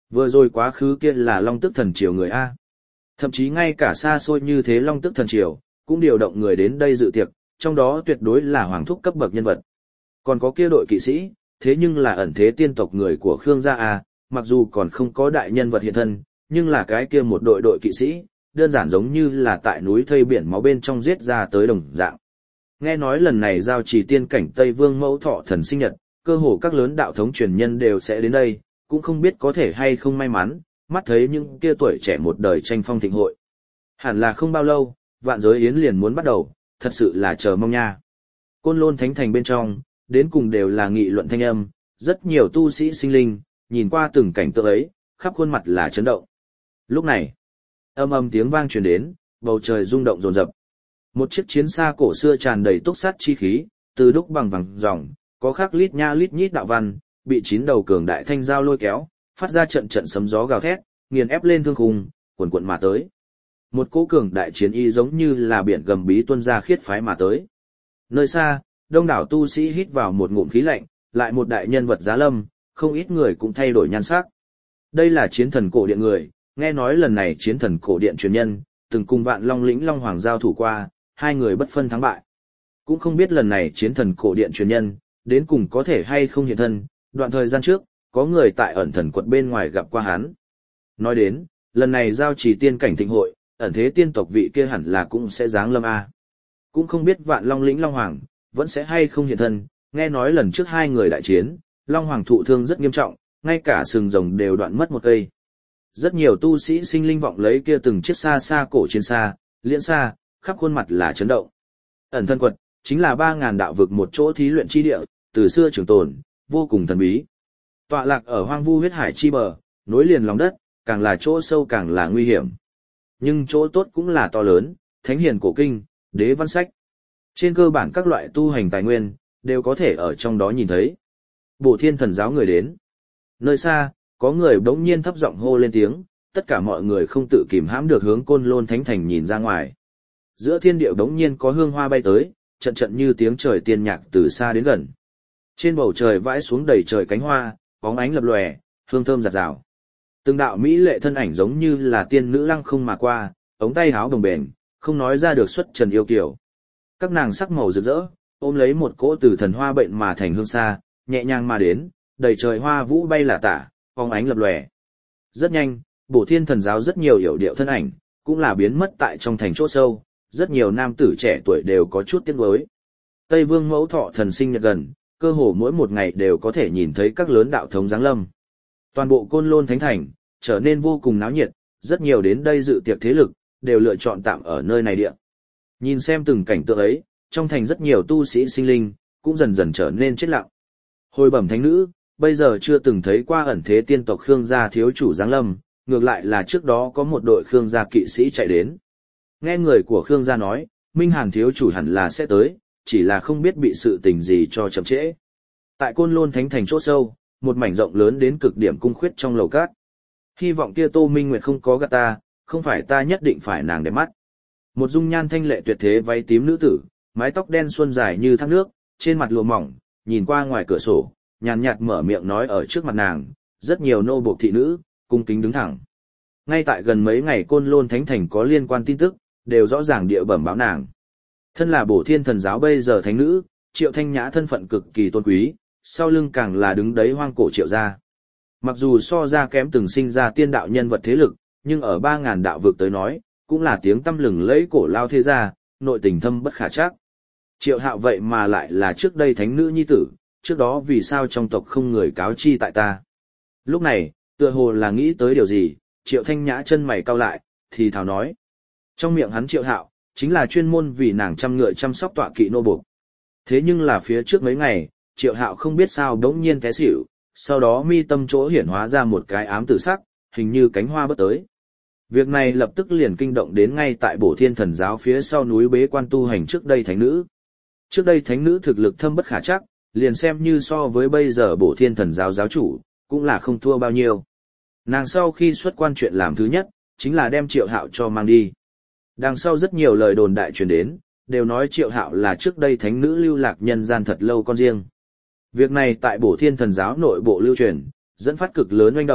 Vừa rồi quá khứ kia là Long Tức Thần Triều người A. Thậm chí ngay cả xa xôi như thế Long Tức Thần Triều, cũng điều động người đến đây dự tiệc, trong đó tuyệt đối là hoàng thúc cấp bậc nhân vật. Còn có kia đội kỵ sĩ, thế nhưng là ẩn thế tiên tộc người của Khương gia A, mặc dù còn không có đại nhân vật hiện thân, nhưng là cái kia một đội kỵ sĩ, đơn giản giống như là tại núi thây biển máu bên trong giết ra tới đồng dạng. Nghe nói lần này giao trì tiên cảnh Tây Vương Mẫu Thọ thần sinh nhật, cơ hồ các lớn đạo thống truyền nhân đều sẽ đến đây, cũng không biết có thể hay không may mắn, mắt thấy những kia tuổi trẻ một đời tranh phong thịnh hội. Hẳn là không bao lâu, vạn giới yến liền muốn bắt đầu, thật sự là chờ mong nha. Côn Lôn Thánh Thành bên trong, đến cùng đều là nghị luận thanh âm, rất nhiều tu sĩ sinh linh, nhìn qua từng cảnh tượng ấy, khắp khuôn mặt là chấn động. Lúc này, âm âm tiếng vang truyền đến, bầu trời rung động rồn rập. Một chiếc chiến xa cổ xưa tràn đầy túc sắt chi khí, từ đúc bằng vàng ròng, có khắc lít nha lít nhít đạo văn, bị 9 đầu cường đại thanh giao lôi kéo, phát ra trận trận sấm gió gào thét, nghiền ép lên thương khung, cuồn cuộn mà tới. Một cỗ cường đại chiến y giống như là biển gầm bí tuôn ra khiết phái mà tới. Nơi xa, đông đảo tu sĩ hít vào một ngụm khí lạnh, lại một đại nhân vật giá lâm, không ít người cũng thay đổi nhan sắc. Đây là chiến thần cổ điện người, nghe nói lần này chiến thần cổ điện truyền nhân, từng cùng Vạn Long lĩnh Long Hoàng giao thủ qua, hai người bất phân thắng bại. Cũng không biết lần này chiến thần cổ điện truyền nhân, đến cùng có thể hay không hiện thân, đoạn thời gian trước, có người tại ẩn thần quật bên ngoài gặp qua hắn. Nói đến, lần này giao trì tiên cảnh thịnh hội, ẩn thế tiên tộc vị kia hẳn là cũng sẽ giáng lâm A. Cũng không biết Vạn Long lĩnh Long Hoàng, vẫn sẽ hay không hiện thân, nghe nói lần trước hai người đại chiến, Long Hoàng thụ thương rất nghiêm trọng, ngay cả sừng rồng đều đoạn mất một cây. Rất nhiều tu sĩ sinh linh vọng lấy kia từng chiếc xa xa cổ chiến xa, liễn xa, khắp khuôn mặt là chấn động. Ẩn thân quật, chính là 3.000 đạo vực một chỗ thí luyện chi địa, từ xưa trường tồn, vô cùng thần bí. Tọa lạc ở hoang vu huyết hải chi bờ, nối liền lòng đất, càng là chỗ sâu càng là nguy hiểm. Nhưng chỗ tốt cũng là to lớn, thánh hiền cổ kinh, đế văn sách. Trên cơ bản các loại tu hành tài nguyên, đều có thể ở trong đó nhìn thấy. Bổ Thiên Thần giáo người đến. Nơi xa, có người bỗng nhiên thấp giọng hô lên tiếng, tất cả mọi người không tự kìm hãm được hướng Côn Lôn Thánh Thành nhìn ra ngoài. Giữa thiên địa bỗng nhiên có hương hoa bay tới, trận trận như tiếng trời tiên nhạc từ xa đến gần. Trên bầu trời vãi xuống đầy trời cánh hoa, bóng ánh lập lòe, hương thơm rạt rào. Từng đạo mỹ lệ thân ảnh giống như là tiên nữ lăng không mà qua, ống tay áo đồng bền, không nói ra được xuất trần yêu kiều. Các nàng sắc màu rực rỡ, ôm lấy một cỗ từ thần hoa bệnh mà thành hương xa, nhẹ nhàng mà đến, đầy trời hoa vũ bay lả tả, bóng ánh lập lòe. Rất nhanh, Bổ Thiên Thần giáo rất nhiều yểu điệu thân ảnh, cũng là biến mất tại trong thành chỗ sâu, rất nhiều nam tử trẻ tuổi đều có chút tiếc nuối. Tây Vương Mẫu Thọ thần sinh nhật gần, cơ hồ mỗi một ngày đều có thể nhìn thấy các lớn đạo thống giáng lâm. Toàn bộ Côn Lôn Thánh Thành trở nên vô cùng náo nhiệt, rất nhiều đến đây dự tiệc thế lực đều lựa chọn tạm ở nơi này địa. Nhìn xem từng cảnh tượng ấy, trong thành rất nhiều tu sĩ sinh linh cũng dần dần trở nên chết lặng. Hồi bẩm thánh nữ, bây giờ chưa từng thấy qua ẩn thế tiên tộc Khương gia thiếu chủ giáng lâm, ngược lại là trước đó có một đội Khương gia kỵ sĩ chạy đến. Nghe người của Khương gia nói, Minh Hàn thiếu chủ hẳn là sẽ tới, chỉ là không biết bị sự tình gì cho chậm trễ. Tại Côn Lôn Thánh Thành chỗ sâu, một mảnh rộng lớn đến cực điểm cung khuyết trong lầu cát. Hy vọng kia Tô Minh Nguyệt không có gạt ta, không phải ta nhất định phải nàng đẹp mắt. Một dung nhan thanh lệ tuyệt thế váy tím nữ tử, mái tóc đen xuân dài như thác nước, trên mặt lụa mỏng, nhìn qua ngoài cửa sổ, nhàn nhạt mở miệng nói ở trước mặt nàng, rất nhiều nô buộc thị nữ, cung kính đứng thẳng. Ngay tại gần mấy ngày Côn Lôn Thánh Thành có liên quan tin tức, đều rõ ràng địa bẩm báo nàng. Thân là Bổ Thiên Thần giáo bây giờ thánh nữ, Triệu Thanh Nhã thân phận cực kỳ tôn quý, sau lưng càng là đứng đấy hoang cổ Triệu gia. Mặc dù so ra kém từng sinh ra tiên đạo nhân vật thế lực, nhưng ở 3.000 đạo vực tới nói, cũng là tiếng tăm lừng lẫy cổ lao thế gia, nội tình thâm bất khả trắc. Triệu Hạo vậy mà lại là trước đây thánh nữ nhi tử, trước đó vì sao trong tộc không người cáo chi tại ta. Lúc này, tựa hồ là nghĩ tới điều gì, Triệu Thanh Nhã chân mày cau lại, thì thào nói. Trong miệng hắn Triệu Hạo, chính là chuyên môn vì nàng chăm ngựa chăm sóc tọa kỵ nô buộc. Thế nhưng là phía trước mấy ngày, Triệu Hạo không biết sao đống nhiên té xỉu, sau đó mi tâm chỗ hiển hóa ra một cái ám tử sắc, hình như cánh hoa bớt tới. Việc này lập tức liền kinh động đến ngay tại Bổ Thiên Thần giáo phía sau núi bế quan tu hành trước đây thánh nữ. Trước đây thánh nữ thực lực thâm bất khả trắc, liền xem như so với bây giờ Bổ Thiên Thần giáo giáo chủ, cũng là không thua bao nhiêu. Nàng sau khi xuất quan chuyện làm thứ nhất, chính là đem Triệu Hạo cho mang đi. Đằng sau rất nhiều lời đồn đại truyền đến, đều nói Triệu Hạo là trước đây thánh nữ lưu lạc nhân gian thật lâu con riêng. Việc này tại Bổ Thiên Thần giáo nội bộ lưu truyền, dẫn phát cực lớn oanh động,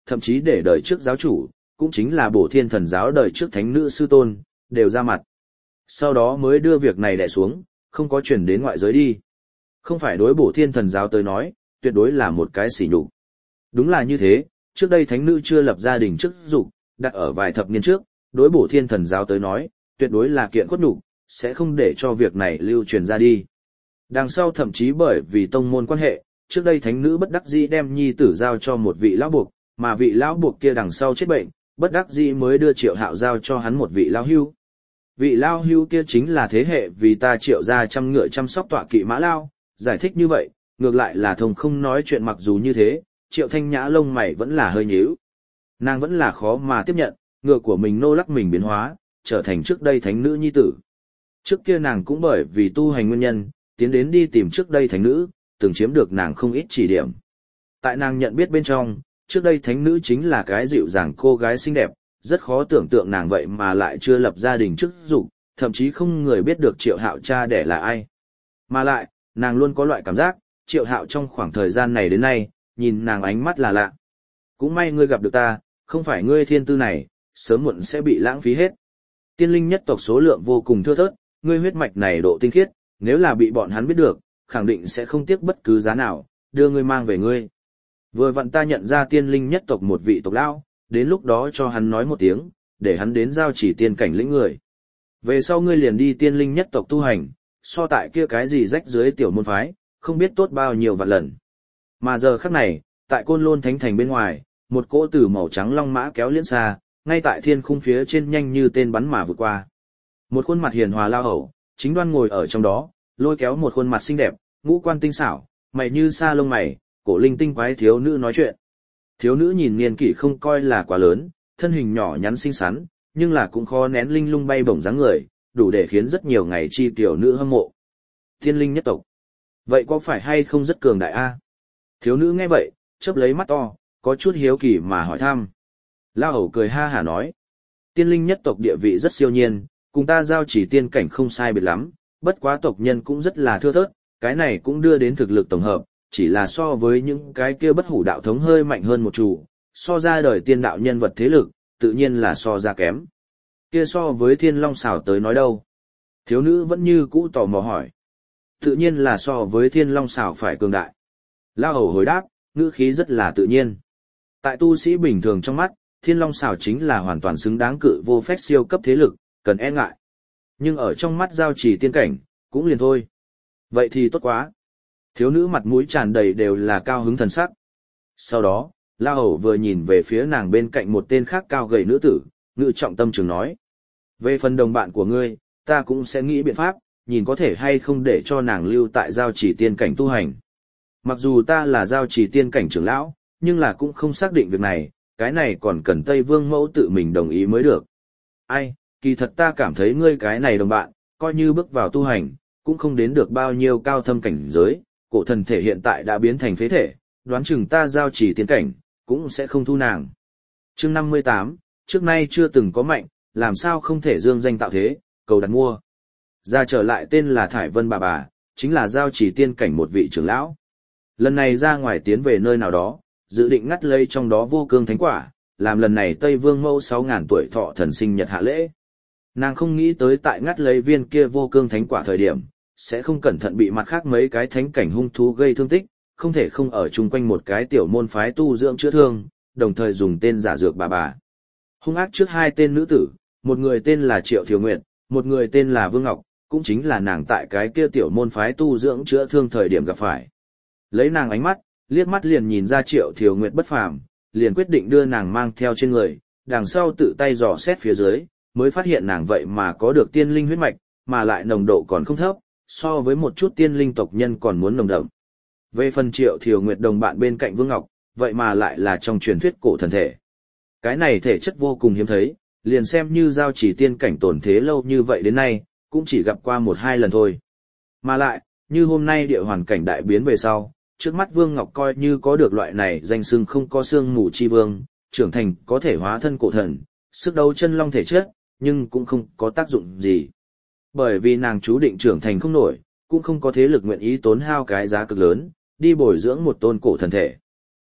thậm chí để đời trước giáo chủ, cũng chính là Bổ Thiên Thần giáo đời trước thánh nữ sư tôn, đều ra mặt. Sau đó mới đưa việc này đè xuống, không có chuyển đến ngoại giới đi. Không phải đối Bổ Thiên Thần giáo tới nói, tuyệt đối là một cái sỉ nhục. Đúng là như thế, trước đây thánh nữ chưa lập gia đình trước dục, đặt ở vài thập niên trước, đối Bổ Thiên Thần giáo tới nói, tuyệt đối là kiện khuất nhục, sẽ không để cho việc này lưu truyền ra đi. Đằng sau thậm chí bởi vì tông môn quan hệ, trước đây thánh nữ bất đắc dĩ đem nhi tử giao cho một vị lão buộc, mà vị lão buộc kia đằng sau chết bệnh, bất đắc dĩ mới đưa Triệu Hạo giao cho hắn một vị lão hưu. Vị lão hưu kia chính là thế hệ vì ta Triệu gia trăm ngựa chăm sóc tọa kỵ mã lao, giải thích như vậy, ngược lại là thông không nói chuyện, mặc dù như thế, Triệu Thanh Nhã lông mày vẫn là hơi nhíu. Nàng vẫn là khó mà tiếp nhận, ngựa của mình nô lắc mình biến hóa, trở thành trước đây thánh nữ nhi tử. Trước kia nàng cũng bởi vì tu hành nguyên nhân, tiến đến đi tìm trước đây thánh nữ, từng chiếm được nàng không ít chỉ điểm. Tại nàng nhận biết bên trong, trước đây thánh nữ chính là cái dịu dàng cô gái xinh đẹp, rất khó tưởng tượng nàng vậy mà lại chưa lập gia đình trước dục, thậm chí không người biết được Triệu Hạo cha đẻ là ai. Mà lại, nàng luôn có loại cảm giác, Triệu Hạo trong khoảng thời gian này đến nay, nhìn nàng ánh mắt là lạ. Cũng may ngươi gặp được ta, không phải ngươi thiên tư này, sớm muộn sẽ bị lãng phí hết. Tiên linh nhất tộc số lượng vô cùng thưa thớt, ngươi huyết mạch này độ tinh khiết, nếu là bị bọn hắn biết được, khẳng định sẽ không tiếc bất cứ giá nào, đưa ngươi mang về ngươi. Vừa vặn ta nhận ra tiên linh nhất tộc một vị tộc lão, đến lúc đó cho hắn nói một tiếng, để hắn đến giao chỉ tiên cảnh lĩnh người. Về sau ngươi liền đi tiên linh nhất tộc tu hành, so tại kia cái gì rách dưới tiểu môn phái, không biết tốt bao nhiêu vạn lần. Mà giờ khắc này, tại Côn Lôn Thánh Thành bên ngoài, một cỗ tử màu trắng long mã kéo liễn xa, ngay tại thiên khung phía trên nhanh như tên bắn mà vượt qua. Một khuôn mặt hiền hòa lao hậu, chính đoan ngồi ở trong đó, lôi kéo một khuôn mặt xinh đẹp, ngũ quan tinh xảo, mày như sa lông mày, cổ linh tinh quái thiếu nữ nói chuyện. Thiếu nữ nhìn niên kỷ không coi là quá lớn, thân hình nhỏ nhắn xinh xắn, nhưng là cũng khó nén linh lung bay bổng dáng người, đủ để khiến rất nhiều ngày chi tiểu nữ hâm mộ. Thiên linh nhất tộc. Vậy có phải hay không rất cường đại a? Thiếu nữ nghe vậy, chớp lấy mắt to, có chút hiếu kỳ mà hỏi thăm. Lao hầu cười ha hả nói. Tiên linh nhất tộc địa vị rất siêu nhiên, cùng ta giao chỉ tiên cảnh không sai biệt lắm, bất quá tộc nhân cũng rất là thưa thớt, cái này cũng đưa đến thực lực tổng hợp, chỉ là so với những cái kia bất hủ đạo thống hơi mạnh hơn một chủ, so ra đời tiên đạo nhân vật thế lực, tự nhiên là so ra kém. Kia so với thiên long xảo tới nói đâu? Thiếu nữ vẫn như cũ tò mò hỏi. Tự nhiên là so với thiên long xảo phải cường đại. Lao hầu hồi đáp, ngữ khí rất là tự nhiên. Tại tu sĩ bình thường trong mắt, thiên long xảo chính là hoàn toàn xứng đáng cự vô phách siêu cấp thế lực, cần e ngại. Nhưng ở trong mắt giao chỉ tiên cảnh, cũng liền thôi. Vậy thì tốt quá. Thiếu nữ mặt mũi tràn đầy đều là cao hứng thần sắc. Sau đó, La Hầu vừa nhìn về phía nàng bên cạnh một tên khác cao gầy nữ tử, ngự trọng tâm trường nói. Về phần đồng bạn của ngươi, ta cũng sẽ nghĩ biện pháp, nhìn có thể hay không để cho nàng lưu tại giao chỉ tiên cảnh tu hành. Mặc dù ta là giao chỉ tiên cảnh trưởng lão, nhưng là cũng không xác định việc này, cái này còn cần Tây Vương mẫu tự mình đồng ý mới được. Ai, kỳ thật ta cảm thấy ngươi cái này đồng bạn, coi như bước vào tu hành, cũng không đến được bao nhiêu cao thâm cảnh giới, cổ thần thể hiện tại đã biến thành phế thể, đoán chừng ta giao chỉ tiên cảnh, cũng sẽ không thu nàng. Chương 58, trước nay chưa từng có mạnh, làm sao không thể dương danh tạo thế, cầu đặt mua. Ra trở lại tên là Thải Vân bà, chính là giao chỉ tiên cảnh một vị trưởng lão. Lần này ra ngoài tiến về nơi nào đó, dự định ngắt lấy trong đó vô cương thánh quả, làm lần này Tây Vương mẫu 6.000 tuổi thọ thần sinh nhật hạ lễ. Nàng không nghĩ tới tại ngắt lấy viên kia vô cương thánh quả thời điểm, sẽ không cẩn thận bị mặt khác mấy cái thánh cảnh hung thú gây thương tích, không thể không ở chung quanh một cái tiểu môn phái tu dưỡng chữa thương, đồng thời dùng tên giả dược bà. Hung ác trước hai tên nữ tử, một người tên là Triệu Thiều Nguyệt, một người tên là Vương Ngọc, cũng chính là nàng tại cái kia tiểu môn phái tu dưỡng chữa thương thời điểm gặp phải. Lấy nàng ánh mắt, liếc mắt liền nhìn ra Triệu Thiều Nguyệt bất phàm, liền quyết định đưa nàng mang theo trên người, đằng sau tự tay dò xét phía dưới, mới phát hiện nàng vậy mà có được tiên linh huyết mạch, mà lại nồng độ còn không thấp, so với một chút tiên linh tộc nhân còn muốn nồng đậm. Về phần Triệu Thiều Nguyệt đồng bạn bên cạnh Vương Ngọc, vậy mà lại là trong truyền thuyết cổ thần thể. Cái này thể chất vô cùng hiếm thấy, liền xem như giao chỉ tiên cảnh tồn thế lâu như vậy đến nay, cũng chỉ gặp qua 1-2 lần thôi. Mà lại, như hôm nay địa hoàn cảnh đại biến về sau, trước mắt Vương Ngọc coi như có được loại này danh xưng không có xương mù chi vương, trưởng thành có thể hóa thân cổ thần, sức đấu chân long thể chất, nhưng cũng không có tác dụng gì. Bởi vì nàng chú định trưởng thành không nổi, cũng không có thế lực nguyện ý tốn hao cái giá cực lớn, đi bồi dưỡng một tôn cổ thần thể.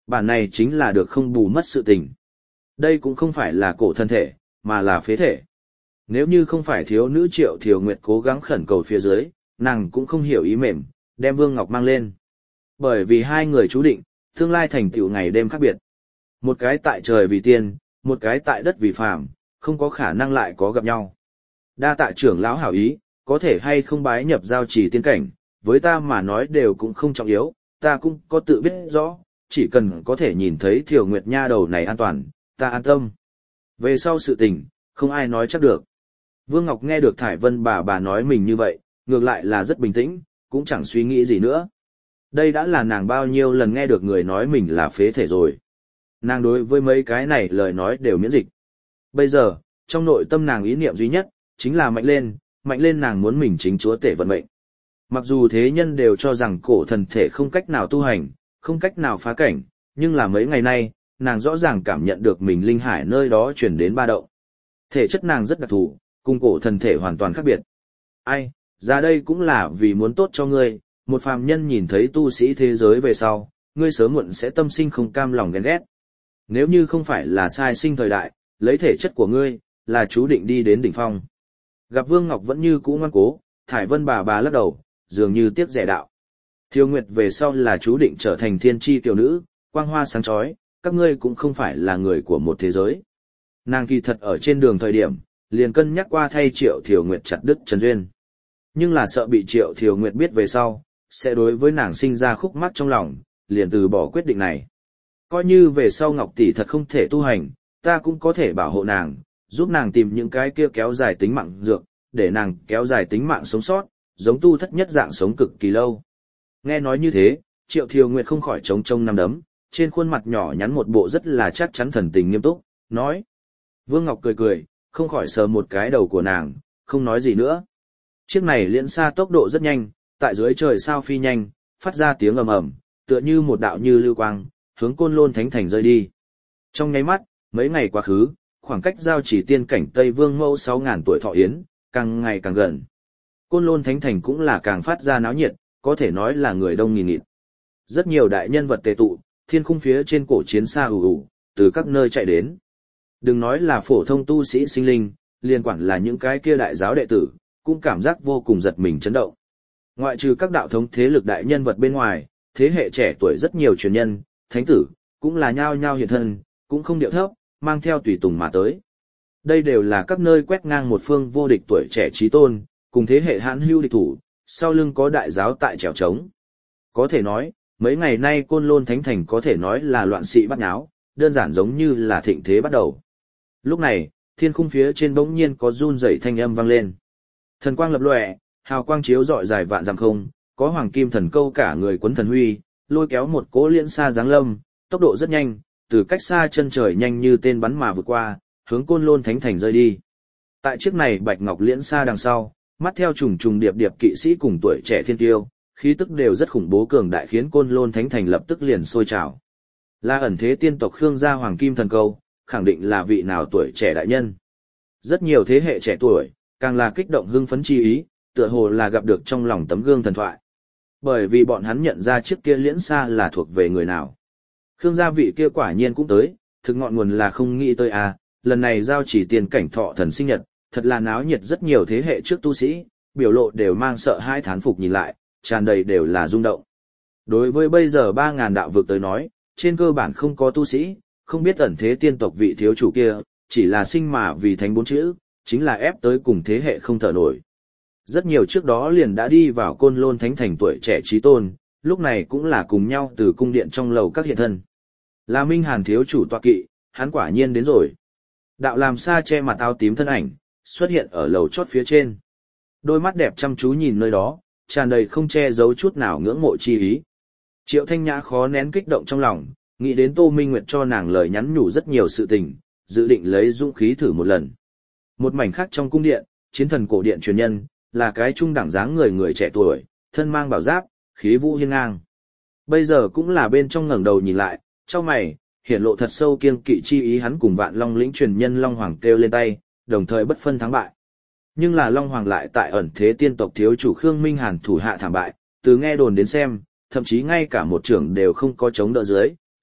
Bản này chính là được không bù mất sự tình. Đây cũng không phải là cổ thân thể, mà là phế thể. Nếu như không phải thiếu nữ Triệu Thiều Nguyệt cố gắng khẩn cầu phía dưới, nàng cũng không hiểu ý mềm, đem Vương Ngọc mang lên. Bởi vì hai người chú định, tương lai thành tựu ngày đêm khác biệt. Một cái tại trời vì tiên, một cái tại đất vì phàm, không có khả năng lại có gặp nhau. Đa tạ trưởng lão hảo ý, có thể hay không bái nhập giao trì tiên cảnh, với ta mà nói đều cũng không trọng yếu, ta cũng có tự biết rõ, chỉ cần có thể nhìn thấy Thiều Nguyệt nha đầu này an toàn, ta an tâm. Về sau sự tình, không ai nói chắc được. Vương Ngọc nghe được Thải Vân bà nói mình như vậy, ngược lại là rất bình tĩnh, cũng chẳng suy nghĩ gì nữa. Đây đã là nàng bao nhiêu lần nghe được người nói mình là phế thể rồi. Nàng đối với mấy cái này lời nói đều miễn dịch. Bây giờ, trong nội tâm nàng ý niệm duy nhất, chính là mạnh lên nàng muốn mình chính chúa tể vận mệnh. Mặc dù thế nhân đều cho rằng cổ thần thể không cách nào tu hành, không cách nào phá cảnh, nhưng là mấy ngày nay, nàng rõ ràng cảm nhận được mình linh hải nơi đó chuyển đến ba động. Thể chất nàng rất đặc thù, cùng cổ thần thể hoàn toàn khác biệt. Ai, ra đây cũng là vì muốn tốt cho ngươi, một phàm nhân nhìn thấy tu sĩ thế giới về sau, ngươi sớm muộn sẽ tâm sinh không cam lòng ghen ghét. Nếu như không phải là sai sinh thời đại, lấy thể chất của ngươi, là chú định đi đến đỉnh phong. Gặp Vương Ngọc vẫn như cũ ngoan cố, Thải Vân bà lắc đầu, dường như tiếc rẻ đạo. Thiều Nguyệt về sau là chú định trở thành thiên tri tiểu nữ, quang hoa sáng chói, các ngươi cũng không phải là người của một thế giới. Nàng kỳ thật ở trên đường thời điểm, liền cân nhắc qua thay Triệu Thiều Nguyệt chặt đứt Trần Duyên. Nhưng là sợ bị Triệu Thiều Nguyệt biết về sau, sẽ đối với nàng sinh ra khúc mắc trong lòng, liền từ bỏ quyết định này. Coi như về sau Ngọc tỷ thật không thể tu hành, ta cũng có thể bảo hộ nàng, giúp nàng tìm những cái kia kéo dài tính mạng dược, để nàng kéo dài tính mạng sống sót, giống tu thất nhất dạng sống cực kỳ lâu. Nghe nói như thế, Triệu Thiều Nguyệt không khỏi trống trông nắm đấm, trên khuôn mặt nhỏ nhắn một bộ rất là chắc chắn thần tình nghiêm túc, nói. Vương Ngọc cười cười, không khỏi sờ một cái đầu của nàng, không nói gì nữa. Chiếc này liễn xa tốc độ rất nhanh, tại dưới trời sao phi nhanh, phát ra tiếng ầm ầm, tựa như một đạo như lưu quang, hướng Côn Lôn Thánh Thành rơi đi. Trong nháy mắt, mấy ngày quá khứ, khoảng cách giao chỉ tiên cảnh Tây Vương Mẫu 6.000 tuổi thọ yến, càng ngày càng gần. Côn Lôn Thánh Thành cũng là càng phát ra náo nhiệt, có thể nói là người đông nghìn nghịt. Rất nhiều đại nhân vật tề tụ, thiên khung phía trên cổ chiến xa ù ù, từ các nơi chạy đến. Đừng nói là phổ thông tu sĩ sinh linh, liên quan là những cái kia đại giáo đệ tử, cũng cảm giác vô cùng giật mình chấn động. Ngoại trừ các đạo thống thế lực đại nhân vật bên ngoài, thế hệ trẻ tuổi rất nhiều truyền nhân, thánh tử, cũng là nhao nhao hiện thân, cũng không điệu thấp, mang theo tùy tùng mà tới. Đây đều là các nơi quét ngang một phương vô địch tuổi trẻ trí tôn, cùng thế hệ hãn hưu địch thủ, sau lưng có đại giáo tại trèo trống. Có thể nói, mấy ngày nay Côn Lôn Thánh Thành có thể nói là loạn sĩ bắt nháo, đơn giản giống như là thịnh thế bắt đầu. Lúc này, thiên khung phía trên bỗng nhiên có run rẩy thanh âm vang lên. Thần quang lập lòe, hào quang chiếu rọi dài vạn dặm không, có hoàng kim thần câu cả người quấn thần huy, lôi kéo một cỗ liễn xa giáng lâm, tốc độ rất nhanh, từ cách xa chân trời nhanh như tên bắn mà vượt qua, hướng Côn Lôn Thánh Thành rơi đi. Tại chiếc này bạch ngọc liễn xa đằng sau, mắt theo trùng trùng điệp điệp kỵ sĩ cùng tuổi trẻ thiên tiêu, khí tức đều rất khủng bố cường đại khiến Côn Lôn Thánh Thành lập tức liền sôi trào. Là ẩn thế tiên tộc Khương gia hoàng kim thần câu, khẳng định là vị nào tuổi trẻ đại nhân. Rất nhiều thế hệ trẻ tuổi, càng là kích động hưng phấn chi ý, tựa hồ là gặp được trong lòng tấm gương thần thoại. Bởi vì bọn hắn nhận ra chiếc kia liễn xa là thuộc về người nào. Khương gia vị kia quả nhiên cũng tới, thực ngọn nguồn là không nghĩ tới à, lần này giao chỉ tiền cảnh thọ thần sinh nhật, thật là náo nhiệt rất nhiều thế hệ trước tu sĩ, biểu lộ đều mang sợ hãi thán phục nhìn lại, tràn đầy đều là rung động. Đối với bây giờ 3.000 đạo vực tới nói, trên cơ bản không có tu sĩ, không biết ẩn thế tiên tộc vị thiếu chủ kia, chỉ là sinh mà vì thánh 4 chữ, chính là ép tới cùng thế hệ không thở nổi. Rất nhiều trước đó liền đã đi vào Côn Lôn Thánh Thành tuổi trẻ trí tôn, lúc này cũng là cùng nhau từ cung điện trong lầu các hiện thân. Là Minh Hàn thiếu chủ tọa kỵ, hắn quả nhiên đến rồi. Đạo làm xa che mặt áo tím thân ảnh, xuất hiện ở lầu chót phía trên. Đôi mắt đẹp chăm chú nhìn nơi đó, tràn đầy không che giấu chút nào ngưỡng mộ chi ý. Triệu Thanh Nhã khó nén kích động trong lòng, nghĩ đến Tô Minh Nguyệt cho nàng lời nhắn nhủ rất nhiều sự tình, dự định lấy dũng khí thử một lần. Một mảnh khác trong cung điện, chiến thần cổ điện truyền nhân, là cái trung đẳng dáng người trẻ tuổi, thân mang bảo giáp, khí vũ hiên ngang. Bây giờ cũng là bên trong ngẩng đầu nhìn lại, chau mày, hiển lộ thật sâu kiêng kỵ chi ý hắn cùng Vạn Long lĩnh truyền nhân Long Hoàng kêu lên tay, đồng thời bất phân thắng bại. Nhưng là Long Hoàng lại tại ẩn thế tiên tộc thiếu chủ Khương Minh Hàn thủ hạ thảm bại, từ nghe đồn đến xem, thậm chí ngay cả một trưởng đều không có chống đỡ dưới,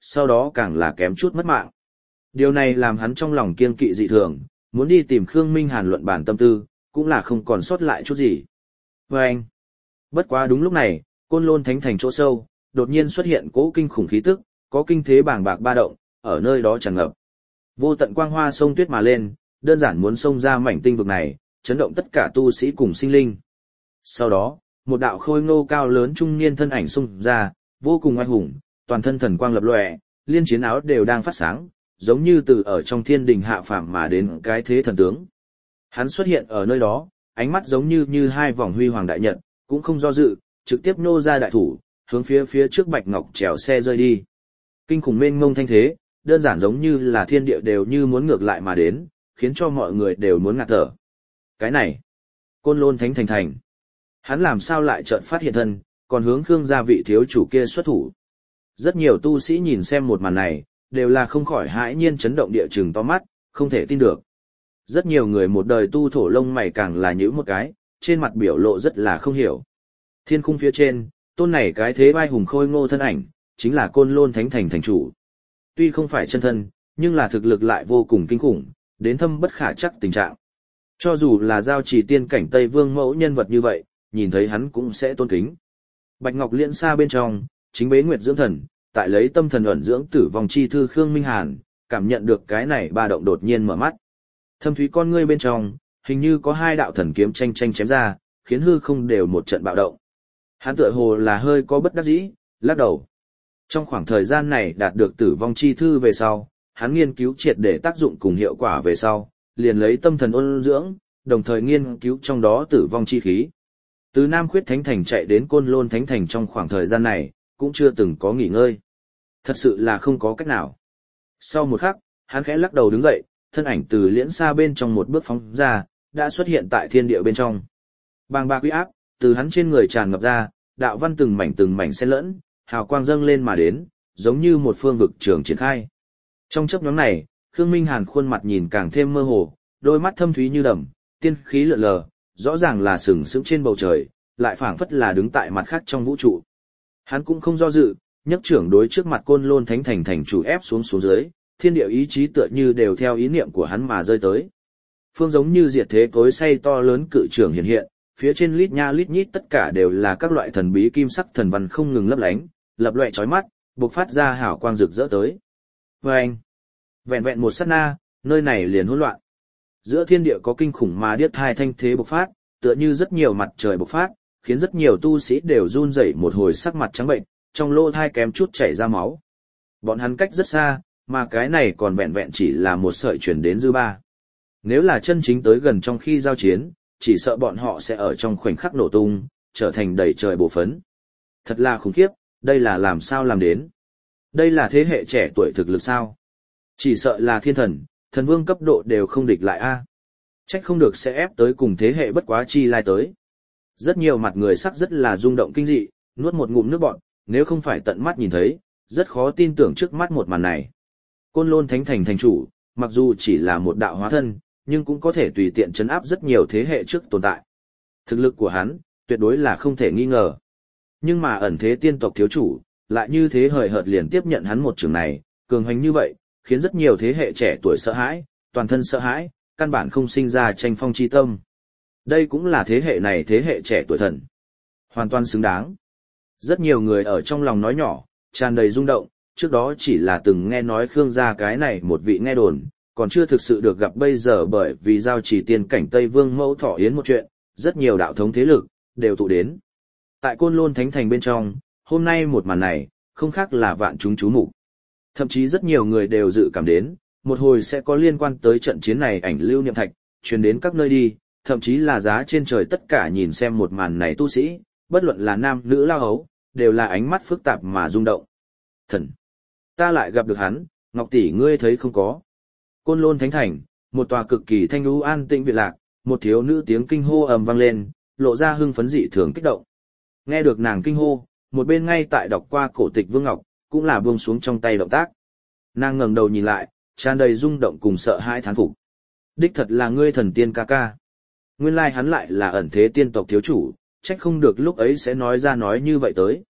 sau đó càng là kém chút mất mạng. Điều này làm hắn trong lòng kiêng kỵ dị thường, muốn đi tìm Khương Minh Hàn luận bản tâm tư, cũng là không còn sót lại chút gì. Và anh, bất quá đúng lúc này, Côn Lôn Thánh Thành chỗ sâu, đột nhiên xuất hiện cỗ kinh khủng khí tức, có kinh thế bàng bạc ba động, ở nơi đó tràn ngập. Vô tận quang hoa sông tuyết mà lên, đơn giản muốn xông ra mảnh tinh vực này, chấn động tất cả tu sĩ cùng sinh linh. Sau đó, một đạo khôi ngô cao lớn trung niên thân ảnh xông ra, vô cùng oai hùng, toàn thân thần quang lập lòe, liên chiến áo đều đang phát sáng, giống như từ ở trong thiên đình hạ phàm mà đến cái thế thần tướng. Hắn xuất hiện ở nơi đó, ánh mắt giống như hai vòng huy hoàng đại nhật, cũng không do dự, trực tiếp nô ra đại thủ, hướng phía trước Bạch Ngọc chèo xe rơi đi. Kinh khủng mênh mông thanh thế, đơn giản giống như là thiên địa đều như muốn ngược lại mà đến, khiến cho mọi người đều muốn ngạt thở. Cái này, Côn Lôn Thánh Thành. Hắn làm sao lại chợt phát hiện thân, còn hướng Khương gia vị thiếu chủ kia xuất thủ. Rất nhiều tu sĩ nhìn xem một màn này, đều là không khỏi hãi nhiên chấn động địa chừng to mắt, không thể tin được. Rất nhiều người một đời tu thổ lông mày càng là nhíu một cái, trên mặt biểu lộ rất là không hiểu. Thiên khung phía trên, tôn này cái thế vai hùng khôi ngô thân ảnh, chính là Côn Lôn Thánh Thành thành chủ. Tuy không phải chân thân, nhưng là thực lực lại vô cùng kinh khủng, đến thâm bất khả trắc tình trạng. Cho dù là giao trì tiên cảnh Tây Vương mẫu nhân vật như vậy, nhìn thấy hắn cũng sẽ tôn kính. Bạch Ngọc Liễn xa bên trong, chính bế nguyệt dưỡng thần, tại lấy tâm thần ẩn dưỡng tử vong chi thư Khương Minh Hàn, cảm nhận được cái này ba động đột nhiên mở mắt. Thâm thúy con ngươi bên trong, hình như có hai đạo thần kiếm tranh chém ra, khiến hư không đều một trận bạo động. Hắn tựa hồ là hơi có bất đắc dĩ, lắc đầu. Trong khoảng thời gian này đạt được tử vong chi thư về sau, hắn nghiên cứu triệt để tác dụng cùng hiệu quả về sau, liền lấy tâm thần ôn dưỡng, đồng thời nghiên cứu trong đó tử vong chi khí. Từ Nam Khuyết Thánh Thành chạy đến Côn Lôn Thánh Thành trong khoảng thời gian này, cũng chưa từng có nghỉ ngơi. Thật sự là không có cách nào. Sau một khắc, hắn khẽ lắc đầu đứng dậy, thân ảnh từ liễn xa bên trong một bước phóng ra, đã xuất hiện tại thiên địa bên trong. Bàng bạc uy áp, từ hắn trên người tràn ngập ra, đạo văn từng mảnh xen lẫn, hào quang dâng lên mà đến, giống như một phương vực trường triển khai. Trong chớp nhoáng này, Khương Minh Hàn khuôn mặt nhìn càng thêm mơ hồ, đôi mắt thâm thúy như đầm, tiên khí lượn lờ, rõ ràng là sừng sững trên bầu trời, lại phảng phất là đứng tại mặt khác trong vũ trụ. Hắn cũng không do dự, nhấc trưởng đối trước mặt Côn Lôn Thánh Thành thành chủ ép xuống dưới, thiên địa ý chí tựa như đều theo ý niệm của hắn mà rơi tới. Phương giống như diệt thế cối xay to lớn cự trưởng hiện hiện, phía trên lít nha lít nhít tất cả đều là các loại thần bí kim sắc thần văn không ngừng lấp lánh, lập loè chói mắt, bộc phát ra hào quang rực rỡ tới. Vâng! Vẹn vẹn một sát na, nơi này liền hỗn loạn. Giữa thiên địa có kinh khủng mà điếc thai thanh thế bộc phát, tựa như rất nhiều mặt trời bộc phát, khiến rất nhiều tu sĩ đều run rẩy một hồi sắc mặt trắng bệnh, trong lỗ thai kém chút chảy ra máu. Bọn hắn cách rất xa, mà cái này còn vẹn vẹn chỉ là một sợi chuyển đến dư ba. Nếu là chân chính tới gần trong khi giao chiến, chỉ sợ bọn họ sẽ ở trong khoảnh khắc nổ tung, trở thành đầy trời bổ phấn. Thật là khủng khiếp, đây là làm sao làm đến? Đây là thế hệ trẻ tuổi thực lực sao? Chỉ sợ là thiên thần, thần vương cấp độ đều không địch lại a. Trách không được sẽ ép tới cùng thế hệ bất quá chi lai tới. Rất nhiều mặt người sắc rất là rung động kinh dị, nuốt một ngụm nước bọt, nếu không phải tận mắt nhìn thấy, rất khó tin tưởng trước mắt một màn này. Côn Lôn Thánh Thành thành chủ, mặc dù chỉ là một đạo hóa thân, nhưng cũng có thể tùy tiện trấn áp rất nhiều thế hệ trước tồn tại. Thực lực của hắn, tuyệt đối là không thể nghi ngờ. Nhưng mà ẩn thế tiên tộc thiếu chủ, lại như thế hời hợt liền tiếp nhận hắn một trường này, cường hành như vậy, khiến rất nhiều thế hệ trẻ tuổi sợ hãi, toàn thân sợ hãi, căn bản không sinh ra tranh phong chi tâm. Đây cũng là thế hệ này thế hệ trẻ tuổi thần. Hoàn toàn xứng đáng. Rất nhiều người ở trong lòng nói nhỏ, tràn đầy rung động, trước đó chỉ là từng nghe nói Khương gia cái này một vị nghe đồn, còn chưa thực sự được gặp bây giờ bởi vì giao trì tiên cảnh Tây Vương mẫu thọ yến một chuyện, rất nhiều đạo thống thế lực, đều tụ đến. Tại Côn Lôn Thánh Thành bên trong, hôm nay một màn này, không khác là vạn chúng chú mục. Thậm chí rất nhiều người đều dự cảm đến, một hồi sẽ có liên quan tới trận chiến này ảnh lưu niệm thạch, truyền đến các nơi đi, thậm chí là giá trên trời tất cả nhìn xem một màn này tu sĩ, bất luận là nam nữ lao hấu, đều là ánh mắt phức tạp mà rung động. Thần! Ta lại gặp được hắn, Ngọc tỷ ngươi thấy không có? Côn Lôn Thánh Thành, một tòa cực kỳ thanh lưu an tĩnh viện lạc, một thiếu nữ tiếng kinh hô ầm vang lên, lộ ra hưng phấn dị thường kích động. Nghe được nàng kinh hô, một bên ngay tại đọc qua cổ tịch Vương Ngọc, cũng là buông xuống trong tay động tác. Nàng ngẩng đầu nhìn lại, tràn đầy rung động cùng sợ hãi thán phục. Đích thật là ngươi thần tiên ca ca. Nguyên lai hắn lại là ẩn thế tiên tộc thiếu chủ, trách không được lúc ấy sẽ nói ra nói như vậy tới.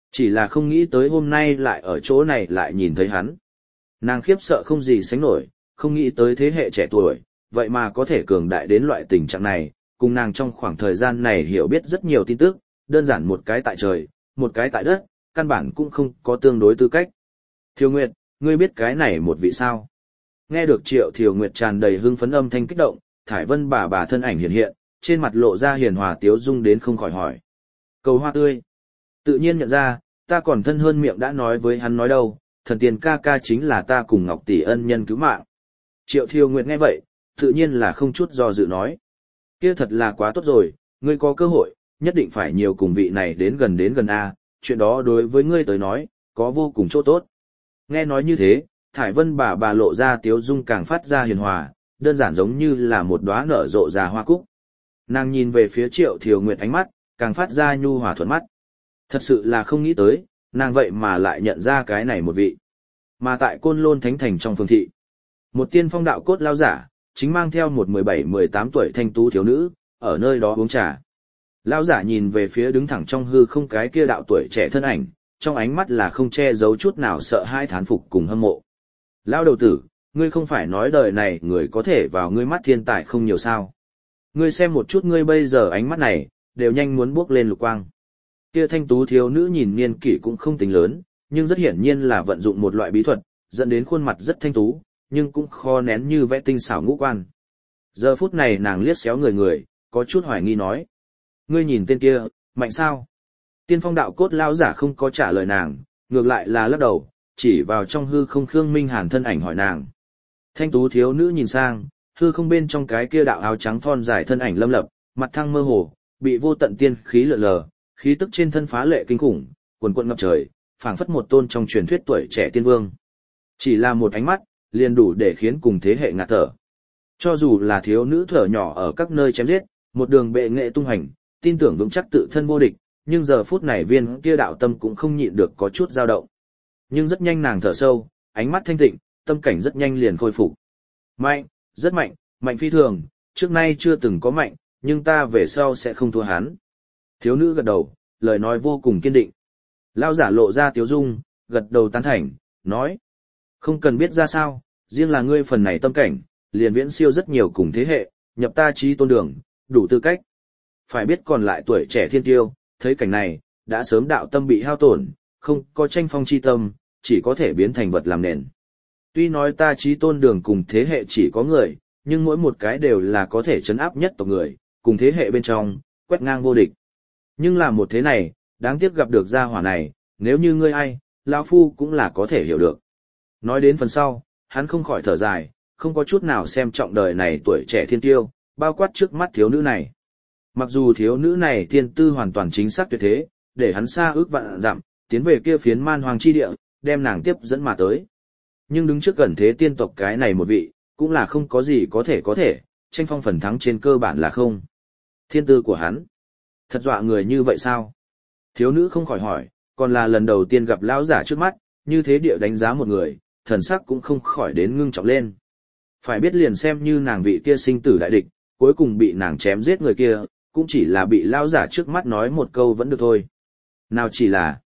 Chỉ là không nghĩ tới hôm nay lại ở chỗ này lại nhìn thấy hắn. Nàng khiếp sợ không gì sánh nổi, không nghĩ tới thế hệ trẻ tuổi, vậy mà có thể cường đại đến loại tình trạng này, cùng nàng trong khoảng thời gian này hiểu biết rất nhiều tin tức, đơn giản một cái tại trời, một cái tại đất, căn bản cũng không có tương đối tư cách. Thiều Nguyệt, ngươi biết cái này một vị sao? Nghe được Triệu Thiều Nguyệt tràn đầy hưng phấn âm thanh kích động, Thải Vân bà thân ảnh hiện hiện, trên mặt lộ ra hiền hòa tiếu dung đến không khỏi hỏi. Cầu hoa tươi. Tự nhiên nhận ra, ta còn thân hơn miệng đã nói với hắn nói đâu, thần tiên ca ca chính là ta cùng Ngọc Tỷ ân nhân cứu mạng. Triệu Thiều Nguyệt nghe vậy, tự nhiên là không chút do dự nói. Kia thật là quá tốt rồi, ngươi có cơ hội, nhất định phải nhiều cùng vị này đến gần a, chuyện đó đối với ngươi tới nói, có vô cùng chỗ tốt. Nghe nói như thế, Thải Vân bà lộ ra tiếu dung càng phát ra hiền hòa, đơn giản giống như là một đóa nở rộ già hoa cúc. Nàng nhìn về phía Triệu Thiều Nguyệt ánh mắt, càng phát ra nhu hòa thuận mắt. Thật sự là không nghĩ tới, nàng vậy mà lại nhận ra cái này một vị. Mà tại Côn Lôn Thánh Thành trong phường thị, một tiên phong đạo cốt lao giả, chính mang theo một 17-18 tuổi thanh tú thiếu nữ, ở nơi đó uống trà. Lao giả nhìn về phía đứng thẳng trong hư không cái kia đạo tuổi trẻ thân ảnh, trong ánh mắt là không che giấu chút nào sợ hãi thán phục cùng hâm mộ. Lao đầu tử, ngươi không phải nói đời này người có thể vào ngươi mắt thiên tài không nhiều sao. Ngươi xem một chút ngươi bây giờ ánh mắt này, đều nhanh muốn bước lên lục quang. Kia thanh tú thiếu nữ nhìn niên kỷ cũng không tính lớn, nhưng rất hiển nhiên là vận dụng một loại bí thuật, dẫn đến khuôn mặt rất thanh tú, nhưng cũng khó nén như vẽ tinh xảo ngũ quan. Giờ phút này nàng liếc xéo người, có chút hoài nghi nói. Ngươi nhìn tên kia, mạnh sao? Tiên phong đạo cốt lao giả không có trả lời nàng, ngược lại là lắc đầu, chỉ vào trong hư không Khương Minh Hàn thân ảnh hỏi nàng. Thanh tú thiếu nữ nhìn sang, hư không bên trong cái kia đạo áo trắng thon dài thân ảnh lâm lập, mặt thăng mơ hồ, bị vô tận tiên khí lượn lờ, khí tức trên thân phá lệ kinh khủng, quần quần ngập trời, phảng phất một tôn trong truyền thuyết tuổi trẻ tiên vương. Chỉ là một ánh mắt, liền đủ để khiến cùng thế hệ ngạt thở. Cho dù là thiếu nữ thở nhỏ ở các nơi chém giết, một đường bệ nghệ tung hành, tin tưởng vững chắc tự thân vô địch, nhưng giờ phút này viên kia đạo tâm cũng không nhịn được có chút dao động. Nhưng rất nhanh nàng thở sâu, ánh mắt thanh tịnh, tâm cảnh rất nhanh liền khôi phục. Mạnh, rất mạnh, mạnh phi thường, trước nay chưa từng có mạnh, nhưng ta về sau sẽ không thua hắn. Thiếu nữ gật đầu, lời nói vô cùng kiên định. Lao giả lộ ra tiếu dung, gật đầu tán thành, nói. Không cần biết ra sao, riêng là ngươi phần này tâm cảnh, liền viễn siêu rất nhiều cùng thế hệ, nhập ta trí tôn đường, đủ tư cách. Phải biết còn lại tuổi trẻ thiên tiêu, thấy cảnh này, đã sớm đạo tâm bị hao tổn, không có tranh phong chi tâm, chỉ có thể biến thành vật làm nền. Tuy nói ta trí tôn đường cùng thế hệ chỉ có người, nhưng mỗi một cái đều là có thể chấn áp nhất tộc người, cùng thế hệ bên trong, quét ngang vô địch. Nhưng làm một thế này, đáng tiếc gặp được gia hỏa này, nếu như ngươi ai, lão phu cũng là có thể hiểu được. Nói đến phần sau, hắn không khỏi thở dài, không có chút nào xem trọng đời này tuổi trẻ thiên tiêu, bao quát trước mắt thiếu nữ này. Mặc dù thiếu nữ này thiên tư hoàn toàn chính xác tuyệt thế, để hắn xa ước vạn dặm, tiến về kia phiến man hoàng chi địa, đem nàng tiếp dẫn mà tới. Nhưng đứng trước gần thế tiên tộc cái này một vị, cũng là không có gì có thể, tranh phong phần thắng trên cơ bản là không. Thiên tư của hắn, thật dọa người như vậy sao? Thiếu nữ không khỏi hỏi, còn là lần đầu tiên gặp lão giả trước mắt, như thế địa đánh giá một người, thần sắc cũng không khỏi đến ngưng trọng lên. Phải biết liền xem như nàng vị kia sinh tử đại địch, cuối cùng bị nàng chém giết người kia, cũng chỉ là bị lão giả trước mắt nói một câu vẫn được thôi. Nào chỉ là,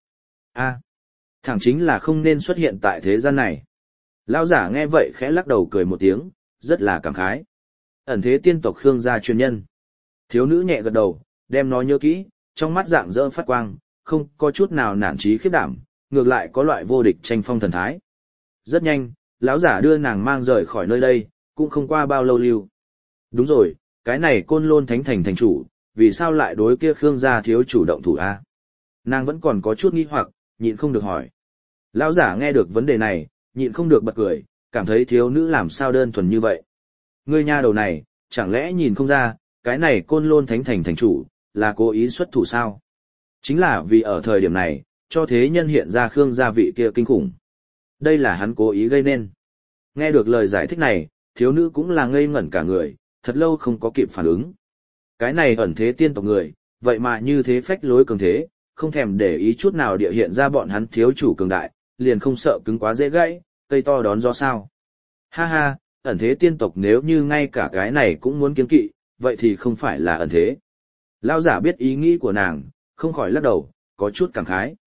thẳng chính là không nên xuất hiện tại thế gian này. Lão giả nghe vậy khẽ lắc đầu cười một tiếng, rất là cảm khái. Ẩn thế tiên tộc Khương gia truyền nhân. Thiếu nữ nhẹ gật đầu, đem nó nhớ kỹ, trong mắt dạng dỡ phát quang, không có chút nào nản chí khiếp đảm, ngược lại có loại vô địch tranh phong thần thái. Rất nhanh, lão giả đưa nàng mang rời khỏi nơi đây, cũng không qua bao lâu lưu. Đúng rồi, cái này Côn Lôn Thánh Thành thành chủ, vì sao lại đối kia Khương gia thiếu chủ động thủ a? Nàng vẫn còn có chút nghi hoặc, nhịn không được hỏi. Lão giả nghe được vấn đề này, nhịn không được bật cười, cảm thấy thiếu nữ làm sao đơn thuần như vậy. Ngươi nha đầu này, chẳng lẽ nhìn không ra, cái này Côn Lôn Thánh Thành thành chủ, là cố ý xuất thủ sao? Chính là vì ở thời điểm này, cho thế nhân hiện ra Khương gia vị kia kinh khủng. Đây là hắn cố ý gây nên. Nghe được lời giải thích này, thiếu nữ cũng là ngây ngẩn cả người, thật lâu không có kịp phản ứng. Cái này ẩn thế tiên tộc người, vậy mà như thế phách lối cường thế, không thèm để ý chút nào địa hiện ra bọn hắn thiếu chủ cường đại, liền không sợ cứng quá dễ gãy, cây to đón gió sao. Ha ha, ẩn thế tiên tộc nếu như ngay cả cái này cũng muốn kiêng kỵ, vậy thì không phải là ẩn thế. Lão giả biết ý nghĩ của nàng, không khỏi lắc đầu, có chút cảm khái.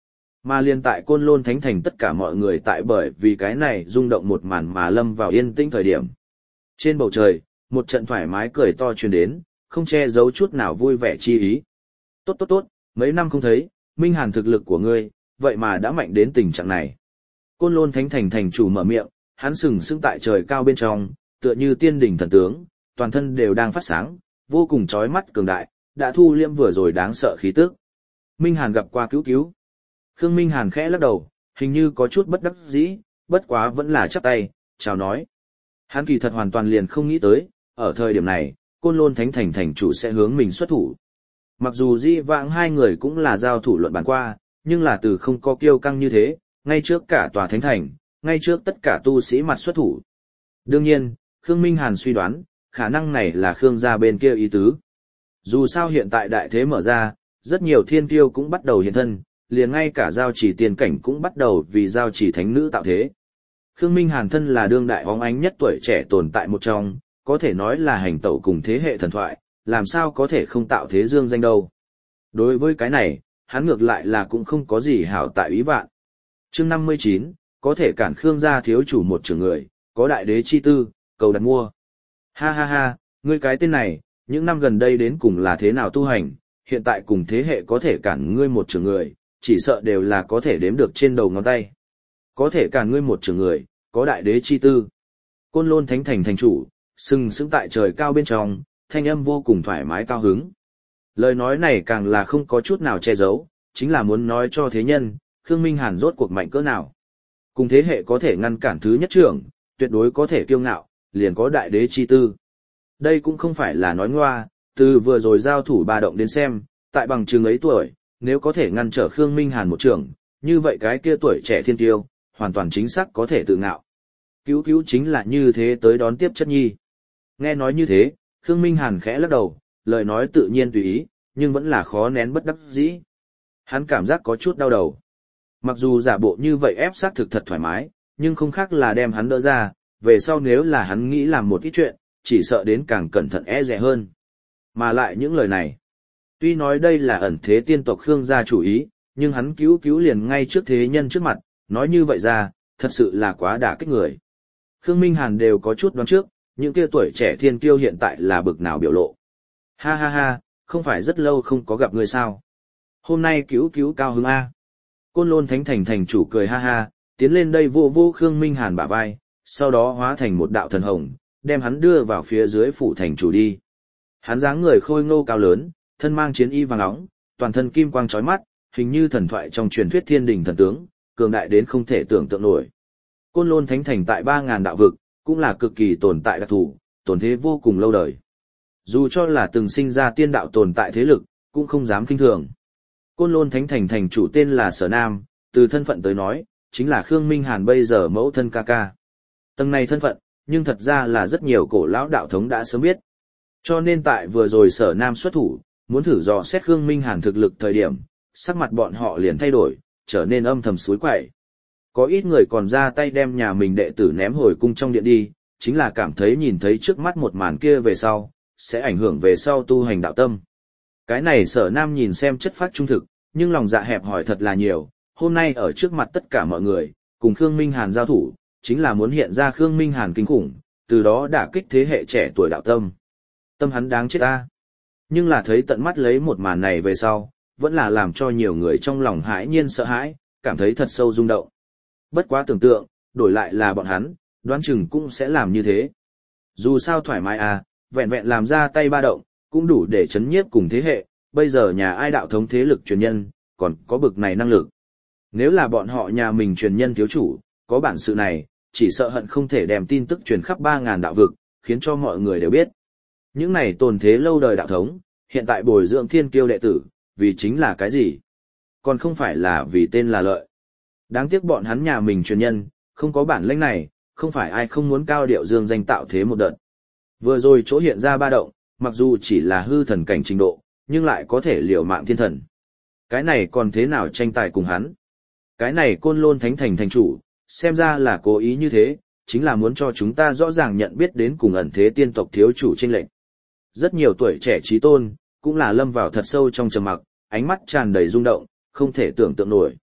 Mà liên tại Côn Lôn Thánh Thành tất cả mọi người tại bởi vì cái này rung động một màn mà lâm vào yên tĩnh thời điểm. Trên bầu trời, một trận thoải mái cười to truyền đến, không che giấu chút nào vui vẻ chi ý. Tốt tốt tốt, mấy năm không thấy, Minh Hàn thực lực của ngươi, vậy mà đã mạnh đến tình trạng này. Côn Lôn Thánh Thành thành chủ mở miệng, hắn sừng sững tại trời cao bên trong, tựa như tiên đỉnh thần tướng, toàn thân đều đang phát sáng, vô cùng chói mắt cường đại, đã thu liễm vừa rồi đáng sợ khí tức. Minh Hàn gặp qua cứu cứu. Khương Minh Hàn khẽ lắc đầu, hình như có chút bất đắc dĩ, bất quá vẫn là chắp tay, chào nói. Hắn kỳ thật hoàn toàn liền không nghĩ tới, ở thời điểm này, Côn Lôn Thánh Thành thành chủ sẽ hướng mình xuất thủ. Mặc dù di vãng hai người cũng là giao thủ luận bàn qua, nhưng là từ không có kiêu căng như thế, ngay trước cả tòa Thánh Thành, ngay trước tất cả tu sĩ mặt xuất thủ. Đương nhiên, Khương Minh Hàn suy đoán, khả năng này là Khương gia bên kia ý tứ. Dù sao hiện tại đại thế mở ra, rất nhiều thiên kiêu cũng bắt đầu hiện thân, liền ngay cả giao chỉ tiền cảnh cũng bắt đầu vì giao chỉ thánh nữ tạo thế. Khương Minh Hàn thân là đương đại óng ánh nhất tuổi trẻ tồn tại một trong, có thể nói là hành tẩu cùng thế hệ thần thoại, làm sao có thể không tạo thế dương danh đâu. Đối với cái này, hắn ngược lại là cũng không có gì hảo tại ý vạn. Chương 59, có thể cản Khương gia thiếu chủ một trưởng người, có đại đế chi tư, cầu đặt mua. Ha ha ha, ngươi cái tên này, những năm gần đây đến cùng là thế nào tu hành, hiện tại cùng thế hệ có thể cản ngươi một trưởng người, chỉ sợ đều là có thể đếm được trên đầu ngón tay. Có thể cản ngươi một trưởng người, có đại đế chi tư. Côn Lôn Thánh Thành thành chủ, sừng sững tại trời cao bên trong, thanh âm vô cùng thoải mái cao hứng. Lời nói này càng là không có chút nào che giấu, chính là muốn nói cho thế nhân, Khương Minh Hàn rốt cuộc mạnh cỡ nào. Cùng thế hệ có thể ngăn cản thứ nhất trưởng, tuyệt đối có thể kiêu ngạo, liền có đại đế chi tư. Đây cũng không phải là nói ngoa, từ vừa rồi giao thủ ba động đến xem, tại bằng chứng ấy tuổi, nếu có thể ngăn trở Khương Minh Hàn một trưởng, như vậy cái kia tuổi trẻ thiên tiêu, hoàn toàn chính xác có thể tự ngạo. Cứu cứu chính là như thế tới đón tiếp chất nhi. Nghe nói như thế, Khương Minh Hàn khẽ lắc đầu, lời nói tự nhiên tùy ý, nhưng vẫn là khó nén bất đắc dĩ. Hắn cảm giác có chút đau đầu. Mặc dù giả bộ như vậy ép xác thực thật thoải mái, nhưng không khác là đem hắn đỡ ra, về sau nếu là hắn nghĩ làm một ít chuyện, chỉ sợ đến càng cẩn thận e dè hơn. Mà lại những lời này, tuy nói đây là ẩn thế tiên tộc Khương gia chủ ý, nhưng hắn cứu cứu liền ngay trước thế nhân trước mặt, nói như vậy ra, thật sự là quá đả kích người. Khương Minh Hàn đều có chút đoán trước, những kia tuổi trẻ thiên kiêu hiện tại là bực nào biểu lộ. Ha ha ha, không phải rất lâu không có gặp người sao. Hôm nay cứu cứu cao hứng A. Côn Lôn Thánh Thành thành chủ cười ha ha, tiến lên đây vô vô Khương Minh Hàn bả vai, sau đó hóa thành một đạo thần hồng, đem hắn đưa vào phía dưới phủ thành chủ đi. Hắn dáng người khôi ngô cao lớn, thân mang chiến y vàng óng, toàn thân kim quang chói mắt, hình như thần thoại trong truyền thuyết thiên đình thần tướng, cường đại đến không thể tưởng tượng nổi. Côn Lôn Thánh Thành tại 3.000 đạo vực, cũng là cực kỳ tồn tại đặc thù, tồn thế vô cùng lâu đời. Dù cho là từng sinh ra tiên đạo tồn tại thế lực, cũng không dám kinh thường. Côn Lôn Thánh Thành thành chủ tên là Sở Nam, từ thân phận tới nói, chính là Khương Minh Hàn bây giờ mẫu thân ca ca. Tầng này thân phận, nhưng thật ra là rất nhiều cổ lão đạo thống đã sớm biết. Cho nên tại vừa rồi Sở Nam xuất thủ, muốn thử dò xét Khương Minh Hàn thực lực thời điểm, sắc mặt bọn họ liền thay đổi, trở nên âm thầm suối quậy. Có ít người còn ra tay đem nhà mình đệ tử ném hồi cung trong điện đi, chính là cảm thấy nhìn thấy trước mắt một màn kia về sau, sẽ ảnh hưởng về sau tu hành đạo tâm. Cái này Sở Nam nhìn xem chất phác trung thực, nhưng lòng dạ hẹp hỏi thật là nhiều, hôm nay ở trước mặt tất cả mọi người, cùng Khương Minh Hàn giao thủ, chính là muốn hiện ra Khương Minh Hàn kinh khủng, từ đó đả kích thế hệ trẻ tuổi đạo tâm. Tâm hắn đáng chết ta. Nhưng là thấy tận mắt lấy một màn này về sau, vẫn là làm cho nhiều người trong lòng hãi nhiên sợ hãi, cảm thấy thật sâu rung động. Bất quá tưởng tượng, đổi lại là bọn hắn, đoán chừng cũng sẽ làm như thế. Dù sao thoải mái à, vẹn vẹn làm ra tay ba động, cũng đủ để chấn nhiếp cùng thế hệ, bây giờ nhà ai đạo thống thế lực truyền nhân, còn có bực này năng lực. Nếu là bọn họ nhà mình truyền nhân thiếu chủ, có bản sự này, chỉ sợ hận không thể đem tin tức truyền khắp 3.000 đạo vực, khiến cho mọi người đều biết. Những này tồn thế lâu đời đạo thống, hiện tại bồi dưỡng thiên kiêu đệ tử, vì chính là cái gì? Còn không phải là vì tên là lợi. Đáng tiếc bọn hắn nhà mình truyền nhân, không có bản lĩnh này, không phải ai không muốn cao điệu dương danh tạo thế một đợt. Vừa rồi chỗ hiện ra ba động, mặc dù chỉ là hư thần cảnh trình độ, nhưng lại có thể liều mạng thiên thần. Cái này còn thế nào tranh tài cùng hắn? Cái này Côn Lôn Thánh Thành thành chủ, xem ra là cố ý như thế, chính là muốn cho chúng ta rõ ràng nhận biết đến cùng ẩn thế tiên tộc thiếu chủ chênh lệnh. Rất nhiều tuổi trẻ trí tôn, cũng là lâm vào thật sâu trong trầm mặc, ánh mắt tràn đầy rung động, không thể tưởng tượng nổi.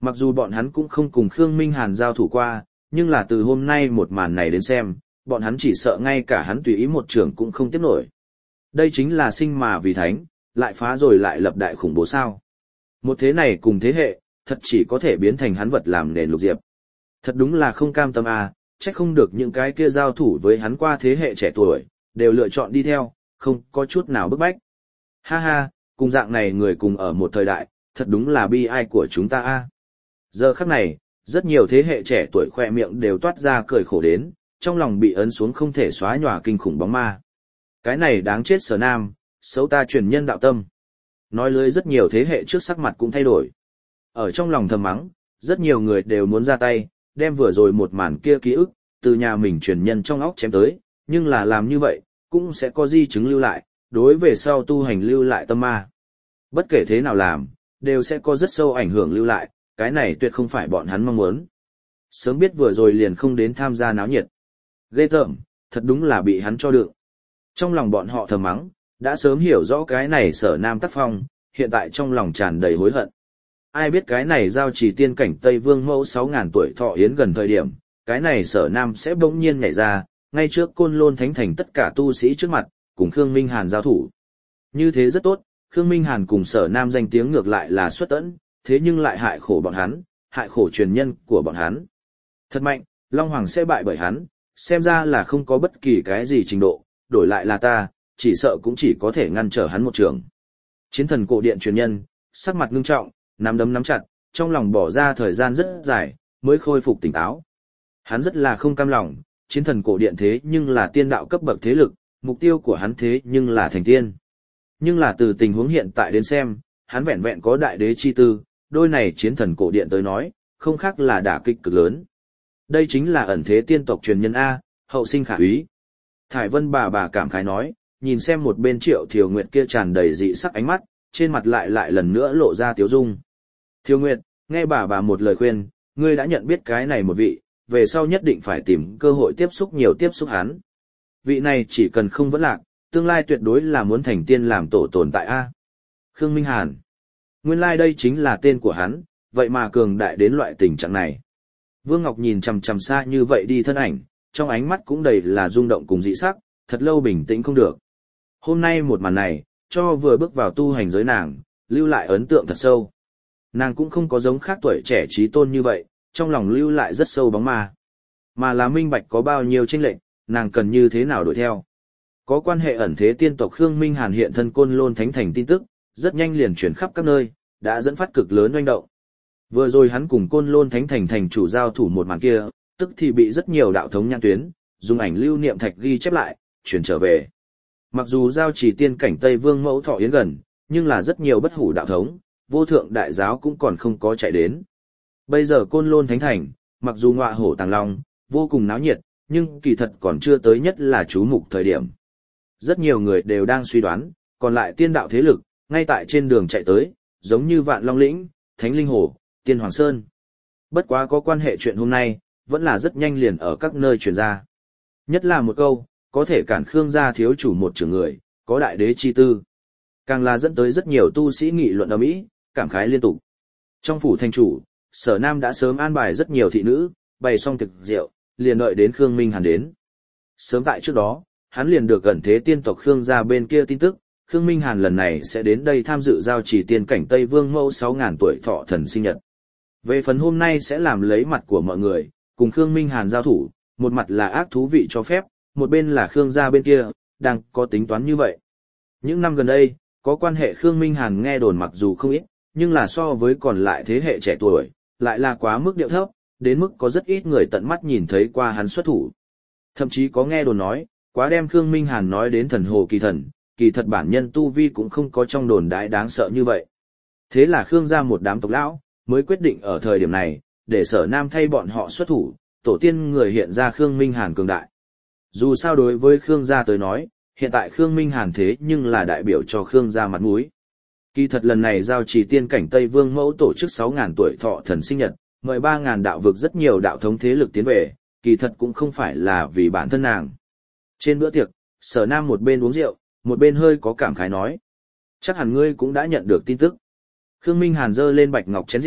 Mặc dù bọn hắn cũng không cùng Khương Minh Hàn giao thủ qua, nhưng là từ hôm nay một màn này đến xem, bọn hắn chỉ sợ ngay cả hắn tùy ý một trưởng cũng không tiếp nổi. Đây chính là sinh mà vì thánh, lại phá rồi lại lập đại khủng bố sao. Một thế này cùng thế hệ, thật chỉ có thể biến thành hắn vật làm nền Lục Diệp. Thật đúng là không cam tâm à, trách không được những cái kia giao thủ với hắn qua thế hệ trẻ tuổi, đều lựa chọn đi theo, không có chút nào bức bách. Ha ha, cùng dạng này người cùng ở một thời đại, thật đúng là bi ai của chúng ta a. Giờ khắc này, rất nhiều thế hệ trẻ tuổi khoe miệng đều toát ra cười khổ đến, trong lòng bị ấn xuống không thể xóa nhòa kinh khủng bóng ma. Cái này đáng chết Sở Nam, xấu ta truyền nhân đạo tâm. Nói lưới rất nhiều thế hệ trước sắc mặt cũng thay đổi. Ở trong lòng thầm mắng, rất nhiều người đều muốn ra tay, đem vừa rồi một màn kia ký ức, từ nhà mình truyền nhân trong óc chém tới, nhưng là làm như vậy, cũng sẽ có di chứng lưu lại, đối về sau tu hành lưu lại tâm ma. Bất kể thế nào làm, đều sẽ có rất sâu ảnh hưởng lưu lại, cái này tuyệt không phải bọn hắn mong muốn. Sớm biết vừa rồi liền không đến tham gia náo nhiệt. Ghê tởm, thật đúng là bị hắn cho đựng. Trong lòng bọn họ thầm mắng, đã sớm hiểu rõ cái này Sở Nam tác phong, hiện tại trong lòng tràn đầy hối hận. Ai biết cái này giao trì tiên cảnh Tây Vương mẫu 6.000 tuổi thọ yến gần thời điểm, cái này Sở Nam sẽ bỗng nhiên nhảy ra, ngay trước Côn Lôn Thánh Thành tất cả tu sĩ trước mặt, cùng Khương Minh Hàn giao thủ. Như thế rất tốt, Khương Minh Hàn cùng Sở Nam danh tiếng ngược lại là xuất tẫn, thế nhưng lại hại khổ bọn hắn, hại khổ truyền nhân của bọn hắn. Thật mạnh, Long Hoàng sẽ bại bởi hắn, xem ra là không có bất kỳ cái gì trình độ, đổi lại là ta, chỉ sợ cũng chỉ có thể ngăn trở hắn một trường. Chiến thần cổ điện truyền nhân, sắc mặt ngưng trọng, nắm đấm nắm chặt, trong lòng bỏ ra thời gian rất dài, mới khôi phục tỉnh táo. Hắn rất là không cam lòng, chiến thần cổ điện thế nhưng là tiên đạo cấp bậc thế lực, mục tiêu của hắn thế nhưng là thành tiên. Nhưng là từ tình huống hiện tại đến xem, hắn vẹn vẹn có đại đế chi tư, đôi này chiến thần cổ điện tới nói, không khác là đả kích cực lớn. Đây chính là ẩn thế tiên tộc truyền nhân A, hậu sinh khả úy. Thải Vân bà cảm khái nói, nhìn xem một bên Triệu Thiều Nguyệt kia tràn đầy dị sắc ánh mắt, trên mặt lại lần nữa lộ ra tiếu dung. Thiều Nguyệt, nghe bà một lời khuyên, ngươi đã nhận biết cái này một vị, về sau nhất định phải tìm cơ hội tiếp xúc hắn. Vị này chỉ cần không vẫn lạc, tương lai tuyệt đối là muốn thành tiên làm tổ tồn tại A. Khương Minh Hàn. Nguyên lai đây chính là tên của hắn, vậy mà cường đại đến loại tình trạng này. Vương Ngọc nhìn chằm chằm xa như vậy đi thân ảnh, trong ánh mắt cũng đầy là rung động cùng dị sắc, thật lâu bình tĩnh không được. Hôm nay một màn này, cho vừa bước vào tu hành giới nàng, lưu lại ấn tượng thật sâu. Nàng cũng không có giống khác tuổi trẻ trí tôn như vậy, trong lòng lưu lại rất sâu bóng ma. Mà là minh bạch có bao nhiêu chênh lệch, nàng cần như thế nào đuổi theo. Có quan hệ ẩn thế tiên tộc Khương Minh Hàn hiện thân Côn Lôn Thánh Thành tin tức, rất nhanh liền chuyển khắp các nơi, đã dẫn phát cực lớn oanh động. Vừa rồi hắn cùng Côn Lôn Thánh Thành thành chủ giao thủ một màn kia, tức thì bị rất nhiều đạo thống nhãn tuyến, dùng ảnh lưu niệm thạch ghi chép lại, chuyển trở về. Mặc dù giao chỉ tiên cảnh Tây Vương mẫu thọ yến gần, nhưng là rất nhiều bất hủ đạo thống, vô thượng đại giáo cũng còn không có chạy đến. Bây giờ Côn Lôn Thánh Thành, mặc dù ngọa hổ tàng long, vô cùng náo nhiệt, nhưng kỳ thật còn chưa tới nhất là chú mục thời điểm. Rất nhiều người đều đang suy đoán, còn lại tiên đạo thế lực, ngay tại trên đường chạy tới, giống như Vạn Long Lĩnh, Thánh Linh Hồ, Tiên Hoàng Sơn. Bất quá có quan hệ chuyện hôm nay, vẫn là rất nhanh liền ở các nơi truyền ra. Nhất là một câu, có thể cản Khương gia thiếu chủ một trưởng người, có đại đế chi tư. Càng là dẫn tới rất nhiều tu sĩ nghị luận ầm ĩ, cảm khái liên tục. Trong phủ thành chủ, Sở Nam đã sớm an bài rất nhiều thị nữ, bày xong thực rượu, liền đợi đến Khương Minh Hàn đến. Sớm tại trước đó, hắn liền được gần thế tiên tộc Khương gia bên kia tin tức, Khương Minh Hàn lần này sẽ đến đây tham dự giao chỉ tiên cảnh Tây Vương mẫu 6.000 tuổi thọ thần sinh nhật. Về phần hôm nay sẽ làm lấy mặt của mọi người, cùng Khương Minh Hàn giao thủ, một mặt là ác thú vị cho phép, một bên là Khương gia bên kia, đang có tính toán như vậy. Những năm gần đây, có quan hệ Khương Minh Hàn nghe đồn mặc dù không ít, nhưng là so với còn lại thế hệ trẻ tuổi, lại là quá mức điệu thấp, đến mức có rất ít người tận mắt nhìn thấy qua hắn xuất thủ. Thậm chí có nghe đồn nói, quá đem Khương Minh Hàn nói đến thần hồ kỳ thật bản nhân tu vi cũng không có trong đồn đại đáng sợ như vậy. Thế là Khương gia một đám tộc lão, mới quyết định ở thời điểm này, để Sở Nam thay bọn họ xuất thủ, tổ tiên người hiện ra Khương Minh Hàn cường đại. Dù sao đối với Khương gia tới nói, hiện tại Khương Minh Hàn thế nhưng là đại biểu cho Khương gia mặt mũi. Kỳ thật lần này giao trì tiên cảnh Tây Vương mẫu tổ chức 6.000 tuổi thọ thần sinh nhật, mời 3.000 đạo vực rất nhiều đạo thống thế lực tiến về, kỳ thật cũng không phải là vì bản thân nàng. Trên bữa tiệc, Sở Nam một bên uống rượu, một bên hơi có cảm khái nói. Chắc hẳn ngươi cũng đã nhận được tin tức. Khương Minh Hàn giơ lên bạch ngọc chén rượu,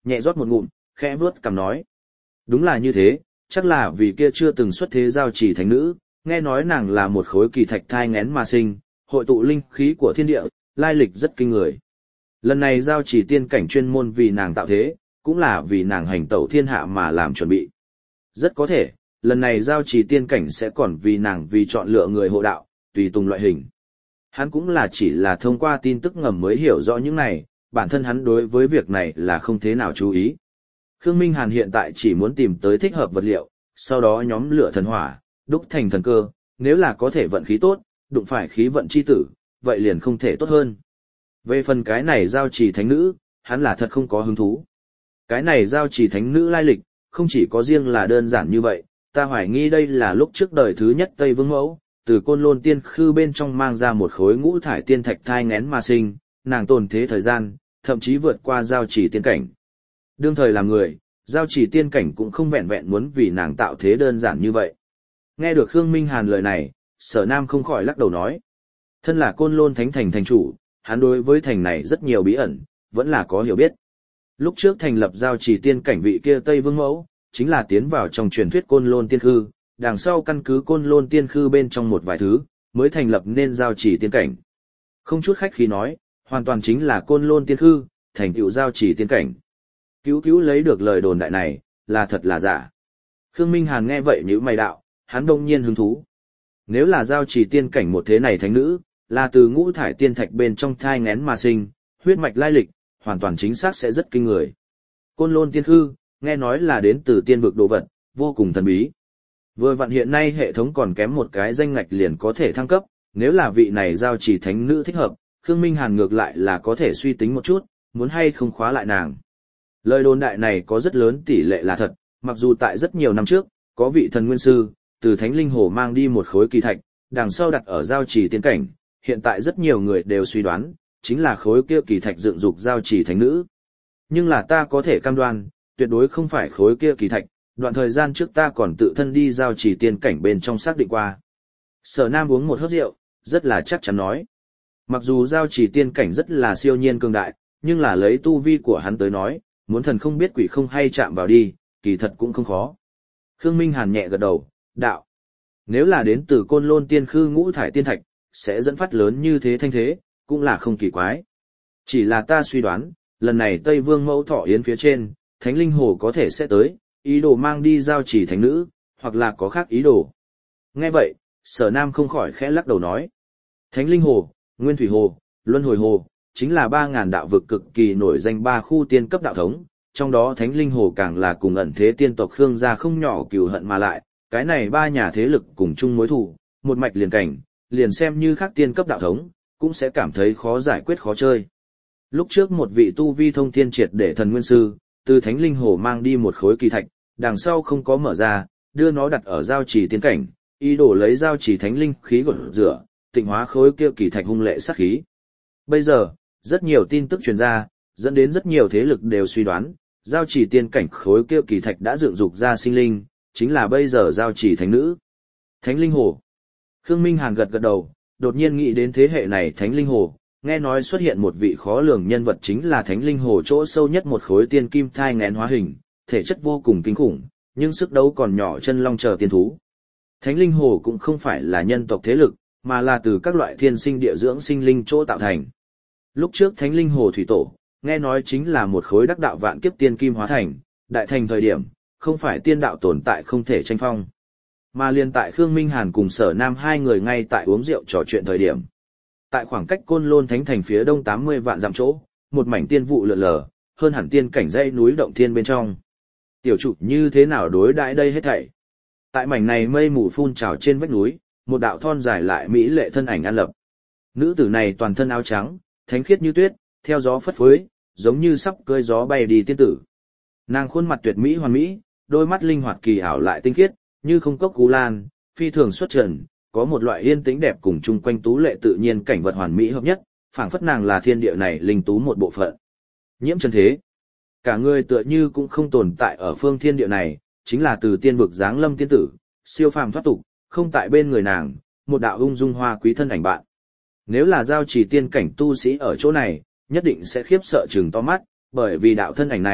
nhẹ rót một ngụm, khẽ vuốt cằm nói. Đúng là như thế, chắc là vì kia chưa từng xuất thế giao chỉ thánh nữ, nghe nói nàng là một khối kỳ thạch thai nghén mà sinh, hội tụ linh khí của thiên địa, lai lịch rất kinh người. Lần này giao chỉ tiên cảnh chuyên môn vì nàng tạo thế, cũng là vì nàng hành tẩu thiên hạ mà làm chuẩn bị. Rất có thể, lần này giao chỉ tiên cảnh sẽ còn vì nàng vì chọn lựa người hộ đạo, tùy tùng loại hình. Hắn cũng là chỉ là thông qua tin tức ngầm mới hiểu rõ những này, bản thân hắn đối với việc này là không thế nào chú ý. Khương Minh Hàn hiện tại chỉ muốn tìm tới thích hợp vật liệu, sau đó nhóm lửa thần hỏa, đúc thành thần cơ, nếu là có thể vận khí tốt, đụng phải khí vận chi tử, vậy liền không thể tốt hơn. Về phần cái này giao chỉ thánh nữ, hắn là thật không có hứng thú. Cái này giao chỉ thánh nữ lai lịch, không chỉ có riêng là đơn giản như vậy, ta hoài nghi đây là lúc trước đời thứ nhất Tây Vương Mẫu, từ Côn Lôn Tiên Khư bên trong mang ra một khối ngũ thải tiên thạch thai nghén mà sinh, nàng tồn thế thời gian, thậm chí vượt qua giao chỉ tiên cảnh. Đương thời làm người, giao chỉ tiên cảnh cũng không vẹn vẹn muốn vì nàng tạo thế đơn giản như vậy. Nghe được Khương Minh Hàn lời này, Sở Nam không khỏi lắc đầu nói. Thân là Côn Lôn Thánh Thành thành chủ, hắn đối với thành này rất nhiều bí ẩn, vẫn là có hiểu biết. Lúc trước thành lập giao chỉ tiên cảnh vị kia Tây Vương Mẫu, chính là tiến vào trong truyền thuyết Côn Lôn Tiên Khư, đằng sau căn cứ Côn Lôn Tiên Khư bên trong một vài thứ, mới thành lập nên giao chỉ tiên cảnh. Không chút khách khí nói, hoàn toàn chính là Côn Lôn Tiên Khư, thành tựu giao chỉ tiên cảnh. Cứu lấy được lời đồn đại này, là thật là giả. Khương Minh Hàn nghe vậy nhíu mày đạo, hắn đông nhiên hứng thú. Nếu là giao chỉ tiên cảnh một thế này thánh nữ, là từ ngũ thải tiên thạch bên trong thai nghén mà sinh, huyết mạch lai lịch, hoàn toàn chính xác sẽ rất kinh người. Côn Lôn Tiên Khư, nghe nói là đến từ tiên vực đồ vật, vô cùng thần bí. Vừa vặn hiện nay hệ thống còn kém một cái danh ngạch liền có thể thăng cấp, nếu là vị này giao chỉ thánh nữ thích hợp, Khương Minh Hàn ngược lại là có thể suy tính một chút, muốn hay không khóa lại nàng. Lời đồn đại này có rất lớn tỷ lệ là thật, mặc dù tại rất nhiều năm trước, có vị thần nguyên sư, từ Thánh Linh Hồ mang đi một khối kỳ thạch, đằng sau đặt ở giao chỉ tiên cảnh, hiện tại rất nhiều người đều suy đoán, chính là khối kia kỳ thạch dựng dục giao chỉ thánh nữ. Nhưng là ta có thể cam đoan, tuyệt đối không phải khối kia kỳ thạch, đoạn thời gian trước ta còn tự thân đi giao chỉ tiên cảnh bên trong xác định qua. Sở Nam uống một hớp rượu, rất là chắc chắn nói. Mặc dù giao chỉ tiên cảnh rất là siêu nhiên cường đại, nhưng là lấy tu vi của hắn tới nói, muốn thần không biết quỷ không hay chạm vào đi, kỳ thật cũng không khó. Khương Minh Hàn nhẹ gật đầu, đạo. Nếu là đến từ Côn Lôn Tiên Khư ngũ thải tiên thạch, sẽ dẫn phát lớn như thế thanh thế, cũng là không kỳ quái. Chỉ là ta suy đoán, lần này Tây Vương Mẫu Thọ Yến phía trên, Thánh Linh Hồ có thể sẽ tới, ý đồ mang đi giao chỉ thánh nữ, hoặc là có khác ý đồ. Nghe vậy, Sở Nam không khỏi khẽ lắc đầu nói. Thánh Linh Hồ, Nguyên Thủy Hồ, Luân Hồi Hồ, chính là 3.000 đạo vực cực kỳ nổi danh 3 khu tiên cấp đạo thống, trong đó Thánh Linh Hồ càng là cùng ẩn thế tiên tộc Khương gia không nhỏ cừu hận mà lại, cái này 3 nhà thế lực cùng chung mối thù, một mạch liền cảnh, liền xem như khác tiên cấp đạo thống, cũng sẽ cảm thấy khó giải quyết khó chơi. Lúc trước một vị tu vi thông thiên triệt để thần nguyên sư, từ Thánh Linh Hồ mang đi một khối kỳ thạch, đằng sau không có mở ra, đưa nó đặt ở giao chỉ tiên cảnh, ý đồ lấy giao chỉ thánh linh khí gột rửa, tịnh hóa khối kia kỳ thạch hung lệ sát khí. Bây giờ, rất nhiều tin tức truyền ra, dẫn đến rất nhiều thế lực đều suy đoán, giao chỉ tiên cảnh khối kia kỳ thạch đã dựng dục ra sinh linh, chính là bây giờ giao chỉ thánh nữ. Thánh Linh Hồ. Khương Minh Hàn gật gật đầu, đột nhiên nghĩ đến thế hệ này Thánh Linh Hồ, nghe nói xuất hiện một vị khó lường nhân vật chính là Thánh Linh Hồ chỗ sâu nhất một khối tiên kim thai nghén hóa hình, thể chất vô cùng kinh khủng, nhưng sức đấu còn nhỏ chân long chờ tiên thú. Thánh Linh Hồ cũng không phải là nhân tộc thế lực, mà là từ các loại thiên sinh địa dưỡng sinh linh chỗ tạo thành. Lúc trước Thánh Linh Hồ thủy tổ, nghe nói chính là một khối đắc đạo vạn kiếp tiên kim hóa thành, đại thành thời điểm, không phải tiên đạo tồn tại không thể tranh phong. Mà liền tại Khương Minh Hàn cùng Sở Nam hai người ngay tại uống rượu trò chuyện thời điểm. Tại khoảng cách Côn Lôn Thánh Thành phía đông 80 vạn dặm chỗ, một mảnh tiên vụ lượn lờ, hơn hẳn tiên cảnh dãy núi động thiên bên trong. Tiểu chủ như thế nào đối đãi đây hết thảy? Tại mảnh này mây mù phun trào trên vách núi, một đạo thon dài lại mỹ lệ thân ảnh an lập. Nữ tử này toàn thân áo trắng, thánh khiết như tuyết, theo gió phất phới, giống như sắp cưỡi gió bay đi tiên tử. Nàng khuôn mặt tuyệt mỹ hoàn mỹ, đôi mắt linh hoạt kỳ ảo lại tinh khiết, như không cốc cú lan, phi thường xuất trần, có một loại yên tĩnh đẹp cùng chung quanh tú lệ tự nhiên cảnh vật hoàn mỹ hợp nhất, phảng phất nàng là thiên địa này linh tú một bộ phận. Nhiễm chân thế, cả người tựa như cũng không tồn tại ở phương thiên địa này, chính là từ tiên vực giáng lâm tiên tử, siêu phàm thoát tục, không tại bên người nàng, một đạo ung dung hoa quý thân ảnh bạn. Nếu là giao chỉ tiên cảnh tu sĩ ở chỗ này, nhất định sẽ khiếp sợ chừng to mắt, bởi vì đạo thân ảnh này,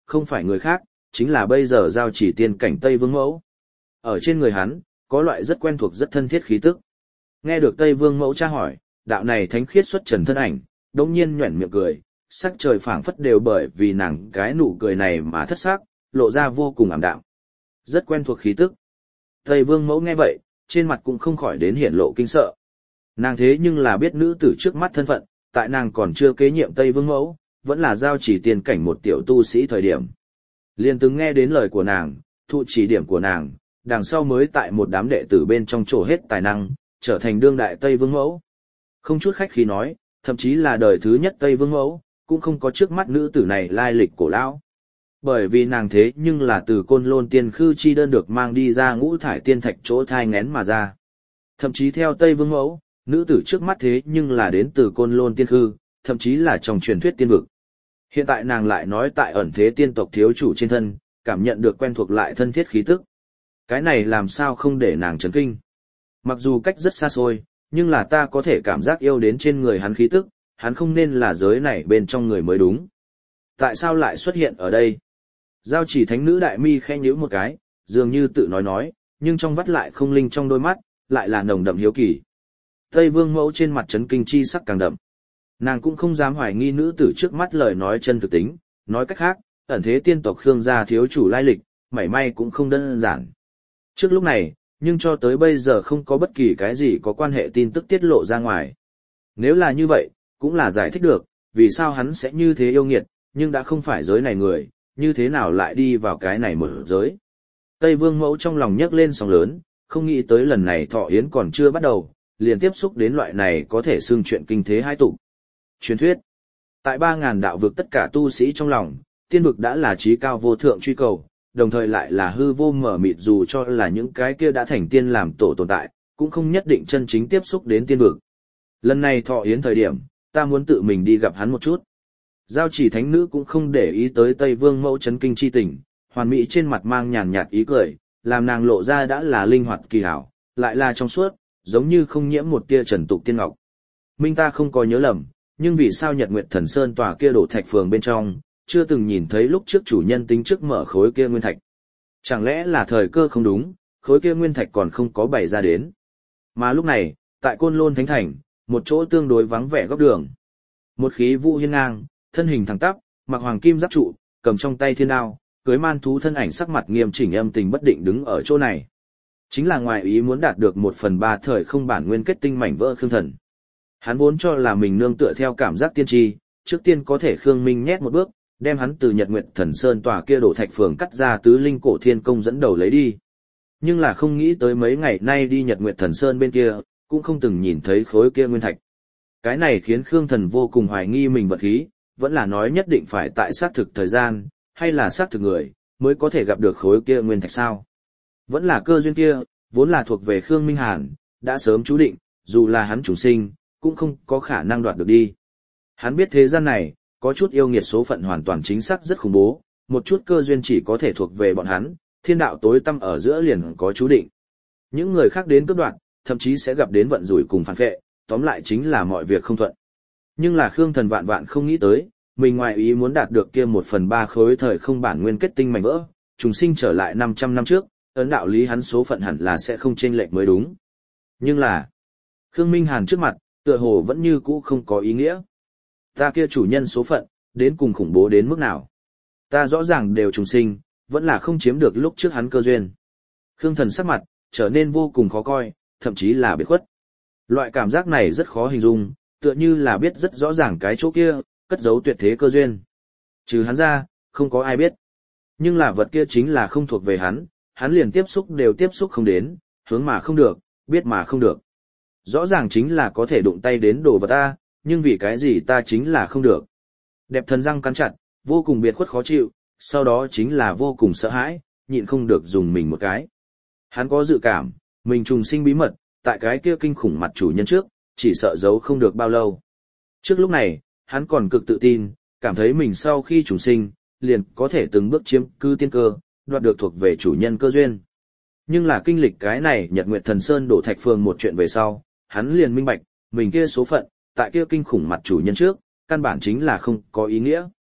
không phải người khác, chính là bây giờ giao chỉ tiên cảnh Tây Vương Mẫu. Ở trên người hắn, có loại rất quen thuộc rất thân thiết khí tức. Nghe được Tây Vương Mẫu tra hỏi, đạo này thánh khiết xuất trần thân ảnh, đống nhiên nhoẻn miệng cười, sắc trời phảng phất đều bởi vì nàng cái nụ cười này mà thất sắc, lộ ra vô cùng ảm đạm. Rất quen thuộc khí tức. Tây Vương Mẫu nghe vậy, trên mặt cũng không khỏi đến hiển lộ kinh sợ. Nàng thế nhưng là biết nữ tử trước mắt thân phận, tại nàng còn chưa kế nhiệm Tây Vương Mẫu, vẫn là giao chỉ tiên cảnh một tiểu tu sĩ thời điểm. Liên từng nghe đến lời của nàng, thụ chỉ điểm của nàng, đằng sau mới tại một đám đệ tử bên trong trổ hết tài năng, trở thành đương đại Tây Vương Mẫu. Không chút khách khí nói, thậm chí là đời thứ nhất Tây Vương Mẫu, cũng không có trước mắt nữ tử này lai lịch cổ lão. Bởi vì nàng thế nhưng là từ Côn Lôn Tiên Khư chi đơn được mang đi ra ngũ thải tiên thạch chỗ thai nghén mà ra. Thậm chí theo Tây Vương Mẫu, nữ tử trước mắt thế nhưng là đến từ Côn Lôn Tiên Khư, thậm chí là trong truyền thuyết tiên vực. Hiện tại nàng lại nói tại ẩn thế tiên tộc thiếu chủ trên thân, cảm nhận được quen thuộc lại thân thiết khí tức. Cái này làm sao không để nàng chấn kinh. Mặc dù cách rất xa xôi, nhưng là ta có thể cảm giác yêu đến trên người hắn khí tức, hắn không nên là giới này bên trong người mới đúng. Tại sao lại xuất hiện ở đây? Giao chỉ thánh nữ đại mi khẽ nhíu một cái, dường như tự nói, nhưng trong vắt lại không linh trong đôi mắt, lại là nồng đậm hiếu kỳ. Tây Vương Mẫu trên mặt chấn kinh chi sắc càng đậm. Nàng cũng không dám hoài nghi nữ tử trước mắt lời nói chân thực tính, nói cách khác, ẩn thế tiên tộc Khương gia thiếu chủ lai lịch, mảy may cũng không đơn giản. Trước lúc này, nhưng cho tới bây giờ không có bất kỳ cái gì có quan hệ tin tức tiết lộ ra ngoài. Nếu là như vậy, cũng là giải thích được, vì sao hắn sẽ như thế yêu nghiệt, nhưng đã không phải giới này người, như thế nào lại đi vào cái này mở giới. Tây Vương Mẫu trong lòng nhấc lên sóng lớn, không nghĩ tới lần này thọ yến còn chưa bắt đầu, liền tiếp xúc đến loại này có thể xưng chuyện kinh thế hai tục. Truyền thuyết, tại 3.000 đạo vực tất cả tu sĩ trong lòng, tiên vực đã là trí cao vô thượng truy cầu, đồng thời lại là hư vô mở mịt, dù cho là những cái kia đã thành tiên làm tổ tồn tại, cũng không nhất định chân chính tiếp xúc đến tiên vực. Lần này thọ yến thời điểm, ta muốn tự mình đi gặp hắn một chút. Giao chỉ thánh nữ cũng không để ý tới Tây Vương Mẫu chấn kinh chi tình, hoàn mỹ trên mặt mang nhàn nhạt ý cười, làm nàng lộ ra đã là linh hoạt kỳ hảo, lại là trong suốt, giống như không nhiễm một tia trần tục tiên ngọc. Minh ta không có nhớ lầm, nhưng vì sao Nhật Nguyệt Thần Sơn tòa kia đổ thạch phường bên trong, chưa từng nhìn thấy lúc trước chủ nhân tính trước mở khối kia nguyên thạch. Chẳng lẽ là thời cơ không đúng, khối kia nguyên thạch còn không có bày ra đến. Mà lúc này, tại Côn Lôn Thánh Thành, một chỗ tương đối vắng vẻ góc đường. Một khí vũ hiên ngang, thân hình thẳng tắp, mặc hoàng kim giáp trụ, cầm trong tay thiên đao, cưới man thú thân ảnh sắc mặt nghiêm chỉnh âm tình bất định đứng ở chỗ này. Chính là ngoài ý muốn đạt được 1/3 thời không bản nguyên kết tinh mảnh vỡ Khương Thần. Hắn vốn cho là mình nương tựa theo cảm giác tiên tri, trước tiên có thể Khương Minh nhét một bước, đem hắn từ Nhật Nguyệt Thần Sơn tòa kia đổ thạch phường cắt ra tứ linh cổ thiên công dẫn đầu lấy đi. Nhưng là không nghĩ tới mấy ngày nay đi Nhật Nguyệt Thần Sơn bên kia, cũng không từng nhìn thấy khối kia nguyên thạch. Cái này khiến Khương Thần vô cùng hoài nghi mình vật khí, vẫn là nói nhất định phải tại xác thực thời gian, hay là xác thực người, mới có thể gặp được khối kia nguyên thạch sao. Vẫn là cơ duyên kia, vốn là thuộc về Khương Minh Hàn, đã sớm chú định, dù là hắn chủ sinh, cũng không có khả năng đoạt được đi. Hắn biết thế gian này, có chút yêu nghiệt số phận hoàn toàn chính xác rất khủng bố, một chút cơ duyên chỉ có thể thuộc về bọn hắn, thiên đạo tối tăm ở giữa liền có chú định. Những người khác đến cướp đoạt, thậm chí sẽ gặp đến vận rủi cùng phản vệ, tóm lại chính là mọi việc không thuận. Nhưng là Khương Thần vạn vạn không nghĩ tới, mình ngoài ý muốn đạt được kia 1/3 khối thời không bản nguyên kết tinh mảnh vỡ, trùng sinh trở lại 500 năm trước, ấn đạo lý hắn số phận hẳn là sẽ không chênh lệch mới đúng. Nhưng là, Khương Minh Hàn trước mặt, tựa hồ vẫn như cũ không có ý nghĩa. Ta kia chủ nhân số phận, đến cùng khủng bố đến mức nào? Ta rõ ràng đều trùng sinh, vẫn là không chiếm được lúc trước hắn cơ duyên. Khương Thần sắc mặt, trở nên vô cùng khó coi, thậm chí là biệt khuất. Loại cảm giác này rất khó hình dung, tựa như là biết rất rõ ràng cái chỗ kia, cất giấu tuyệt thế cơ duyên. Trừ hắn ra, không có ai biết. Nhưng là vật kia chính là không thuộc về hắn liền tiếp xúc đều tiếp xúc không đến, hướng mà không được, biết mà không được. Rõ ràng chính là có thể đụng tay đến đồ vật ta, nhưng vì cái gì ta chính là không được. Đẹp Thần răng cắn chặt, vô cùng biệt khuất khó chịu, sau đó chính là vô cùng sợ hãi, nhịn không được dùng mình một cái. Hắn có dự cảm, mình trùng sinh bí mật, tại cái kia kinh khủng mặt chủ nhân trước, chỉ sợ giấu không được bao lâu. Trước lúc này, hắn còn cực tự tin, cảm thấy mình sau khi trùng sinh, liền có thể từng bước chiếm cứ tiên cơ, đoạt được thuộc về chủ nhân cơ duyên. Nhưng là kinh lịch cái này Nhật Nguyệt Thần Sơn đổ thạch phường một chuyện về sau, hắn liền minh bạch, mình kia số phận, tại kia kinh khủng mặt chủ nhân trước, căn bản chính là không có ý nghĩa.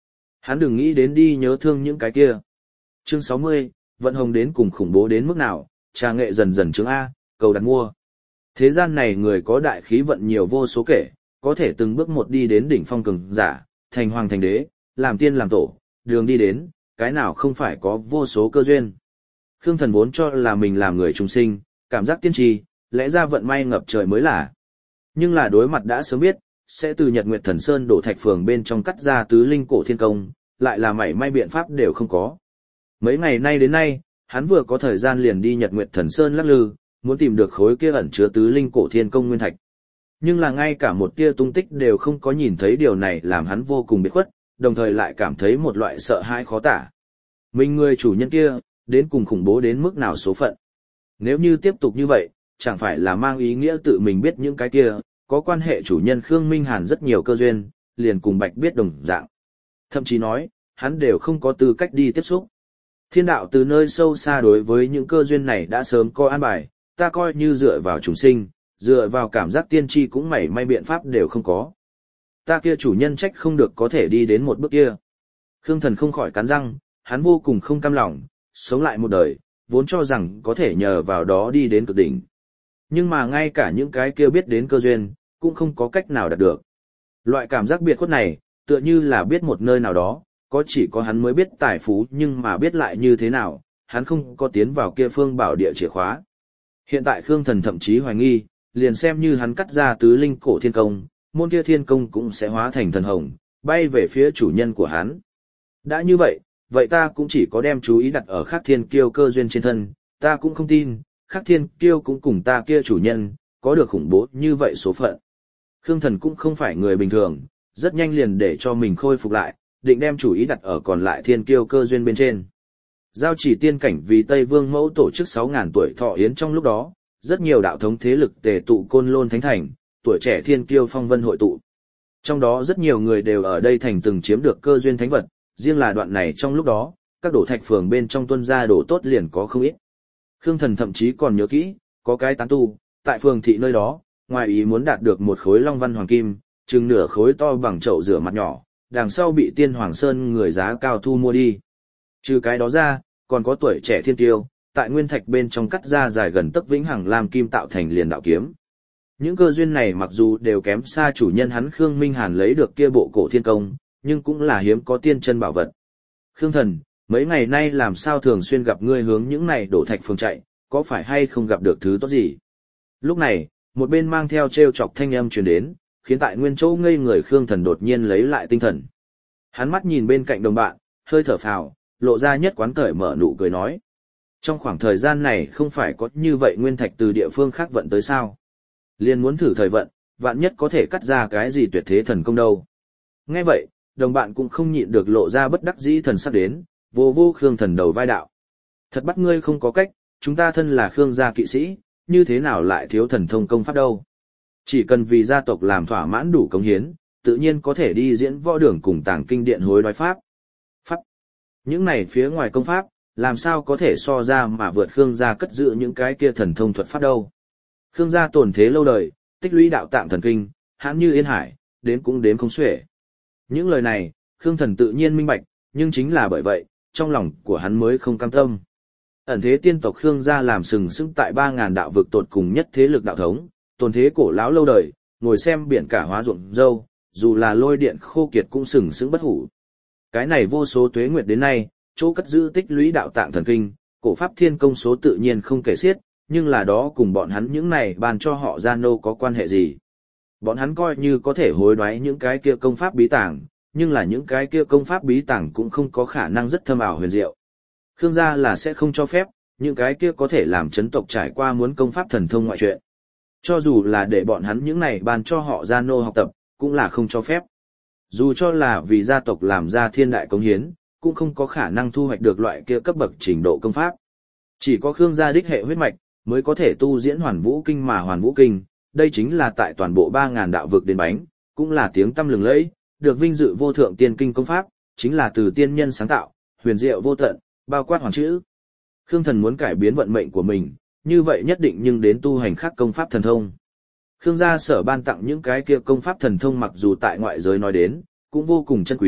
Hắn đừng nghĩ đến đi nhớ thương những cái kia. Chương 60, vận hồng đến cùng khủng bố đến mức nào, trà nghệ dần dần chứng A, cầu đặt mua. Thế gian này người có đại khí vận nhiều vô số kể, có thể từng bước một đi đến đỉnh phong cường giả, thành hoàng thành đế, làm tiên làm tổ, đường đi đến, cái nào không phải có vô số cơ duyên. Khương Thần vốn cho là mình làm người trùng sinh, cảm giác tiên tri, lẽ ra vận may ngập trời mới là. Nhưng là đối mặt đã sớm biết, sẽ từ Nhật Nguyệt Thần Sơn đổ thạch phường bên trong cắt ra tứ linh cổ thiên công, lại là mảy may biện pháp đều không có. Mấy ngày nay đến nay, hắn vừa có thời gian liền đi Nhật Nguyệt Thần Sơn lắc lư, muốn tìm được khối kia ẩn chứa tứ linh cổ thiên công nguyên thạch. Nhưng là ngay cả một tia tung tích đều không có nhìn thấy, điều này làm hắn vô cùng biệt khuất, đồng thời lại cảm thấy một loại sợ hãi khó tả. Mình người chủ nhân kia, đến cùng khủng bố đến mức nào số phận. Nếu như tiếp tục như vậy, chẳng phải là mang ý nghĩa tự mình biết những cái kia, có quan hệ chủ nhân Khương Minh Hàn rất nhiều cơ duyên, liền cùng Bạch biết đồng dạng. Thậm chí nói, hắn đều không có tư cách đi tiếp xúc. Thiên đạo từ nơi sâu xa đối với những cơ duyên này đã sớm có an bài, ta coi như dựa vào chúng sinh, dựa vào cảm giác tiên tri cũng mảy may biện pháp đều không có. Ta kia chủ nhân trách không được có thể đi đến một bước kia. Khương Thần không khỏi cắn răng, hắn vô cùng không cam lòng, sống lại một đời, vốn cho rằng có thể nhờ vào đó đi đến cực đỉnh. Nhưng mà ngay cả những cái kia biết đến cơ duyên, cũng không có cách nào đạt được. Loại cảm giác biệt khuất này, tựa như là biết một nơi nào đó, có chỉ có hắn mới biết tài phú, nhưng mà biết lại như thế nào, hắn không có tiến vào kia phương bảo địa chìa khóa. Hiện tại Khương Thần thậm chí hoài nghi, liền xem như hắn cắt ra tứ linh cổ thiên công, môn kia thiên công cũng sẽ hóa thành thần hồng, bay về phía chủ nhân của hắn. Đã như vậy, vậy ta cũng chỉ có đem chú ý đặt ở Khắc Thiên Kiêu cơ duyên trên thân, ta cũng không tin, Khắc Thiên Kiêu cũng cùng ta kia chủ nhân, có được khủng bố như vậy số phận. Khương Thần cũng không phải người bình thường, rất nhanh liền để cho mình khôi phục lại, định đem chủ ý đặt ở còn lại Thiên Kiêu cơ duyên bên trên. Giao Chỉ tiên cảnh vì Tây Vương Mẫu tổ chức 6.000 tuổi thọ yến, trong lúc đó, rất nhiều đạo thống thế lực tề tụ Côn Lôn Thánh Thành, tuổi trẻ Thiên Kiêu phong vân hội tụ. Trong đó rất nhiều người đều ở đây thành từng chiếm được cơ duyên thánh vật, riêng là đoạn này trong lúc đó, các đổ thạch phường bên trong tuân gia đổ tốt liền có không ít. Khương Thần thậm chí còn nhớ kỹ, có cái tán tu, tại phường thị nơi đó, ngoài ý muốn đạt được một khối long văn hoàng kim, chừng nửa khối to bằng chậu rửa mặt nhỏ, đằng sau bị Tiên Hoàng Sơn người giá cao thu mua đi. Trừ cái đó ra, còn có tuổi trẻ thiên tiêu, tại nguyên thạch bên trong cắt ra dài gần tấc vĩnh hằng lam kim tạo thành liền đạo kiếm. Những cơ duyên này mặc dù đều kém xa chủ nhân hắn Khương Minh Hàn lấy được kia bộ cổ thiên công, nhưng cũng là hiếm có tiên chân bảo vật. Khương Thần, mấy ngày nay làm sao thường xuyên gặp ngươi hướng những này đổ thạch phường chạy, có phải hay không gặp được thứ tốt gì? Lúc này, một bên mang theo trêu chọc thanh âm truyền đến, khiến tại nguyên chỗ ngây người Khương Thần đột nhiên lấy lại tinh thần. Hắn mắt nhìn bên cạnh đồng bạn, hơi thở phào, lộ ra nhất quán cởi mở nụ cười nói. Trong khoảng thời gian này không phải có như vậy nguyên thạch từ địa phương khác vận tới sao? Liền muốn thử thời vận, vạn nhất có thể cắt ra cái gì tuyệt thế thần công đâu. Nghe vậy, đồng bạn cũng không nhịn được lộ ra bất đắc dĩ thần sắc đến, vô vô Khương Thần đầu vai đạo. Thật bắt ngươi không có cách, chúng ta thân là Khương gia kỵ sĩ, như thế nào lại thiếu thần thông công pháp đâu. Chỉ cần vì gia tộc làm thỏa mãn đủ cống hiến, tự nhiên có thể đi diễn võ đường cùng tàng kinh điện hối đoái pháp. Những này phía ngoài công pháp, làm sao có thể so ra mà vượt Khương gia cất giữ những cái kia thần thông thuật pháp đâu. Khương gia tồn thế lâu đời, tích lũy đạo tạng thần kinh, hãn như yên hải, đến cũng đếm không xuể. Những lời này, Khương Thần tự nhiên minh bạch, nhưng chính là bởi vậy, trong lòng của hắn mới không cam tâm. Ẩn thế tiên tộc Khương gia làm sừng sững tại 3.000 đạo vực tột cùng nhất thế lực đạo thống, tồn thế cổ lão lâu đời, ngồi xem biển cả hóa ruộng dâu, dù là lôi điện khô kiệt cũng sừng sững bất hủ. Cái này vô số tuế nguyệt đến nay, chỗ cất giữ tích lũy đạo tạng thần kinh, cổ pháp thiên công số tự nhiên không kể xiết, nhưng là đó cùng bọn hắn những này bàn cho họ gia nô có quan hệ gì. Bọn hắn coi như có thể hối đoái những cái kia công pháp bí tàng, nhưng là những cái kia công pháp bí tàng cũng không có khả năng rất thâm ảo huyền diệu. Khương gia là sẽ không cho phép, những cái kia có thể làm chấn tộc trải qua muốn công pháp thần thông ngoại truyện. Cho dù là để bọn hắn những này bàn cho họ gia nô học tập, cũng là không cho phép. Dù cho là vì gia tộc làm ra thiên đại công hiến, cũng không có khả năng thu hoạch được loại kia cấp bậc trình độ công pháp. Chỉ có Khương gia đích hệ huyết mạch, mới có thể tu diễn Hoàn Vũ Kinh mà Hoàn Vũ Kinh, đây chính là tại toàn bộ 3.000 đạo vực đến bánh, cũng là tiếng tăm lừng lẫy, được vinh dự vô thượng tiên kinh công pháp, chính là từ tiên nhân sáng tạo, huyền diệu vô tận, bao quát hoàn chữ. Khương Thần muốn cải biến vận mệnh của mình, như vậy nhất định nhưng đến tu hành khắc công pháp thần thông. Khương gia sở ban tặng những cái kia công pháp thần thông mặc dù tại ngoại giới nói đến, cũng vô cùng chân quý,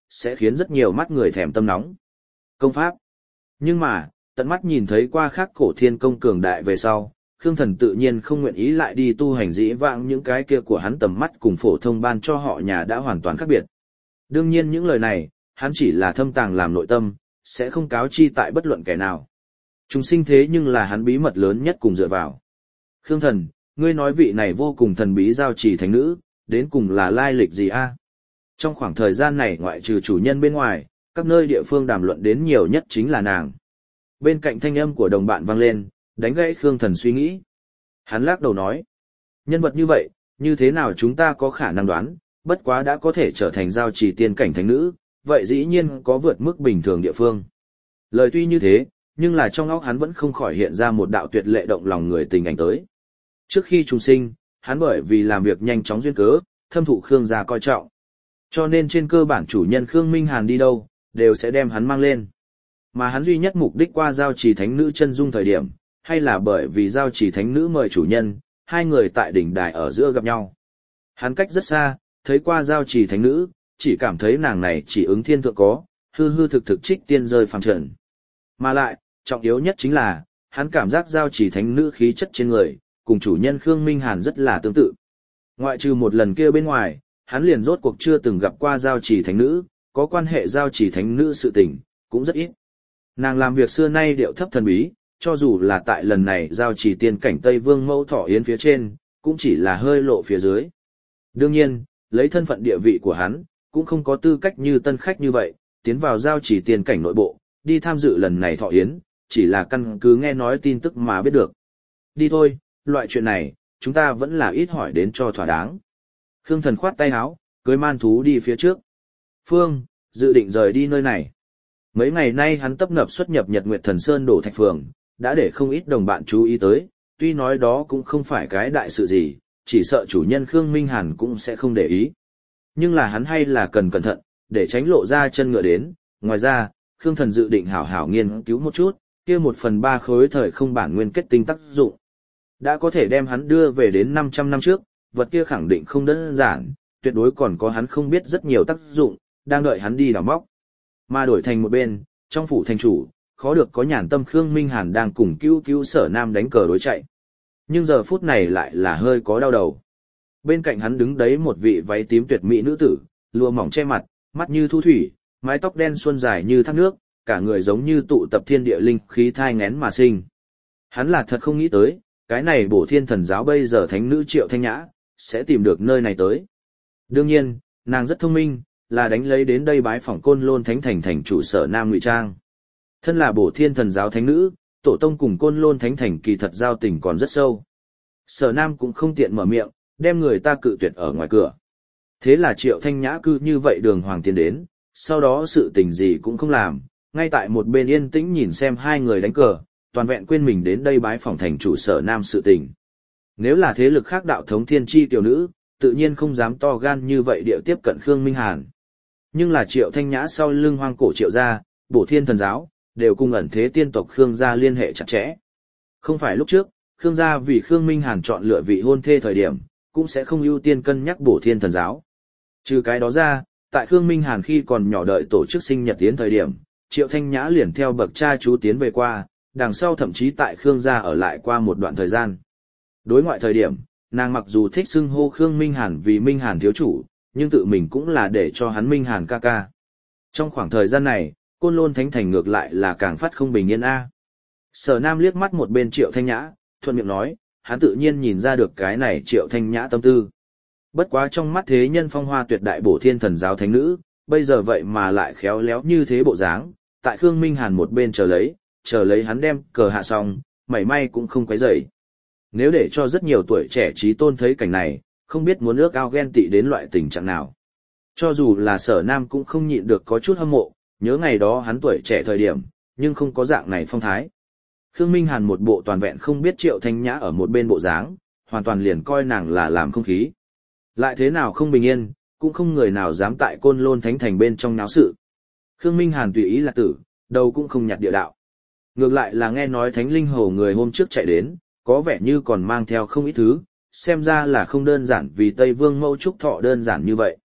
sẽ khiến rất nhiều mắt người thèm tâm nóng. Công pháp. Nhưng mà, tận mắt nhìn thấy qua khác cổ thiên công cường đại về sau, Khương Thần tự nhiên không nguyện ý lại đi tu hành dĩ vãng những cái kia của hắn tầm mắt cùng phổ thông ban cho họ nhà đã hoàn toàn khác biệt. Đương nhiên những lời này, hắn chỉ là thâm tàng làm nội tâm, sẽ không cáo chi tại bất luận kẻ nào. Chúng sinh thế nhưng là hắn bí mật lớn nhất cùng dựa vào. Khương Thần, ngươi nói vị này vô cùng thần bí giao trì thánh nữ, đến cùng là lai lịch gì a? Trong khoảng thời gian này ngoại trừ chủ nhân bên ngoài, các nơi địa phương đàm luận đến nhiều nhất chính là nàng. Bên cạnh thanh âm của đồng bạn vang lên, đánh gãy Khương Thần suy nghĩ. Hắn lắc đầu nói, nhân vật như vậy, như thế nào chúng ta có khả năng đoán, bất quá đã có thể trở thành giao trì tiên cảnh thánh nữ, vậy dĩ nhiên có vượt mức bình thường địa phương. Lời tuy như thế, nhưng là trong óc hắn vẫn không khỏi hiện ra một đạo tuyệt lệ động lòng người tình ảnh tới. Trước khi trùng sinh, hắn bởi vì làm việc nhanh chóng duyên cớ, thâm thụ Khương gia coi trọng. Cho nên trên cơ bản chủ nhân Khương Minh Hàn đi đâu, đều sẽ đem hắn mang lên. Mà hắn duy nhất mục đích qua giao trì thánh nữ chân dung thời điểm, hay là bởi vì giao trì thánh nữ mời chủ nhân, hai người tại đỉnh đài ở giữa gặp nhau. Hắn cách rất xa, thấy qua giao trì thánh nữ, chỉ cảm thấy nàng này chỉ ứng thiên thượng có, hư hư thực thực trích tiên rơi phàm trần. Mà lại, trọng yếu nhất chính là, hắn cảm giác giao trì thánh nữ khí chất trên người, cùng chủ nhân Khương Minh Hàn rất là tương tự. Ngoại trừ một lần kia bên ngoài, hắn liền rốt cuộc chưa từng gặp qua giao trì thánh nữ, có quan hệ giao trì thánh nữ sự tình, cũng rất ít. Nàng làm việc xưa nay điệu thấp thần bí, cho dù là tại lần này giao trì tiên cảnh Tây Vương Mẫu Thọ Yến phía trên, cũng chỉ là hơi lộ phía dưới. Đương nhiên, lấy thân phận địa vị của hắn, cũng không có tư cách như tân khách như vậy, tiến vào giao trì tiên cảnh nội bộ, đi tham dự lần này Thọ Yến, chỉ là căn cứ nghe nói tin tức mà biết được. Đi thôi, loại chuyện này, chúng ta vẫn là ít hỏi đến cho thỏa đáng. Khương Thần khoát tay áo, cưới man thú đi phía trước. Phương, dự định rời đi nơi này. Mấy ngày nay hắn tấp nập xuất nhập Nhật Nguyệt Thần Sơn đổ thạch phường, đã để không ít đồng bạn chú ý tới, tuy nói đó cũng không phải cái đại sự gì, chỉ sợ chủ nhân Khương Minh Hàn cũng sẽ không để ý. Nhưng là hắn hay là cần cẩn thận, để tránh lộ ra chân ngựa đến. Ngoài ra, Khương Thần dự định hảo hảo nghiên cứu một chút, kia 1/3 khối thời không bản nguyên kết tinh tác dụng. Đã có thể đem hắn đưa về đến 500 năm trước, vật kia khẳng định không đơn giản, tuyệt đối còn có hắn không biết rất nhiều tác dụng, đang đợi hắn đi đào móc. Mà đổi thành một bên, trong phủ thành chủ, khó được có nhàn tâm Khương Minh Hàn đang cùng cứu Sở Nam đánh cờ đối chạy. Nhưng giờ phút này lại là hơi có đau đầu. Bên cạnh hắn đứng đấy một vị váy tím tuyệt mỹ nữ tử, lụa mỏng che mặt, mắt như thu thủy, mái tóc đen xuân dài như thác nước, cả người giống như tụ tập thiên địa linh khí thai nghén mà sinh. Hắn là thật không nghĩ tới, cái này Bổ Thiên Thần giáo bây giờ thánh nữ Triệu Thanh Nhã, sẽ tìm được nơi này tới. Đương nhiên, nàng rất thông minh, là đánh lấy đến đây bái phỏng Côn Lôn Thánh Thành thành chủ Sở Nam ngụy trang. Thân là Bổ Thiên Thần giáo thánh nữ, tổ tông cùng Côn Lôn Thánh Thành kỳ thật giao tình còn rất sâu. Sở Nam cũng không tiện mở miệng, đem người ta cự tuyệt ở ngoài cửa. Thế là Triệu Thanh Nhã cứ như vậy đường hoàng tiến đến, sau đó sự tình gì cũng không làm, ngay tại một bên yên tĩnh nhìn xem hai người đánh cờ, toàn vẹn quên mình đến đây bái phỏng thành chủ Sở Nam sự tình. Nếu là thế lực khác đạo thống thiên chi tiểu nữ, tự nhiên không dám to gan như vậy điệu tiếp cận Khương Minh Hàn. Nhưng là Triệu Thanh Nhã sau lưng hoang cổ Triệu gia, Bổ Thiên Thần giáo, đều cùng ẩn thế tiên tộc Khương gia liên hệ chặt chẽ. Không phải lúc trước, Khương gia vì Khương Minh Hàn chọn lựa vị hôn thê thời điểm, cũng sẽ không ưu tiên cân nhắc Bổ Thiên Thần giáo. Trừ cái đó ra, tại Khương Minh Hàn khi còn nhỏ đợi tổ chức sinh nhật tiến thời điểm, Triệu Thanh Nhã liền theo bậc cha chú tiến về qua, đằng sau thậm chí tại Khương gia ở lại qua một đoạn thời gian. Đối ngoại thời điểm, nàng mặc dù thích xưng hô Khương Minh Hàn vì Minh Hàn thiếu chủ, nhưng tự mình cũng là để cho hắn Minh Hàn ca ca. Trong khoảng thời gian này, Côn Lôn Thánh Thành ngược lại là càng phát không bình yên a. Sở Nam liếc mắt một bên Triệu Thanh Nhã, thuận miệng nói, hắn tự nhiên nhìn ra được cái này Triệu Thanh Nhã tâm tư. Bất quá trong mắt thế nhân phong hoa tuyệt đại Bổ Thiên Thần giáo thánh nữ, bây giờ vậy mà lại khéo léo như thế bộ dáng, tại Khương Minh Hàn một bên chờ lấy hắn đem cờ hạ xong, mảy may cũng không quấy rầy. Nếu để cho rất nhiều tuổi trẻ trí tôn thấy cảnh này, không biết muốn ước ao ghen tị đến loại tình trạng nào. Cho dù là Sở Nam cũng không nhịn được có chút hâm mộ, nhớ ngày đó hắn tuổi trẻ thời điểm, nhưng không có dạng này phong thái. Khương Minh Hàn một bộ toàn vẹn không biết Triệu Thanh Nhã ở một bên bộ dáng, hoàn toàn liền coi nàng là làm không khí. Lại thế nào không bình yên, cũng không người nào dám tại Côn Lôn Thánh Thành bên trong náo sự. Khương Minh Hàn tùy ý là tử, đầu cũng không nhặt địa đạo. Ngược lại là nghe nói Thánh Linh Hầu người hôm trước chạy đến, có vẻ như còn mang theo không ít thứ, xem ra là không đơn giản vì Tây Vương Mẫu chúc thọ đơn giản như vậy.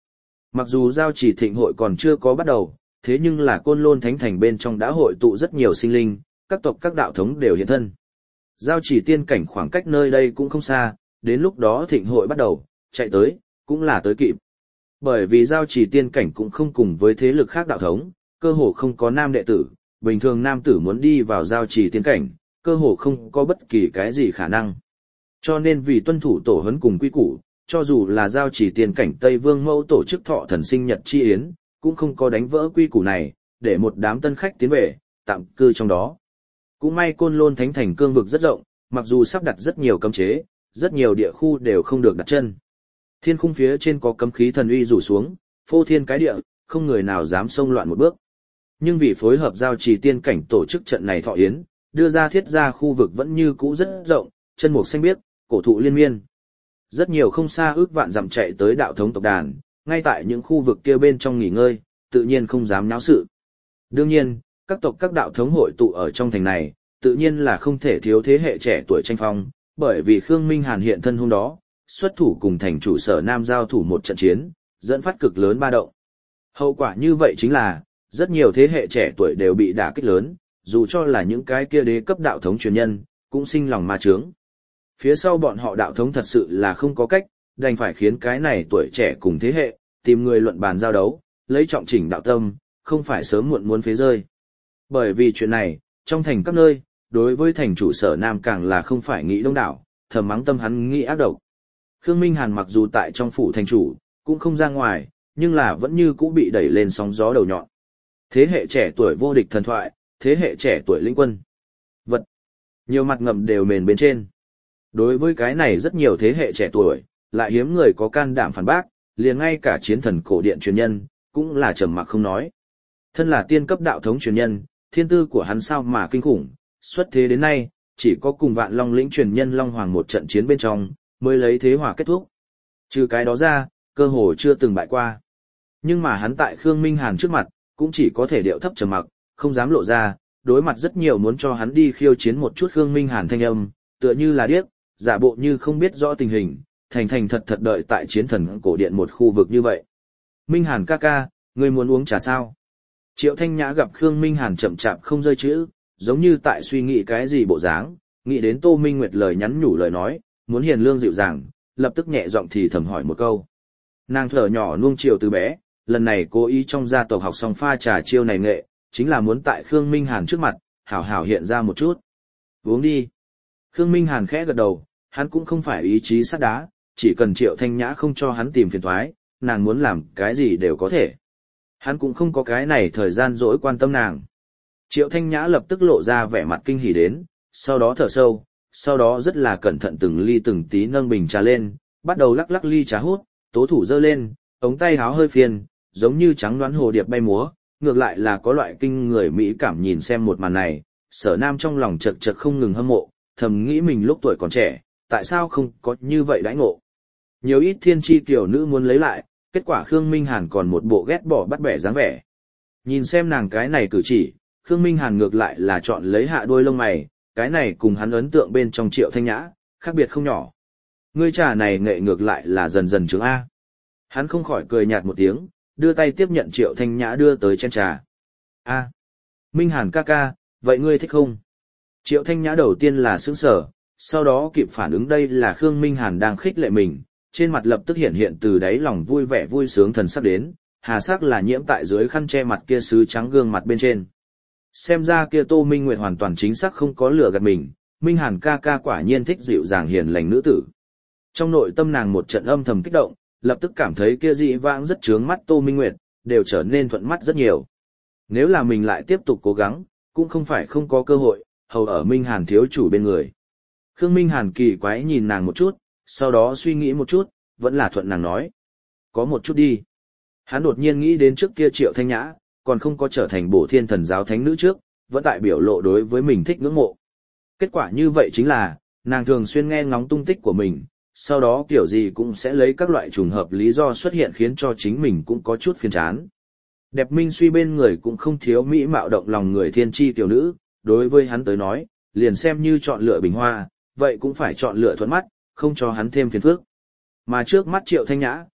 Mặc dù giao chỉ thịnh hội còn chưa có bắt đầu, thế nhưng là Côn Lôn Thánh Thành bên trong đã hội tụ rất nhiều sinh linh, các tộc các đạo thống đều hiện thân. Giao chỉ tiên cảnh khoảng cách nơi đây cũng không xa, đến lúc đó thịnh hội bắt đầu, chạy tới, cũng là tới kịp. Bởi vì giao chỉ tiên cảnh cũng không cùng với thế lực khác đạo thống, cơ hồ không có nam đệ tử, bình thường nam tử muốn đi vào giao chỉ tiên cảnh, cơ hồ không có bất kỳ cái gì khả năng. Cho nên vì tuân thủ tổ huấn cùng quy củ, cho dù là giao chỉ tiên cảnh Tây Vương Mẫu tổ chức thọ thần sinh nhật chi yến, cũng không có đánh vỡ quy củ này, để một đám tân khách tiến về, tạm cư trong đó. Cũng may Côn Lôn Thánh Thành cương vực rất rộng, mặc dù sắp đặt rất nhiều cấm chế, rất nhiều địa khu đều không được đặt chân. Thiên khung phía trên có cấm khí thần uy rủ xuống, phô thiên cái địa, không người nào dám xông loạn một bước. Nhưng vì phối hợp giao trì tiên cảnh tổ chức trận này thọ yến, đưa ra thiết ra khu vực vẫn như cũ rất rộng, chân mục xanh biếc, cổ thụ liên miên. Rất nhiều không xa ước vạn dặm chạy tới đạo thống tộc đàn, ngay tại những khu vực kia bên trong nghỉ ngơi, tự nhiên không dám náo sự. Đương nhiên, các tộc các đạo thống hội tụ ở trong thành này, tự nhiên là không thể thiếu thế hệ trẻ tuổi tranh phong, bởi vì Khương Minh Hàn hiện thân hôm đó, xuất thủ cùng thành chủ Sở Nam giao thủ một trận chiến, dẫn phát cực lớn ba động. Hậu quả như vậy chính là, rất nhiều thế hệ trẻ tuổi đều bị đả kích lớn, dù cho là những cái kia đế cấp đạo thống truyền nhân, cũng sinh lòng ma chướng. Phía sau bọn họ đạo thống thật sự là không có cách, đành phải khiến cái này tuổi trẻ cùng thế hệ, tìm người luận bàn giao đấu, lấy trọng chỉnh đạo tâm, không phải sớm muộn muốn phế rơi. Bởi vì chuyện này, trong thành các nơi, đối với thành chủ Sở Nam càng là không phải nghĩ đông đảo, thầm mắng tâm hắn nghĩ ác độc. Khương Minh Hàn mặc dù tại trong phủ thành chủ, cũng không ra ngoài, nhưng là vẫn như cũ bị đẩy lên sóng gió đầu nhọn. Thế hệ trẻ tuổi vô địch thần thoại, thế hệ trẻ tuổi linh quân. Vật. Nhiều mặt ngầm đều mền bên trên. Đối với cái này rất nhiều thế hệ trẻ tuổi, lại hiếm người có can đảm phản bác, liền ngay cả chiến thần cổ điện truyền nhân, cũng là trầm mặc không nói. Thân là tiên cấp đạo thống truyền nhân, thiên tư của hắn sao mà kinh khủng, xuất thế đến nay, chỉ có cùng Vạn Long lĩnh truyền nhân Long Hoàng một trận chiến bên trong, mới lấy thế hòa kết thúc. Trừ cái đó ra, cơ hồ chưa từng bại qua. Nhưng mà hắn tại Khương Minh Hàn trước mặt, cũng chỉ có thể điệu thấp trầm mặc, không dám lộ ra, đối mặt rất nhiều muốn cho hắn đi khiêu chiến một chút Khương Minh Hàn thanh âm, tựa như là điếc, giả bộ như không biết rõ tình hình, thành thành thật thật đợi tại chiến thần cổ điện một khu vực như vậy. Minh Hàn ca ca, ngươi muốn uống trà sao? Triệu Thanh Nhã gặp Khương Minh Hàn chậm chạp không rơi chữ, giống như tại suy nghĩ cái gì bộ dáng, nghĩ đến Tô Minh Nguyệt lời nhắn nhủ lời nói, muốn hiền lương dịu dàng, lập tức nhẹ giọng thì thầm hỏi một câu. Nàng thở nhỏ nuông chiều từ bé, lần này cố ý trong gia tộc học xong pha trà chiêu này nghệ, chính là muốn tại Khương Minh Hàn trước mặt, hảo hảo hiện ra một chút. Uống đi. Khương Minh Hàn khẽ gật đầu, hắn cũng không phải ý chí sắt đá, chỉ cần Triệu Thanh Nhã không cho hắn tìm phiền toái, nàng muốn làm cái gì đều có thể. Hắn cũng không có cái này thời gian dỗi quan tâm nàng. Triệu Thanh Nhã lập tức lộ ra vẻ mặt kinh hỉ đến, sau đó thở sâu, sau đó rất là cẩn thận từng ly từng tí nâng bình trà lên, bắt đầu lắc lắc ly trà hút, tố thủ giơ lên, ống tay háo hơi phiền, giống như trắng đoán hồ điệp bay múa, ngược lại là có loại kinh người mỹ cảm nhìn xem một màn này, Sở Nam trong lòng chật chật không ngừng hâm mộ, thầm nghĩ mình lúc tuổi còn trẻ, tại sao không có như vậy đãi ngộ. Nhiều ít thiên chi tiểu nữ muốn lấy lại, kết quả Khương Minh Hàn còn một bộ ghét bỏ bắt bẻ dáng vẻ. Nhìn xem nàng cái này cử chỉ, Khương Minh Hàn ngược lại là chọn lấy hạ đuôi lông mày, cái này cùng hắn ấn tượng bên trong Triệu Thanh Nhã, khác biệt không nhỏ. Ngươi trà này nghệ ngược lại là dần dần chứng A. Hắn không khỏi cười nhạt một tiếng, đưa tay tiếp nhận Triệu Thanh Nhã đưa tới chén trà. A, Minh Hàn ca ca, vậy ngươi thích không? Triệu Thanh Nhã đầu tiên là sững sờ, sau đó kịp phản ứng đây là Khương Minh Hàn đang khích lệ mình, trên mặt lập tức hiện hiện từ đáy lòng vui vẻ vui sướng thần sắc đến, hà sắc là nhiễm tại dưới khăn che mặt kia sứ trắng gương mặt bên trên. Xem ra kia Tô Minh Nguyệt hoàn toàn chính xác không có lừa gạt mình, Minh Hàn ca ca quả nhiên thích dịu dàng hiền lành nữ tử. Trong nội tâm nàng một trận âm thầm kích động, lập tức cảm thấy kia dị vãng rất chướng mắt Tô Minh Nguyệt, đều trở nên thuận mắt rất nhiều. Nếu là mình lại tiếp tục cố gắng, cũng không phải không có cơ hội, hầu ở Minh Hàn thiếu chủ bên người. Khương Minh Hàn kỳ quái nhìn nàng một chút, sau đó suy nghĩ một chút, vẫn là thuận nàng nói. Có một chút đi. Hắn đột nhiên nghĩ đến trước kia Triệu Thanh Nhã, còn không có trở thành Bổ Thiên Thần giáo thánh nữ trước, vẫn tại biểu lộ đối với mình thích ngưỡng mộ. Kết quả như vậy chính là, nàng thường xuyên nghe ngóng tung tích của mình, sau đó kiểu gì cũng sẽ lấy các loại trùng hợp lý do xuất hiện khiến cho chính mình cũng có chút phiền chán. Đẹp minh suy bên người cũng không thiếu mỹ mạo động lòng người thiên chi tiểu nữ, đối với hắn tới nói, liền xem như chọn lựa bình hoa, vậy cũng phải chọn lựa thuận mắt, không cho hắn thêm phiền phức. Mà trước mắt Triệu Thanh Nhã,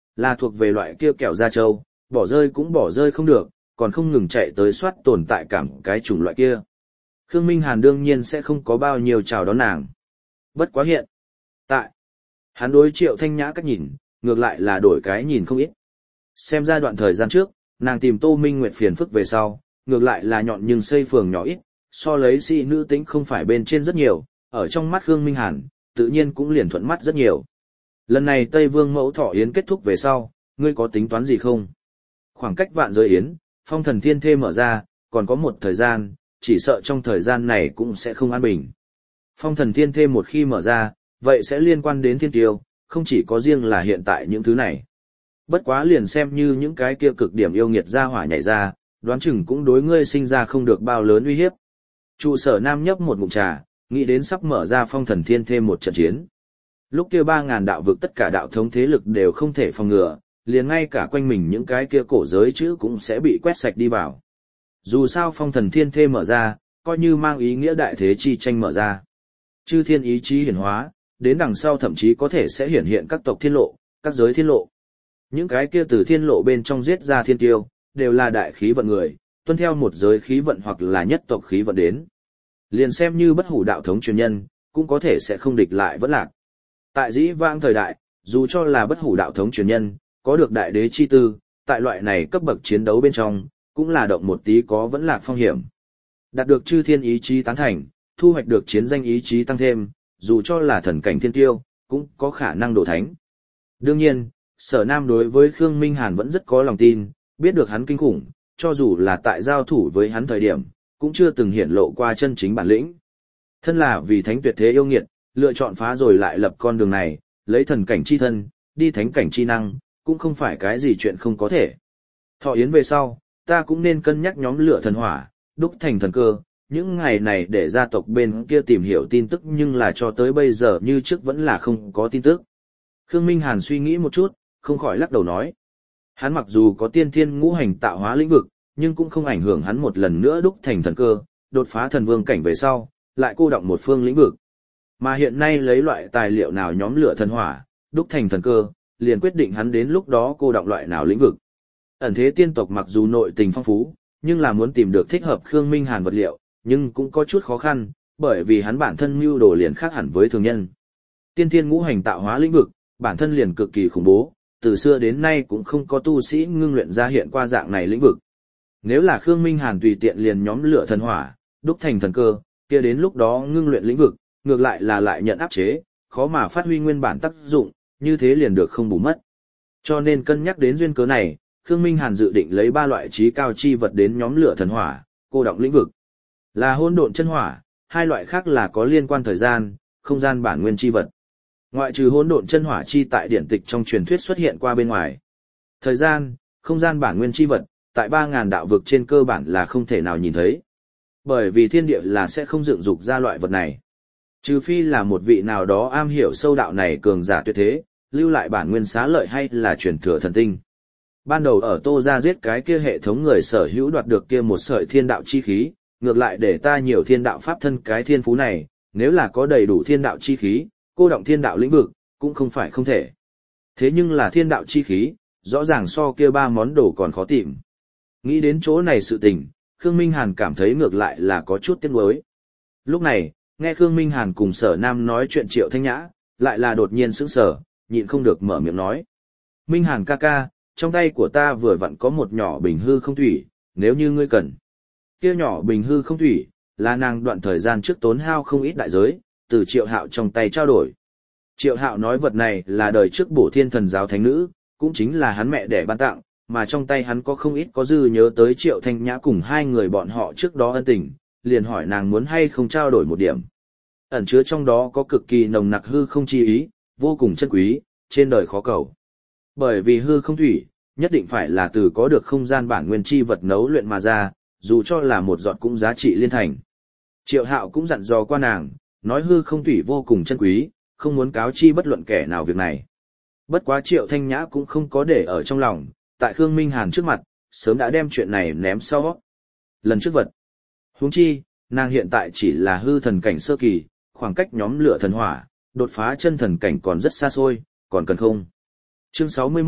là thuộc về loại kia kẹo da trâu, bỏ rơi cũng bỏ rơi không được, còn không ngừng chạy tới soát tồn tại cảm cái chủng loại kia. Khương Minh Hàn đương nhiên sẽ không có bao nhiêu chào đón nàng. Bất quá hiện tại, hắn đối Triệu Thanh Nhã cách nhìn, ngược lại là đổi cái nhìn không ít. Xem ra đoạn thời gian trước, nàng tìm Tô Minh Nguyệt phiền phức về sau, ngược lại là nhọn nhưng xây phường nhỏ ít, so lấy sĩ nữ tính không phải bên trên rất nhiều, ở trong mắt Khương Minh Hàn, tự nhiên cũng liền thuận mắt rất nhiều. Lần này Tây Vương Mẫu Thọ Yến kết thúc về sau, ngươi có tính toán gì không? Khoảng cách vạn giới yến, phong thần thiên thê mở ra, còn có một thời gian, chỉ sợ trong thời gian này cũng sẽ không an bình. Phong thần thiên thê một khi mở ra, vậy sẽ liên quan đến thiên tiêu, không chỉ có riêng là hiện tại những thứ này. Bất quá liền xem như những cái kia cực điểm yêu nghiệt ra hỏa nhảy ra, đoán chừng cũng đối ngươi sinh ra không được bao lớn uy hiếp. Trụ sở Nam nhấp một ngụm trà, nghĩ đến sắp mở ra phong thần thiên thêm một trận chiến. Lúc kia 3.000 đạo vực tất cả đạo thống thế lực đều không thể phòng ngừa, liền ngay cả quanh mình những cái kia cổ giới chữ cũng sẽ bị quét sạch đi vào. Dù sao phong thần thiên thê mở ra, coi như mang ý nghĩa đại thế chi tranh mở ra. Chư thiên ý chí hiển hóa, đến đằng sau thậm chí có thể sẽ hiển hiện các tộc thiên lộ, các giới thiên lộ. Những cái kia từ thiên lộ bên trong giết ra thiên tiêu, đều là đại khí vận người, tuân theo một giới khí vận hoặc là nhất tộc khí vận đến. Liền xem như bất hủ đạo thống truyền nhân, cũng có thể sẽ không địch lại vẫn lạc. Tại dĩ vãng thời đại, dù cho là bất hủ đạo thống truyền nhân, có được đại đế chi tư, tại loại này cấp bậc chiến đấu bên trong, cũng là động một tí có vẫn lạc phong hiểm. Đạt được chư thiên ý chí tán thành, thu hoạch được chiến danh ý chí tăng thêm, dù cho là thần cảnh thiên tiêu, cũng có khả năng đổ thánh. Đương nhiên, Sở Nam đối với Khương Minh Hàn vẫn rất có lòng tin, biết được hắn kinh khủng, cho dù là tại giao thủ với hắn thời điểm, cũng chưa từng hiển lộ qua chân chính bản lĩnh. Thân là vì thánh tuyệt thế yêu nghiệt, lựa chọn phá rồi lại lập con đường này, lấy thần cảnh chi thân, đi thánh cảnh chi năng, cũng không phải cái gì chuyện không có thể. Thọ yến về sau, ta cũng nên cân nhắc nhóm lửa thần hỏa, đúc thành thần cơ, những ngày này để gia tộc bên kia tìm hiểu tin tức nhưng là cho tới bây giờ như trước vẫn là không có tin tức. Khương Minh Hàn suy nghĩ một chút, không khỏi lắc đầu nói. Hắn mặc dù có tiên thiên ngũ hành tạo hóa lĩnh vực, nhưng cũng không ảnh hưởng hắn một lần nữa đúc thành thần cơ, đột phá thần vương cảnh về sau, lại cô động một phương lĩnh vực. Mà hiện nay lấy loại tài liệu nào nhóm lửa thần hỏa, đúc thành thần cơ, liền quyết định hắn đến lúc đó cô động loại nào lĩnh vực. Ẩn thế tiên tộc mặc dù nội tình phong phú, nhưng là muốn tìm được thích hợp Khương Minh Hàn vật liệu, nhưng cũng có chút khó khăn, bởi vì hắn bản thân mưu đồ liền khác hẳn với thường nhân. Tiên thiên ngũ hành tạo hóa lĩnh vực, bản thân liền cực kỳ khủng bố, từ xưa đến nay cũng không có tu sĩ ngưng luyện ra hiện qua dạng này lĩnh vực. Nếu là Khương Minh Hàn tùy tiện liền nhóm lửa thần hỏa, đúc thành thần cơ, kia đến lúc đó ngưng luyện lĩnh vực, ngược lại là lại nhận áp chế, khó mà phát huy nguyên bản tác dụng, như thế liền được không bù mất. Cho nên cân nhắc đến duyên cớ này, Khương Minh Hàn dự định lấy 3 loại trí cao chi vật đến nhóm lửa thần hỏa, cô động lĩnh vực. Là hỗn độn chân hỏa, 2 loại khác là có liên quan thời gian, không gian bản nguyên chi vật. Ngoại trừ hỗn độn chân hỏa chi tại điển tịch trong truyền thuyết xuất hiện qua bên ngoài. Thời gian, không gian bản nguyên chi vật, tại 3.000 đạo vực trên cơ bản là không thể nào nhìn thấy. Bởi vì thiên địa là sẽ không dựng dục ra loại vật này. Trừ phi là một vị nào đó am hiểu sâu đạo này cường giả tuyệt thế, lưu lại bản nguyên xá lợi hay là truyền thừa thần tinh. Ban đầu ở Tô Gia giết cái kia hệ thống người sở hữu đoạt được kia một sợi thiên đạo chi khí, ngược lại để ta nhiều thiên đạo pháp thân cái thiên phú này, nếu là có đầy đủ thiên đạo chi khí, cô động thiên đạo lĩnh vực, cũng không phải không thể. Thế nhưng là thiên đạo chi khí, rõ ràng so kia 3 món đồ còn khó tìm. Nghĩ đến chỗ này sự tình, Khương Minh Hàn cảm thấy ngược lại là có chút tiếc nuối. Lúc này, nghe Khương Minh Hàn cùng Sở Nam nói chuyện Triệu Thanh Nhã, lại là đột nhiên sững sờ, nhịn không được mở miệng nói. Minh Hàn ca ca, trong tay của ta vừa vặn có một nhỏ bình hư không thủy, nếu như ngươi cần. Kia nhỏ bình hư không thủy, là nàng đoạn thời gian trước tốn hao không ít đại giới, từ Triệu Hạo trong tay trao đổi. Triệu Hạo nói vật này là đời trước Bổ Thiên Thần giáo thánh nữ, cũng chính là hắn mẹ đẻ ban tặng, mà trong tay hắn có không ít có dư nhớ tới Triệu Thanh Nhã cùng 2 người bọn họ trước đó ân tình, liền hỏi nàng muốn hay không trao đổi một điểm. Ẩn chứa trong đó có cực kỳ nồng nặc hư không chi ý, vô cùng chân quý, trên đời khó cầu. Bởi vì hư không thủy, nhất định phải là từ có được không gian bản nguyên chi vật nấu luyện mà ra, dù cho là một giọt cũng giá trị liên thành. Triệu Hạo cũng dặn dò qua nàng, nói hư không thủy vô cùng chân quý, không muốn cáo chi bất luận kẻ nào việc này. Bất quá Triệu Thanh Nhã cũng không có để ở trong lòng, tại Khương Minh Hàn trước mặt, sớm đã đem chuyện này ném sau. Lần trước vật. Huống chi, nàng hiện tại chỉ là hư thần cảnh sơ kỳ, khoảng cách nhóm lửa thần hỏa, đột phá chân thần cảnh còn rất xa xôi, còn cần không. Chương 61,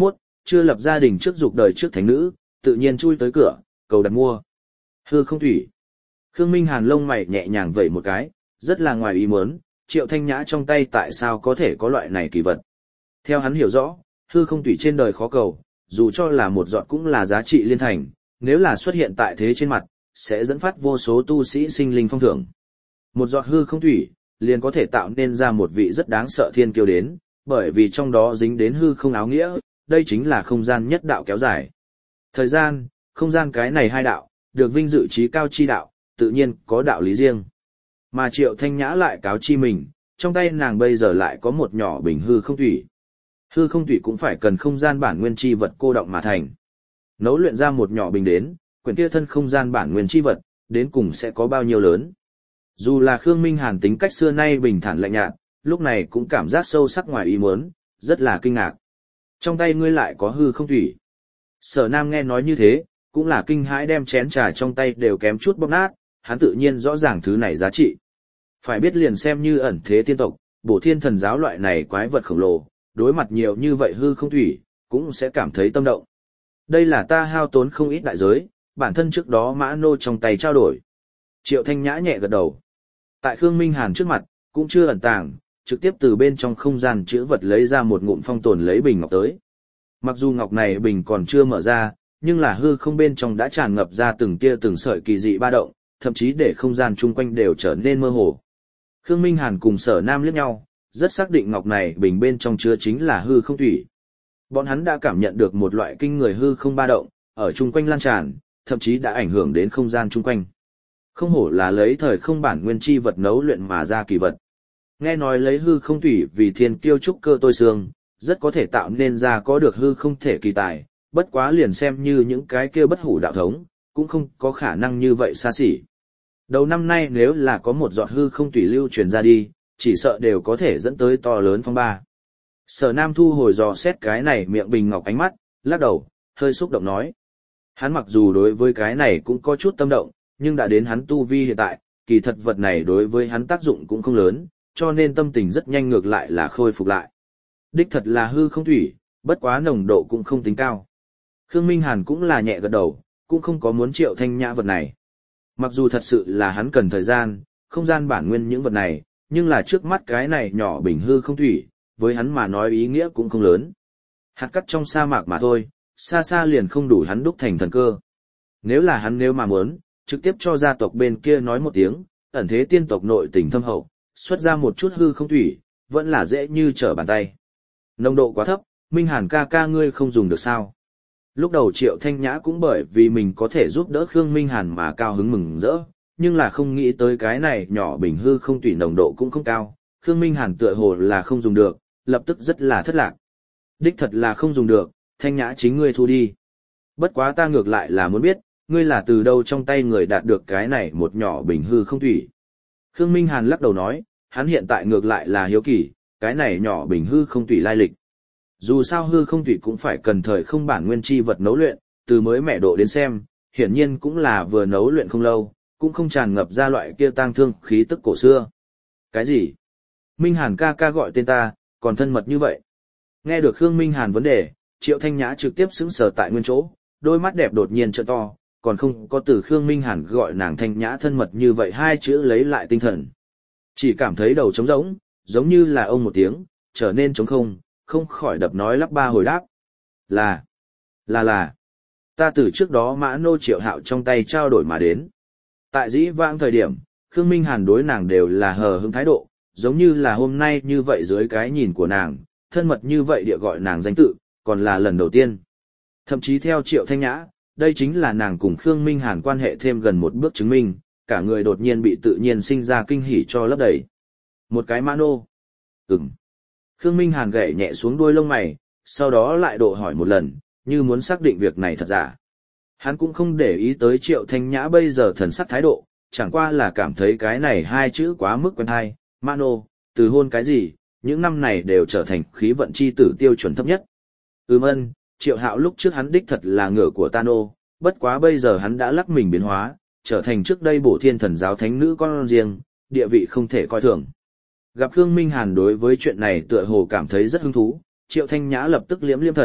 chưa lập gia đình trước dục đời trước thánh nữ, tự nhiên chui tới cửa, cầu đặt mua. Hư không thủy. Khương Minh Hàn lông mày nhẹ nhàng vẩy một cái, rất là ngoài ý muốn, Triệu Thanh Nhã trong tay tại sao có thể có loại này kỳ vật. Theo hắn hiểu rõ, hư không thủy trên đời khó cầu, dù cho là một giọt cũng là giá trị liên thành, nếu là xuất hiện tại thế trên mặt, sẽ dẫn phát vô số tu sĩ sinh linh phong thưởng. Một giọt hư không thủy, liền có thể tạo nên ra một vị rất đáng sợ thiên kiêu đến, bởi vì trong đó dính đến hư không áo nghĩa, đây chính là không gian nhất đạo kéo dài. Thời gian, không gian cái này hai đạo, được vinh dự trí cao chi đạo, tự nhiên có đạo lý riêng. Mà Triệu Thanh Nhã lại cáo chi mình, trong tay nàng bây giờ lại có một nhỏ bình hư không thủy. Hư không thủy cũng phải cần không gian bản nguyên chi vật cô động mà thành. Nấu luyện ra một nhỏ bình đến, quyển kia thân không gian bản nguyên chi vật, đến cùng sẽ có bao nhiêu lớn. Dù là Khương Minh Hàn tính cách xưa nay bình thản lạnh nhạt, lúc này cũng cảm giác sâu sắc ngoài ý muốn, rất là kinh ngạc. Trong tay ngươi lại có hư không thủy. Sở Nam nghe nói như thế, cũng là kinh hãi đem chén trà trong tay đều kém chút bóp nát, hắn tự nhiên rõ ràng thứ này giá trị. Phải biết liền xem như ẩn thế tiên tộc, Bổ Thiên Thần giáo loại này quái vật khổng lồ, đối mặt nhiều như vậy hư không thủy, cũng sẽ cảm thấy tâm động. Đây là ta hao tốn không ít đại giới, bản thân trước đó Mã Nô trong tay trao đổi. Triệu Thanh Nhã nhẹ gật đầu. Tại Khương Minh Hàn trước mặt, cũng chưa ẩn tàng, trực tiếp từ bên trong không gian chữ vật lấy ra một ngụm phong tồn lấy bình ngọc tới. Mặc dù ngọc này bình còn chưa mở ra, nhưng là hư không bên trong đã tràn ngập ra từng tia từng sợi kỳ dị ba động, thậm chí để không gian chung quanh đều trở nên mơ hồ. Khương Minh Hàn cùng Sở Nam liếc nhau, rất xác định ngọc này bình bên trong chứa chính là hư không thủy. Bọn hắn đã cảm nhận được một loại kinh người hư không ba động, ở chung quanh lan tràn, thậm chí đã ảnh hưởng đến không gian chung quanh. Không hổ là lấy thời không bản nguyên chi vật nấu luyện mà ra kỳ vật. Nghe nói lấy hư không thủy vì thiên kiêu trúc cơ tôi xương, rất có thể tạo nên ra có được hư không thể kỳ tài, bất quá liền xem như những cái kia bất hủ đạo thống, cũng không có khả năng như vậy xa xỉ. Đầu năm nay nếu là có một giọt hư không thủy lưu truyền ra đi, chỉ sợ đều có thể dẫn tới to lớn phong ba. Sở Nam thu hồi dò xét cái này miệng bình ngọc ánh mắt, lắc đầu, hơi xúc động nói. Hắn mặc dù đối với cái này cũng có chút tâm động, nhưng đã đến hắn tu vi hiện tại, kỳ thật vật này đối với hắn tác dụng cũng không lớn, cho nên tâm tình rất nhanh ngược lại là khôi phục lại. Đích thật là hư không thủy, bất quá nồng độ cũng không tính cao. Khương Minh Hàn cũng là nhẹ gật đầu, cũng không có muốn Triệu Thanh Nhã vật này. Mặc dù thật sự là hắn cần thời gian, không gian bản nguyên những vật này, nhưng là trước mắt cái này nhỏ bình hư không thủy, với hắn mà nói ý nghĩa cũng không lớn. Hạt cát trong sa mạc mà thôi, xa xa liền không đủ hắn đúc thành thần cơ. Nếu là hắn nếu mà muốn, trực tiếp cho gia tộc bên kia nói một tiếng, ẩn thế tiên tộc nội tình thâm hậu, xuất ra một chút hư không thủy, vẫn là dễ như trở bàn tay. Nồng độ quá thấp, Minh Hàn ca ca ngươi không dùng được sao? Lúc đầu Triệu Thanh Nhã cũng bởi vì mình có thể giúp đỡ Khương Minh Hàn mà cao hứng mừng rỡ, nhưng là không nghĩ tới cái này nhỏ bình hư không thủy nồng độ cũng không cao, Khương Minh Hàn tựa hồ là không dùng được, lập tức rất là thất lạc. Đích thật là không dùng được, Thanh Nhã chính ngươi thu đi. Bất quá ta ngược lại là muốn biết, ngươi là từ đâu trong tay người đạt được cái này một nhỏ bình hư không thủy. Khương Minh Hàn lắc đầu nói, hắn hiện tại ngược lại là hiếu kỳ, cái này nhỏ bình hư không thủy lai lịch. Dù sao hư không thủy cũng phải cần thời không bản nguyên chi vật nấu luyện, từ mới mẻ độ đến xem, hiển nhiên cũng là vừa nấu luyện không lâu, cũng không tràn ngập ra loại kia tang thương khí tức cổ xưa. Cái gì? Minh Hàn ca ca gọi tên ta, còn thân mật như vậy. Nghe được Khương Minh Hàn vấn đề, Triệu Thanh Nhã trực tiếp sững sờ tại nguyên chỗ, đôi mắt đẹp đột nhiên trợn to, còn không có từ Khương Minh Hàn gọi nàng Thanh Nhã thân mật như vậy hai chữ lấy lại tinh thần. Chỉ cảm thấy đầu trống rỗng, giống như là ông một tiếng, trở nên trống không, không khỏi đập nói lắp ba hồi đáp. Là, ta từ trước đó Mã Nô Triệu Hạo trong tay trao đổi mà đến. Tại dĩ vãng thời điểm, Khương Minh Hàn đối nàng đều là hờ hững thái độ, giống như là hôm nay như vậy dưới cái nhìn của nàng, thân mật như vậy địa gọi nàng danh tự, còn là lần đầu tiên. Thậm chí theo Triệu Thanh Nhã, đây chính là nàng cùng Khương Minh Hàn quan hệ thêm gần một bước chứng minh, cả người đột nhiên bị tự nhiên sinh ra kinh hỉ cho lấp đầy. Một cái Mã Nô. Khương Minh Hàn gảy nhẹ xuống đuôi lông mày, sau đó lại độ hỏi một lần, như muốn xác định việc này thật giả. Hắn cũng không để ý tới Triệu Thanh Nhã bây giờ thần sắc thái độ, chẳng qua là cảm thấy cái này hai chữ quá mức quen hay, Mã Nô, từ hôn cái gì, những năm này đều trở thành khí vận chi tử tiêu chuẩn thấp nhất. Triệu Hạo lúc trước hắn đích thật là ngựa của ta nô, bất quá bây giờ hắn đã lắc mình biến hóa, trở thành trước đây Bổ Thiên Thần giáo thánh nữ con riêng, địa vị không thể coi thường. Gặp Khương Minh Hàn đối với chuyện này tựa hồ cảm thấy rất hứng thú, Triệu Thanh Nhã lập tức liễm liễm thần,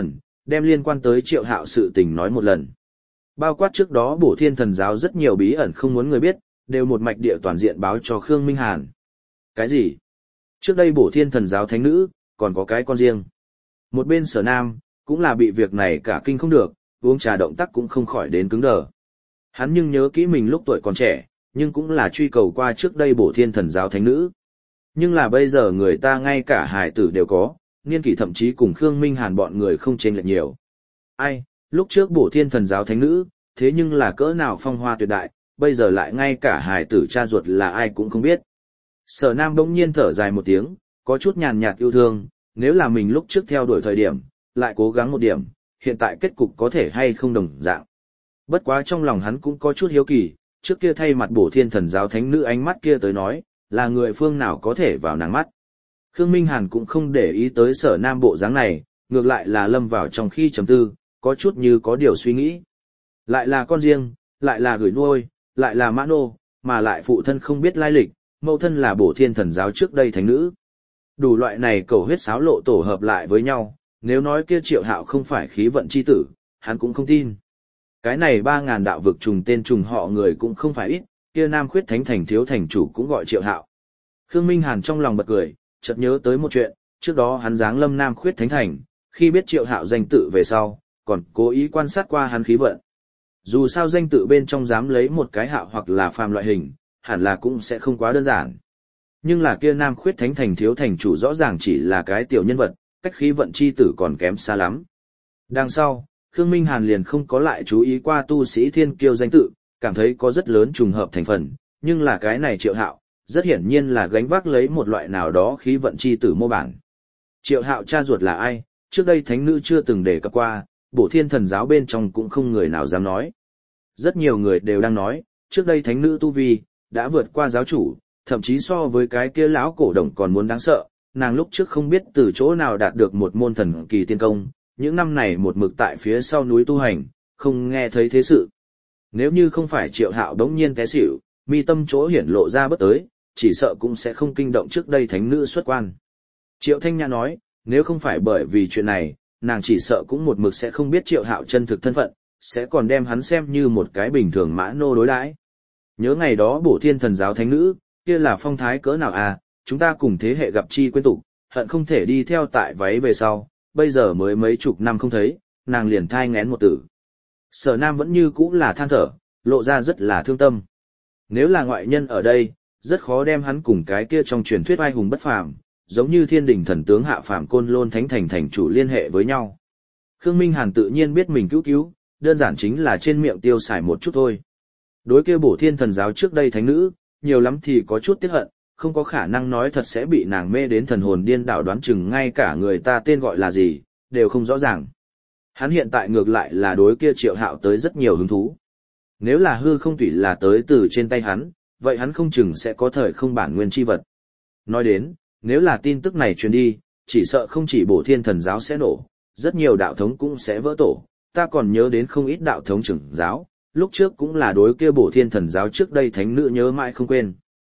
đem liên quan tới Triệu Hạo sự tình nói một lần. Bao quát trước đó Bổ Thiên Thần giáo rất nhiều bí ẩn không muốn người biết, đều một mạch địa toàn diện báo cho Khương Minh Hàn. Cái gì? Trước đây Bổ Thiên Thần giáo thánh nữ, còn có cái con riêng. Một bên Sở Nam, cũng là bị việc này cả kinh không được, uống trà động tác cũng không khỏi đến cứng đờ. Hắn nhưng nhớ kỹ mình lúc tuổi còn trẻ, nhưng cũng là truy cầu qua trước đây Bổ Thiên Thần giáo thánh nữ. Nhưng là bây giờ người ta ngay cả hài tử đều có, niên kỷ thậm chí cùng Khương Minh Hàn bọn người không chênh lệch nhiều. Ai, lúc trước Bổ Thiên Thần giáo thánh nữ, thế nhưng là cỡ nào phong hoa tuyệt đại, bây giờ lại ngay cả hài tử cha ruột là ai cũng không biết. Sở Nam bỗng nhiên thở dài một tiếng, có chút nhàn nhạt yêu thương, nếu là mình lúc trước theo đuổi thời điểm, lại cố gắng một điểm, hiện tại kết cục có thể hay không đồng dạng. Bất quá trong lòng hắn cũng có chút hiếu kỳ, trước kia thay mặt Bổ Thiên Thần giáo thánh nữ ánh mắt kia tới nói, là người phương nào có thể vào nàng mắt. Khương Minh Hàn cũng không để ý tới Sở Nam bộ dáng này, ngược lại là lâm vào trong khi trầm tư, có chút như có điều suy nghĩ. Lại là con riêng, lại là gửi nuôi, lại là mã nô, mà lại phụ thân không biết lai lịch, mẫu thân là Bổ Thiên Thần giáo trước đây thánh nữ. Đủ loại này cầu huyết xáo lộ tổ hợp lại với nhau, nếu nói kia Triệu Hạo không phải khí vận chi tử, hắn cũng không tin. Cái này 3.000 đạo vực trùng tên trùng họ người cũng không phải ít, kia Nam Khuyết Thánh Thành thiếu thành chủ cũng gọi Triệu Hạo. Khương Minh Hàn trong lòng bật cười, chợt nhớ tới một chuyện, trước đó hắn giáng lâm Nam Khuyết Thánh Thành, khi biết Triệu Hạo danh tự về sau, còn cố ý quan sát qua hắn khí vận. Dù sao danh tự bên trong dám lấy một cái Hạo hoặc là phàm loại hình, hẳn là cũng sẽ không quá đơn giản. Nhưng là kia Nam Khuyết Thánh Thành thiếu thành chủ rõ ràng chỉ là cái tiểu nhân vật, cách khí vận chi tử còn kém xa lắm. Đằng sau, Khương Minh Hàn liền không có lại chú ý qua tu sĩ thiên kiêu danh tự, cảm thấy có rất lớn trùng hợp thành phần, nhưng là cái này Triệu Hạo, rất hiển nhiên là gánh vác lấy một loại nào đó khí vận chi tử mô bản. Triệu Hạo cha ruột là ai, trước đây thánh nữ chưa từng đề cập qua, Bổ Thiên Thần giáo bên trong cũng không người nào dám nói. Rất nhiều người đều đang nói, trước đây thánh nữ tu vi đã vượt qua giáo chủ, thậm chí so với cái kia lão cổ đồng còn muốn đáng sợ, nàng lúc trước không biết từ chỗ nào đạt được một môn thần kỳ tiên công, những năm này một mực tại phía sau núi tu hành, không nghe thấy thế sự. Nếu như không phải Triệu Hạo đống nhiên té xỉu, mi tâm chỗ hiển lộ ra bất tới, chỉ sợ cũng sẽ không kinh động trước đây thánh nữ xuất quan. Triệu Thanh Nhã nói, nếu không phải bởi vì chuyện này, nàng chỉ sợ cũng một mực sẽ không biết Triệu Hạo chân thực thân phận, sẽ còn đem hắn xem như một cái bình thường mã nô đối đãi. Nhớ ngày đó Bổ Thiên Thần giáo thánh nữ, kia là phong thái cỡ nào à, chúng ta cùng thế hệ gặp chi quên tục, hận không thể đi theo tại váy về sau, bây giờ mới mấy chục năm không thấy, nàng liền thai nghén một tử. Sở Nam vẫn như cũ là than thở, lộ ra rất là thương tâm. Nếu là ngoại nhân ở đây, rất khó đem hắn cùng cái kia trong truyền thuyết oai hùng bất phàm, giống như thiên đình thần tướng hạ phàm Côn Lôn Thánh Thành thành chủ liên hệ với nhau. Khương Minh Hàn tự nhiên biết mình cứu, đơn giản chính là trên miệng tiêu xài một chút thôi. Đối kia Bổ Thiên Thần giáo trước đây thánh nữ, nhiều lắm thì có chút tiếc hận, không có khả năng nói thật sẽ bị nàng mê đến thần hồn điên đảo, đoán chừng ngay cả người ta tên gọi là gì, đều không rõ ràng. Hắn hiện tại ngược lại là đối kia Triệu Hạo tới rất nhiều hứng thú. Nếu là hư không tùy là tới từ trên tay hắn, vậy hắn không chừng sẽ có thời không bản nguyên chi vật. Nói đến, nếu là tin tức này truyền đi, chỉ sợ không chỉ Bổ Thiên Thần giáo sẽ nổ, rất nhiều đạo thống cũng sẽ vỡ tổ. Ta còn nhớ đến không ít đạo thống trưởng giáo, lúc trước cũng là đối kia Bổ Thiên Thần giáo trước đây thánh nữ nhớ mãi không quên.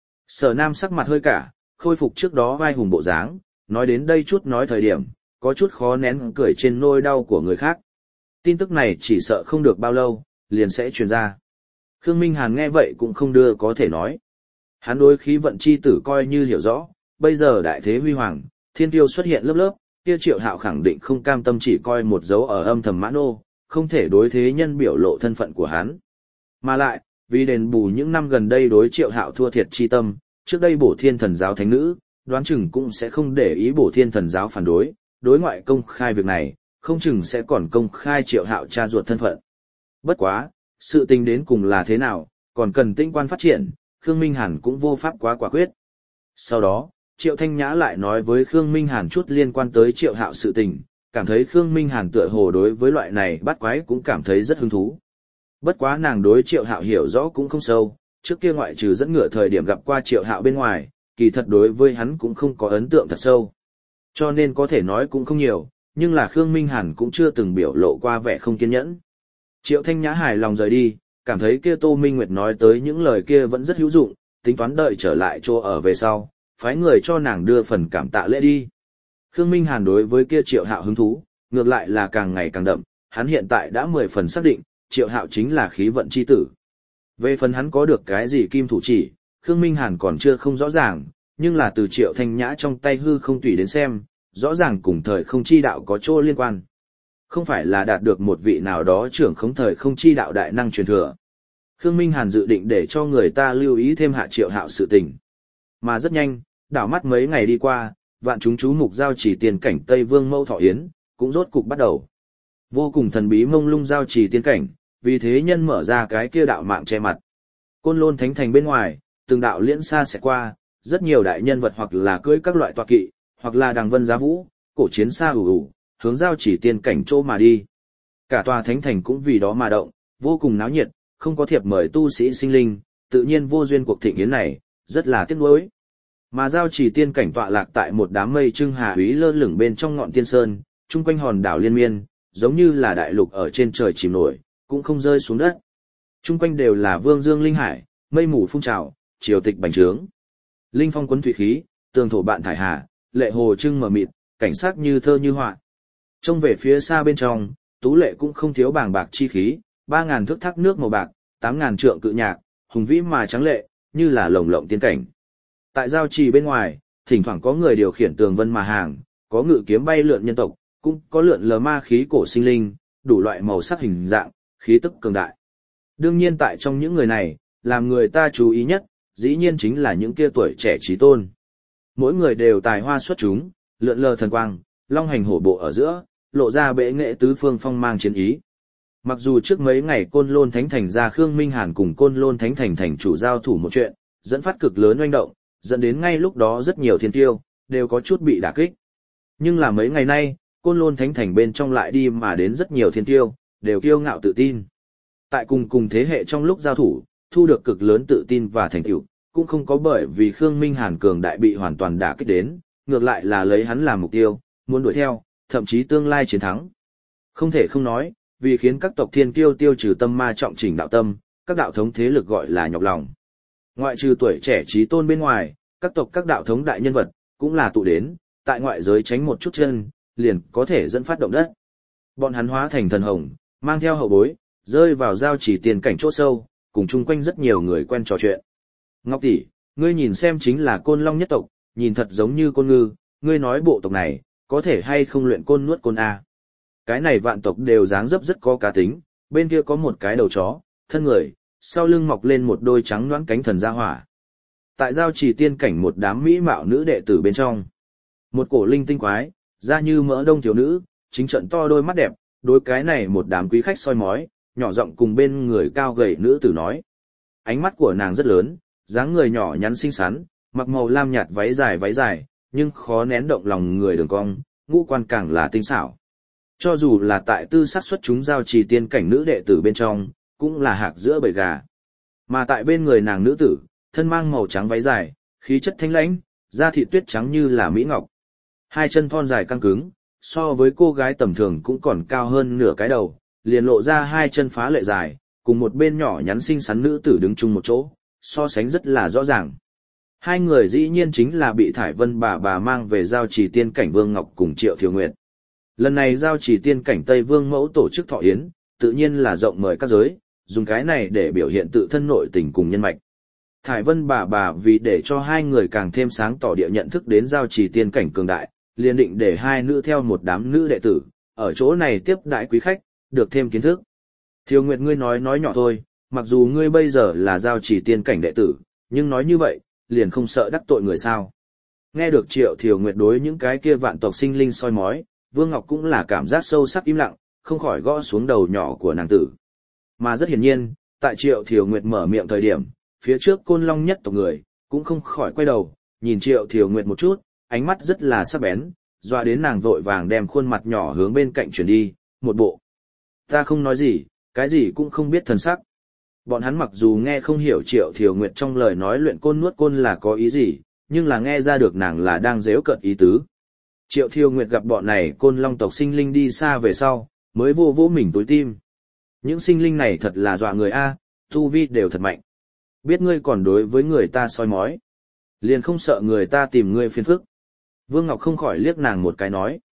Sở Nam sắc mặt hơi cả, khôi phục trước đó vai hùng bộ dáng, nói đến đây chút nói thời điểm, có chút khó nén cười trên nỗi đau của người khác. Tin tức này chỉ sợ không được bao lâu, liền sẽ truyền ra. Khương Minh Hàn nghe vậy cũng không đưa có thể nói. Hắn đối khí vận chi tử coi như hiểu rõ, bây giờ đại thế huy hoàng, thiên tiêu xuất hiện lớp lớp, kia Triệu Hạo khẳng định không cam tâm chỉ coi một dấu ở âm thầm mã nô, không thể đối thế nhân biểu lộ thân phận của hắn. Mà lại, vì đền bù những năm gần đây đối Triệu Hạo thua thiệt chi tâm, trước đây Bổ Thiên Thần giáo thánh nữ, đoán chừng cũng sẽ không để ý Bổ Thiên Thần giáo phản đối ngoại công khai việc này, không chừng sẽ còn công khai Triệu Hạo cha ruột thân phận. Bất quá, sự tình đến cùng là thế nào, còn cần tinh quan phát triển, Khương Minh Hàn cũng vô pháp quá quả quyết. Sau đó, Triệu Thanh Nhã lại nói với Khương Minh Hàn chút liên quan tới Triệu Hạo sự tình, cảm thấy Khương Minh Hàn tựa hồ đối với loại này bắt quái cũng cảm thấy rất hứng thú. Bất quá nàng đối Triệu Hạo hiểu rõ cũng không sâu, trước kia ngoại trừ dẫn ngựa thời điểm gặp qua Triệu Hạo bên ngoài, kỳ thật đối với hắn cũng không có ấn tượng thật sâu. Cho nên có thể nói cũng không nhiều, nhưng là Khương Minh Hàn cũng chưa từng biểu lộ qua vẻ không kiên nhẫn. Triệu Thanh Nhã hài lòng rời đi, cảm thấy kia Tô Minh Nguyệt nói tới những lời kia vẫn rất hữu dụng, tính toán đợi trở lại chỗ ở về sau, phái người cho nàng đưa phần cảm tạ lễ đi. Khương Minh Hàn đối với kia Triệu Hạo hứng thú, ngược lại là càng ngày càng đậm, hắn hiện tại đã 10 phần xác định, Triệu Hạo chính là khí vận chi tử. Về phần hắn có được cái gì kim thủ chỉ, Khương Minh Hàn còn chưa không rõ ràng, nhưng là từ Triệu Thanh Nhã trong tay hư không tùy đến xem, rõ ràng cùng thời không chi đạo có chỗ liên quan. Không phải là đạt được một vị nào đó trưởng khống thời không chi đạo đại năng truyền thừa. Khương Minh Hàn dự định để cho người ta lưu ý thêm hạ Triệu Hạo sự tình. Mà rất nhanh, đảo mắt mấy ngày đi qua, vạn chúng chú mục giao chỉ tiền cảnh Tây Vương Mâu Thọ Yến, cũng rốt cục bắt đầu. Vô cùng thần bí mông lung giao chỉ tiên cảnh, vì thế nhân mở ra cái kia đạo mạng che mặt. Côn Lôn Thánh Thành bên ngoài, từng đạo liễn xa sẽ qua, rất nhiều đại nhân vật hoặc là cưỡi các loại tọa kỵ, hoặc là đằng vân giá vũ, cổ chiến xa ủ ủ, hướng giao chỉ tiên cảnh chỗ mà đi. Cả tòa Thánh Thành cũng vì đó mà động, vô cùng náo nhiệt, không có thiệp mời tu sĩ sinh linh, tự nhiên vô duyên cuộc thịnh yến này, rất là tiếc nuối. Mà giao chỉ tiên cảnh tọa lạc tại một đám mây trưng hà úy lơ lửng bên trong ngọn tiên sơn, chung quanh hòn đảo liên miên, giống như là đại lục ở trên trời chìm nổi, cũng không rơi xuống đất. Chung quanh đều là vương dương linh hải, mây mù phun trào, triều tịch bành trướng. Linh phong quấn thủy khí, tường thổ bạn thải hà, lệ hồ trưng mờ mịt, cảnh sắc như thơ như họa. Trông về phía xa bên trong, tú lệ cũng không thiếu bàng bạc chi khí, 3.000 thước thác nước màu bạc, 8.000 trượng cự nhạc, hùng vĩ mà trắng lệ, như là lồng lộng tiên cảnh. Tại giao trì bên ngoài, thỉnh thoảng có người điều khiển tường vân mà hàng, có ngự kiếm bay lượn nhân tộc, cũng có lượn lờ ma khí cổ sinh linh, đủ loại màu sắc hình dạng, khí tức cường đại. Đương nhiên tại trong những người này, làm người ta chú ý nhất, dĩ nhiên chính là những kia tuổi trẻ trí tôn. Mỗi người đều tài hoa xuất chúng, lượn lờ thần quang, long hành hổ bộ ở giữa, lộ ra bệ nghệ tứ phương phong mang chiến ý. Mặc dù trước mấy ngày Côn Lôn Thánh Thành ra Khương Minh Hàn cùng Côn Lôn Thánh Thành thành chủ giao thủ một chuyện, dẫn phát cực lớn oanh động, dẫn đến ngay lúc đó rất nhiều thiên tiêu, đều có chút bị đả kích. Nhưng là mấy ngày nay, Côn Lôn Thánh Thành bên trong lại đi mà đến rất nhiều thiên tiêu, đều kiêu ngạo tự tin. Tại cùng thế hệ trong lúc giao thủ, thu được cực lớn tự tin và thành tựu, cũng không có bởi vì Khương Minh Hàn cường đại bị hoàn toàn đả kích đến, ngược lại là lấy hắn làm mục tiêu, muốn đuổi theo, thậm chí tương lai chiến thắng. Không thể không nói, vì khiến các tộc thiên kiêu tiêu trừ tâm ma trọng chỉnh đạo tâm, các đạo thống thế lực gọi là nhọc lòng. Ngoại trừ tuổi trẻ trí tôn bên ngoài, các tộc các đạo thống đại nhân vật, cũng là tụ đến, tại ngoại giới tránh một chút chân, liền có thể dẫn phát động đất. Bọn hắn hóa thành thần hồng, mang theo hậu bối, rơi vào giao chỉ tiền cảnh chỗ sâu, cùng chung quanh rất nhiều người quen trò chuyện. Ngọc tỷ, ngươi nhìn xem chính là côn long nhất tộc, nhìn thật giống như côn ngư, ngươi nói bộ tộc này, có thể hay không luyện côn nuốt côn A. Cái này vạn tộc đều dáng dấp rất có cá tính, bên kia có một cái đầu chó, thân người, sau lưng mọc lên một đôi trắng loãng cánh thần gia hỏa. Tại giao trì tiên cảnh một đám mỹ mạo nữ đệ tử bên trong. Một cổ linh tinh quái, da như mỡ đông thiếu nữ, chính trận to đôi mắt đẹp, đối cái này một đám quý khách soi mói, nhỏ giọng cùng bên người cao gầy nữ tử nói. Ánh mắt của nàng rất lớn, dáng người nhỏ nhắn xinh xắn, mặc màu lam nhạt váy dài, nhưng khó nén động lòng người đường cong, ngũ quan càng là tinh xảo. Cho dù là tại tư sắc xuất chúng giao trì tiên cảnh nữ đệ tử bên trong, cũng là hạc giữa bầy gà. Mà tại bên người nàng nữ tử, thân mang màu trắng váy dài, khí chất thanh lãnh, da thịt tuyết trắng như là mỹ ngọc. Hai chân thon dài căng cứng, so với cô gái tầm thường cũng còn cao hơn nửa cái đầu, liền lộ ra hai chân phá lệ dài, cùng một bên nhỏ nhắn xinh xắn nữ tử đứng chung một chỗ, so sánh rất là rõ ràng. Hai người dĩ nhiên chính là bị Thải Vân bà mang về giao trì tiên cảnh Vương Ngọc cùng Triệu Thiều Nguyệt. Lần này giao trì tiên cảnh Tây Vương mẫu tổ chức thọ yến, tự nhiên là rộng mời các giới, dùng cái này để biểu hiện tự thân nội tình cùng nhân mạch. Thải Vân bà vì để cho hai người càng thêm sáng tỏ địa nhận thức đến giao trì tiên cảnh cường đại, liền định để hai nữ theo một đám nữ đệ tử, ở chỗ này tiếp đãi quý khách, được thêm kiến thức. Thiều Nguyệt ngươi nói nhỏ thôi, mặc dù ngươi bây giờ là giao trì tiên cảnh đệ tử, nhưng nói như vậy, liền không sợ đắc tội người sao. Nghe được Triệu Thiều Nguyệt đối những cái kia vạn tộc sinh linh soi mói, Vương Ngọc cũng là cảm giác sâu sắc im lặng, không khỏi gõ xuống đầu nhỏ của nàng tử. Mà rất hiển nhiên, tại Triệu Thiều Nguyệt mở miệng thời điểm, phía trước côn long nhất tộc người, cũng không khỏi quay đầu, nhìn Triệu Thiều Nguyệt một chút, ánh mắt rất là sắc bén, doa đến nàng vội vàng đem khuôn mặt nhỏ hướng bên cạnh chuyển đi, một bộ. Ta không nói gì, cái gì cũng không biết thần sắc. Bọn hắn mặc dù nghe không hiểu Triệu Thiều Nguyệt trong lời nói luyện côn nuốt côn là có ý gì, nhưng là nghe ra được nàng là đang giễu cợt ý tứ. Triệu Thiều Nguyệt gặp bọn này côn long tộc sinh linh đi xa về sau, mới vô vỗ mình túi tim. Những sinh linh này thật là dọa người a, tu vi đều thật mạnh. Biết ngươi còn đối với người ta soi mói, liền không sợ người ta tìm ngươi phiền phức. Vương Ngọc không khỏi liếc nàng một cái nói.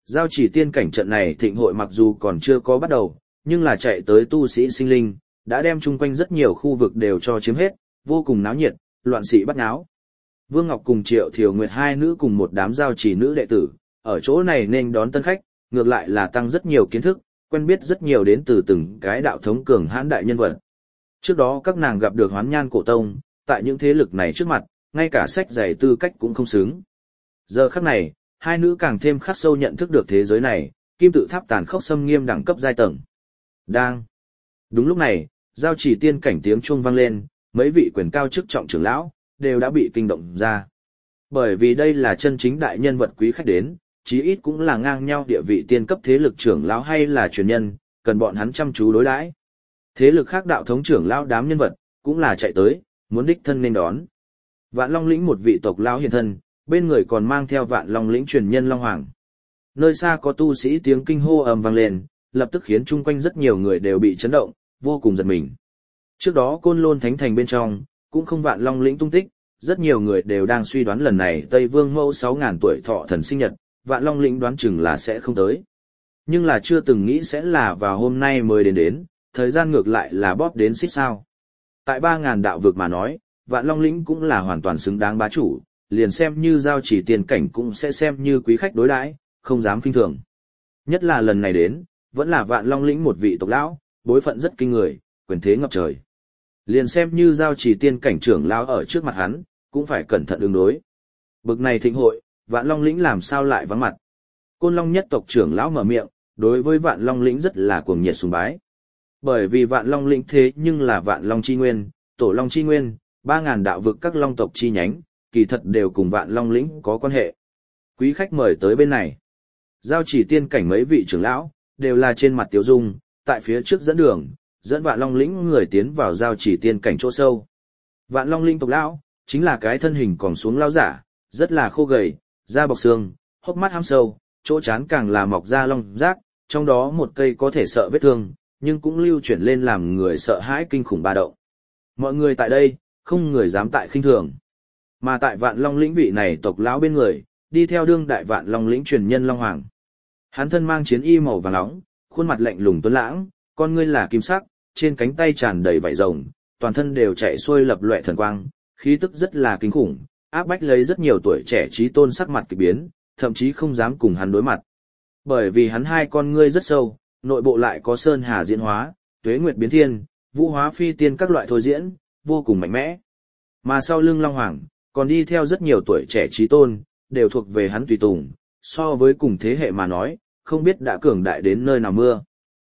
Giao chỉ tiên cảnh trận này thịnh hội mặc dù còn chưa có bắt đầu, nhưng là chạy tới tu sĩ sinh linh, đã đem chung quanh rất nhiều khu vực đều cho chiếm hết, vô cùng náo nhiệt, loạn sĩ bắt náo. Vương Ngọc cùng Triệu Thiều Nguyệt hai nữ cùng một đám giao chỉ nữ đệ tử, ở chỗ này nên đón tân khách, ngược lại là tăng rất nhiều kiến thức, quen biết rất nhiều đến từ từng cái đạo thống cường hãn đại nhân vật. Trước đó các nàng gặp được Hoán Nhan Cổ Tông, tại những thế lực này trước mặt, ngay cả sách giày tư cách cũng không xứng. Giờ khắc này, hai nữ càng thêm khắc sâu nhận thức được thế giới này, kim tự tháp tàn khốc xâm nghiêm đẳng cấp giai tầng. Đang. Đúng lúc này, giao chỉ tiên cảnh tiếng chuông vang lên, mấy vị quyền cao chức trọng trưởng lão đều đã bị kinh động ra. Bởi vì đây là chân chính đại nhân vật quý khách đến, chí ít cũng là ngang nhau địa vị tiên cấp thế lực trưởng lão hay là truyền nhân, cần bọn hắn chăm chú đối đãi. Thế lực khác đạo thống trưởng lão đám nhân vật cũng là chạy tới, muốn đích thân nên đón. Vạn Long lĩnh một vị tộc lão hiện thân, bên người còn mang theo Vạn Long lĩnh truyền nhân Long Hoàng. Nơi xa có tu sĩ tiếng kinh hô ầm vang lên, lập tức khiến chung quanh rất nhiều người đều bị chấn động, vô cùng giật mình. Trước đó Côn Lôn Thánh Thành bên trong, cũng không Vạn Long lĩnh tung tích, rất nhiều người đều đang suy đoán lần này Tây Vương Mẫu 6.000 tuổi thọ thần sinh nhật, Vạn Long lĩnh đoán chừng là sẽ không tới. Nhưng là chưa từng nghĩ sẽ là vào hôm nay mới đến, thời gian ngược lại là bóp đến xích sao. Tại 3.000 đạo vực mà nói, Vạn Long lĩnh cũng là hoàn toàn xứng đáng bá chủ, liền xem như giao chỉ tiền cảnh cũng sẽ xem như quý khách đối đãi, không dám khinh thường. Nhất là lần này đến, vẫn là Vạn Long lĩnh một vị tộc lão, bối phận rất kinh người, quyền thế ngập trời. Liền xem như giao chỉ tiên cảnh trưởng lão ở trước mặt hắn, cũng phải cẩn thận ứng đối. Bực này thịnh hội, Vạn Long lĩnh làm sao lại vắng mặt. Côn Long nhất tộc trưởng lão mở miệng, đối với Vạn Long lĩnh rất là cuồng nhiệt sùng bái. Bởi vì Vạn Long lĩnh thế nhưng là Vạn Long chi nguyên, Tổ Long chi nguyên, 3.000 đạo vực các long tộc chi nhánh, kỳ thật đều cùng Vạn Long lĩnh có quan hệ. Quý khách mời tới bên này. Giao chỉ tiên cảnh mấy vị trưởng lão, đều là trên mặt tiếu dung, tại phía trước dẫn đường, dẫn Vạn Long lĩnh người tiến vào giao chỉ tiên cảnh chỗ sâu. Vạn Long lĩnh tộc lão, chính là cái thân hình còn xuống lão giả, rất là khô gầy, da bọc xương, hốc mắt hăm sâu, chỗ trán càng là mọc ra long giác, trong đó một cây có thể sợ vết thương, nhưng cũng lưu chuyển lên làm người sợ hãi kinh khủng ba động. Mọi người tại đây, không người dám tại khinh thường. Mà tại Vạn Long lĩnh vị này tộc lão bên người, đi theo đương đại Vạn Long lĩnh truyền nhân Long Hoàng. Hắn thân mang chiến y màu vàng nóng, khuôn mặt lạnh lùng tuấn lãng, con ngươi là kim sắc, trên cánh tay tràn đầy vảy rồng, toàn thân đều chạy xuôi lập loè thần quang, khí tức rất là kinh khủng, áp bách lấy rất nhiều tuổi trẻ trí tôn sắc mặt kỳ biến, thậm chí không dám cùng hắn đối mặt. Bởi vì hắn hai con ngươi rất sâu, nội bộ lại có sơn hà diễn hóa, tuế nguyệt biến thiên, vũ hóa phi tiên các loại thôi diễn, vô cùng mạnh mẽ. Mà sau lưng Long Hoàng, còn đi theo rất nhiều tuổi trẻ trí tôn, đều thuộc về hắn tùy tùng, so với cùng thế hệ mà nói, không biết đã cường đại đến nơi nào mưa.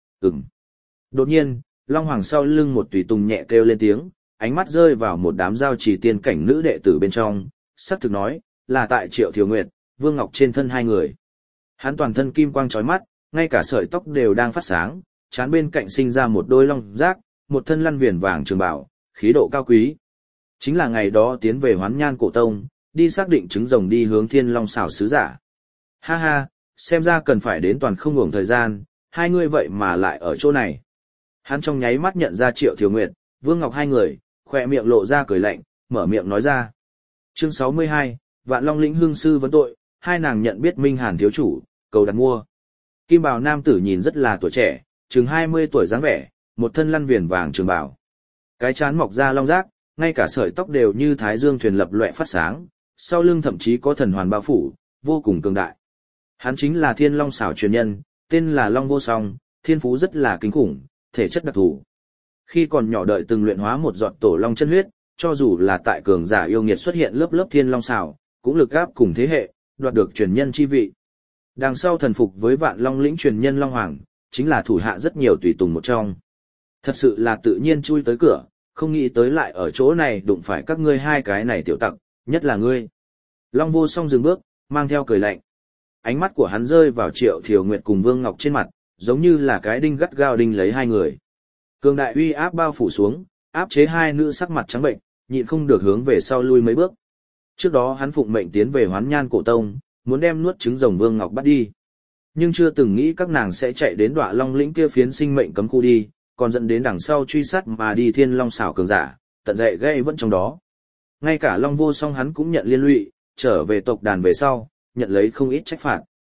Đột nhiên, Long Hoàng sau lưng một tùy tùng nhẹ kêu lên tiếng, ánh mắt rơi vào một đám giao trì tiên cảnh nữ đệ tử bên trong, sắc thực nói, là tại Triệu Thiều Nguyệt, Vương Ngọc trên thân hai người. Hắn toàn thân kim quang chói mắt, ngay cả sợi tóc đều đang phát sáng, trán bên cạnh sinh ra một đôi long giác, một thân lăn viền vàng trường bảo, khí độ cao quý. Chính là ngày đó tiến về Hoán Nhan Cổ Tông, đi xác định trứng rồng đi hướng Thiên Long xảo sứ giả. Ha ha, xem ra cần phải đến toàn không ngủng thời gian, hai người vậy mà lại ở chỗ này. Hắn trong nháy mắt nhận ra Triệu Thiều Nguyệt, Vương Ngọc hai người, khỏe miệng lộ ra cười lạnh, mở miệng nói ra. Chương 62, Vạn Long lĩnh hương sư vấn tội, hai nàng nhận biết Minh Hàn thiếu chủ, cầu đặt mua. Kim bào nam tử nhìn rất là tuổi trẻ, chừng 20 tuổi dáng vẻ, một thân lăn viền vàng trường bào. Cái trán mọc ra long giác, ngay cả sợi tóc đều như thái dương thuyền lập loè phát sáng, sau lưng thậm chí có thần hoàn bao phủ, vô cùng cường đại. Hắn chính là Thiên Long xảo truyền nhân, tên là Long Vô Song, thiên phú rất là kinh khủng, thể chất đặc thù. Khi còn nhỏ đợi từng luyện hóa một giọt tổ long chân huyết, cho dù là tại cường giả yêu nghiệt xuất hiện lớp lớp Thiên Long xảo, cũng lực gáp cùng thế hệ, đoạt được truyền nhân chi vị. Đằng sau thần phục với Vạn Long lĩnh truyền nhân Long Hoàng, chính là thủ hạ rất nhiều tùy tùng một trong. Thật sự là tự nhiên chui tới cửa, không nghĩ tới lại ở chỗ này đụng phải các ngươi hai cái này tiểu tặc, nhất là ngươi. Long Vô Song dừng bước, mang theo cười lạnh. Ánh mắt của hắn rơi vào Triệu Thiều Nguyệt cùng Vương Ngọc trên mặt, giống như là cái đinh gắt gao đinh lấy hai người. Cường đại uy áp bao phủ xuống, áp chế hai nữ sắc mặt trắng bệnh, nhịn không được hướng về sau lui mấy bước. Trước đó hắn phụng mệnh tiến về Hoán Nhan Cổ Tông, muốn đem nuốt trứng rồng Vương Ngọc bắt đi. Nhưng chưa từng nghĩ các nàng sẽ chạy đến Đoạ Long lĩnh kia phiến sinh mệnh cấm khu đi, còn dẫn đến đằng sau truy sát mà đi Thiên Long xảo cường giả, tận dậy gây vẫn trong đó. Ngay cả Long Vô Song hắn cũng nhận liên lụy, trở về tộc đàn về sau, nhận lấy không ít trách phạt.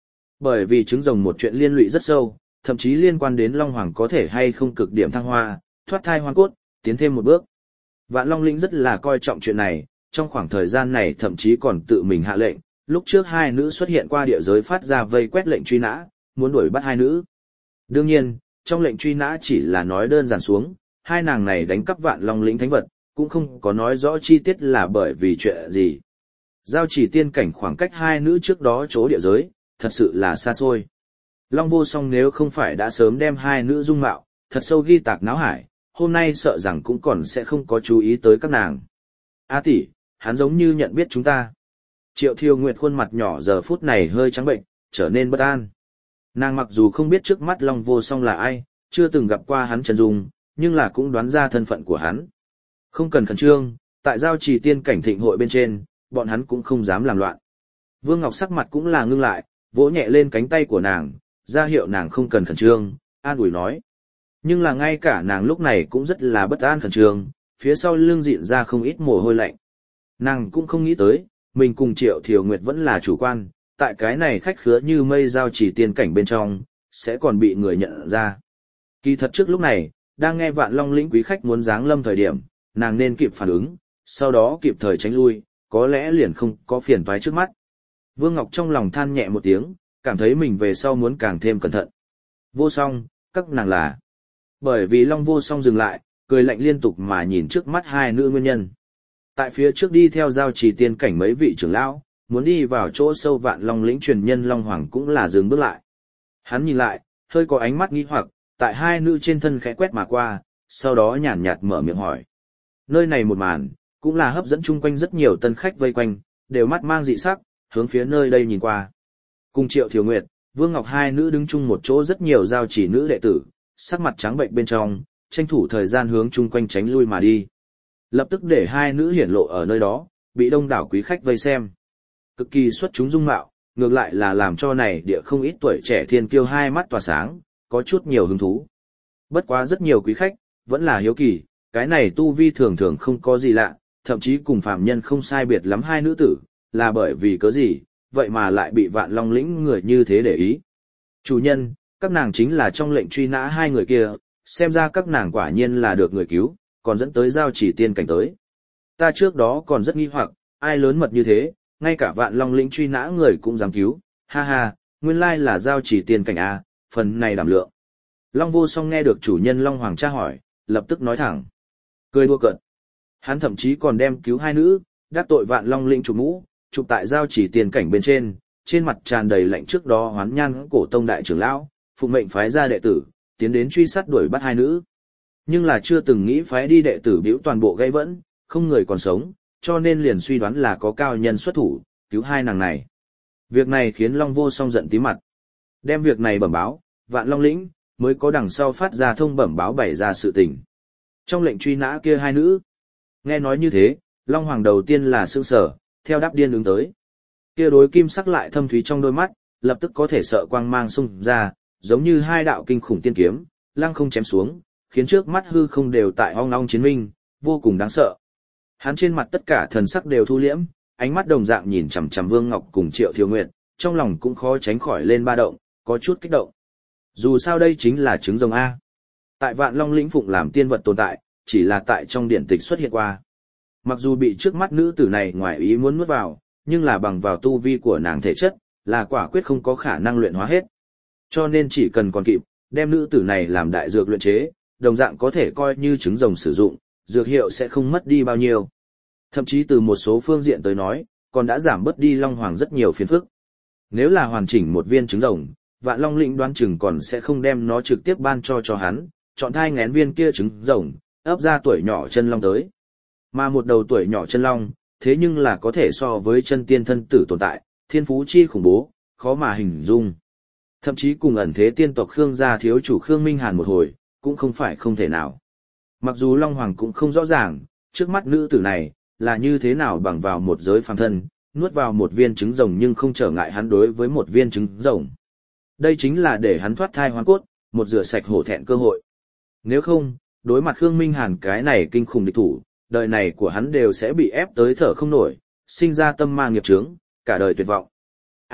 Bởi vì trứng rồng một chuyện liên lụy rất sâu, thậm chí liên quan đến Long Hoàng có thể hay không cực điểm thăng hoa, thoát thai hoang cốt, tiến thêm một bước. Vạn Long Lĩnh rất là coi trọng chuyện này, trong khoảng thời gian này thậm chí còn tự mình hạ lệnh, lúc trước hai nữ xuất hiện qua địa giới phát ra vây quét lệnh truy nã, muốn đuổi bắt hai nữ. Đương nhiên, trong lệnh truy nã chỉ là nói đơn giản xuống, hai nàng này đánh cắp Vạn Long Lĩnh thánh vật, cũng không có nói rõ chi tiết là bởi vì chuyện gì. Giao Chỉ tiên cảnh khoảng cách hai nữ trước đó chỗ địa giới, thật sự là xa xôi. Long Vô Song nếu không phải đã sớm đem hai nữ dung mạo, thật sâu ghi tạc náo hải, hôm nay sợ rằng cũng còn sẽ không có chú ý tới các nàng. A tỷ, hắn giống như nhận biết chúng ta. Triệu Thiêu Nguyệt khuôn mặt nhỏ giờ phút này hơi trắng bệnh, trở nên bất an. Nàng mặc dù không biết trước mắt Long Vô Song là ai, chưa từng gặp qua hắn chân dung, nhưng là cũng đoán ra thân phận của hắn. Không cần khẩn trương, tại Giao Trì tiên cảnh thịnh hội bên trên, bọn hắn cũng không dám làm loạn. Vương Ngọc sắc mặt cũng là ngưng lại, vỗ nhẹ lên cánh tay của nàng, ra hiệu nàng không cần khẩn trương, an ủi nói. Nhưng là ngay cả nàng lúc này cũng rất là bất an khẩn trương, phía sau lưng dịn ra không ít mồ hôi lạnh. Nàng cũng không nghĩ tới, mình cùng Triệu Thiều Nguyệt vẫn là chủ quan, tại cái này khách khứa như mây Giao Chỉ tiên cảnh bên trong, sẽ còn bị người nhận ra. Kỳ thật trước lúc này, đang nghe Vạn Long Lĩnh quý khách muốn giáng lâm thời điểm, nàng nên kịp phản ứng, sau đó kịp thời tránh lui, có lẽ liền không có phiền toái trước mắt. Vương Ngọc trong lòng than nhẹ một tiếng, cảm thấy mình về sau muốn càng thêm cẩn thận. Vô Song, các nàng là. Bởi vì Long Vô Song dừng lại, cười lạnh liên tục mà nhìn trước mắt hai nữ nguyên nhân. Tại phía trước đi theo Giao Trì tiên cảnh mấy vị trưởng lão, muốn đi vào chỗ sâu Vạn Long Lĩnh truyền nhân Long Hoàng cũng là dừng bước lại. Hắn nhìn lại, hơi có ánh mắt nghi hoặc, tại hai nữ trên thân khẽ quét mà qua, sau đó nhàn nhạt mở miệng hỏi. Nơi này một màn, cũng là hấp dẫn chung quanh rất nhiều tân khách vây quanh, đều mắt mang dị sắc, hướng phía nơi đây nhìn qua. Cùng Triệu Thiều Nguyệt, Vương Ngọc hai nữ đứng chung một chỗ rất nhiều Giao Chỉ nữ đệ tử, sắc mặt trắng bệnh bên trong, tranh thủ thời gian hướng chung quanh tránh lui mà đi. Lập tức để hai nữ hiển lộ ở nơi đó, bị đông đảo quý khách vây xem. Cực kỳ xuất chúng dung mạo, ngược lại là làm cho này địa không ít tuổi trẻ thiên kiêu hai mắt tỏa sáng, có chút nhiều hứng thú. Bất quá rất nhiều quý khách, vẫn là hiếu kỳ, cái này tu vi thường thường không có gì lạ, thậm chí cùng phạm nhân không sai biệt lắm hai nữ tử, là bởi vì cớ gì, vậy mà lại bị Vạn Long Lĩnh người như thế để ý. Chủ nhân, các nàng chính là trong lệnh truy nã hai người kia, xem ra các nàng quả nhiên là được người cứu, còn dẫn tới Giao Chỉ tiên cảnh tới. Ta trước đó còn rất nghi hoặc, ai lớn mật như thế, ngay cả Vạn Long Lĩnh truy nã người cũng dám cứu, ha ha, nguyên lai là Giao Chỉ tiên cảnh a, phần này đảm lượng. Long Vô Song nghe được chủ nhân Long Hoàng tra hỏi, lập tức nói thẳng. Cười đùa cợt. Hắn thậm chí còn đem cứu hai nữ, đắc tội Vạn Long Lĩnh chụp mũ, chụp tại Giao Chỉ tiên cảnh bên trên mặt tràn đầy lạnh trước đó hoán nhan cổ tông đại trưởng lão, phụng mệnh phái ra đệ tử, tiến đến truy sát đuổi bắt hai nữ. Nhưng là chưa từng nghĩ phái đi đệ tử biểu toàn bộ gây vẫn, không người còn sống, cho nên liền suy đoán là có cao nhân xuất thủ, cứu hai nàng này. Việc này khiến Long Vô Song giận tí mặt. Đem việc này bẩm báo, Vạn Long Lĩnh, mới có đằng sau phát ra thông bẩm báo bày ra sự tình. Trong lệnh truy nã kia hai nữ, nghe nói như thế, Long Hoàng đầu tiên là sương sở, theo đáp điên ứng tới. Kia đối kim sắc lại thâm thúy trong đôi mắt, lập tức có thể sợ quang mang xung ra, giống như hai đạo kinh khủng tiên kiếm, lăng không chém xuống, khiến trước mắt hư không đều tại ong ong chiến minh, vô cùng đáng sợ. Hắn trên mặt tất cả thần sắc đều thu liễm, ánh mắt đồng dạng nhìn chằm chằm Vương Ngọc cùng Triệu Thiều Nguyệt, trong lòng cũng khó tránh khỏi lên ba động, có chút kích động. Dù sao đây chính là trứng rồng A. Tại Vạn Long Lĩnh phụng làm tiên vật tồn tại, chỉ là tại trong điển tịch xuất hiện qua. Mặc dù bị trước mắt nữ tử này ngoài ý muốn nuốt vào, nhưng là bằng vào tu vi của nàng thể chất, là quả quyết không có khả năng luyện hóa hết. Cho nên chỉ cần còn kịp, đem nữ tử này làm đại dược luyện chế, đồng dạng có thể coi như trứng rồng sử dụng, dược hiệu sẽ không mất đi bao nhiêu. Thậm chí từ một số phương diện tới nói, còn đã giảm bớt đi Long Hoàng rất nhiều phiền phức. Nếu là hoàn chỉnh một viên trứng rồng, Vạn Long Lĩnh đoán chừng còn sẽ không đem nó trực tiếp ban cho hắn, chọn thai nghén viên kia trứng rồng, ấp ra tuổi nhỏ chân long tới. Mà một đầu tuổi nhỏ chân long, thế nhưng là có thể so với chân tiên thân tử tồn tại, thiên phú chi khủng bố, khó mà hình dung. Thậm chí cùng ẩn thế tiên tộc Khương gia thiếu chủ Khương Minh Hàn một hồi, cũng không phải không thể nào. Mặc dù Long Hoàng cũng không rõ ràng, trước mắt nữ tử này, là như thế nào bằng vào một giới phàm thân, nuốt vào một viên trứng rồng nhưng không trở ngại hắn đối với một viên trứng rồng. Đây chính là để hắn thoát thai hoán cốt, một rửa sạch hổ thẹn cơ hội. Nếu không, đối mặt Khương Minh Hàn cái này kinh khủng địch thủ, đời này của hắn đều sẽ bị ép tới thở không nổi, sinh ra tâm ma nghiệp chướng, cả đời tuyệt vọng. A,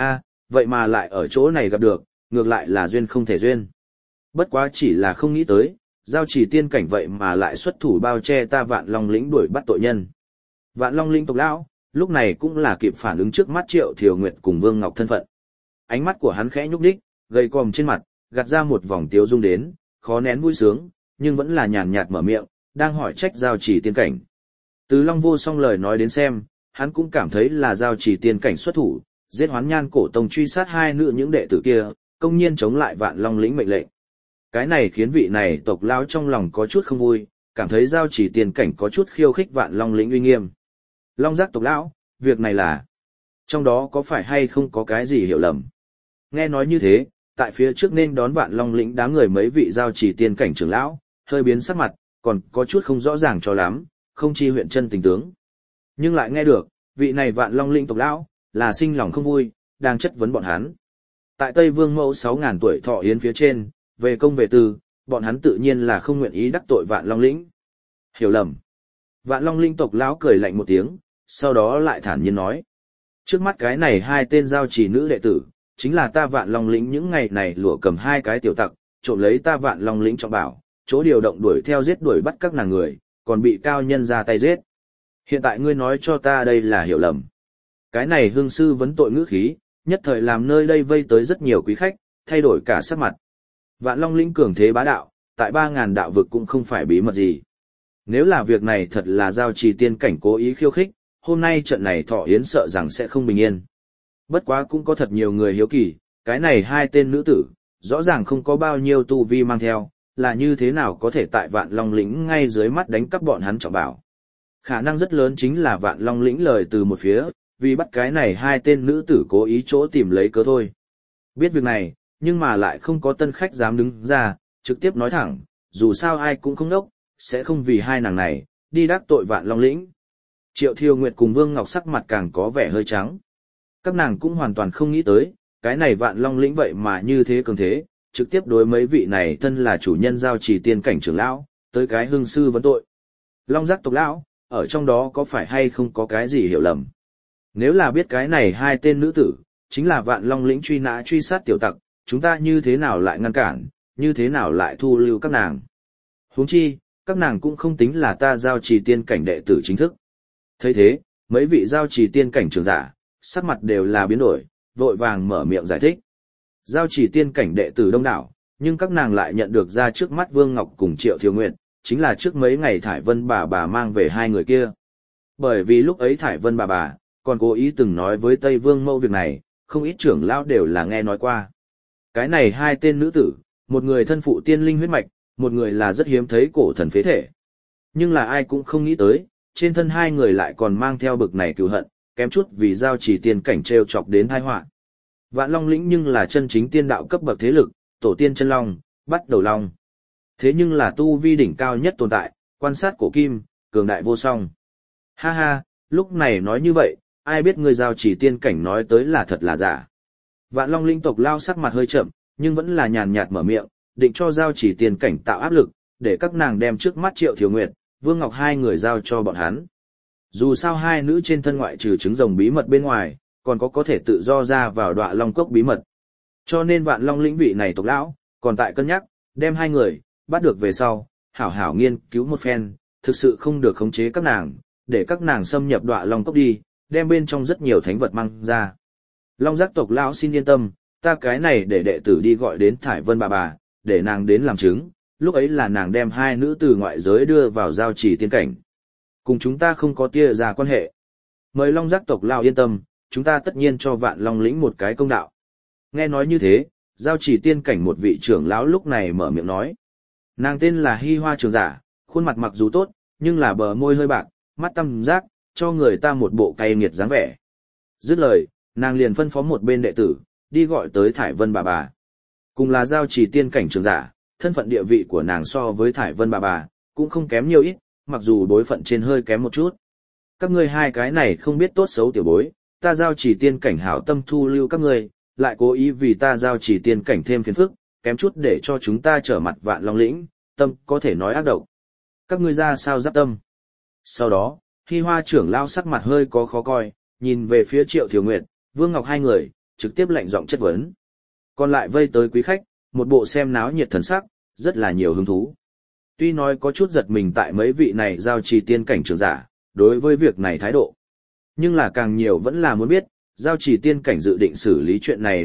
vậy mà lại ở chỗ này gặp được, ngược lại là duyên không thể duyên. Bất quá chỉ là không nghĩ tới, giao chỉ tiên cảnh vậy mà lại xuất thủ bao che ta Vạn Long lĩnh đuổi bắt tội nhân. Vạn Long lĩnh tộc lão, lúc này cũng là kịp phản ứng trước mắt Triệu Thiều Nguyệt cùng Vương Ngọc thân phận. Ánh mắt của hắn khẽ nhúc nhích, gầy còm trên mặt, gạt ra một vòng tiếu dung đến, khó nén vui sướng, nhưng vẫn là nhàn nhạt mở miệng, đang hỏi trách giao chỉ tiên cảnh. Từ Long Vô Song lời nói đến xem, hắn cũng cảm thấy là giao chỉ tiên cảnh xuất thủ, giết Hoán Nhan cổ tông truy sát hai nữ những đệ tử kia, công nhiên chống lại Vạn Long lĩnh mệnh lệnh. Cái này khiến vị này tộc lão trong lòng có chút không vui, cảm thấy giao chỉ tiên cảnh có chút khiêu khích Vạn Long lĩnh uy nghiêm. Long Giác tộc lão, việc này là, trong đó có phải hay không có cái gì hiểu lầm? Nghe nói như thế, tại phía trước nên đón Vạn Long lĩnh đám người mấy vị giao chỉ tiên cảnh trưởng lão, hơi biến sắc mặt, còn có chút không rõ ràng cho lắm, không chi huyện chân tình tướng. Nhưng lại nghe được, vị này Vạn Long lĩnh tộc lão, là sinh lòng không vui, đang chất vấn bọn hắn. Tại Tây Vương mẫu 6.000 tuổi thọ yến phía trên, về công về tư, bọn hắn tự nhiên là không nguyện ý đắc tội Vạn Long lĩnh. Hiểu lầm. Vạn Long lĩnh tộc lão cười lạnh một tiếng, sau đó lại thản nhiên nói. Trước mắt cái này hai tên giao chỉ nữ đệ tử, chính là ta Vạn Long lĩnh những ngày này lụa cầm hai cái tiểu tặc, trộm lấy ta Vạn Long lĩnh trọng bảo, chỗ điều động đuổi theo giết đuổi bắt các nàng người, còn bị cao nhân ra tay giết. Hiện tại ngươi nói cho ta đây là hiểu lầm. Cái này hương sư vấn tội ngữ khí, nhất thời làm nơi đây vây tới rất nhiều quý khách, thay đổi cả sắc mặt. Vạn Long lĩnh cường thế bá đạo, tại 3.000 đạo vực cũng không phải bí mật gì. Nếu là việc này thật là giao trì tiên cảnh cố ý khiêu khích, hôm nay trận này thọ yến sợ rằng sẽ không bình yên. Bất quá cũng có thật nhiều người hiếu kỳ, cái này hai tên nữ tử, rõ ràng không có bao nhiêu tu vi mang theo, là như thế nào có thể tại Vạn Long lĩnh ngay dưới mắt đánh cắp bọn hắn trọng bảo. Khả năng rất lớn chính là Vạn Long lĩnh lời từ một phía, vì bắt cái này hai tên nữ tử cố ý chỗ tìm lấy cớ thôi. Biết việc này, nhưng mà lại không có tân khách dám đứng ra, trực tiếp nói thẳng, dù sao ai cũng không đốc, sẽ không vì hai nàng này, đi đắc tội Vạn Long lĩnh. Triệu Thiều Nguyệt cùng Vương Ngọc sắc mặt càng có vẻ hơi trắng. Các nàng cũng hoàn toàn không nghĩ tới, cái này Vạn Long lĩnh vậy mà như thế cường thế, trực tiếp đối mấy vị này thân là chủ nhân giao trì tiên cảnh trưởng lão, tới cái hương sư vấn tội. Long Giác tộc lão, ở trong đó có phải hay không có cái gì hiểu lầm? Nếu là biết cái này hai tên nữ tử, chính là Vạn Long lĩnh truy nã truy sát tiểu tặc, chúng ta như thế nào lại ngăn cản, như thế nào lại thu lưu các nàng? Huống chi, các nàng cũng không tính là ta giao trì tiên cảnh đệ tử chính thức. Thấy thế, mấy vị giao trì tiên cảnh trưởng giả, sắc mặt đều là biến đổi, vội vàng mở miệng giải thích. Giao trì tiên cảnh đệ tử đông đảo, nhưng các nàng lại nhận được ra trước mắt Vương Ngọc cùng Triệu Thiều Nguyệt, chính là trước mấy ngày Thải Vân bà mang về hai người kia. Bởi vì lúc ấy Thải Vân bà còn cố ý từng nói với Tây Vương mẫu việc này, không ít trưởng lão đều là nghe nói qua. Cái này hai tên nữ tử, một người thân phụ tiên linh huyết mạch, một người là rất hiếm thấy cổ thần phế thể. Nhưng là ai cũng không nghĩ tới, trên thân hai người lại còn mang theo bực này cừu hận, kém chút vì giao trì tiên cảnh trêu chọc đến tai họa. Vạn Long lĩnh nhưng là chân chính tiên đạo cấp bậc thế lực, tổ tiên chân long, bắt đầu long. Thế nhưng là tu vi đỉnh cao nhất tồn tại, quan sát cổ kim, cường đại vô song. Ha ha, lúc này nói như vậy, ai biết người giao trì tiên cảnh nói tới là thật là giả. Vạn Long lĩnh tộc lao sắc mặt hơi chậm, nhưng vẫn là nhàn nhạt mở miệng, định cho giao trì tiên cảnh tạo áp lực, để các nàng đem trước mắt Triệu Thiều Nguyệt, Vương Ngọc hai người giao cho bọn hắn. Dù sao hai nữ trên thân ngoại trừ trứng rồng bí mật bên ngoài, còn có thể tự do ra vào Đoạ Long cốc bí mật. Cho nên Vạn Long lĩnh vị này tộc lão, còn tại cân nhắc, đem hai người, bắt được về sau, hảo hảo nghiên cứu một phen, thực sự không được khống chế các nàng, để các nàng xâm nhập Đoạ Long cốc đi, đem bên trong rất nhiều thánh vật mang ra. Long Giác tộc lão xin yên tâm, ta cái này để đệ tử đi gọi đến Thải Vân bà, để nàng đến làm chứng, lúc ấy là nàng đem hai nữ từ ngoại giới đưa vào giao trì tiên cảnh. Cùng chúng ta không có tia ra quan hệ. Mời Long Giác tộc lão yên tâm, chúng ta tất nhiên cho Vạn Long lĩnh một cái công đạo. Nghe nói như thế, giao trì tiên cảnh một vị trưởng lão lúc này mở miệng nói. Nàng tên là Hi Hoa Trường Giả, khuôn mặt mặc dù tốt, nhưng là bờ môi hơi bạc, mắt tăm giác, cho người ta một bộ cay nghiệt dáng vẻ. Dứt lời, nàng liền phân phó một bên đệ tử, đi gọi tới Thải Vân bà. Cùng là giao trì tiên cảnh trưởng giả, thân phận địa vị của nàng so với Thải Vân bà cũng không kém nhiều ít, mặc dù đối phận trên hơi kém một chút. Các ngươi hai cái này không biết tốt xấu tiểu bối, ta giao trì tiên cảnh hảo tâm thu lưu các ngươi, lại cố ý vì ta giao trì tiên cảnh thêm phiền phức, kém chút để cho chúng ta trở mặt Vạn Long lĩnh, tâm có thể nói ác độc. Các ngươi ra sao giáp tâm? Sau đó, Hi Hoa trưởng lao sắc mặt hơi có khó coi, nhìn về phía Triệu Thiều Nguyệt, Vương Ngọc hai người, trực tiếp lạnh giọng chất vấn. Còn lại vây tới quý khách, một bộ xem náo nhiệt thần sắc, rất là nhiều hứng thú. Tuy nói có chút giật mình tại mấy vị này giao trì tiên cảnh trưởng giả, đối với việc này thái độ. Nhưng là càng nhiều vẫn là muốn biết, giao trì tiên cảnh dự định xử lý chuyện này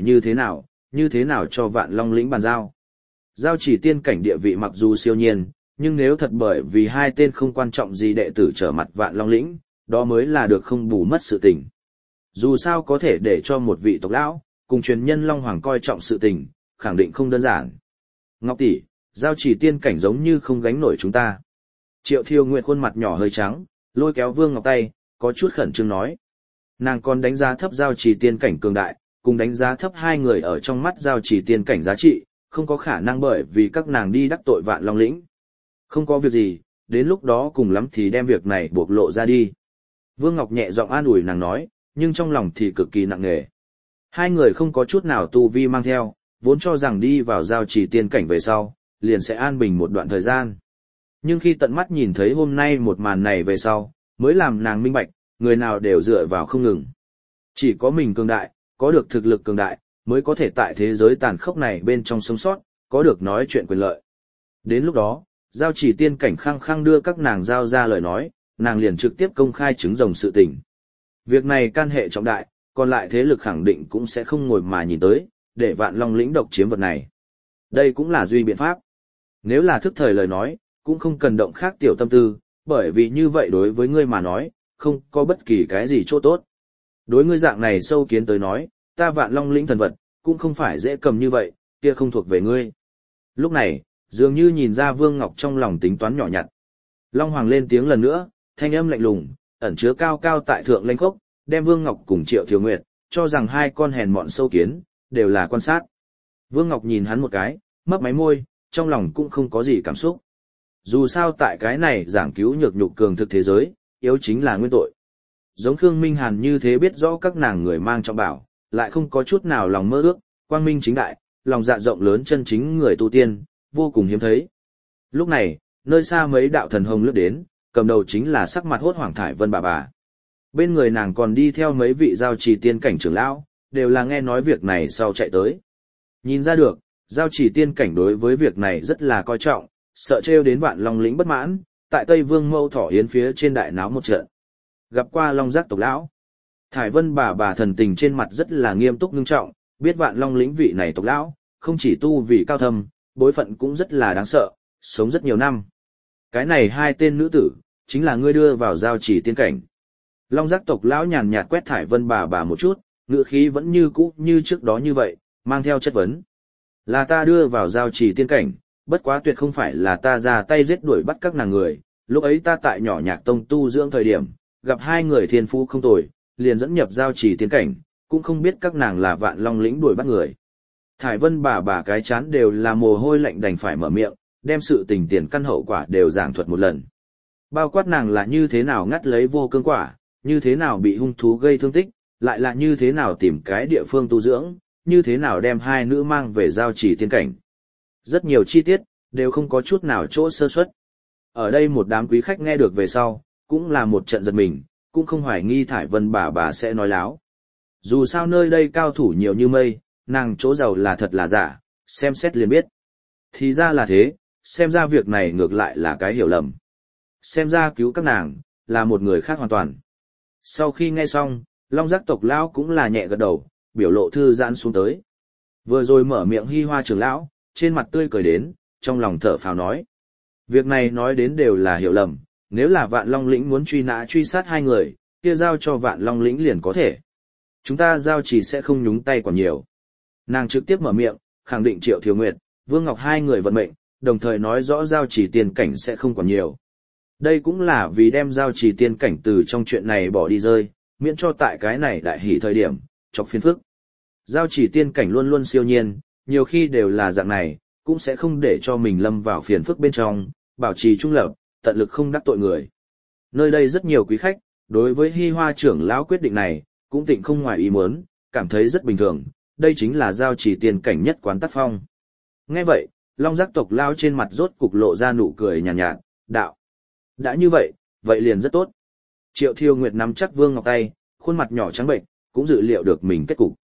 như thế nào cho Vạn Long lĩnh bàn giao. Giao trì tiên cảnh địa vị mặc dù siêu nhiên, nhưng nếu thật bởi vì hai tên không quan trọng gì đệ tử trở mặt Vạn Long lĩnh, đó mới là được không bù mất sự tình. Dù sao có thể để cho một vị tộc lão, cùng truyền nhân Long Hoàng coi trọng sự tình, khẳng định không đơn giản. Ngọc tỷ, giao trì tiên cảnh giống như không gánh nổi chúng ta. Triệu Thiêu Nguyệt khuôn mặt nhỏ hơi trắng, lôi kéo Vương Ngọc tay, có chút khẩn trương nói. Nàng còn đánh giá thấp giao trì tiên cảnh cường đại, cùng đánh giá thấp hai người ở trong mắt giao trì tiên cảnh giá trị, không có khả năng bởi vì các nàng đi đắc tội Vạn Long lĩnh. Không có việc gì, đến lúc đó cùng lắm thì đem việc này bộc lộ ra đi. Vương Ngọc nhẹ giọng an ủi nàng nói, nhưng trong lòng thì cực kỳ nặng nề. Hai người không có chút nào tu vi mang theo, vốn cho rằng đi vào giao trì tiên cảnh về sau, liền sẽ an bình một đoạn thời gian. Nhưng khi tận mắt nhìn thấy hôm nay một màn này về sau, mới làm nàng minh bạch, người nào đều dựa vào không ngừng. Chỉ có mình cường đại, có được thực lực cường đại, mới có thể tại thế giới tàn khốc này bên trong sống sót, có được nói chuyện quyền lợi. Đến lúc đó, giao trì tiên cảnh khăng khăng đưa các nàng giao ra lời nói, nàng liền trực tiếp công khai chứng rồng sự tình. Việc này can hệ trọng đại, còn lại thế lực khẳng định cũng sẽ không ngồi mà nhìn tới, để Vạn Long lĩnh độc chiếm vật này. Đây cũng là duy biện pháp. Nếu là thức thời lời nói, cũng không cần động khác tiểu tâm tư, bởi vì như vậy đối với ngươi mà nói, không có bất kỳ cái gì chỗ tốt. Đối ngươi dạng này sâu kiến tới nói, ta Vạn Long lĩnh thần vật, cũng không phải dễ cầm như vậy, kia không thuộc về ngươi. Lúc này, dường như nhìn ra Vương Ngọc trong lòng tính toán nhỏ nhặt. Long Hoàng lên tiếng lần nữa, thanh âm lạnh lùng, ẩn chứa cao cao tại thượng lãnh khốc, đem Vương Ngọc cùng Triệu Thiều Nguyệt, cho rằng hai con hèn mọn sâu kiến, đều là quan sát. Vương Ngọc nhìn hắn một cái, mấp máy môi, trong lòng cũng không có gì cảm xúc. Dù sao tại cái này giảng cứu nhược nhục cường thực thế giới, yếu chính là nguyên tội. Giống Khương Minh Hàn như thế biết rõ các nàng người mang trọng bảo, lại không có chút nào lòng mơ ước, quang minh chính đại, lòng dạ rộng lớn chân chính người tu tiên, vô cùng hiếm thấy. Lúc này, nơi xa mấy đạo thần hồng lướt đến, cầm đầu chính là sắc mặt hốt hoảng Thải Vân bà. Bên người nàng còn đi theo mấy vị giao trì tiên cảnh trưởng lão, đều là nghe nói việc này sau chạy tới. Nhìn ra được, giao trì tiên cảnh đối với việc này rất là coi trọng, sợ trêu đến Vạn Long lĩnh bất mãn, tại Tây Vương Mâu Thỏ Yến phía trên đại náo một trận. Gặp qua Long Giác tộc lão, Thải Vân bà thần tình trên mặt rất là nghiêm túc nghiêm trọng, biết Vạn Long lĩnh vị này tộc lão, không chỉ tu vị cao thâm, bối phận cũng rất là đáng sợ, sống rất nhiều năm. Cái này hai tên nữ tử, chính là ngươi đưa vào giao trì tiên cảnh. Long Giác tộc lão nhàn nhạt quét Thải Vân bà một chút, ngữ khí vẫn như cũ như trước đó như vậy, mang theo chất vấn. Là ta đưa vào giao trì tiên cảnh, bất quá tuyệt không phải là ta ra tay giết đuổi bắt các nàng người, lúc ấy ta tại nhỏ nhạc tông tu dưỡng thời điểm, gặp hai người thiên phú không tồi, liền dẫn nhập giao trì tiên cảnh, cũng không biết các nàng là Vạn Long lĩnh đuổi bắt người. Thải Vân bà cái chán đều là mồ hôi lạnh đành phải mở miệng, đem sự tình tiền căn hậu quả đều giảng thuật một lần. Bao quát nàng là như thế nào ngắt lấy vô cương quả, như thế nào bị hung thú gây thương tích, lại là như thế nào tìm cái địa phương tu dưỡng, như thế nào đem hai nữ mang về giao trì tiên cảnh. Rất nhiều chi tiết, đều không có chút nào chỗ sơ suất. Ở đây một đám quý khách nghe được về sau, cũng là một trận giật mình, cũng không hoài nghi Thải Vân bà sẽ nói láo. Dù sao nơi đây cao thủ nhiều như mây, nàng chỗ giàu là thật là giả, xem xét liền biết. Thì ra là thế, xem ra việc này ngược lại là cái hiểu lầm. Xem ra cứu các nàng, là một người khác hoàn toàn. Sau khi nghe xong, Long Giác tộc lão cũng là nhẹ gật đầu, biểu lộ thư giãn xuống tới. Vừa rồi mở miệng Hi Hoa trưởng lão, trên mặt tươi cười đến, trong lòng thở phào nói. Việc này nói đến đều là hiểu lầm, nếu là Vạn Long lĩnh muốn truy sát hai người, kia giao cho Vạn Long lĩnh liền có thể. Chúng ta giao trì sẽ không nhúng tay còn nhiều. Nàng trực tiếp mở miệng, khẳng định Triệu Thiều Nguyệt, Vương Ngọc hai người vận mệnh, đồng thời nói rõ giao trì tiên cảnh sẽ không còn nhiều. Đây cũng là vì đem giao trì tiên cảnh từ trong chuyện này bỏ đi rơi, miễn cho tại cái này đại hỷ thời điểm, chọc phiền phức. Giao trì tiên cảnh luôn luôn siêu nhiên, nhiều khi đều là dạng này, cũng sẽ không để cho mình lâm vào phiền phức bên trong, bảo trì trung lập, tận lực không đắc tội người. Nơi đây rất nhiều quý khách, đối với Hi Hoa trưởng lão quyết định này, cũng tịnh không ngoài ý muốn, cảm thấy rất bình thường, đây chính là giao trì tiên cảnh nhất quán tác phong. Nghe vậy, Long Giác tộc lão trên mặt rốt cục lộ ra nụ cười nhàn nhạt, đạo. Đã như vậy, vậy liền rất tốt. Triệu Thiêu Nguyệt nắm chắc Vương Ngọc tay, khuôn mặt nhỏ trắng bệnh, cũng dự liệu được mình kết cục.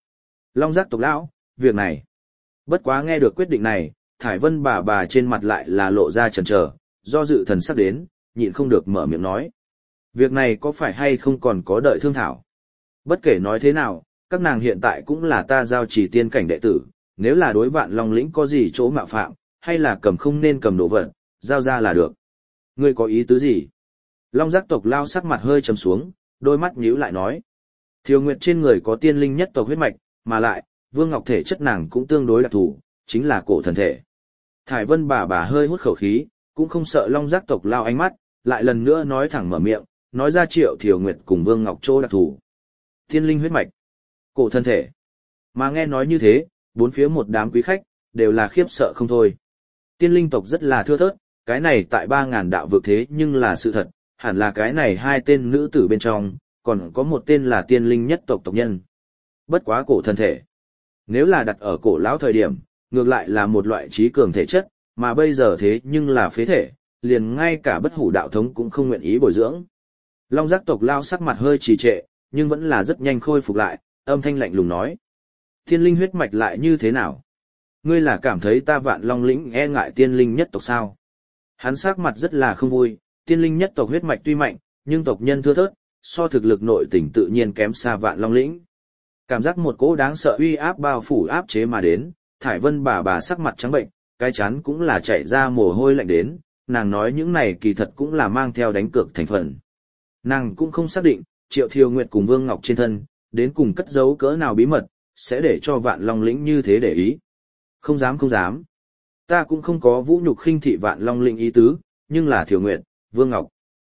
Long giác tộc lão, việc này. Bất quá nghe được quyết định này, Thải Vân bà trên mặt lại là lộ ra chần chờ, do dự thần sắc đến, nhịn không được mở miệng nói. Việc này có phải hay không còn có đợi thương thảo? Bất kể nói thế nào, các nàng hiện tại cũng là ta giao chỉ tiên cảnh đệ tử, nếu là đối Vạn Long lĩnh có gì chỗ mạo phạm, hay là cầm không nên cầm đồ vật, giao ra là được. Ngươi có ý tứ gì? Long giác tộc lao sắc mặt hơi trầm xuống, đôi mắt nhíu lại nói. Thiều Nguyệt trên người có tiên linh nhất tộc huyết mạch, mà lại, Vương Ngọc thể chất nàng cũng tương đối đặc thù, chính là cổ thần thể. Thải Vân bà hơi hút khẩu khí, cũng không sợ Long giác tộc lao ánh mắt, lại lần nữa nói thẳng mở miệng, nói ra Triệu Thiều Nguyệt cùng Vương Ngọc chỗ đặc thù. Tiên linh huyết mạch, cổ thần thể. Mà nghe nói như thế, bốn phía một đám quý khách, đều là khiếp sợ không thôi. Tiên linh tộc rất là thưa thớt, cái này tại 3.000 đạo vực thế nhưng là sự thật, hẳn là cái này hai tên nữ tử bên trong, còn có một tên là tiên linh nhất tộc tộc nhân. Bất quá cổ thân thể. Nếu là đặt ở cổ lão thời điểm, ngược lại là một loại trí cường thể chất, mà bây giờ thế nhưng là phế thể, liền ngay cả bất hủ đạo thống cũng không nguyện ý bồi dưỡng. Long giác tộc lao sắc mặt hơi trì trệ, nhưng vẫn là rất nhanh khôi phục lại, âm thanh lạnh lùng nói. Tiên linh huyết mạch lại như thế nào? Ngươi là cảm thấy ta Vạn Long lĩnh e ngại tiên linh nhất tộc sao? Hắn sắc mặt rất là không vui, tiên linh nhất tộc huyết mạch tuy mạnh, nhưng tộc nhân thưa thớt, so thực lực nội tình tự nhiên kém xa Vạn Long lĩnh. Cảm giác một cỗ đáng sợ uy áp bao phủ áp chế mà đến, Thải Vân bà sắc mặt trắng bệnh, cái chán cũng là chảy ra mồ hôi lạnh đến, nàng nói những này kỳ thật cũng là mang theo đánh cược thành phần. Nàng cũng không xác định, Triệu Thiều Nguyệt cùng Vương Ngọc trên thân, đến cùng cất giấu cỡ nào bí mật, sẽ để cho Vạn Long lĩnh như thế để ý. Không dám. Ta cũng không có vũ nhục khinh thị Vạn Long lĩnh ý tứ, nhưng là Thiều Nguyệt, Vương Ngọc.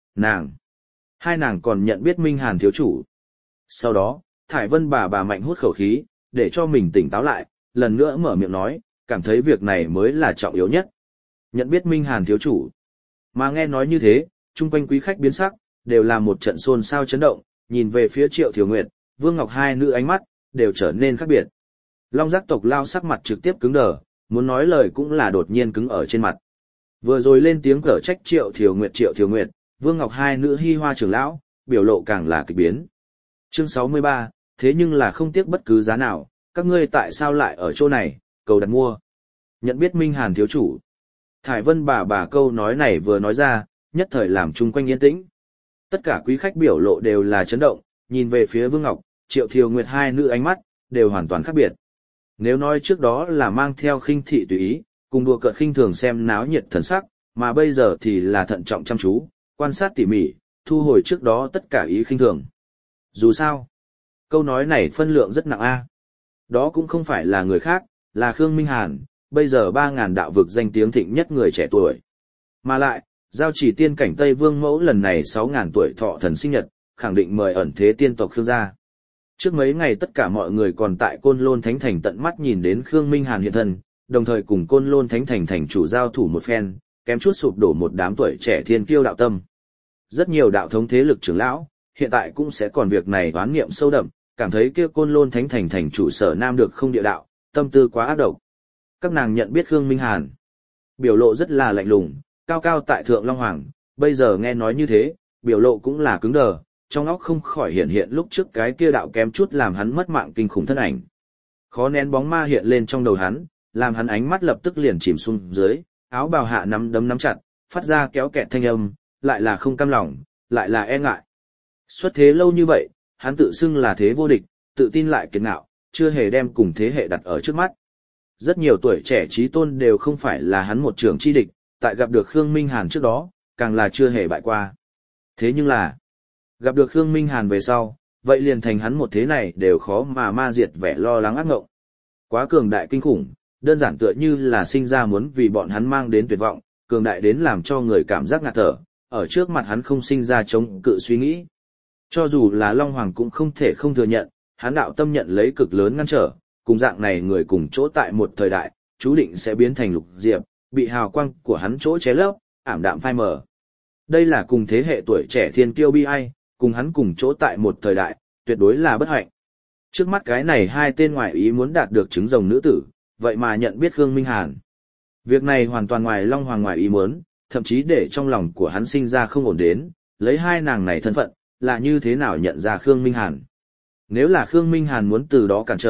Hai nàng còn nhận biết Minh Hàn thiếu chủ. Sau đó, Thải Vân bà mạnh hút khẩu khí, để cho mình tỉnh táo lại, lần nữa mở miệng nói, cảm thấy việc này mới là trọng yếu nhất. Nhận biết Minh Hàn thiếu chủ. Mà nghe nói như thế, chung quanh quý khách biến sắc, đều là một trận xôn xao chấn động, nhìn về phía Triệu Thiều Nguyệt, Vương Ngọc hai nữ ánh mắt, đều trở nên khác biệt. Long giác tộc lao sắc mặt trực tiếp cứng đờ, muốn nói lời cũng là đột nhiên cứng ở trên mặt. Vừa rồi lên tiếng cở trách Triệu Thiều Nguyệt, Vương Ngọc hai nữ hi hoa trưởng lão, biểu lộ càng là kịch biến. Chương 63, thế nhưng là không tiếc bất cứ giá nào, các ngươi tại sao lại ở chỗ này, cầu đặt mua. Nhận biết Minh Hàn thiếu chủ. Thải Vân bà câu nói này vừa nói ra, nhất thời làm chung quanh yên tĩnh. Tất cả quý khách biểu lộ đều là chấn động, nhìn về phía Vương Ngọc, Triệu Thiều Nguyệt hai nữ ánh mắt, đều hoàn toàn khác biệt. Nếu nói trước đó là mang theo khinh thị tùy ý, cùng đùa cợt khinh thường xem náo nhiệt thần sắc, mà bây giờ thì là thận trọng chăm chú, quan sát tỉ mỉ, thu hồi trước đó tất cả ý khinh thường. Dù sao, câu nói này phân lượng rất nặng a. Đó cũng không phải là người khác, là Khương Minh Hàn, bây giờ 3.000 đạo vực danh tiếng thịnh nhất người trẻ tuổi. Mà lại, giao chỉ tiên cảnh Tây Vương mẫu lần này 6.000 tuổi thọ thần sinh nhật, khẳng định mời ẩn thế tiên tộc Khương gia. Trước mấy ngày tất cả mọi người còn tại Côn Lôn Thánh Thành tận mắt nhìn đến Khương Minh Hàn hiện thân, đồng thời cùng Côn Lôn Thánh Thành thành chủ giao thủ một phen, kém chút sụp đổ một đám tuổi trẻ thiên kiêu đạo tâm. Rất nhiều đạo thống thế lực trưởng lão, hiện tại cũng sẽ còn việc này oán niệm sâu đậm, cảm thấy kia Côn Lôn Thánh Thành thành chủ Sở Nam được không địa đạo, tâm tư quá ác độc. Các nàng nhận biết Khương Minh Hàn, biểu lộ rất là lạnh lùng, cao cao tại thượng Long Hoàng, bây giờ nghe nói như thế, biểu lộ cũng là cứng đờ, trong óc không khỏi hiện hiện lúc trước cái kia đạo kém chút làm hắn mất mạng kinh khủng thân ảnh. Khó nén bóng ma hiện lên trong đầu hắn, làm hắn ánh mắt lập tức liền chìm xuống dưới, áo bào hạ nắm chặt, phát ra kéo kẹt thanh âm, lại là không cam lòng, lại là e ngại. Xuất thế lâu như vậy, hắn tự xưng là thế vô địch, tự tin lại kiệt ngạo, chưa hề đem cùng thế hệ đặt ở trước mắt. Rất nhiều tuổi trẻ trí tôn đều không phải là hắn một trưởng chi địch, tại gặp được Khương Minh Hàn trước đó, càng là chưa hề bại qua. Thế nhưng là, gặp được Khương Minh Hàn về sau, vậy liền thành hắn một thế này đều khó mà ma diệt vẻ lo lắng ác ngộng. Quá cường đại kinh khủng, đơn giản tựa như là sinh ra muốn vì bọn hắn mang đến tuyệt vọng, cường đại đến làm cho người cảm giác ngạt thở, ở trước mặt hắn không sinh ra chống cự suy nghĩ. Cho dù là Long Hoàng cũng không thể không thừa nhận, hắn đạo tâm nhận lấy cực lớn ngăn trở, cùng dạng này người cùng chỗ tại một thời đại, chú định sẽ biến thành lục diệp, bị hào quang của hắn chỗ ché lấp, ảm đạm phai mờ. Đây là cùng thế hệ tuổi trẻ thiên kiêu bi ai, cùng hắn cùng chỗ tại một thời đại, tuyệt đối là bất hạnh. Trước mắt cái này hai tên ngoại ý muốn đạt được trứng rồng nữ tử, vậy mà nhận biết Khương Minh Hàn. Việc này hoàn toàn ngoài Long Hoàng ngoài ý muốn, thậm chí để trong lòng của hắn sinh ra không ổn đến, lấy hai nàng này thân phận, là như thế nào nhận ra Khương Minh Hàn. Nếu là Khương Minh Hàn muốn từ đó cản trở,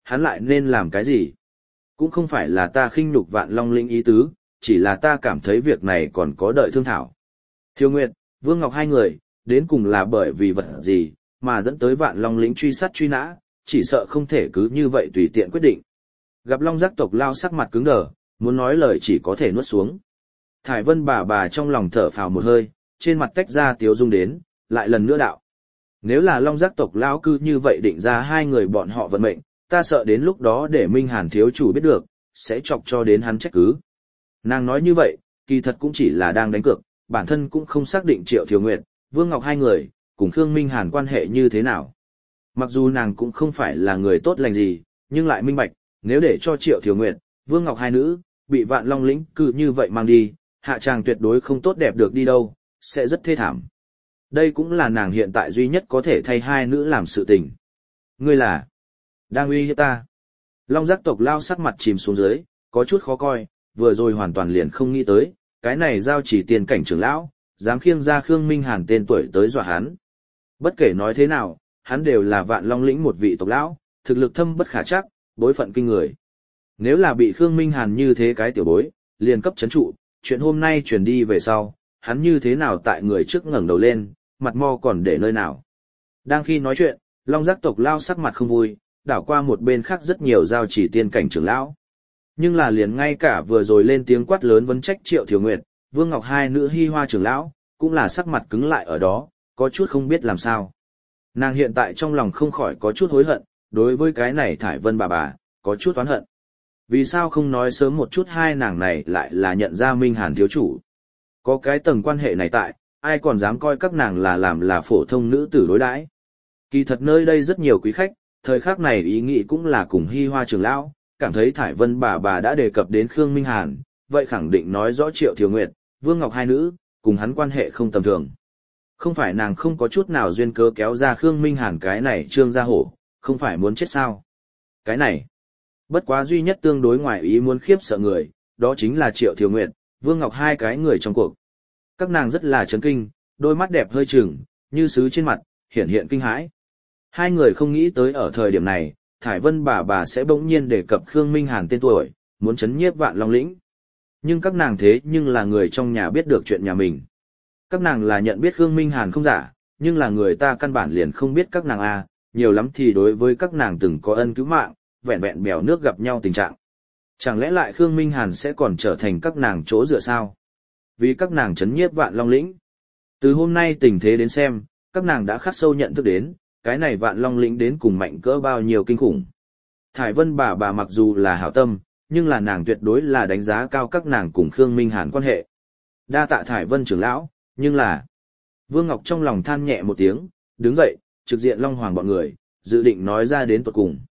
hắn lại nên làm cái gì? Cũng không phải là ta khinh nhục Vạn Long Lĩnh ý tứ, chỉ là ta cảm thấy việc này còn có đợi thương thảo. Thiêu Nguyệt, Vương Ngọc hai người, đến cùng là bởi vì vật gì, mà dẫn tới Vạn Long Lĩnh truy sát truy nã, chỉ sợ không thể cứ như vậy tùy tiện quyết định. Gặp Long Giác tộc Lao sắc mặt cứng đờ, muốn nói lời chỉ có thể nuốt xuống. Thải Vân bà trong lòng thở phào một hơi, trên mặt tách ra tiếu dung đến, lại lần nữa đạo. Nếu là Long Giác tộc Lão cứ như vậy định ra hai người bọn họ vận mệnh, ta sợ đến lúc đó để Minh Hàn thiếu chủ biết được, sẽ chọc cho đến hắn trách cứ. Nàng nói như vậy, kỳ thật cũng chỉ là đang đánh cược, bản thân cũng không xác định Triệu Thiều Nguyệt, Vương Ngọc hai người, cùng Khương Minh Hàn quan hệ như thế nào. Mặc dù nàng cũng không phải là người tốt lành gì, nhưng lại minh bạch, nếu để cho Triệu Thiều Nguyệt, Vương Ngọc hai nữ, bị Vạn Long Lĩnh cứ như vậy mang đi, hạ tràng tuyệt đối không tốt đẹp được đi đâu, sẽ rất thê thảm. Đây cũng là nàng hiện tại duy nhất có thể thay hai nữ làm sự tình. Ngươi là đang uy hiếp ta. Long Giác tộc Lao sắc mặt chìm xuống dưới, có chút khó coi, vừa rồi hoàn toàn liền không nghĩ tới, cái này giao chỉ tiền cảnh trưởng lão, dám khiêng ra Khương Minh Hàn tên tuổi tới dọa hắn. Bất kể nói thế nào, hắn đều là Vạn Long Lĩnh một vị tộc lão, thực lực thâm bất khả trắc, bối phận kinh người. Nếu là bị Khương Minh Hàn như thế cái tiểu bối, liền cấp chấn trụ, chuyện hôm nay truyền đi về sau, hắn như thế nào tại người trước ngẩng đầu lên, mặt mo còn để nơi nào. Đang khi nói chuyện, Long Giác tộc Lao sắc mặt không vui, đảo qua một bên khác rất nhiều giao chỉ tiên cảnh trưởng lão. Nhưng là liền ngay cả vừa rồi lên tiếng quát lớn vấn trách Triệu Thiều Nguyệt, Vương Ngọc hai nữ Hi Hoa trưởng lão, cũng là sắc mặt cứng lại ở đó, có chút không biết làm sao. Nàng hiện tại trong lòng không khỏi có chút hối hận, đối với cái này Thải Vân bà, có chút oán hận. Vì sao không nói sớm một chút hai nàng này lại là nhận ra Minh Hàn thiếu chủ. Có cái tầng quan hệ này tại, ai còn dám coi các nàng là làm là phổ thông nữ tử đối đãi. Kỳ thật nơi đây rất nhiều quý khách, thời khắc này ý nghĩ cũng là cùng Hi Hoa trưởng lão, cảm thấy Thải Vân bà đã đề cập đến Khương Minh Hàn, vậy khẳng định nói rõ Triệu Thiều Nguyệt, Vương Ngọc hai nữ, cùng hắn quan hệ không tầm thường. Không phải nàng không có chút nào duyên cớ kéo ra Khương Minh Hàn cái này trương ra hổ, không phải muốn chết sao. Cái này, bất quá duy nhất tương đối ngoài ý muốn khiếp sợ người, đó chính là Triệu Thiều Nguyệt, Vương Ngọc hai cái người trong cuộc. Các nàng rất là chấn kinh, đôi mắt đẹp hơi trừng, như sứ trên mặt, hiển hiện kinh hãi. Hai người không nghĩ tới ở thời điểm này, Thải Vân bà sẽ bỗng nhiên đề cập Khương Minh Hàn tên tuổi, muốn chấn nhiếp Vạn Long Lĩnh. Nhưng các nàng thế nhưng là người trong nhà biết được chuyện nhà mình. Các nàng là nhận biết Khương Minh Hàn không giả, nhưng là người ta căn bản liền không biết các nàng a, nhiều lắm thì đối với các nàng từng có ân cứu mạng, vẹn vẹn bèo nước gặp nhau tình trạng. Chẳng lẽ lại Khương Minh Hàn sẽ còn trở thành các nàng chỗ dựa sao? Vì các nàng chấn nhiếp Vạn Long Lĩnh. Từ hôm nay tình thế đến xem, các nàng đã khắc sâu nhận thức đến, cái này Vạn Long Lĩnh đến cùng mạnh cỡ bao nhiêu kinh khủng. Thải Vân bà mặc dù là hảo tâm, nhưng là nàng tuyệt đối là đánh giá cao các nàng cùng Khương Minh Hàn quan hệ. Đa tạ Thải Vân trưởng lão, nhưng là... Vương Ngọc trong lòng than nhẹ một tiếng, đứng dậy, trực diện Long Hoàng bọn người, dự định nói ra đến tuột cùng.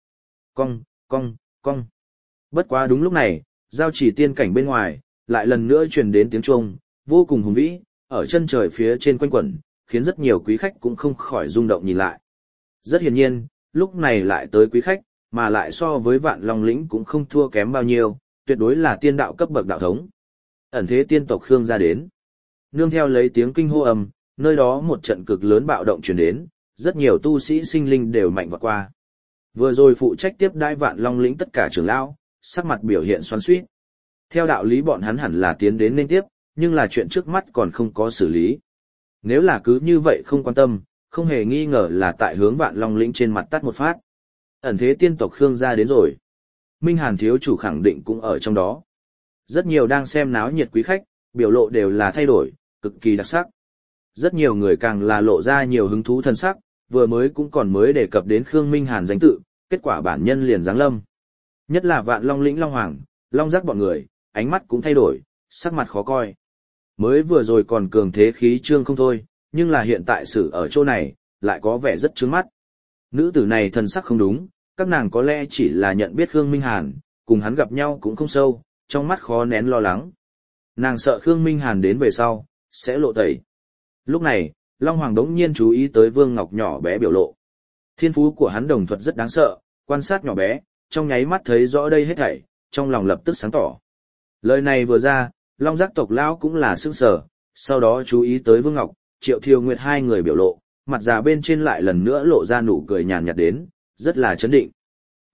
Cong. Bất quá đúng lúc này, giao chỉ tiên cảnh bên ngoài, lại lần nữa truyền đến tiếng chuông, vô cùng hùng vĩ, ở chân trời phía trên quanh quẩn, khiến rất nhiều quý khách cũng không khỏi rung động nhìn lại. Rất hiển nhiên, lúc này lại tới quý khách, mà lại so với Vạn Long Lĩnh cũng không thua kém bao nhiêu, tuyệt đối là tiên đạo cấp bậc đạo thống. Ẩn thế tiên tộc Khương gia đến. Nương theo lấy tiếng kinh hô ầm, nơi đó một trận cực lớn bạo động truyền đến, rất nhiều tu sĩ sinh linh đều mạnh vọt qua. Vừa rồi phụ trách tiếp đãi Vạn Long Lĩnh tất cả trưởng lão, sắc mặt biểu hiện xoắn xuýt. Theo đạo lý bọn hắn hẳn là tiến đến nên tiếp, nhưng là chuyện trước mắt còn không có xử lý. Nếu là cứ như vậy không quan tâm, không hề nghi ngờ là tại hướng Vạn Long Lĩnh trên mặt tắt một phát. Ẩn thế tiên tộc Khương gia đến rồi. Minh Hàn thiếu chủ khẳng định cũng ở trong đó. Rất nhiều đang xem náo nhiệt quý khách, biểu lộ đều là thay đổi, cực kỳ đặc sắc. Rất nhiều người càng là lộ ra nhiều hứng thú thân sắc, vừa mới cũng còn mới đề cập đến Khương Minh Hàn danh tự, kết quả bản nhân liền giáng lâm. Nhất là Vạn Long Lĩnh Long Hoàng, Long Giác bọn người, ánh mắt cũng thay đổi, sắc mặt khó coi. Mới vừa rồi còn cường thế khí trương không thôi, nhưng là hiện tại sự ở chỗ này, lại có vẻ rất trướng mắt. Nữ tử này thần sắc không đúng, các nàng có lẽ chỉ là nhận biết Khương Minh Hàn, cùng hắn gặp nhau cũng không sâu, trong mắt khó nén lo lắng. Nàng sợ Khương Minh Hàn đến về sau, sẽ lộ tẩy. Lúc này, Long Hoàng đống nhiên chú ý tới Vương Ngọc nhỏ bé biểu lộ. Thiên phú của hắn đồng thuật rất đáng sợ, quan sát nhỏ bé, trong nháy mắt thấy rõ đây hết thảy, trong lòng lập tức sáng tỏ. Lời này vừa ra, Long Giác tộc lão cũng là sững sờ, sau đó chú ý tới Vương Ngọc, Triệu Thiều Nguyệt hai người biểu lộ, mặt già bên trên lại lần nữa lộ ra nụ cười nhàn nhạt đến, rất là chấn định.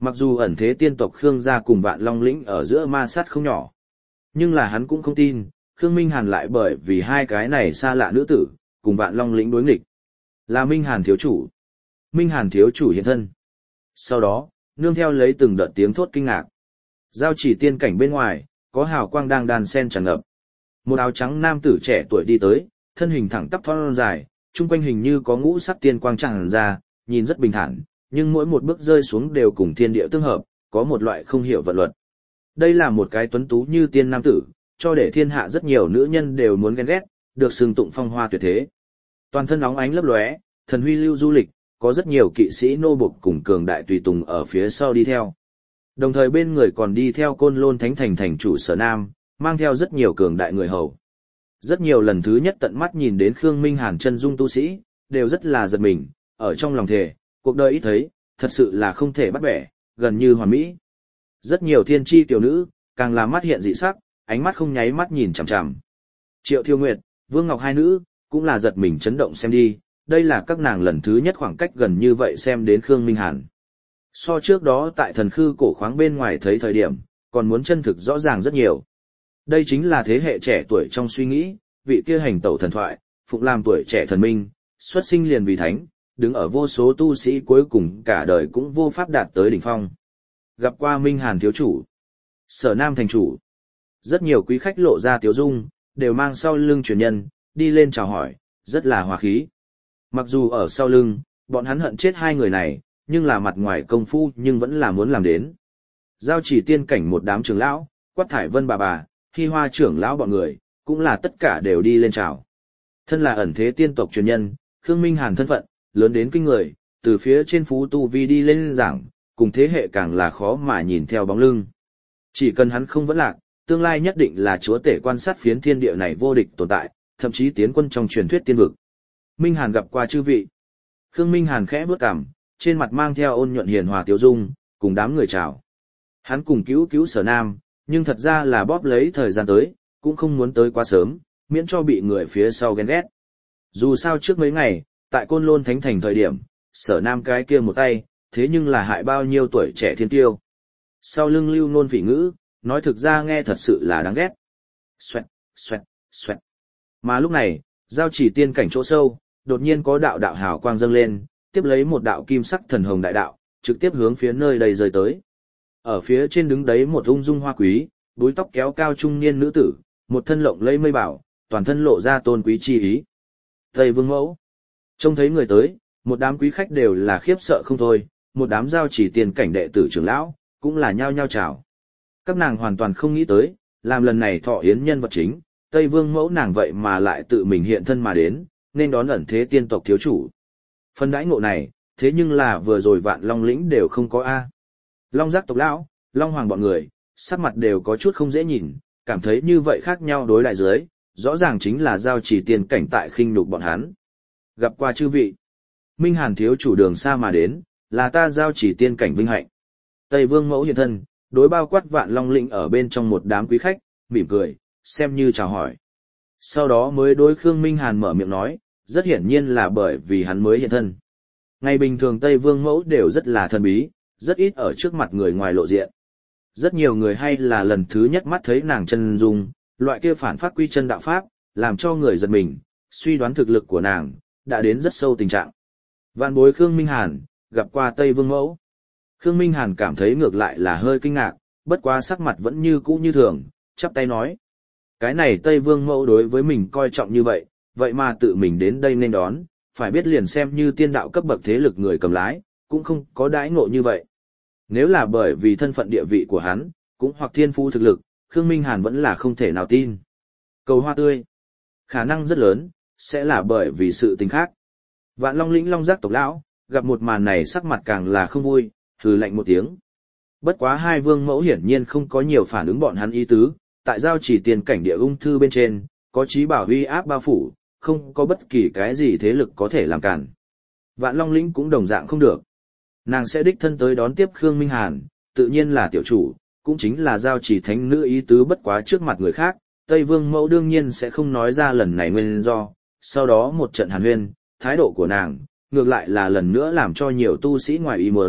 Mặc dù ẩn thế tiên tộc Khương gia cùng Vạn Long lĩnh ở giữa ma sát không nhỏ, nhưng là hắn cũng không tin, Khương Minh Hàn lại bởi vì hai cái này xa lạ nữ tử, cùng Vạn Long lĩnh đối nghịch. Là Minh Hàn thiếu chủ. Minh Hàn thiếu chủ hiện thân. Sau đó, nương theo lấy từng đợt tiếng thốt kinh ngạc. Giao chỉ tiên cảnh bên ngoài, có hào quang đang đan sen tràn ngập. Một áo trắng nam tử trẻ tuổi đi tới, thân hình thẳng tắp thon dài, chung quanh hình như có ngũ sắc tiên quang tràn ra, nhìn rất bình thản, nhưng mỗi một bước rơi xuống đều cùng thiên địa tương hợp, có một loại không hiểu vận luật. Đây là một cái tuấn tú như tiên nam tử, cho để thiên hạ rất nhiều nữ nhân đều muốn ghen ghét, được xưng tụng phong hoa tuyệt thế. Toàn thân óng ánh lấp lóe, thần huy lưu du lịch, có rất nhiều kỵ sĩ nô bộc cùng cường đại tùy tùng ở phía sau đi theo. Đồng thời bên người còn đi theo Côn Lôn Thánh Thành thành chủ Sở Nam, mang theo rất nhiều cường đại người hầu. Rất nhiều lần thứ nhất tận mắt nhìn đến Khương Minh Hàn chân dung tu sĩ, đều rất là giật mình, ở trong lòng thề, cuộc đời ít thấy, thật sự là không thể bắt bẻ, gần như hoàn mỹ. Rất nhiều thiên chi tiểu nữ, càng là mắt hiện dị sắc, ánh mắt không nháy mắt nhìn chằm chằm. Triệu Thiêu Nguyệt, Vương Ngọc hai nữ, cũng là giật mình chấn động xem đi, đây là các nàng lần thứ nhất khoảng cách gần như vậy xem đến Khương Minh Hàn. So trước đó tại thần khư cổ khoáng bên ngoài thấy thời điểm, còn muốn chân thực rõ ràng rất nhiều. Đây chính là thế hệ trẻ tuổi trong suy nghĩ, vị kia hành tẩu thần thoại, phụng làm tuổi trẻ thần minh, xuất sinh liền vì thánh, đứng ở vô số tu sĩ cuối cùng cả đời cũng vô pháp đạt tới đỉnh phong. Gặp qua Minh Hàn thiếu chủ, Sở Nam thành chủ, rất nhiều quý khách lộ ra tiếu dung, đều mang sau lưng truyền nhân, đi lên chào hỏi, rất là hòa khí. Mặc dù ở sau lưng, bọn hắn hận chết hai người này, nhưng là mặt ngoài công phu nhưng vẫn là muốn làm đến. Giao chỉ tiên cảnh một đám trưởng lão, Quát Thải Vân bà, Hi Hoa trưởng lão bọn người, cũng là tất cả đều đi lên chào. Thân là ẩn thế tiên tộc truyền nhân, Khương Minh Hàn thân phận, lớn đến kinh người, từ phía trên phú tu vi đi lên giảng, cùng thế hệ càng là khó mà nhìn theo bóng lưng. Chỉ cần hắn không vẫn lạc, tương lai nhất định là chúa tể quan sát phiến thiên địa này vô địch tồn tại, thậm chí tiến quân trong truyền thuyết tiên vực. Minh Hàn gặp qua chư vị. Khương Minh Hàn khẽ bước cằm, trên mặt mang theo ôn nhuận hiền hòa tiêu dung, cùng đám người chào. Hắn cùng cứu Sở Nam, nhưng thật ra là bóp lấy thời gian tới, cũng không muốn tới quá sớm, miễn cho bị người phía sau ghen ghét. Dù sao trước mấy ngày, tại Côn Lôn Thánh Thành thời điểm, Sở Nam cái kia một tay, thế nhưng là hại bao nhiêu tuổi trẻ thiên tiêu. Sau lưng lưu nôn phỉ ngữ, nói thực ra nghe thật sự là đáng ghét. Xoẹt, xoẹt, xoẹt. Mà lúc này, giao chỉ tiên cảnh chỗ sâu, đột nhiên có đạo đạo hào quang dâng lên, tiếp lấy một đạo kim sắc thần hồng đại đạo, trực tiếp hướng phía nơi đây rơi tới. Ở phía trên đứng đấy một ung dung hoa quý, búi tóc kéo cao trung niên nữ tử, một thân lộng lẫy mây bảo, toàn thân lộ ra tôn quý chi ý. Tây Vương Mẫu. Trông thấy người tới, một đám quý khách đều là khiếp sợ không thôi, một đám giao chỉ tiền cảnh đệ tử trưởng lão, cũng là nhao nhao chào. Các nàng hoàn toàn không nghĩ tới, làm lần này thọ yến nhân vật chính, Tây Vương Mẫu nàng vậy mà lại tự mình hiện thân mà đến, nên đón ẩn thế tiên tộc thiếu chủ. Phần đãi ngộ này, thế nhưng là vừa rồi Vạn Long lĩnh đều không có a. Long giác tộc lão, Long Hoàng bọn người, sắc mặt đều có chút không dễ nhìn, cảm thấy như vậy khác nhau đối lại dưới, rõ ràng chính là giao chỉ tiên cảnh tại khinh nhục bọn hắn. Gặp qua chư vị, Minh Hàn thiếu chủ đường xa mà đến, là ta giao chỉ tiên cảnh vinh hạnh. Tây Vương Mẫu hiện thân, đối bao quát Vạn Long lĩnh ở bên trong một đám quý khách, mỉm cười, xem như chào hỏi. Sau đó mới đối Khương Minh Hàn mở miệng nói, rất hiển nhiên là bởi vì hắn mới hiện thân. Ngày bình thường Tây Vương Mẫu đều rất là thần bí, rất ít ở trước mặt người ngoài lộ diện. Rất nhiều người hay là lần thứ nhất mắt thấy nàng chân dung, loại kia phản phát quy chân đạo pháp, làm cho người giật mình, suy đoán thực lực của nàng, đã đến rất sâu tình trạng. Vạn bối Khương Minh Hàn, gặp qua Tây Vương Mẫu. Khương Minh Hàn cảm thấy ngược lại là hơi kinh ngạc, bất quá sắc mặt vẫn như cũ như thường, chắp tay nói. Cái này Tây Vương Mẫu đối với mình coi trọng như vậy, vậy mà tự mình đến đây nên đón, phải biết liền xem như tiên đạo cấp bậc thế lực người cầm lái, cũng không có đãi ngộ như vậy. Nếu là bởi vì thân phận địa vị của hắn, cũng hoặc thiên phú thực lực, Khương Minh Hàn vẫn là không thể nào tin. Cầu hoa tươi, khả năng rất lớn, sẽ là bởi vì sự tình khác. Vạn Long lĩnh Long giác tộc lão, gặp một màn này sắc mặt càng là không vui, hừ lạnh một tiếng. Bất quá hai vương mẫu hiển nhiên không có nhiều phản ứng bọn hắn ý tứ, tại giao chỉ tiền cảnh địa ung thư bên trên, có trí bảo huy áp bao phủ, không có bất kỳ cái gì thế lực có thể làm cản. Vạn Long lĩnh cũng đồng dạng không được. Nàng sẽ đích thân tới đón tiếp Khương Minh Hàn, tự nhiên là tiểu chủ, cũng chính là giao chỉ thánh nữ ý tứ bất quá trước mặt người khác, Tây Vương Mẫu đương nhiên sẽ không nói ra lần này nguyên do, sau đó một trận hàn huyên, thái độ của nàng, ngược lại là lần nữa làm cho nhiều tu sĩ ngoài ý muốn,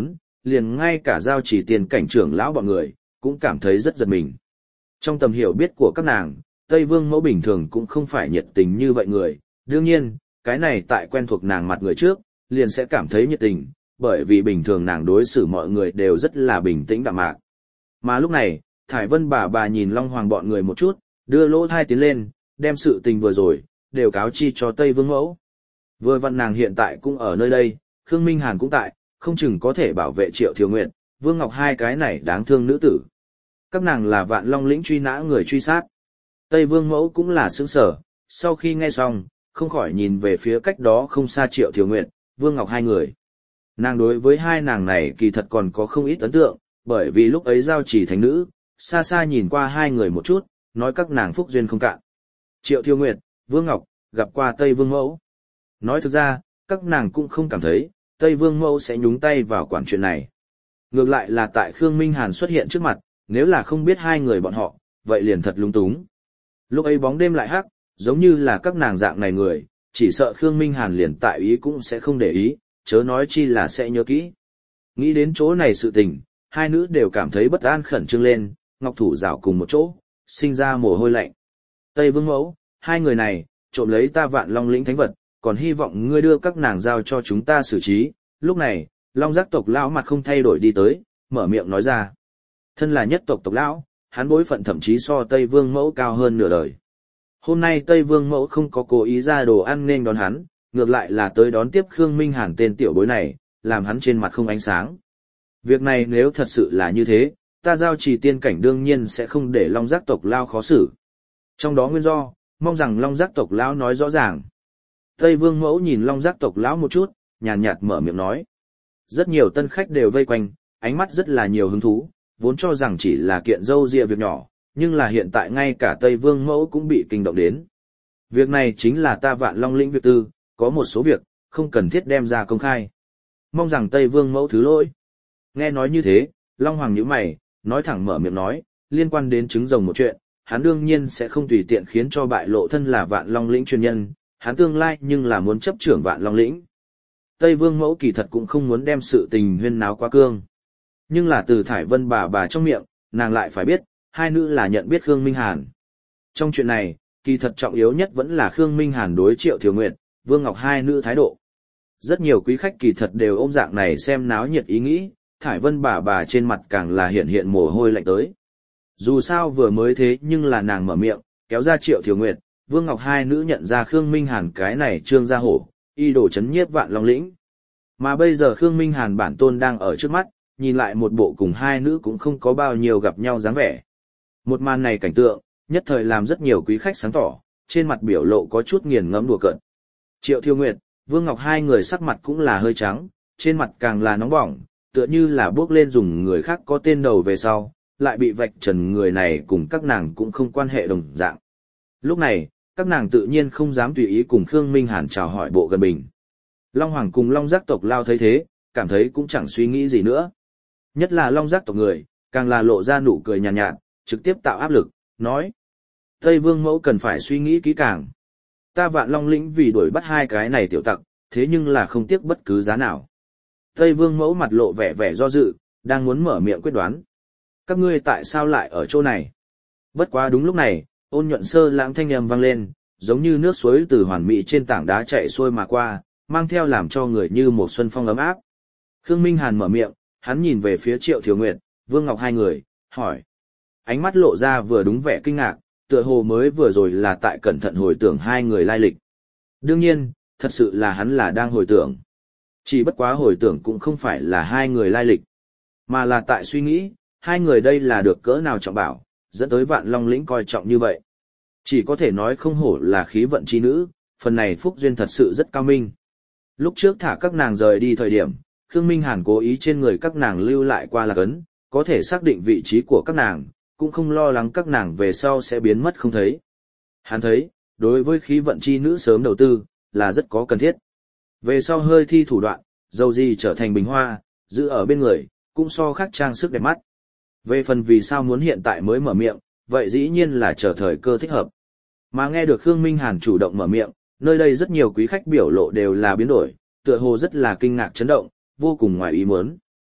liền ngay cả giao chỉ tiền cảnh trưởng lão bọn người, cũng cảm thấy rất giật mình. Trong tầm hiểu biết của các nàng, Tây Vương Mẫu bình thường cũng không phải nhiệt tình như vậy người, đương nhiên, cái này tại quen thuộc nàng mặt người trước, liền sẽ cảm thấy nhiệt tình, bởi vì bình thường nàng đối xử mọi người đều rất là bình tĩnh đạm mạc. Mà lúc này, Thải Vân bà nhìn Long Hoàng bọn người một chút, đưa lỗ thai tiến lên, đem sự tình vừa rồi, đều cáo chi cho Tây Vương Mẫu. Vừa vặn nàng hiện tại cũng ở nơi đây, Khương Minh Hàn cũng tại, không chừng có thể bảo vệ Triệu Thiều Nguyệt, Vương Ngọc hai cái này đáng thương nữ tử. Các nàng là Vạn Long lĩnh truy nã người truy sát. Tây Vương Mẫu cũng là sững sở, sau khi nghe xong, không khỏi nhìn về phía cách đó không xa Triệu Thiều Nguyệt, Vương Ngọc hai người. Nàng đối với hai nàng này kỳ thật còn có không ít ấn tượng, bởi vì lúc ấy giao chỉ thánh nữ, xa xa nhìn qua hai người một chút, nói các nàng phúc duyên không cạn. Triệu Thiều Nguyệt, Vương Ngọc, gặp qua Tây Vương Mẫu. Nói thực ra, các nàng cũng không cảm thấy, Tây Vương Mẫu sẽ nhúng tay vào quản chuyện này. Ngược lại là tại Khương Minh Hàn xuất hiện trước mặt, nếu là không biết hai người bọn họ, vậy liền thật lung túng. Lúc ấy bóng đêm lại hắc, giống như là các nàng dạng này người, chỉ sợ Khương Minh Hàn liền tại ý cũng sẽ không để ý, chớ nói chi là sẽ nhớ kỹ. Nghĩ đến chỗ này sự tình, hai nữ đều cảm thấy bất an khẩn trương lên, ngọc thủ rảo cùng một chỗ, sinh ra mồ hôi lạnh. Tây Vương Mẫu, hai người này, trộm lấy ta Vạn Long lĩnh thánh vật, còn hy vọng ngươi đưa các nàng giao cho chúng ta xử trí. Lúc này, Long Giác tộc lão mặt không thay đổi đi tới, mở miệng nói ra. Thân là nhất tộc tộc lão, hắn bối phận thậm chí so Tây Vương Mẫu cao hơn nửa đời. Hôm nay Tây Vương Mẫu không có cố ý ra đồ ăn nên đón hắn, ngược lại là tới đón tiếp Khương Minh Hàn tên tiểu bối này, làm hắn trên mặt không ánh sáng. Việc này nếu thật sự là như thế, ta giao trì tiên cảnh đương nhiên sẽ không để Long Giác tộc lão khó xử. Trong đó nguyên do, mong rằng Long Giác tộc lão nói rõ ràng. Tây Vương Mẫu nhìn Long Giác tộc lão một chút, nhàn nhạt mở miệng nói. Rất nhiều tân khách đều vây quanh, ánh mắt rất là nhiều hứng thú, vốn cho rằng chỉ là kiện dâu dịa việc nhỏ, nhưng là hiện tại ngay cả Tây Vương Mẫu cũng bị kinh động đến. Việc này chính là ta Vạn Long lĩnh việc tư, có một số việc, không cần thiết đem ra công khai. Mong rằng Tây Vương Mẫu thứ lỗi. Nghe nói như thế, Long Hoàng nhíu mày, nói thẳng mở miệng nói, liên quan đến trứng rồng một chuyện, hắn đương nhiên sẽ không tùy tiện khiến cho bại lộ thân là Vạn Long lĩnh truyền nhân, hắn tương lai nhưng là muốn chấp trưởng Vạn Long lĩnh. Tây Vương Mẫu kỳ thật cũng không muốn đem sự tình huyên náo quá cương. Nhưng là từ Thải Vân bà trong miệng, nàng lại phải biết, hai nữ là nhận biết Khương Minh Hàn. Trong chuyện này, kỳ thật trọng yếu nhất vẫn là Khương Minh Hàn đối Triệu Thiều Nguyệt, Vương Ngọc hai nữ thái độ. Rất nhiều quý khách kỳ thật đều ôm dạng này xem náo nhiệt ý nghĩ, Thải Vân bà trên mặt càng là hiện mồ hôi lạnh tới. Dù sao vừa mới thế nhưng là nàng mở miệng, kéo ra Triệu Thiều Nguyệt, Vương Ngọc hai nữ nhận ra Khương Minh Hàn cái này trương gia hổ, y đổ chấn nhiếp Vạn Long lĩnh. Mà bây giờ Khương Minh Hàn bản tôn đang ở trước mắt, nhìn lại một bộ cùng hai nữ cũng không có bao nhiêu gặp nhau dáng vẻ. Một màn này cảnh tượng, nhất thời làm rất nhiều quý khách sáng tỏ, trên mặt biểu lộ có chút nghiền ngẫm đùa cợt. Triệu Thiều Nguyệt, Vương Ngọc hai người sắc mặt cũng là hơi trắng, trên mặt càng là nóng bỏng, tựa như là bước lên dùng người khác có tên đầu về sau, lại bị vạch trần người này cùng các nàng cũng không quan hệ đồng dạng. Lúc này, các nàng tự nhiên không dám tùy ý cùng Khương Minh Hàn chào hỏi bộ gần bình. Long Hoàng cùng Long Giác tộc lao thấy thế, cảm thấy cũng chẳng suy nghĩ gì nữa. Nhất là Long Giác tộc người, càng là lộ ra nụ cười nhàn nhạt, trực tiếp tạo áp lực, nói. Tây Vương Mẫu cần phải suy nghĩ kỹ càng. Ta Vạn Long lĩnh vì đuổi bắt hai cái này tiểu tặc, thế nhưng là không tiếc bất cứ giá nào. Tây Vương Mẫu mặt lộ vẻ do dự, đang muốn mở miệng quyết đoán. Các ngươi tại sao lại ở chỗ này? Bất quá đúng lúc này, ôn nhuận sơ lãng thanh âm vang lên, giống như nước suối từ hoàn mỹ trên tảng đá chạy xuôi mà qua, mang theo làm cho người như một xuân phong ấm áp. Khương Minh Hàn mở miệng, hắn nhìn về phía Triệu Thiều Nguyệt, Vương Ngọc hai người, hỏi. Ánh mắt lộ ra vừa đúng vẻ kinh ngạc, tựa hồ mới vừa rồi là tại cẩn thận hồi tưởng hai người lai lịch. Đương nhiên, thật sự là hắn là đang hồi tưởng. Chỉ bất quá hồi tưởng cũng không phải là hai người lai lịch, mà là tại suy nghĩ, hai người đây là được cỡ nào trọng bảo, dẫn tới Vạn Long lĩnh coi trọng như vậy. Chỉ có thể nói không hổ là khí vận chi nữ, phần này phúc duyên thật sự rất cao minh. Lúc trước thả các nàng rời đi thời điểm, Khương Minh Hàn cố ý trên người các nàng lưu lại qua lạc ấn, có thể xác định vị trí của các nàng, cũng không lo lắng các nàng về sau sẽ biến mất không thấy. Hắn thấy, đối với khí vận chi nữ sớm đầu tư, là rất có cần thiết. Về sau hơi thi thủ đoạn, dầu gì trở thành bình hoa, giữ ở bên người, cũng so khác trang sức đẹp mắt. Về phần vì sao muốn hiện tại mới mở miệng, vậy dĩ nhiên là chờ thời cơ thích hợp. Mà nghe được Khương Minh Hàn chủ động mở miệng, nơi đây rất nhiều quý khách biểu lộ đều là biến đổi, tựa hồ rất là kinh ngạc chấn động, vô cùng ngoài ý muốn.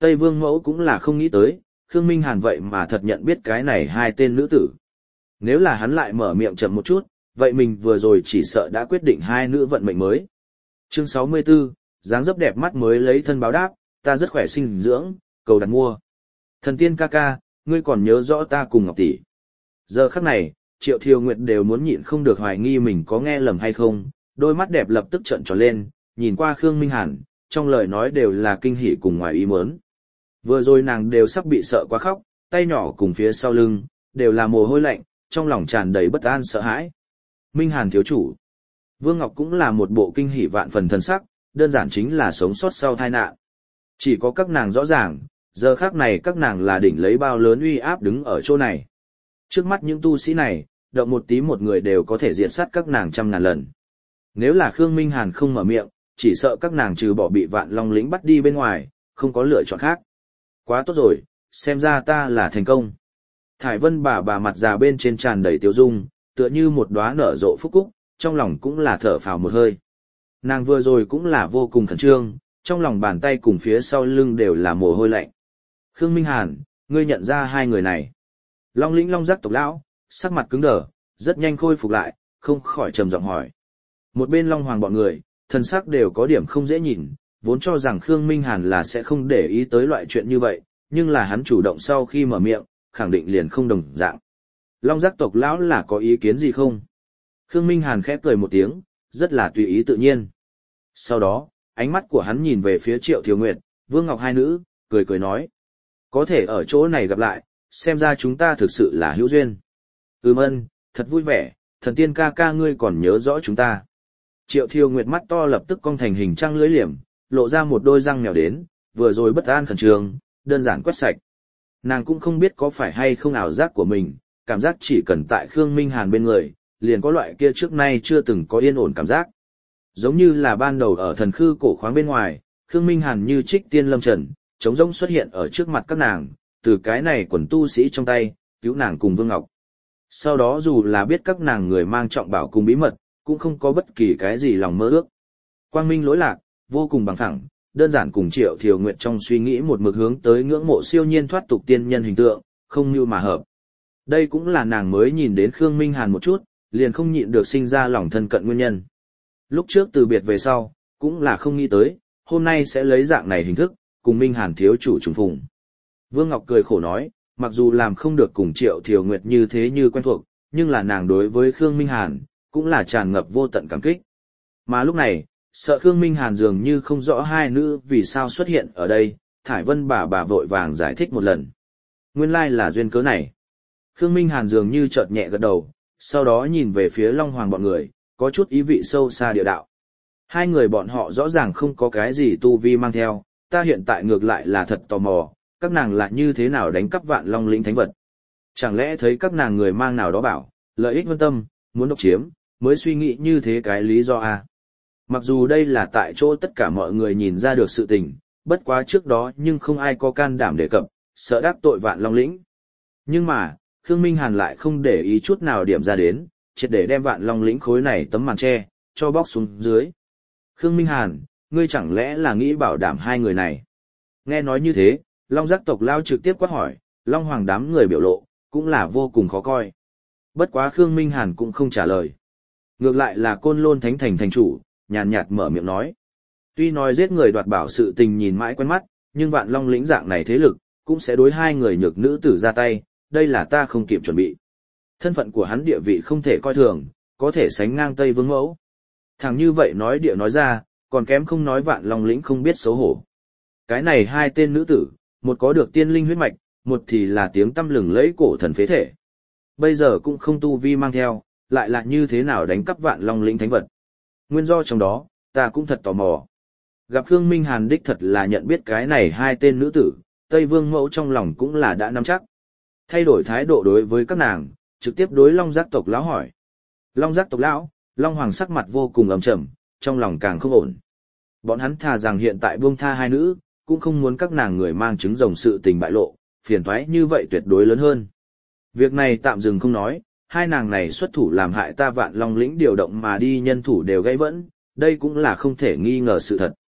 Tây Vương Mẫu cũng là không nghĩ tới, Khương Minh Hàn vậy mà thật nhận biết cái này hai tên nữ tử. Nếu là hắn lại mở miệng chậm một chút, vậy mình vừa rồi chỉ sợ đã quyết định hai nữ vận mệnh mới. Chương 64, dáng dấp đẹp mắt mới lấy thân báo đáp, ta rất khỏe sinh dưỡng, cầu đặt mua. Thần tiên ca ca, ngươi còn nhớ rõ ta cùng Ngọc tỷ. Giờ khắc này, Triệu Thiều Nguyệt đều muốn nhịn không được hoài nghi mình có nghe lầm hay không, đôi mắt đẹp lập tức trợn tròn lên, nhìn qua Khương Minh Hàn, trong lời nói đều là kinh hỉ cùng ngoài ý muốn. Vừa rồi nàng đều sắp bị sợ quá khóc, tay nhỏ cùng phía sau lưng, đều là mồ hôi lạnh, trong lòng tràn đầy bất an sợ hãi. Minh Hàn thiếu chủ. Vương Ngọc cũng là một bộ kinh hỉ vạn phần thần sắc, đơn giản chính là sống sót sau tai nạn. Chỉ có các nàng rõ ràng, giờ khác này các nàng là đỉnh lấy bao lớn uy áp đứng ở chỗ này. Trước mắt những tu sĩ này, động một tí một người đều có thể diệt sát các nàng trăm ngàn lần. Nếu là Khương Minh Hàn không mở miệng, chỉ sợ các nàng trừ bỏ bị Vạn Long lĩnh bắt đi bên ngoài, không có lựa chọn khác. Quá tốt rồi, xem ra ta là thành công. Thải Vân bà mặt già bên trên tràn đầy tiêu dung, tựa như một đóa nở rộ phúc cúc, trong lòng cũng là thở phào một hơi. Nàng vừa rồi cũng là vô cùng khẩn trương, trong lòng bàn tay cùng phía sau lưng đều là mồ hôi lạnh. Khương Minh Hàn, ngươi nhận ra hai người này. Long lĩnh Long giác tộc lão, sắc mặt cứng đờ, rất nhanh khôi phục lại, không khỏi trầm giọng hỏi. Một bên Long Hoàng bọn người, thần sắc đều có điểm không dễ nhìn, vốn cho rằng Khương Minh Hàn là sẽ không để ý tới loại chuyện như vậy, nhưng là hắn chủ động sau khi mở miệng, khẳng định liền không đồng dạng. Long giác tộc lão là có ý kiến gì không? Khương Minh Hàn khẽ cười một tiếng, rất là tùy ý tự nhiên. Sau đó, ánh mắt của hắn nhìn về phía Triệu Thiều Nguyệt, Vương Ngọc hai nữ, cười cười nói. Có thể ở chỗ này gặp lại, xem ra chúng ta thực sự là hữu duyên. Ân, thật vui vẻ, thần tiên ca ca ngươi còn nhớ rõ chúng ta. Triệu Thiều Nguyệt mắt to lập tức cong thành hình trăng lưỡi liềm, lộ ra một đôi răng mèo đến, vừa rồi bất an khẩn trương, đơn giản quét sạch. Nàng cũng không biết có phải hay không ảo giác của mình, cảm giác chỉ cần tại Khương Minh Hàn bên người, liền có loại kia trước nay chưa từng có yên ổn cảm giác. Giống như là ban đầu ở thần khư cổ khoáng bên ngoài, Khương Minh Hàn như trích tiên lâm trần, trống rỗng xuất hiện ở trước mặt các nàng, từ cái này quần tu sĩ trong tay, cứu nàng cùng Vương Ngọc. Sau đó dù là biết các nàng người mang trọng bảo cùng bí mật, cũng không có bất kỳ cái gì lòng mơ ước. Quang minh lỗi lạc, vô cùng bằng phẳng, đơn giản cùng Triệu Thiều Nguyệt trong suy nghĩ một mực hướng tới ngưỡng mộ siêu nhiên thoát tục tiên nhân hình tượng, không như mà hợp. Đây cũng là nàng mới nhìn đến Khương Minh Hàn một chút, liền không nhịn được sinh ra lòng thân cận nguyên nhân. Lúc trước từ biệt về sau, cũng là không nghĩ tới, hôm nay sẽ lấy dạng này hình thức, cùng Minh Hàn thiếu chủ trùng phùng. Vương Ngọc cười khổ nói, mặc dù làm không được cùng Triệu Thiều Nguyệt như thế như quen thuộc, nhưng là nàng đối với Khương Minh Hàn, cũng là tràn ngập vô tận cảm kích. Mà lúc này, sợ Khương Minh Hàn dường như không rõ hai nữ vì sao xuất hiện ở đây, Thải Vân bà vội vàng giải thích một lần. Nguyên lai là duyên cớ này. Khương Minh Hàn dường như chợt nhẹ gật đầu, sau đó nhìn về phía Long Hoàng bọn người, có chút ý vị sâu xa địa đạo. Hai người bọn họ rõ ràng không có cái gì tu vi mang theo, ta hiện tại ngược lại là thật tò mò, các nàng lại như thế nào đánh cắp Vạn Long lĩnh thánh vật. Chẳng lẽ thấy các nàng người mang nào đó bảo, lợi ích vân tâm, muốn độc chiếm, mới suy nghĩ như thế cái lý do à. Mặc dù đây là tại chỗ tất cả mọi người nhìn ra được sự tình, bất quá trước đó nhưng không ai có can đảm đề cập, sợ đắc tội Vạn Long lĩnh. Nhưng mà, Khương Minh Hàn lại không để ý chút nào điểm ra đến, triệt để đem Vạn Long lĩnh khối này tấm màn che, cho bóc xuống dưới. Khương Minh Hàn, ngươi chẳng lẽ là nghĩ bảo đảm hai người này? Nghe nói như thế, Long giác tộc lao trực tiếp quát hỏi, Long Hoàng đám người biểu lộ, cũng là vô cùng khó coi. Bất quá Khương Minh Hàn cũng không trả lời. Ngược lại là Côn Lôn Thánh Thành thành chủ, nhàn nhạt mở miệng nói. Tuy nói giết người đoạt bảo sự tình nhìn mãi quen mắt, nhưng Vạn Long lĩnh dạng này thế lực, cũng sẽ đối hai người nhược nữ tử ra tay, đây là ta không kịp chuẩn bị. Thân phận của hắn địa vị không thể coi thường, có thể sánh ngang Tây Vương Mẫu. Thằng như vậy nói địa nói ra, còn kém không nói Vạn Long lĩnh không biết xấu hổ. Cái này hai tên nữ tử, một có được tiên linh huyết mạch, một thì là tiếng tăm lừng lẫy cổ thần phế thể. Bây giờ cũng không tu vi mang theo, lại là như thế nào đánh cắp Vạn Long lĩnh thánh vật. Nguyên do trong đó, ta cũng thật tò mò. Gặp Khương Minh Hàn đích thật là nhận biết cái này hai tên nữ tử, Tây Vương Mẫu trong lòng cũng là đã nắm chắc. Thay đổi thái độ đối với các nàng, trực tiếp đối Long giác tộc lão hỏi. Long giác tộc lão, Long Hoàng sắc mặt vô cùng ầm trầm, trong lòng càng không ổn. Bọn hắn thà rằng hiện tại buông tha hai nữ, cũng không muốn các nàng người mang chứng rồng sự tình bại lộ, phiền toái như vậy tuyệt đối lớn hơn. Việc này tạm dừng không nói, hai nàng này xuất thủ làm hại ta Vạn Long lĩnh điều động mà đi nhân thủ đều gãy vẫn, đây cũng là không thể nghi ngờ sự thật.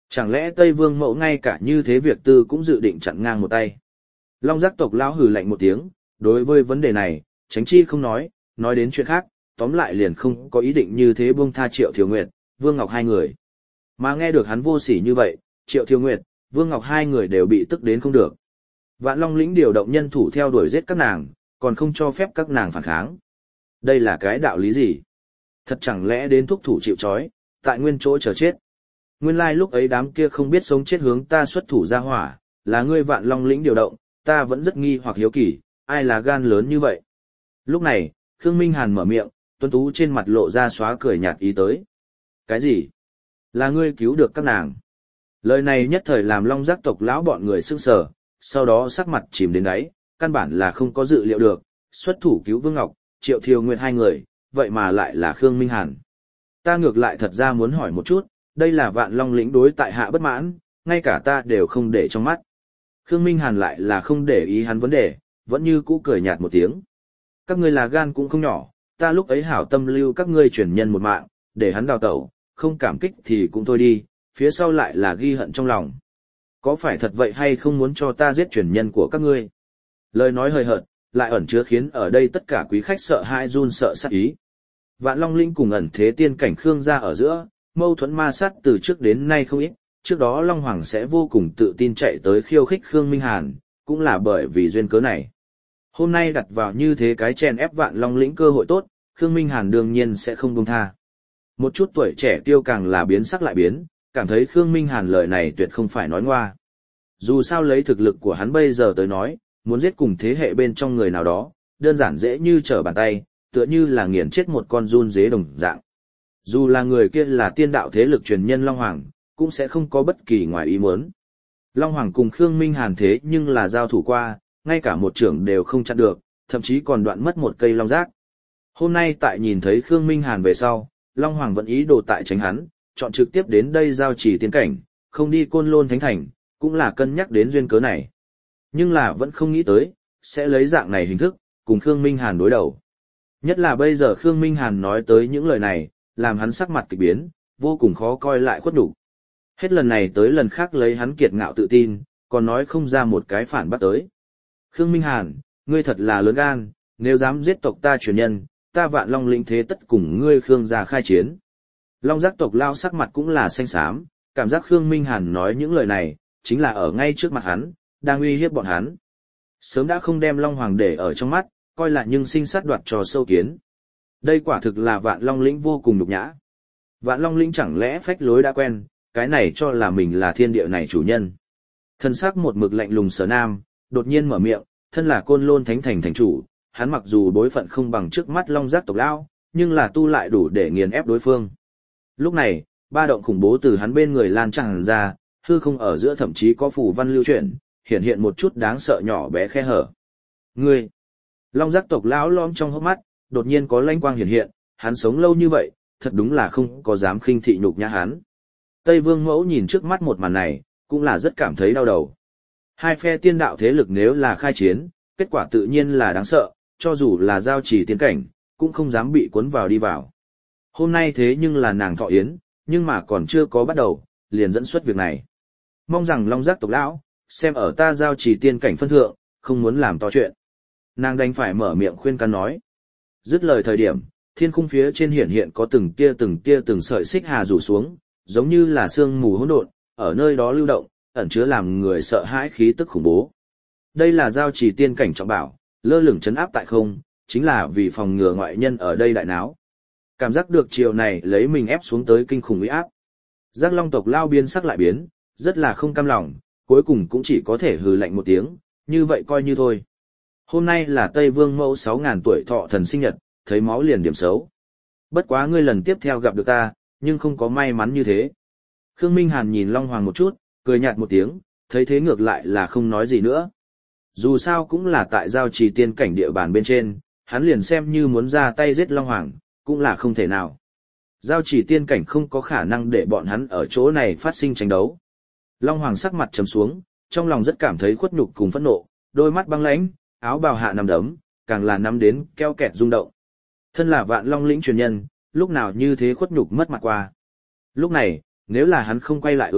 Chẳng lẽ Tây Vương Mẫu ngay cả như thế việc tư cũng dự định chặn ngang một tay? Long giác tộc lão hừ lạnh một tiếng, đối với vấn đề này, tránh chi không nói đến chuyện khác, tóm lại liền không có ý định như thế buông tha Triệu Thiều Nguyệt, Vương Ngọc hai người. Mà nghe được hắn vô sỉ như vậy, Triệu Thiều Nguyệt, Vương Ngọc hai người đều bị tức đến không được. Vạn Long lĩnh điều động nhân thủ theo đuổi giết các nàng, còn không cho phép các nàng phản kháng. Đây là cái đạo lý gì? Thật chẳng lẽ đến thúc thủ chịu trói, tại nguyên chỗ chờ chết? Nguyên lai lúc ấy đám kia không biết sống chết hướng ta xuất thủ ra hỏa, là ngươi Vạn Long lĩnh điều động, ta vẫn rất nghi hoặc hiếu kỳ, ai là gan lớn như vậy? Lúc này, Khương Minh Hàn mở miệng, tuấn tú trên mặt lộ ra xóa cười nhạt ý tới. Cái gì? Là ngươi cứu được các nàng? Lời này nhất thời làm Long giác tộc lão bọn người sững sờ, sau đó sắc mặt chìm đến đáy, căn bản là không có dự liệu được, xuất thủ cứu Vương Ngọc, Triệu Thiều Nguyệt hai người, vậy mà lại là Khương Minh Hàn. Ta ngược lại thật ra muốn hỏi một chút, đây là Vạn Long lĩnh đối tại hạ bất mãn, ngay cả ta đều không để trong mắt. Khương Minh Hàn lại là không để ý hắn vấn đề, vẫn như cũ cười nhạt một tiếng. Các ngươi là gan cũng không nhỏ, ta lúc ấy hảo tâm lưu các ngươi truyền nhân một mạng, để hắn đào tẩu, không cảm kích thì cũng thôi đi, phía sau lại là ghi hận trong lòng. Có phải thật vậy hay không muốn cho ta giết truyền nhân của các ngươi? Lời nói hơi hợt, lại ẩn chứa khiến ở đây tất cả quý khách sợ hãi run sợ sát ý. Vạn Long Linh cùng ẩn thế tiên cảnh Khương gia ở giữa, mâu thuẫn ma sát từ trước đến nay không ít, trước đó Long Hoàng sẽ vô cùng tự tin chạy tới khiêu khích Khương Minh Hàn, cũng là bởi vì duyên cớ này. Hôm nay đặt vào như thế cái chèn ép Vạn Long Lĩnh cơ hội tốt, Khương Minh Hàn đương nhiên sẽ không buông tha. Một chút tuổi trẻ tiêu càng là biến sắc lại biến, cảm thấy Khương Minh Hàn lời này tuyệt không phải nói ngoa. Dù sao lấy thực lực của hắn bây giờ tới nói, muốn giết cùng thế hệ bên trong người nào đó, đơn giản dễ như trở bàn tay, tựa như là nghiền chết một con giun dế đồng dạng. Dù là người kia là tiên đạo thế lực truyền nhân Long Hoàng, cũng sẽ không có bất kỳ ngoài ý muốn. Long Hoàng cùng Khương Minh Hàn thế nhưng là giao thủ qua, ngay cả một trưởng đều không chặn được, thậm chí còn đoạn mất một cây long giác. Hôm nay tại nhìn thấy Khương Minh Hàn về sau, Long Hoàng vẫn ý đồ tại tránh hắn, chọn trực tiếp đến đây giao chỉ tiên cảnh, không đi Côn Lôn Thánh Thành, cũng là cân nhắc đến duyên cớ này. Nhưng là vẫn không nghĩ tới, sẽ lấy dạng này hình thức, cùng Khương Minh Hàn đối đầu. Nhất là bây giờ Khương Minh Hàn nói tới những lời này, làm hắn sắc mặt kịch biến, vô cùng khó coi lại khuất đủ. Hết lần này tới lần khác lấy hắn kiệt ngạo tự tin, còn nói không ra một cái phản bác tới. Khương Minh Hàn, ngươi thật là lớn gan, nếu dám giết tộc ta truyền nhân, ta Vạn Long lĩnh thế tất cùng ngươi Khương gia khai chiến. Long giác tộc lao sắc mặt cũng là xanh xám, cảm giác Khương Minh Hàn nói những lời này, chính là ở ngay trước mặt hắn, đang uy hiếp bọn hắn. Sớm đã không đem Long Hoàng để ở trong mắt, coi là nhưng sinh sát đoạt trò sâu kiến. Đây quả thực là Vạn Long lĩnh vô cùng nhục nhã. Vạn Long lĩnh chẳng lẽ phách lối đã quen, cái này cho là mình là thiên địa này chủ nhân. Thân sắc một mực lạnh lùng Sở Nam, đột nhiên mở miệng, thân là Côn Lôn Thánh Thành thành chủ, hắn mặc dù đối phận không bằng trước mắt Long giác tộc lão, nhưng là tu lại đủ để nghiền ép đối phương. Lúc này, ba động khủng bố từ hắn bên người lan tràn ra, hư không ở giữa thậm chí có phù văn lưu chuyển, hiện hiện một chút đáng sợ nhỏ bé khe hở. Ngươi! Long giác tộc lão lõm trong hốc mắt, đột nhiên có lanh quang hiện hiện, hắn sống lâu như vậy, thật đúng là không có dám khinh thị nhục nhã hắn. Tây Vương Mẫu nhìn trước mắt một màn này, cũng là rất cảm thấy đau đầu. Hai phe tiên đạo thế lực nếu là khai chiến, kết quả tự nhiên là đáng sợ, cho dù là giao chỉ tiên cảnh, cũng không dám bị cuốn vào đi vào. Hôm nay thế nhưng là nàng thọ yến, nhưng mà còn chưa có bắt đầu, liền dẫn xuất việc này. Mong rằng Long giác tộc lão, xem ở ta giao chỉ tiên cảnh phân thượng, không muốn làm to chuyện. Nàng đành phải mở miệng khuyên can nói. Dứt lời thời điểm, thiên khung phía trên hiển hiện có từng tia từng sợi xích hà rủ xuống, giống như là sương mù hỗn độn, ở nơi đó lưu động, ẩn chứa làm người sợ hãi khí tức khủng bố. Đây là giao chỉ tiên cảnh trọng bảo, lơ lửng chấn áp tại không, chính là vì phòng ngừa ngoại nhân ở đây đại náo. Cảm giác được chiều này lấy mình ép xuống tới kinh khủng uy áp. Giác Long tộc lao biến sắc lại biến, rất là không cam lòng, cuối cùng cũng chỉ có thể hừ lạnh một tiếng, như vậy coi như thôi. Hôm nay là Tây Vương Mẫu 6.000 tuổi thọ thần sinh nhật, thấy máu liền điểm xấu. Bất quá ngươi lần tiếp theo gặp được ta, nhưng không có may mắn như thế. Khương Minh Hàn nhìn Long Hoàng một chút, cười nhạt một tiếng, thấy thế ngược lại là không nói gì nữa. Dù sao cũng là tại giao trì tiên cảnh địa bàn bên trên, hắn liền xem như muốn ra tay giết Long Hoàng, cũng là không thể nào. Giao trì tiên cảnh không có khả năng để bọn hắn ở chỗ này phát sinh tranh đấu. Long Hoàng sắc mặt trầm xuống, trong lòng rất cảm thấy khuất nhục cùng phẫn nộ, đôi mắt băng lãnh, áo bào hạ nằm đấm, càng là nắm đến keo kẹt rung động. Thân là Vạn Long lĩnh truyền nhân, lúc nào như thế khuất nhục mất mặt qua. Lúc này, nếu là hắn không quay lại ứng,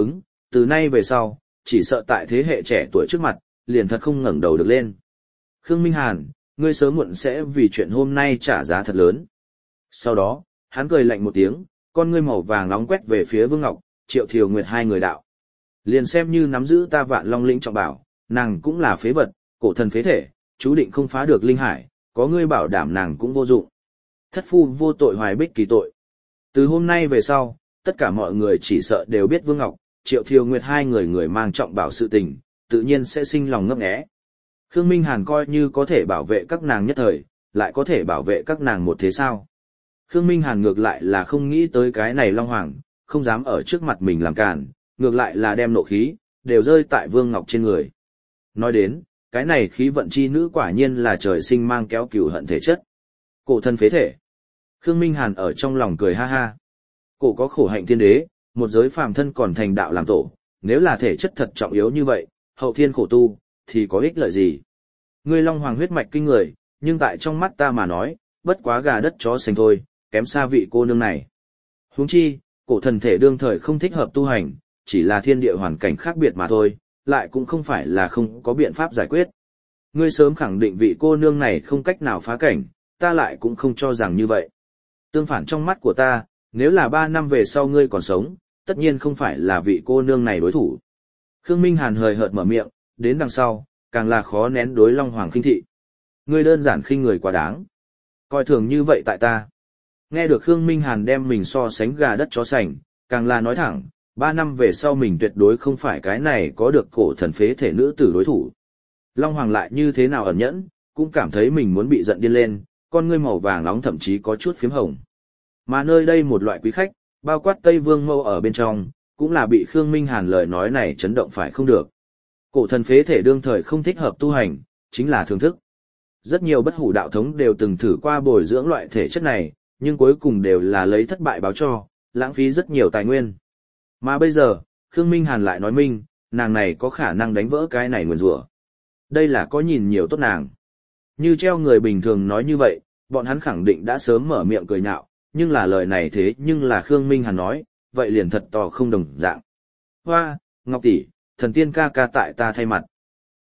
từ nay về sau, chỉ sợ tại thế hệ trẻ tuổi trước mặt, liền thật không ngẩng đầu được lên. Khương Minh Hàn, ngươi sớm muộn sẽ vì chuyện hôm nay trả giá thật lớn. Sau đó, hắn cười lạnh một tiếng, con ngươi màu vàng nóng quét về phía Vương Ngọc, Triệu Thiều Nguyệt hai người đạo. Liền xem như nắm giữ ta Vạn Long lĩnh trọng bảo, nàng cũng là phế vật, cổ thần phế thể, chú định không phá được linh hải, có ngươi bảo đảm nàng cũng vô dụng. Thất phu vô tội hoài bích kỳ tội. Từ hôm nay về sau, tất cả mọi người chỉ sợ đều biết Vương Ngọc, Triệu Thiều Nguyệt hai người mang trọng bảo sự tình, tự nhiên sẽ sinh lòng ngấp nghé. Khương Minh Hàn coi như có thể bảo vệ các nàng nhất thời, lại có thể bảo vệ các nàng một thế sao. Khương Minh Hàn ngược lại là không nghĩ tới cái này Long Hoàng, không dám ở trước mặt mình làm càn, ngược lại là đem nộ khí, đều rơi tại Vương Ngọc trên người. Nói đến, cái này khí vận chi nữ quả nhiên là trời sinh mang kéo cừu hận thể chất. Cổ thân phế thể. Khương Minh Hàn ở trong lòng cười ha ha. Cổ có khổ hạnh thiên đế, một giới phàm thân còn thành đạo làm tổ, nếu là thể chất thật trọng yếu như vậy, hậu thiên khổ tu, thì có ích lợi gì? Ngươi Long Hoàng huyết mạch kinh người, nhưng tại trong mắt ta mà nói, bất quá gà đất chó sành thôi, kém xa vị cô nương này. Huống chi, cổ thần thể đương thời không thích hợp tu hành, chỉ là thiên địa hoàn cảnh khác biệt mà thôi, lại cũng không phải là không có biện pháp giải quyết. Ngươi sớm khẳng định vị cô nương này không cách nào phá cảnh, ta lại cũng không cho rằng như vậy. Tương phản trong mắt của ta, nếu là 3 năm về sau ngươi còn sống, tất nhiên không phải là vị cô nương này đối thủ. Khương Minh Hàn hời hợt mở miệng, đến đằng sau, càng là khó nén đối Long Hoàng khinh thị. Ngươi đơn giản khinh người quá đáng. Coi thường như vậy tại ta. Nghe được Khương Minh Hàn đem mình so sánh gà đất chó sành, càng là nói thẳng, 3 năm về sau mình tuyệt đối không phải cái này có được cổ thần phế thể nữ tử đối thủ. Long Hoàng lại như thế nào ẩn nhẫn, cũng cảm thấy mình muốn bị giận điên lên, con ngươi màu vàng nóng thậm chí có chút phím hồng. Mà nơi đây một loại quý khách, bao quát Tây Vương Mâu ở bên trong, cũng là bị Khương Minh Hàn lời nói này chấn động phải không được. Cổ thần phế thể đương thời không thích hợp tu hành, chính là thưởng thức. Rất nhiều bất hủ đạo thống đều từng thử qua bồi dưỡng loại thể chất này, nhưng cuối cùng đều là lấy thất bại báo cho, lãng phí rất nhiều tài nguyên. Mà bây giờ, Khương Minh Hàn lại nói minh, nàng này có khả năng đánh vỡ cái này nguyền rủa. Đây là có nhìn nhiều tốt nàng. Như treo người bình thường nói như vậy, bọn hắn khẳng định đã sớm mở miệng cười nhạo, nhưng là lời này thế nhưng là Khương Minh Hàn nói, vậy liền thật to không đồng dạng. Hoa, Ngọc tỷ, thần tiên ca ca tại ta thay mặt.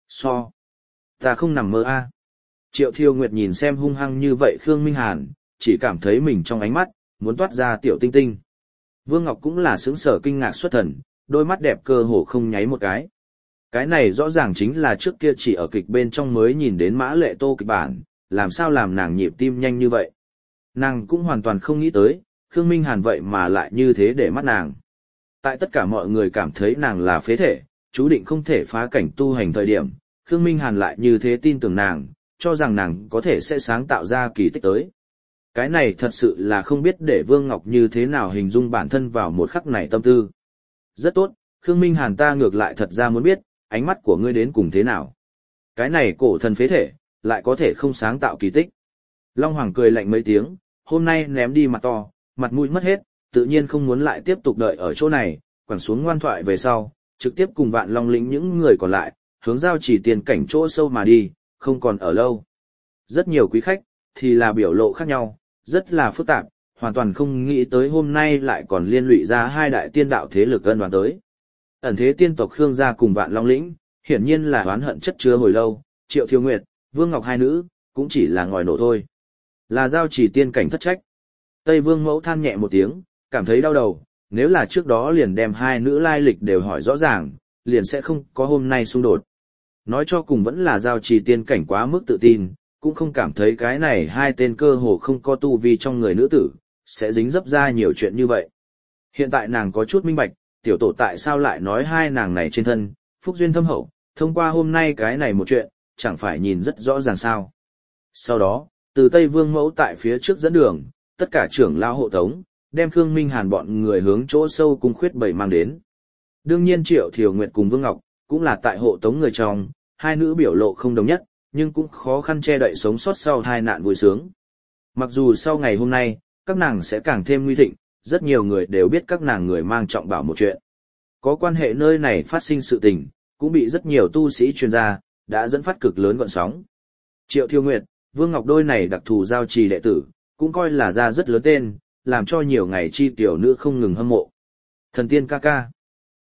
Ta không nằm mơ a. Triệu Thiêu Nguyệt nhìn xem hung hăng như vậy Khương Minh Hàn, chỉ cảm thấy mình trong ánh mắt, muốn toát ra tiểu tinh tinh. Vương Ngọc cũng là sững sờ kinh ngạc xuất thần, đôi mắt đẹp cơ hồ không nháy một cái. Cái này rõ ràng chính là trước kia chỉ ở kịch bên trong mới nhìn đến Mã Lệ Tô kịch bản, làm sao làm nàng nhịp tim nhanh như vậy. Nàng cũng hoàn toàn không nghĩ tới, Khương Minh Hàn vậy mà lại như thế để mắt nàng. Tại tất cả mọi người cảm thấy nàng là phế thể, chú định không thể phá cảnh tu hành thời điểm, Khương Minh Hàn lại như thế tin tưởng nàng, cho rằng nàng có thể sẽ sáng tạo ra kỳ tích tới. Cái này thật sự là không biết để Vương Ngọc như thế nào hình dung bản thân vào một khắc này tâm tư. Rất tốt, Khương Minh Hàn ta ngược lại thật ra muốn biết, ánh mắt của ngươi đến cùng thế nào. Cái này cổ thần phế thể, lại có thể không sáng tạo kỳ tích. Long Hoàng cười lạnh mấy tiếng, hôm nay ném đi mặt to, mặt mũi mất hết, tự nhiên không muốn lại tiếp tục đợi ở chỗ này, quẳng xuống ngoan thoại về sau, trực tiếp cùng Vạn Long lĩnh những người còn lại, hướng giao chỉ tiền cảnh chỗ sâu mà đi, không còn ở lâu. Rất nhiều quý khách, thì là biểu lộ khác nhau, rất là phức tạp, hoàn toàn không nghĩ tới hôm nay lại còn liên lụy ra hai đại tiên đạo thế lực ân đoàn tới. Ẩn thế tiên tộc Khương gia cùng Vạn Long lĩnh, hiển nhiên là oán hận chất chứa hồi lâu, Triệu Thiêu Nguyệt, Vương Ngọc hai nữ, cũng chỉ là ngòi nổ thôi. Là giao chỉ tiên cảnh thất trách. Tây Vương mẫu than nhẹ một tiếng, cảm thấy đau đầu, nếu là trước đó liền đem hai nữ lai lịch đều hỏi rõ ràng, liền sẽ không có hôm nay xung đột. Nói cho cùng vẫn là giao trì tiên cảnh quá mức tự tin, cũng không cảm thấy cái này hai tên cơ hồ không có tu vi trong người nữ tử, sẽ dính dấp ra nhiều chuyện như vậy. Hiện tại nàng có chút minh bạch, tiểu tổ tại sao lại nói hai nàng này trên thân, phúc duyên thâm hậu, thông qua hôm nay cái này một chuyện, chẳng phải nhìn rất rõ ràng sao. Sau đó, từ Tây Vương mẫu tại phía trước dẫn đường, tất cả trưởng lao hộ tống, đem Khương Minh Hàn bọn người hướng chỗ sâu cung khuyết bảy mang đến. Đương nhiên Triệu Thiều Nguyệt cùng Vương Ngọc, cũng là tại hộ tống người trong, hai nữ biểu lộ không đồng nhất, nhưng cũng khó khăn che đậy sống sót sau tai nạn vui sướng. Mặc dù sau ngày hôm nay, các nàng sẽ càng thêm nguy thịnh, rất nhiều người đều biết các nàng người mang trọng bảo một chuyện. Có quan hệ nơi này phát sinh sự tình, cũng bị rất nhiều tu sĩ chuyên gia, đã dẫn phát cực lớn gọn sóng. Triệu Thiêu Nguyệt, Vương Ngọc đôi này đặc thù giao trì đệ tử, cũng coi là ra rất lớn tên, làm cho nhiều ngày chi tiểu nữ không ngừng hâm mộ. Thần tiên ca ca.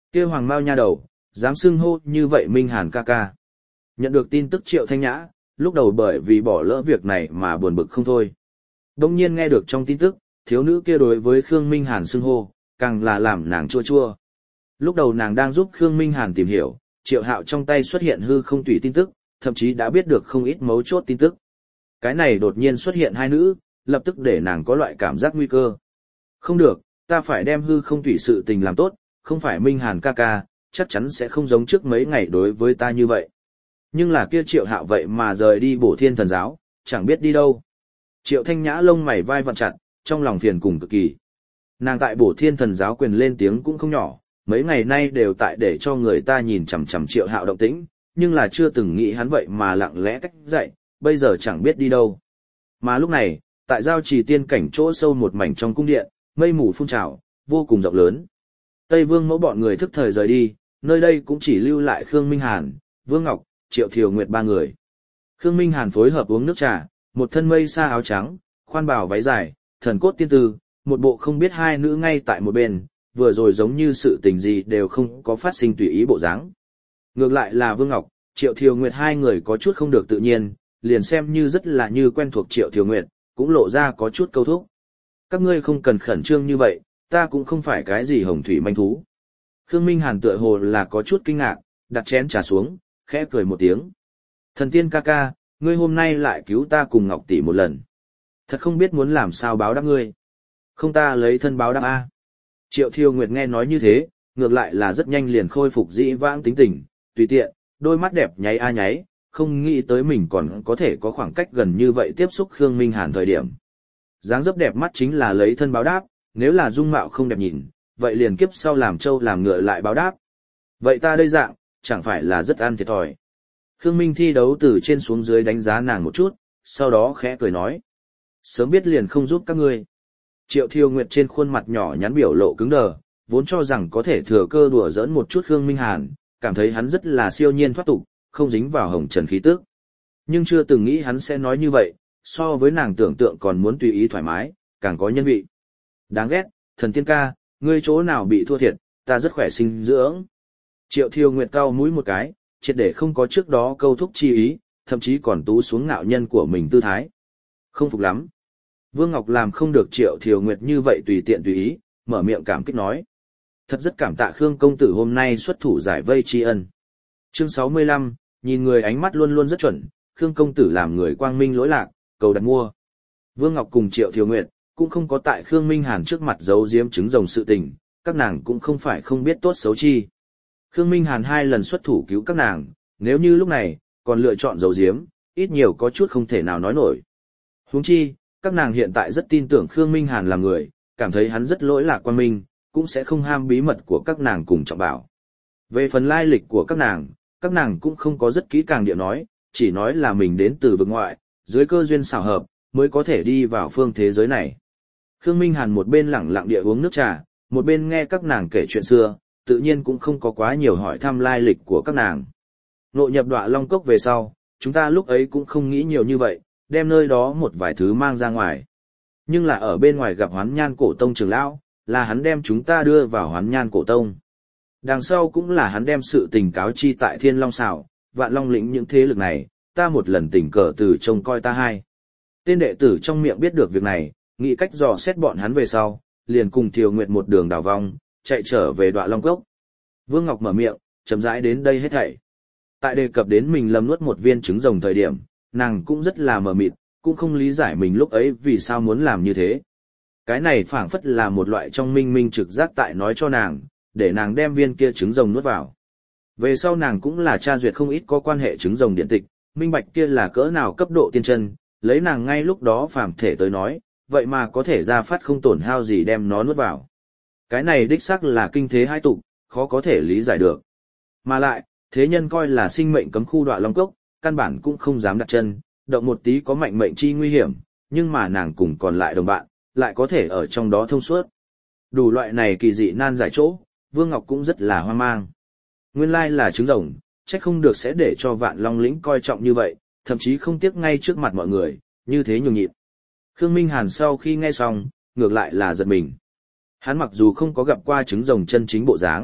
Kia Hoàng Mao nha đầu, dám xưng hô như vậy Minh Hàn ca ca. Nhận được tin tức Triệu Thanh Nhã, lúc đầu bởi vì bỏ lỡ việc này mà buồn bực không thôi. Đông nhiên nghe được trong tin tức, thiếu nữ kia đối với Khương Minh Hàn xưng hô, càng là làm nàng chua chua. Lúc đầu nàng đang giúp Khương Minh Hàn tìm hiểu, Triệu Hạo trong tay xuất hiện hư không tùy tin tức, thậm chí đã biết được không ít mấu chốt tin tức. Cái này đột nhiên xuất hiện hai nữ, lập tức để nàng có loại cảm giác nguy cơ. Không được, ta phải đem hư không tùy sự tình làm tốt, không phải Minh Hàn ca ca, chắc chắn sẽ không giống trước mấy ngày đối với ta như vậy. Nhưng là kia Triệu Hạo vậy mà rời đi Bổ Thiên Thần Giáo, chẳng biết đi đâu. Triệu Thanh Nhã lông mày vai vặn chặt, trong lòng phiền cùng cực kỳ. Nàng tại Bổ Thiên Thần Giáo quyền lên tiếng cũng không nhỏ, mấy ngày nay đều tại để cho người ta nhìn chằm chằm Triệu Hạo động tĩnh, nhưng là chưa từng nghĩ hắn vậy mà lặng lẽ cách dậy, bây giờ chẳng biết đi đâu. Mà lúc này, tại giao trì tiên cảnh chỗ sâu một mảnh trong cung điện, mây mù phun trào, vô cùng rộng lớn. Tây Vương Mẫu bọn người thức thời rời đi, nơi đây cũng chỉ lưu lại Khương Minh Hàn, Vương Ngọc, Triệu Thiều Nguyệt ba người. Khương Minh Hàn phối hợp uống nước trà, một thân mây sa áo trắng, khoan bào váy dài, thần cốt tiên tư, một bộ không biết hai nữ ngay tại một bên, vừa rồi giống như sự tình gì đều không có phát sinh tùy ý bộ dáng. Ngược lại là Vương Ngọc, Triệu Thiều Nguyệt hai người có chút không được tự nhiên, liền xem như rất là như quen thuộc Triệu Thiều Nguyệt, cũng lộ ra có chút câu thúc. Các ngươi không cần khẩn trương như vậy, ta cũng không phải cái gì hồng thủy manh thú. Khương Minh Hàn tựa hồ là có chút kinh ngạc, đặt chén trà xuống, khẽ cười một tiếng. Thần tiên ca ca, ngươi hôm nay lại cứu ta cùng Ngọc tỷ một lần. Thật không biết muốn làm sao báo đáp ngươi. Không ta lấy thân báo đáp a. Triệu Thiều Nguyệt nghe nói như thế, ngược lại là rất nhanh liền khôi phục dĩ vãng tính tình, tùy tiện, đôi mắt đẹp nháy a nháy, không nghĩ tới mình còn có thể có khoảng cách gần như vậy tiếp xúc Khương Minh Hàn thời điểm. Dáng dấp đẹp mắt chính là lấy thân báo đáp, nếu là dung mạo không đẹp nhìn, vậy liền kiếp sau làm trâu làm ngựa lại báo đáp. Vậy ta đây dạng, chẳng phải là rất ăn thiệt thòi. Khương Minh thi đấu từ trên xuống dưới đánh giá nàng một chút, sau đó khẽ cười nói. Sớm biết liền không giúp các ngươi. Triệu Thiều Nguyệt trên khuôn mặt nhỏ nhắn biểu lộ cứng đờ, vốn cho rằng có thể thừa cơ đùa giỡn một chút Khương Minh Hàn, cảm thấy hắn rất là siêu nhiên thoát tục, không dính vào hồng trần khí tức. Nhưng chưa từng nghĩ hắn sẽ nói như vậy, so với nàng tưởng tượng còn muốn tùy ý thoải mái, càng có nhân vị. Đáng ghét, thần tiên ca, ngươi chỗ nào bị thua thiệt, ta rất khỏe sinh dưỡng. Triệu Thiều Nguyệt cau mũi một cái, triệt để không có trước đó câu thúc chi ý, thậm chí còn tú xuống ngạo nhân của mình tư thái. Không phục lắm. Vương Ngọc làm không được Triệu Thiều Nguyệt như vậy tùy tiện tùy ý, mở miệng cảm kích nói. Thật rất cảm tạ Khương công tử hôm nay xuất thủ giải vây tri ân. Chương 65, nhìn người ánh mắt luôn luôn rất chuẩn, Khương công tử làm người quang minh lỗi lạc, cầu đặt mua. Vương Ngọc cùng Triệu Thiều Nguyệt cũng không có tại Khương Minh Hàn trước mặt giấu giếm trứng rồng sự tình, các nàng cũng không phải không biết tốt xấu chi. Khương Minh Hàn hai lần xuất thủ cứu các nàng, nếu như lúc này còn lựa chọn giấu giếm, ít nhiều có chút không thể nào nói nổi. Huống chi, các nàng hiện tại rất tin tưởng Khương Minh Hàn là người, cảm thấy hắn rất lỗi lạc quang minh, cũng sẽ không ham bí mật của các nàng cùng trọng bảo. Về phần lai lịch của các nàng cũng không có rất kỹ càng địa nói, chỉ nói là mình đến từ vực ngoại, dưới cơ duyên xảo hợp, mới có thể đi vào phương thế giới này. Khương Minh Hàn một bên lẳng lặng địa uống nước trà, một bên nghe các nàng kể chuyện xưa, tự nhiên cũng không có quá nhiều hỏi thăm lai lịch của các nàng. Ngộ nhập Đọa Long Cốc về sau, chúng ta lúc ấy cũng không nghĩ nhiều như vậy, đem nơi đó một vài thứ mang ra ngoài. Nhưng là ở bên ngoài gặp Hoán Nhan Cổ Tông trưởng lão, là hắn đem chúng ta đưa vào Hoán Nhan Cổ Tông. Đằng sau cũng là hắn đem sự tình cáo chi tại Thiên Long Sào, Vạn Long lĩnh những thế lực này, ta một lần tình cờ từ trông coi ta hai. Tên đệ tử trong miệng biết được việc này, nghĩ cách dò xét bọn hắn về sau, liền cùng Thiều Nguyệt một đường đào vong, chạy trở về Đọa Long Cốc. Vương Ngọc mở miệng, chậm rãi đến đây hết thảy. Tại đề cập đến mình lầm nuốt một viên trứng rồng thời điểm, nàng cũng rất là mờ mịt, cũng không lý giải mình lúc ấy vì sao muốn làm như thế. Cái này phảng phất là một loại trong minh minh trực giác tại nói cho nàng, để nàng đem viên kia trứng rồng nuốt vào. Về sau nàng cũng là tra duyệt không ít có quan hệ trứng rồng điện tịch, minh bạch kia là cỡ nào cấp độ tiên chân, lấy nàng ngay lúc đó phàm thể tới nói, vậy mà có thể ra phát không tổn hao gì đem nó nuốt vào. Cái này đích xác là kinh thế hai tục, khó có thể lý giải được. Mà lại, thế nhân coi là sinh mệnh cấm khu Đọa Long Cốc, căn bản cũng không dám đặt chân, động một tí có mạnh mệnh chi nguy hiểm, nhưng mà nàng cùng còn lại đồng bạn, lại có thể ở trong đó thông suốt. Đủ loại này kỳ dị nan giải chỗ, Vương Ngọc cũng rất là hoang mang. Nguyên lai là trứng rồng, trách không được sẽ để cho Vạn Long lĩnh coi trọng như vậy, thậm chí không tiếc ngay trước mặt mọi người, như thế nhường nhịn. Khương Minh Hàn sau khi nghe xong, ngược lại là giật mình. Hắn mặc dù không có gặp qua trứng rồng chân chính bộ dáng,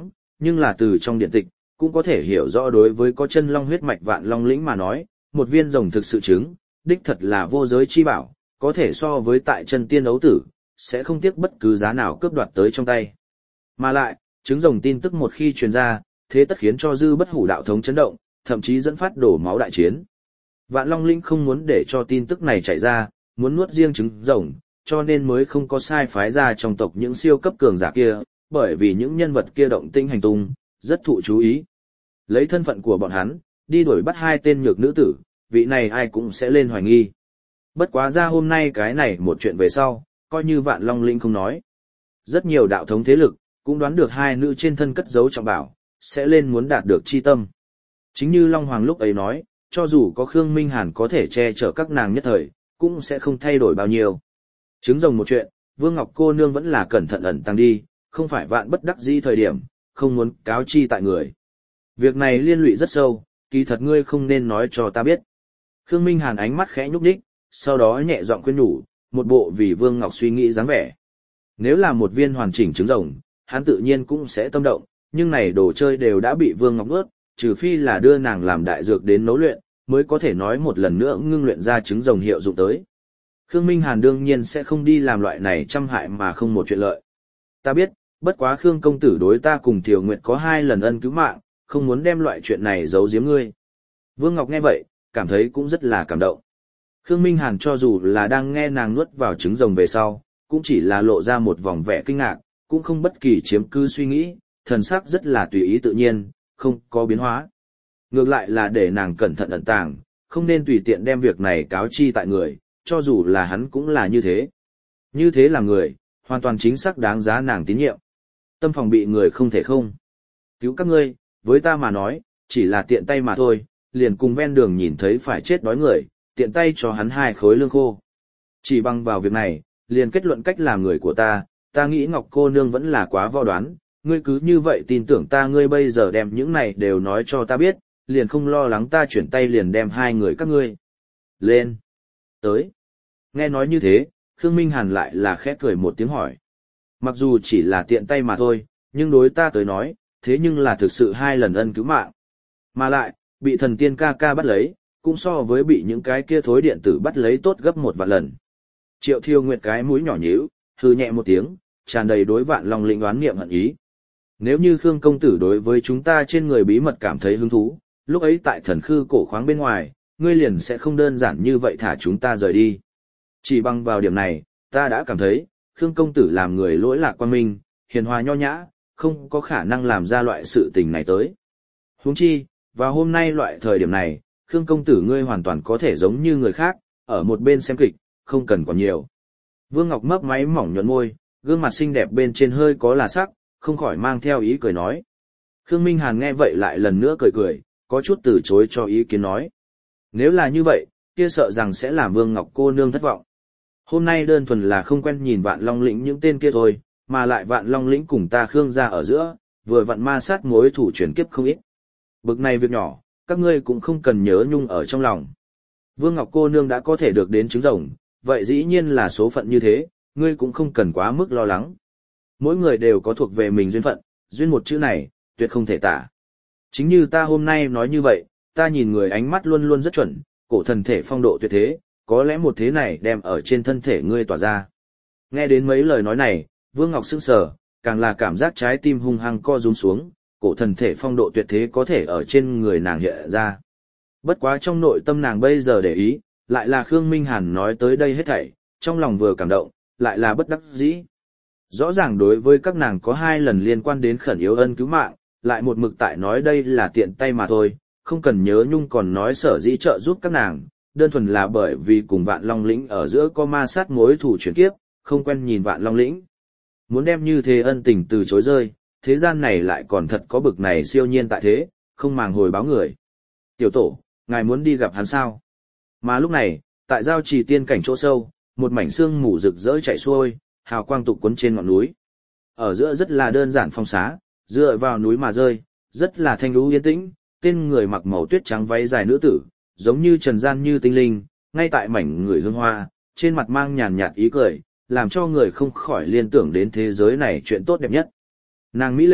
nhưng là từ trong điện tịch, cũng có thể hiểu rõ đối với có chân long huyết mạch Vạn Long lĩnh mà nói, một viên rồng thực sự trứng, đích thật là vô giới chi bảo, có thể so với tại chân tiên ấu tử, sẽ không tiếc bất cứ giá nào cướp đoạt tới trong tay. Mà lại, trứng rồng tin tức một khi truyền ra, thế tất khiến cho Dư Bất Hủ đạo thống chấn động, thậm chí dẫn phát đổ máu đại chiến. Vạn Long Linh không muốn để cho tin tức này chạy ra, muốn nuốt riêng trứng rồng, cho nên mới không có sai phái ra trong tộc những siêu cấp cường giả kia, bởi vì những nhân vật kia động tinh hành tung, rất thụ chú ý. Lấy thân phận của bọn hắn, đi đuổi bắt hai tên nhược nữ tử, vị này ai cũng sẽ lên hoài nghi. Bất quá ra hôm nay cái này một chuyện về sau, coi như Vạn Long Linh không nói. Rất nhiều đạo thống thế lực, cũng đoán được hai nữ trên thân cất giấu trọng bảo, sẽ lên muốn đạt được chi tâm. Chính như Long Hoàng lúc ấy nói, cho dù có Khương Minh Hàn có thể che chở các nàng nhất thời, cũng sẽ không thay đổi bao nhiêu. Trứng rồng một chuyện, Vương Ngọc cô nương vẫn là cẩn thận ẩn tăng đi, không phải vạn bất đắc dĩ thời điểm, không muốn cáo chi tại người. Việc này liên lụy rất sâu, kỳ thật ngươi không nên nói cho ta biết. Khương Minh Hàn ánh mắt khẽ nhúc nhích, sau đó nhẹ giọng khuyên nhủ, một bộ vì Vương Ngọc suy nghĩ dáng vẻ. Nếu là một viên hoàn chỉnh trứng rồng, hắn tự nhiên cũng sẽ tâm động, nhưng này đồ chơi đều đã bị Vương Ngọc nuốt, trừ phi là đưa nàng làm đại dược đến nấu luyện, mới có thể nói một lần nữa ngưng luyện ra trứng rồng hiệu dụng tới. Khương Minh Hàn đương nhiên sẽ không đi làm loại này trăm hại mà không một chuyện lợi. Ta biết, bất quá Khương công tử đối ta cùng Thiều Nguyệt có 2 lần ân cứu mạng, không muốn đem loại chuyện này giấu giếm ngươi. Vương Ngọc nghe vậy, cảm thấy cũng rất là cảm động. Khương Minh Hàn cho dù là đang nghe nàng nuốt vào trứng rồng về sau, cũng chỉ là lộ ra một vòng vẻ kinh ngạc, cũng không bất kỳ chiếm cứ suy nghĩ, thần sắc rất là tùy ý tự nhiên, không có biến hóa. Ngược lại là để nàng cẩn thận ẩn tàng, không nên tùy tiện đem việc này cáo chi tại người, cho dù là hắn cũng là như thế. Như thế là người, hoàn toàn chính xác đáng giá nàng tín nhiệm. Tâm phòng bị người không thể không cứu các ngươi, với ta mà nói, chỉ là tiện tay mà thôi, liền cùng ven đường nhìn thấy phải chết đói người, tiện tay cho hắn 2 khối lương khô. Chỉ bằng vào việc này, liền kết luận cách làm người của ta nghĩ Ngọc cô nương vẫn là quá vo đoán, ngươi cứ như vậy tin tưởng ta, ngươi bây giờ đem những này đều nói cho ta biết, liền không lo lắng ta chuyển tay liền đem 2 người các ngươi lên. Tới. Nghe nói như thế, Khương Minh Hàn lại là khẽ cười một tiếng hỏi. Mặc dù chỉ là tiện tay mà thôi, nhưng đối ta tới nói, thế nhưng là thực sự 2 lần ân cứu mạng. Mà lại, bị thần tiên ca ca bắt lấy, cũng so với bị những cái kia thối điện tử bắt lấy tốt gấp 1 vạn lần. Triệu Thiêu Nguyệt cái mũi nhỏ nhíu, hừ nhẹ một tiếng, tràn đầy đối Vạn Long Linh oán niệm hận ý. Nếu như Khương công tử đối với chúng ta trên người bí mật cảm thấy hứng thú, lúc ấy tại thần khư cổ khoáng bên ngoài, ngươi liền sẽ không đơn giản như vậy thả chúng ta rời đi. Chỉ bằng vào điểm này, ta đã cảm thấy, Khương công tử làm người lỗi lạc quan minh, hiền hòa nho nhã, không có khả năng làm ra loại sự tình này tới. Huống chi, vào hôm nay loại thời điểm này, Khương công tử ngươi hoàn toàn có thể giống như người khác, ở một bên xem kịch, không cần còn nhiều. Vương Ngọc mấp máy mỏng nhuận môi, gương mặt xinh đẹp bên trên hơi có là sắc, không khỏi mang theo ý cười nói. Khương Minh Hàn nghe vậy lại lần nữa cười cười, có chút từ chối cho ý kiến nói. Nếu là như vậy, kia sợ rằng sẽ làm Vương Ngọc cô nương thất vọng. Hôm nay đơn thuần là không quen nhìn Vạn Long Lĩnh những tên kia thôi, mà lại Vạn Long Lĩnh cùng ta Khương gia ở giữa, vừa vặn ma sát mối thủ chuyển kiếp không ít. Bực này việc nhỏ, các ngươi cũng không cần nhớ nhung ở trong lòng. Vương Ngọc cô nương đã có thể được đến trứng rồng, vậy dĩ nhiên là số phận như thế, ngươi cũng không cần quá mức lo lắng. Mỗi người đều có thuộc về mình duyên phận, duyên một chữ này, tuyệt không thể tả. Chính như ta hôm nay nói như vậy, ta nhìn người ánh mắt luôn luôn rất chuẩn, cổ thần thể phong độ tuyệt thế, có lẽ một thế này đem ở trên thân thể ngươi tỏa ra. Nghe đến mấy lời nói này, Vương Ngọc sững sờ, càng là cảm giác trái tim hung hăng co rúm xuống, cổ thần thể phong độ tuyệt thế có thể ở trên người nàng hiện ra. Bất quá trong nội tâm nàng bây giờ để ý, lại là Khương Minh Hàn nói tới đây hết thảy, trong lòng vừa cảm động, lại là bất đắc dĩ. Rõ ràng đối với các nàng có 2 lần liên quan đến khẩn yếu ân cứu mạng, lại một mực tại nói đây là tiện tay mà thôi, không cần nhớ nhung còn nói sở dĩ trợ giúp các nàng, đơn thuần là bởi vì cùng Vạn Long Lĩnh ở giữa có ma sát mối thủ chuyển kiếp, không quen nhìn Vạn Long Lĩnh. Muốn đem như thế ân tình từ chối rơi, thế gian này lại còn thật có bực này siêu nhiên tại thế, không màng hồi báo người. Tiểu tổ, ngài muốn đi gặp hắn sao? Mà lúc này, tại giao trì tiên cảnh chỗ sâu, một mảnh sương mù rực rỡ chạy xuôi, hào quang tụ cuốn trên ngọn núi. Ở giữa rất là đơn giản phong xá, dựa vào núi mà rơi, rất là thanh lũ yên tĩnh, tên người mặc màu tuyết trắng váy dài nữ tử, giống như trần gian như tinh linh, ngay tại mảnh người hương hoa, trên mặt mang nhàn nhạt ý cười, làm cho người không khỏi liên tưởng đến thế giới này chuyện tốt đẹp nhất. Nàng mỹ lệ,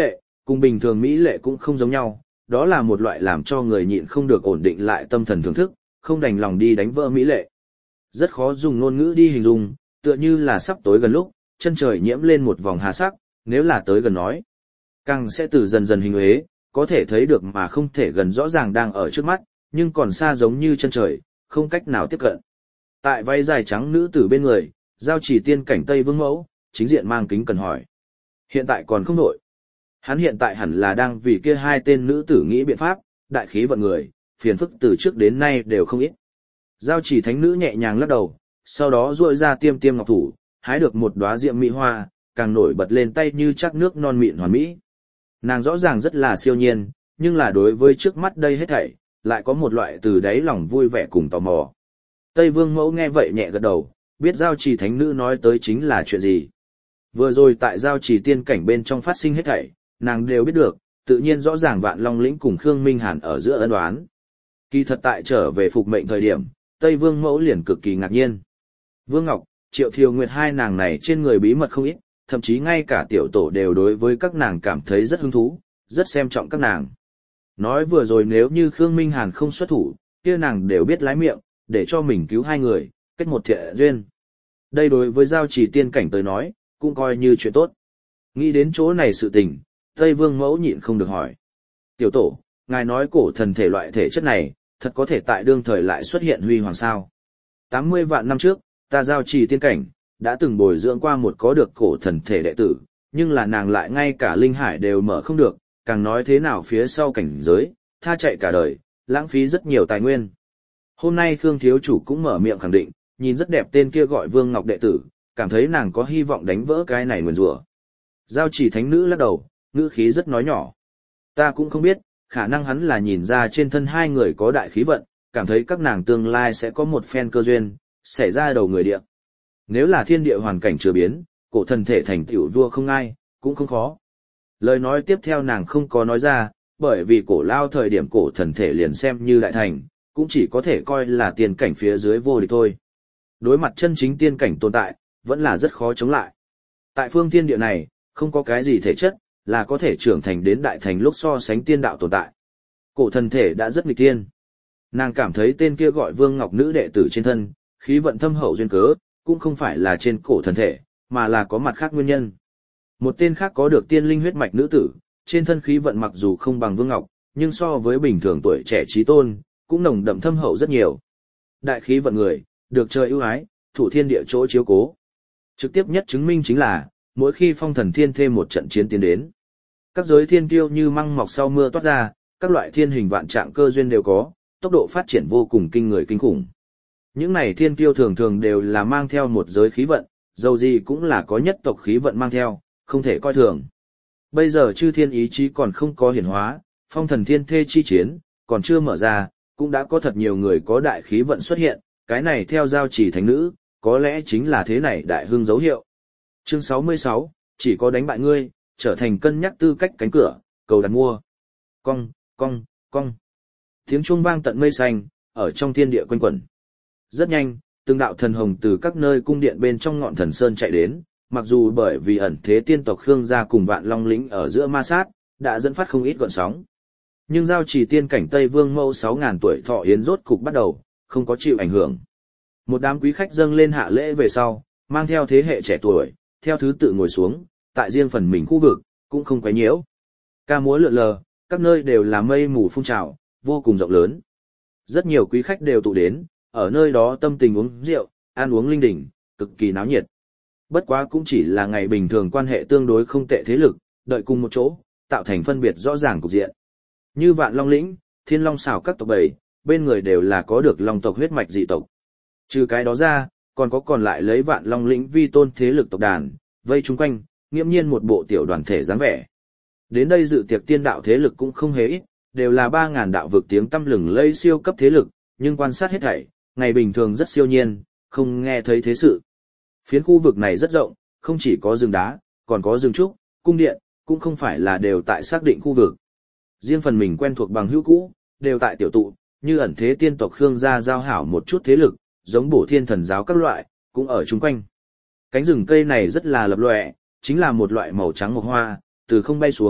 cùng bình thường mỹ lệ cũng không giống nhau, đó là một loại làm cho người nhịn không được ổn định lại tâm thần thưởng thức, không đành lòng đi đánh vỡ mỹ lệ. Rất khó dùng ngôn ngữ đi hình dung, tựa như là sắp tối gần lúc, chân trời nhiễm lên một vòng hà sắc, nếu là tới gần nói, càng sẽ từ dần dần hình huế, có thể thấy được mà không thể gần rõ ràng đang ở trước mắt, nhưng còn xa giống như chân trời, không cách nào tiếp cận. Tại váy dài trắng nữ tử bên người, giao chỉ tiên cảnh Tây Vương Mẫu, chính diện mang kính cần hỏi. Hiện tại còn không nổi. Hắn hiện tại hẳn là đang vì kia hai tên nữ tử nghĩ biện pháp, đại khí vận người, phiền phức từ trước đến nay đều không ít. Giao chỉ thánh nữ nhẹ nhàng lắc đầu, sau đó duỗi ra tiêm tiêm ngọc thủ, hái được một đóa diệm mỹ hoa, càng nổi bật lên tay như chắc nước non mịn hoàn mỹ. Nàng rõ ràng rất là siêu nhiên, nhưng là đối với trước mắt đây hết thảy, lại có một loại từ đáy lòng vui vẻ cùng tò mò. Tây Vương Mẫu nghe vậy nhẹ gật đầu, biết giao trì thánh nữ nói tới chính là chuyện gì. Vừa rồi tại giao trì tiên cảnh bên trong phát sinh hết thảy, nàng đều biết được, tự nhiên rõ ràng Vạn Long lĩnh cùng Khương Minh Hàn ở giữa ân oán. Kỳ thật tại trở về phục mệnh thời điểm, Tây Vương Mẫu liền cực kỳ ngạc nhiên. Vương Ngọc, Triệu Thiều Nguyệt hai nàng này trên người bí mật không ít, thậm chí ngay cả tiểu tổ đều đối với các nàng cảm thấy rất hứng thú, rất xem trọng các nàng. Nói vừa rồi nếu như Khương Minh Hàn không xuất thủ, kia nàng đều biết lái miệng, để cho mình cứu hai người, kết một thiện duyên. Đây đối với giao trì tiên cảnh tới nói, cũng coi như chuyện tốt. Nghĩ đến chỗ này sự tình, Tây Vương Mẫu nhịn không được hỏi. Tiểu tổ, ngài nói cổ thần thể loại thể chất này, thật có thể tại đương thời lại xuất hiện huy hoàng sao. 80 vạn năm trước, ta giao trì tiên cảnh, đã từng bồi dưỡng qua một có được cổ thần thể đệ tử, nhưng là nàng lại ngay cả linh hải đều mở không được, càng nói thế nào phía sau cảnh giới, tha chạy cả đời, lãng phí rất nhiều tài nguyên. Hôm nay Khương Thiếu Chủ cũng mở miệng khẳng định, nhìn rất đẹp tên kia gọi Vương Ngọc đệ tử, cảm thấy nàng có hy vọng đánh vỡ cái này nguyền rủa. Giao chỉ thánh nữ lắc đầu, ngữ khí rất nói nhỏ. Ta cũng không biết, khả năng hắn là nhìn ra trên thân hai người có đại khí vận, cảm thấy các nàng tương lai sẽ có một phen cơ duyên, xảy ra đầu người địa. Nếu là thiên địa hoàn cảnh chưa biến, cổ thần thể thành tựu vua không ai, cũng không khó. Lời nói tiếp theo nàng không có nói ra, bởi vì cổ lao thời điểm cổ thần thể liền xem như đại thành, cũng chỉ có thể coi là tiên cảnh phía dưới vô địch thôi. Đối mặt chân chính tiên cảnh tồn tại, vẫn là rất khó chống lại. Tại phương thiên địa này, không có cái gì thể chất, là có thể trưởng thành đến đại thành lúc so sánh tiên đạo tồn tại. Cổ thần thể đã rất nghịch tiên. Nàng cảm thấy tên kia gọi Vương Ngọc nữ đệ tử trên thân, khí vận thâm hậu duyên cớ, cũng không phải là trên cổ thần thể, mà là có mặt khác nguyên nhân. Một tên khác có được tiên linh huyết mạch nữ tử, trên thân khí vận mặc dù không bằng Vương Ngọc, nhưng so với bình thường tuổi trẻ trí tôn, cũng nồng đậm thâm hậu rất nhiều. Đại khí vận người, được trời ưu ái, thủ thiên địa chỗ chiếu cố. Trực tiếp nhất chứng minh chính là, mỗi khi phong thần thiên thêm một trận chiến tiến đến, các giới thiên kiêu như măng mọc sau mưa toát ra, các loại thiên hình vạn trạng cơ duyên đều có, tốc độ phát triển vô cùng kinh người kinh khủng. Những này thiên kiêu thường thường đều là mang theo một giới khí vận, dầu gì cũng là có nhất tộc khí vận mang theo, không thể coi thường. Bây giờ chư thiên ý chí còn không có hiển hóa, phong thần thiên thê chi chiến, còn chưa mở ra, cũng đã có thật nhiều người có đại khí vận xuất hiện, cái này theo giao chỉ thánh nữ, có lẽ chính là thế này đại hưng dấu hiệu. Chương 66, chỉ có đánh bại ngươi, trở thành cân nhắc tư cách cánh cửa, cầu đặt mua. Cong, cong, cong. Tiếng chuông vang tận mây xanh, ở trong thiên địa quanh quẩn. Rất nhanh, từng đạo thần hồng từ các nơi cung điện bên trong ngọn thần sơn chạy đến, mặc dù bởi vì ẩn thế tiên tộc Khương gia cùng Vạn Long lĩnh ở giữa ma sát, đã dẫn phát không ít gợn sóng. Nhưng giao chỉ tiên cảnh Tây Vương Mẫu 6.000 tuổi thọ yến rốt cục bắt đầu, không có chịu ảnh hưởng. Một đám quý khách dâng lên hạ lễ về sau, mang theo thế hệ trẻ tuổi, theo thứ tự ngồi xuống, tại riêng phần mình khu vực, cũng không quấy nhiễu. Ca múa lượn lờ, các nơi đều là mây mù phun trào, vô cùng rộng lớn. Rất nhiều quý khách đều tụ đến, ở nơi đó tâm tình uống rượu, ăn uống linh đình, cực kỳ náo nhiệt. Bất quá cũng chỉ là ngày bình thường quan hệ tương đối không tệ thế lực, đợi cùng một chỗ, tạo thành phân biệt rõ ràng cục diện. Như Vạn Long lĩnh, Thiên Long xảo các tộc bầy, bên người đều là có được long tộc huyết mạch dị tộc. Trừ cái đó ra, còn có còn lại lấy Vạn Long lĩnh vi tôn thế lực tộc đàn, vây chung quanh, nghiễm nhiên một bộ tiểu đoàn thể dáng vẻ. Đến đây dự tiệc tiên đạo thế lực cũng không hề ít, đều là 3.000 đạo vực tiếng tăm lừng lây siêu cấp thế lực, nhưng quan sát hết thảy, ngày bình thường rất siêu nhiên, không nghe thấy thế sự. Phiến khu vực này rất rộng, không chỉ có rừng đá, còn có rừng trúc, cung điện, cũng không phải là đều tại xác định khu vực. Riêng phần mình quen thuộc bằng hữu cũ, đều tại tiểu tụ, như ẩn thế tiên tộc Khương gia giao hảo một chút thế lực, giống Bổ Thiên Thần giáo các loại, cũng ở chung quanh. Cánh rừng cây này rất là lập lòe, chính là một loại màu trắng mộc hoa, từ không bay xuống,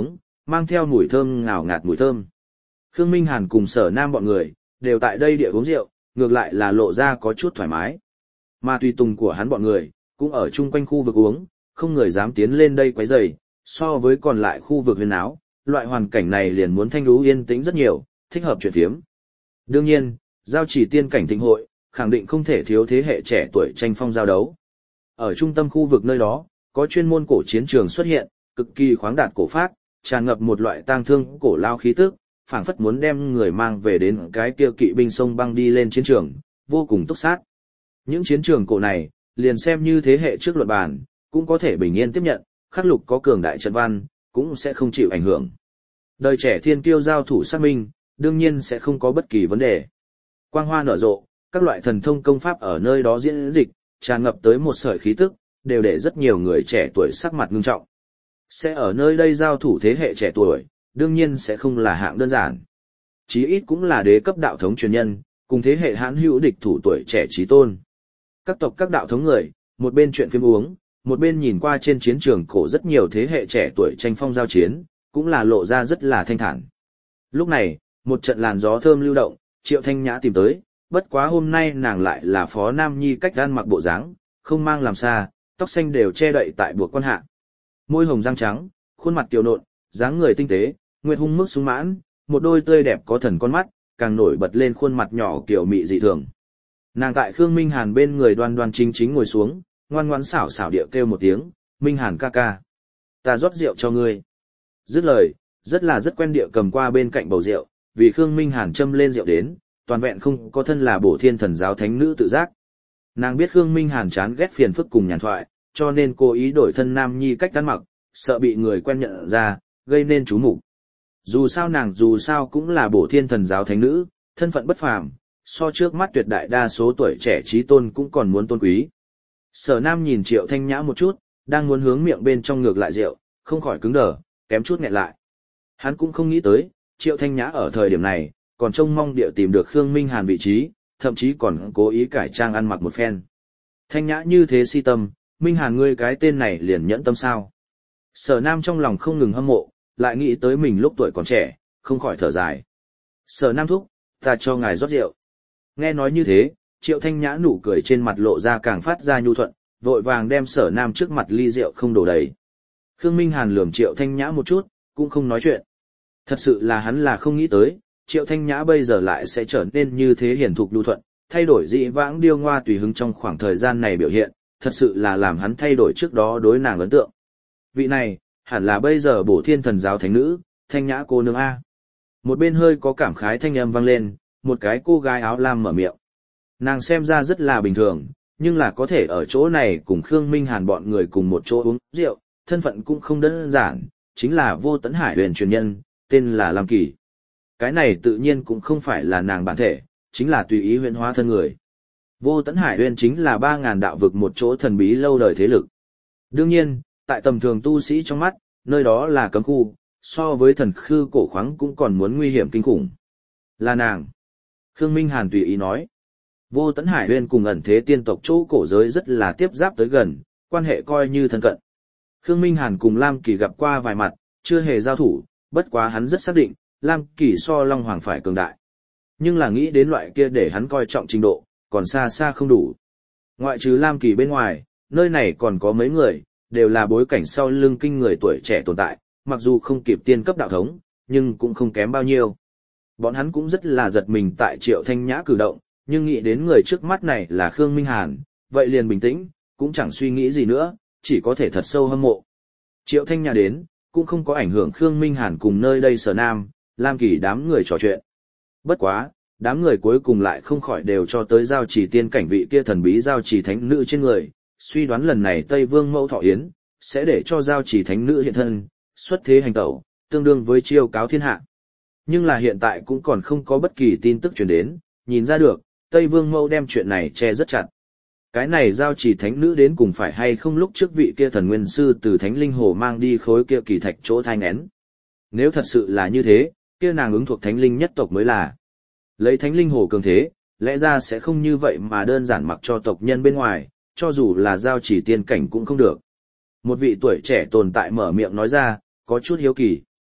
mang theo mùi thơm ngào ngạt mùi thơm. Khương Minh Hàn cùng Sở Nam bọn người, đều tại đây địa uống rượu, ngược lại là lộ ra có chút thoải mái. Mà tùy tùng của hắn bọn người, cũng ở chung quanh khu vực uống, không người dám tiến lên đây quấy rầy, so với còn lại khu vực huyên áo, loại hoàn cảnh này liền muốn thanh đú yên tĩnh rất nhiều, thích hợp chuyện phiếm. Đương nhiên, giao chỉ tiên cảnh thịnh hội, khẳng định không thể thiếu thế hệ trẻ tuổi tranh phong giao đấu. Ở trung tâm khu vực nơi đó, có chuyên môn cổ chiến trường xuất hiện, cực kỳ khoáng đạt cổ phác, tràn ngập một loại tang thương cổ lao khí tức, phảng phất muốn đem người mang về đến cái kia kỵ binh sông băng đi lên chiến trường, vô cùng túc sát. Những chiến trường cổ này, liền xem như thế hệ trước luận bàn, cũng có thể bình yên tiếp nhận, khắc lục có cường đại trận văn, cũng sẽ không chịu ảnh hưởng. Đời trẻ thiên kiêu giao thủ xác minh, đương nhiên sẽ không có bất kỳ vấn đề. Quang hoa nở rộ, các loại thần thông công pháp ở nơi đó diễn dịch, tràn ngập tới một sợi khí tức, đều để rất nhiều người trẻ tuổi sắc mặt ngưng trọng. Sẽ ở nơi đây giao thủ thế hệ trẻ tuổi, đương nhiên sẽ không là hạng đơn giản. Chí ít cũng là đế cấp đạo thống truyền nhân, cùng thế hệ hãn hữu địch thủ tuổi trẻ chí tôn. Các tộc các đạo thống người, một bên chuyện phim uống, một bên nhìn qua trên chiến trường cổ rất nhiều thế hệ trẻ tuổi tranh phong giao chiến, cũng là lộ ra rất là thanh thản. Lúc này, một trận làn gió thơm lưu động, Triệu Thanh Nhã tìm tới, bất quá hôm nay nàng lại là Phó Nam Nhi cách gan mặc bộ dáng, không mang làm xa, tóc xanh đều che đậy tại buộc quan hạ. Môi hồng răng trắng, khuôn mặt kiều nộn, dáng người tinh tế, nguyệt hung mức sung mãn, một đôi tươi đẹp có thần con mắt, càng nổi bật lên khuôn mặt nhỏ kiểu mị dị thường. Nàng tại Khương Minh Hàn bên người đoan đoan chính chính ngồi xuống, ngoan ngoãn xảo xảo địa kêu một tiếng, "Minh Hàn ca ca, ta rót rượu cho ngươi." Dứt lời, rất quen địa cầm qua bên cạnh bầu rượu, vì Khương Minh Hàn châm lên rượu đến, toàn vẹn không có thân là Bổ Thiên Thần giáo thánh nữ tự giác. Nàng biết Khương Minh Hàn chán ghét phiền phức cùng nhàn thoại, cho nên cố ý đổi thân nam nhi cách ăn mặc, sợ bị người quen nhận ra, gây nên chú mục. Dù sao cũng là Bổ Thiên Thần giáo thánh nữ, thân phận bất phàm, so trước mắt tuyệt đại đa số tuổi trẻ trí tôn cũng còn muốn tôn quý. Sở Nam nhìn Triệu Thanh Nhã một chút, đang muốn hướng miệng bên trong ngược lại rượu, không khỏi cứng đờ, kém chút nghẹn lại. Hắn cũng không nghĩ tới, Triệu Thanh Nhã ở thời điểm này, còn trông mong địa tìm được Khương Minh Hàn vị trí, thậm chí còn cố ý cải trang ăn mặc một phen. Thanh Nhã như thế si tâm, Minh Hàn ngươi cái tên này liền nhẫn tâm sao. Sở Nam trong lòng không ngừng hâm mộ, lại nghĩ tới mình lúc tuổi còn trẻ, không khỏi thở dài. Sở Nam thúc, ta cho ngài rót rượu. Nghe nói như thế, Triệu Thanh Nhã nụ cười trên mặt lộ ra càng phát ra nhu thuận, vội vàng đem Sở Nam trước mặt ly rượu không đổ đầy. Khương Minh Hàn lườm Triệu Thanh Nhã một chút, cũng không nói chuyện. Thật sự là hắn là không nghĩ tới, Triệu Thanh Nhã bây giờ lại sẽ trở nên như thế hiền thục nhu thuận, thay đổi dị vãng điêu ngoa tùy hứng trong khoảng thời gian này biểu hiện, thật sự là làm hắn thay đổi trước đó đối nàng ấn tượng. Vị này, hẳn là bây giờ Bổ Thiên Thần giáo thánh nữ, Thanh Nhã cô nương A. Một bên hơi có cảm khái thanh âm vang lên, một cái cô gái áo lam mở miệng. Nàng xem ra rất là bình thường, nhưng là có thể ở chỗ này cùng Khương Minh Hàn bọn người cùng một chỗ uống rượu, thân phận cũng không đơn giản, chính là Vô Tấn Hải huyền truyền nhân, tên là Lam Kỳ. Cái này tự nhiên cũng không phải là nàng bản thể, chính là tùy ý huyền hóa thân người. Vô Tấn Hải huyền chính là 3.000 đạo vực một chỗ thần bí lâu đời thế lực. Đương nhiên, tại tầm thường tu sĩ trong mắt, nơi đó là cấm khu, so với thần khư cổ khoáng cũng còn muốn nguy hiểm kinh khủng. Là nàng. Khương Minh Hàn tùy ý nói. Vô Tấn Hải Huyên cùng ẩn thế tiên tộc chỗ cổ giới rất là tiếp giáp tới gần, quan hệ coi như thân cận. Khương Minh Hàn cùng Lam Kỳ gặp qua vài mặt, chưa hề giao thủ, bất quá hắn rất xác định, Lam Kỳ so Long Hoàng phải cường đại. Nhưng là nghĩ đến loại kia để hắn coi trọng trình độ, còn xa xa không đủ. Ngoại trừ Lam Kỳ bên ngoài, nơi này còn có mấy người, đều là bối cảnh sau lưng kinh người tuổi trẻ tồn tại, mặc dù không kịp tiên cấp đạo thống, nhưng cũng không kém bao nhiêu. Bọn hắn cũng rất là giật mình tại Triệu Thanh Nhã cử động, nhưng nghĩ đến người trước mắt này là Khương Minh Hàn, vậy liền bình tĩnh, cũng chẳng suy nghĩ gì nữa, chỉ có thể thật sâu hâm mộ. Triệu Thanh Nhã đến, cũng không có ảnh hưởng Khương Minh Hàn cùng nơi đây Sở Nam, Lam Kỳ đám người trò chuyện. Bất quá, đám người cuối cùng lại không khỏi đều cho tới giao chỉ tiên cảnh vị kia thần bí giao chỉ thánh nữ trên người, suy đoán lần này Tây Vương Mẫu Thọ Yến, sẽ để cho giao chỉ thánh nữ hiện thân, xuất thế hành tẩu, tương đương với chiêu cáo thiên hạ. Nhưng là hiện tại cũng còn không có bất kỳ tin tức truyền đến, nhìn ra được, Tây Vương Mẫu đem chuyện này che rất chặt. Cái này giao chỉ thánh nữ đến cùng phải hay không lúc trước vị kia thần nguyên sư từ thánh linh hồ mang đi khối kia kỳ thạch chỗ thai nghén. Nếu thật sự là như thế, kia nàng ứng thuộc thánh linh nhất tộc mới là. Lấy thánh linh hồ cường thế, lẽ ra sẽ không như vậy mà đơn giản mặc cho tộc nhân bên ngoài, cho dù là giao chỉ tiên cảnh cũng không được. Một vị tuổi trẻ tồn tại mở miệng nói ra, có chút hiếu kỳ.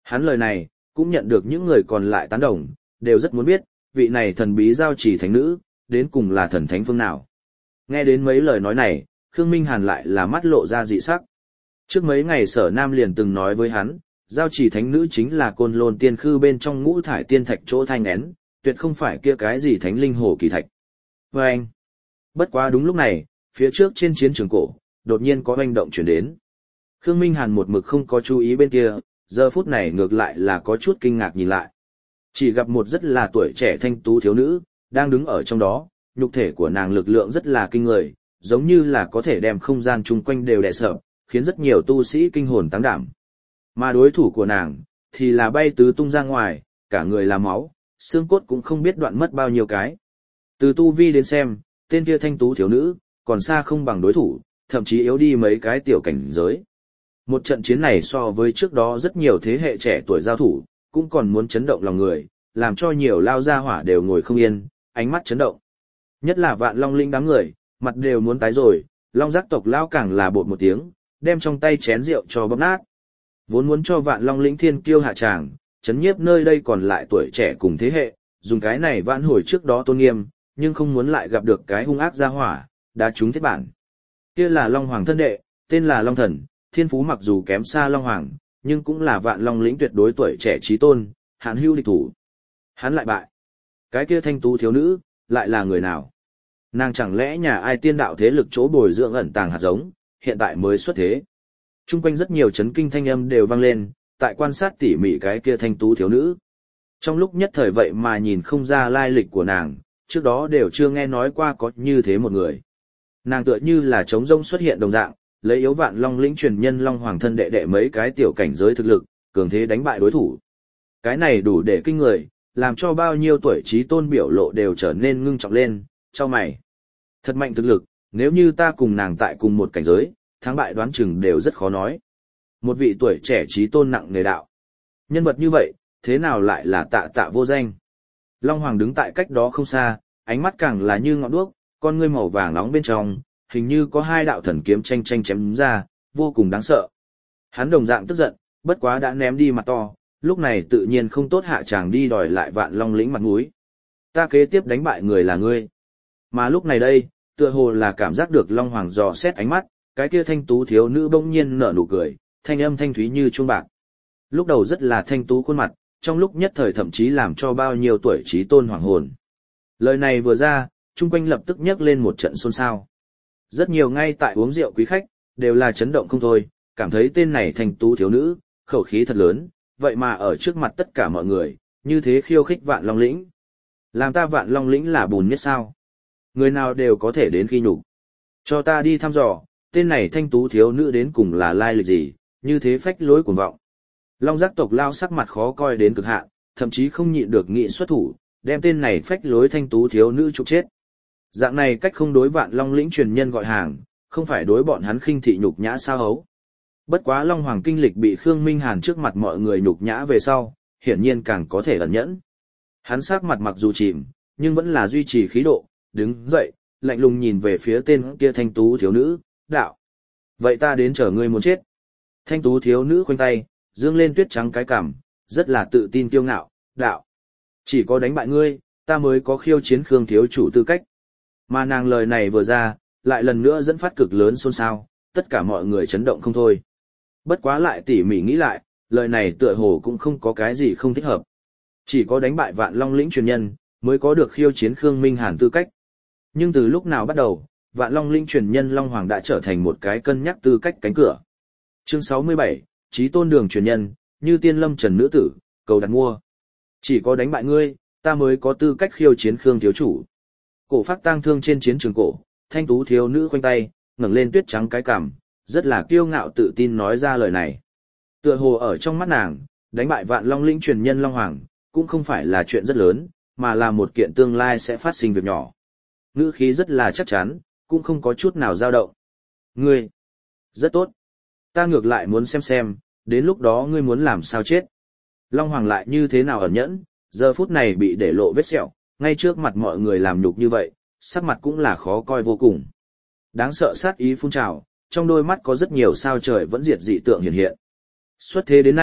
Hắn lời này, cũng nhận được những người còn lại tán đồng, đều rất muốn biết, vị này thần bí giao chỉ thánh nữ, đến cùng là thần thánh phương nào. Nghe đến mấy lời nói này, Khương Minh Hàn lại là mắt lộ ra dị sắc. Trước mấy ngày Sở Nam liền từng nói với hắn, giao chỉ thánh nữ chính là Côn Lôn tiên khư bên trong ngũ thải tiên thạch chỗ thanh nén, tuyệt không phải kia cái gì thánh linh hồ kỳ thạch. Và anh, bất quá đúng lúc này, phía trước trên chiến trường cổ, đột nhiên có hoành động chuyển đến. Khương Minh Hàn một mực không có chú ý bên kia, giờ phút này ngược lại là có chút kinh ngạc nhìn lại. Chỉ gặp một rất là tuổi trẻ thanh tú thiếu nữ, đang đứng ở trong đó, nhục thể của nàng lực lượng rất là kinh người, giống như là có thể đem không gian chung quanh đều đè sợ, khiến rất nhiều tu sĩ kinh hồn táng đảm. Mà đối thủ của nàng, thì là bay tứ tung ra ngoài, cả người là máu, xương cốt cũng không biết đoạn mất bao nhiêu cái. Từ tu vi đến xem, tên kia thanh tú thiếu nữ, còn xa không bằng đối thủ, thậm chí yếu đi mấy cái tiểu cảnh giới. Một trận chiến này so với trước đó rất nhiều thế hệ trẻ tuổi giao thủ, cũng còn muốn chấn động lòng người, làm cho nhiều lao gia hỏa đều ngồi không yên, ánh mắt chấn động. Nhất là Vạn Long Linh đám người, mặt đều muốn tái rồi, Long giác tộc lao càng là bột một tiếng, đem trong tay chén rượu cho bóp nát. Vốn muốn cho Vạn Long Lĩnh thiên kiêu hạ tràng, chấn nhiếp nơi đây còn lại tuổi trẻ cùng thế hệ, dùng cái này vãn hồi trước đó tôn nghiêm, nhưng không muốn lại gặp được cái hung ác gia hỏa, đã trúng thiết bản. Kia là Long Hoàng thân đệ, tên là Long Thần, thiên phú mặc dù kém xa Long Hoàng, nhưng cũng là Vạn Long Lĩnh tuyệt đối tuổi trẻ trí tôn, hạn hưu địch thủ. Hắn lại bại. Cái kia thanh tú thiếu nữ, lại là người nào? Nàng chẳng lẽ nhà ai tiên đạo thế lực chỗ bồi dưỡng ẩn tàng hạt giống, hiện tại mới xuất thế. Trung quanh rất nhiều chấn kinh thanh âm đều vang lên, tại quan sát tỉ mỉ cái kia thanh tú thiếu nữ. Trong lúc nhất thời vậy mà nhìn không ra lai lịch của nàng, trước đó đều chưa nghe nói qua có như thế một người. Nàng tựa như là trống rông xuất hiện đồng dạng, lấy yếu Vạn Long Lĩnh truyền nhân Long Hoàng thân đệ đệ mấy cái tiểu cảnh giới thực lực, cường thế đánh bại đối thủ. Cái này đủ để kinh người, làm cho bao nhiêu tuổi trí tôn biểu lộ đều trở nên ngưng trọng lên, cho mày. Thật mạnh thực lực, nếu như ta cùng nàng tại cùng một cảnh giới, thắng bại đoán chừng đều rất khó nói. Một vị tuổi trẻ trí tôn nặng nề đạo. Nhân vật như vậy, thế nào lại là Tạ vô danh? Long Hoàng đứng tại cách đó không xa, ánh mắt càng là như ngọn đuốc, con ngươi màu vàng nóng bên trong, hình như có hai đạo thần kiếm tranh chém ra, vô cùng đáng sợ. Hắn đồng dạng tức giận, bất quá đã ném đi mặt to, lúc này tự nhiên không tốt hạ chàng đi đòi lại Vạn Long Lĩnh mặt mũi. Ta kế tiếp đánh bại người là ngươi. Mà lúc này đây, tựa hồ là cảm giác được Long Hoàng dò xét ánh mắt, cái kia thanh tú thiếu nữ bỗng nhiên nở nụ cười, thanh âm thanh thúy như chuông bạc. Lúc đầu rất là thanh tú khuôn mặt, trong lúc nhất thời thậm chí làm cho bao nhiêu tuổi trí tôn hoàng hồn. Lời này vừa ra, chung quanh lập tức nhấc lên một trận xôn xao. Rất nhiều ngay tại uống rượu quý khách, đều là chấn động không thôi, cảm thấy tên này thanh tú thiếu nữ, khẩu khí thật lớn, vậy mà ở trước mặt tất cả mọi người, như thế khiêu khích Vạn Long Lĩnh. Làm ta Vạn Long Lĩnh là bùn nhất sao? Người nào đều có thể đến khi nhục. Cho ta đi thăm dò, tên này thanh tú thiếu nữ đến cùng là lai lịch gì, như thế phách lối cuồng vọng. Long giác tộc lao sắc mặt khó coi đến cực hạn, thậm chí không nhịn được nghị xuất thủ, đem tên này phách lối thanh tú thiếu nữ trục chết. Dạng này cách không đối Vạn Long Lĩnh truyền nhân gọi hàng, không phải đối bọn hắn khinh thị nhục nhã sao hấu. Bất quá Long Hoàng kinh lịch bị Khương Minh Hàn trước mặt mọi người nhục nhã về sau, hiển nhiên càng có thể ẩn nhẫn. Hắn sắc mặt mặc dù chìm, nhưng vẫn là duy trì khí độ, đứng dậy, lạnh lùng nhìn về phía tên kia thanh tú thiếu nữ, đạo. Vậy ta đến chờ ngươi muốn chết. Thanh tú thiếu nữ khoanh tay, dương lên tuyết trắng cái cằm, rất là tự tin kiêu ngạo, đạo. Chỉ có đánh bại ngươi, ta mới có khiêu chiến Khương thiếu chủ tư cách. Mà nàng lời này vừa ra, lại lần nữa dẫn phát cực lớn xôn xao, tất cả mọi người chấn động không thôi. Bất quá lại tỉ mỉ nghĩ lại, lời này tựa hồ cũng không có cái gì không thích hợp. Chỉ có đánh bại Vạn Long Lĩnh truyền nhân, mới có được khiêu chiến Khương Minh Hàn tư cách. Nhưng từ lúc nào bắt đầu, Vạn Long Lĩnh truyền nhân Long Hoàng đã trở thành một cái cân nhắc tư cách cánh cửa. Chương 67, Chí tôn đường truyền nhân, như tiên lâm trần nữ tử, cầu đặt mua. Chỉ có đánh bại ngươi, ta mới có tư cách khiêu chiến Khương thiếu chủ. Cổ phát tang thương trên chiến trường cổ, thanh tú thiếu nữ khoanh tay, ngẩng lên tuyết trắng cái cằm, rất là kiêu ngạo tự tin nói ra lời này. Tựa hồ ở trong mắt nàng, đánh bại Vạn Long Lĩnh truyền nhân Long Hoàng, cũng không phải là chuyện rất lớn, mà là một kiện tương lai sẽ phát sinh việc nhỏ. Ngữ khí rất là chắc chắn, cũng không có chút nào dao động. Ngươi, rất tốt. Ta ngược lại muốn xem, đến lúc đó ngươi muốn làm sao chết. Long Hoàng lại như thế nào ẩn nhẫn, giờ phút này bị để lộ vết sẹo, ngay trước mặt mọi người làm nhục như vậy, sắc mặt cũng là khó coi vô cùng. Đáng sợ sát ý phun trào, trong đôi mắt có rất nhiều sao trời vẫn diệt dị tượng hiện hiện. Xuất thế đến nay,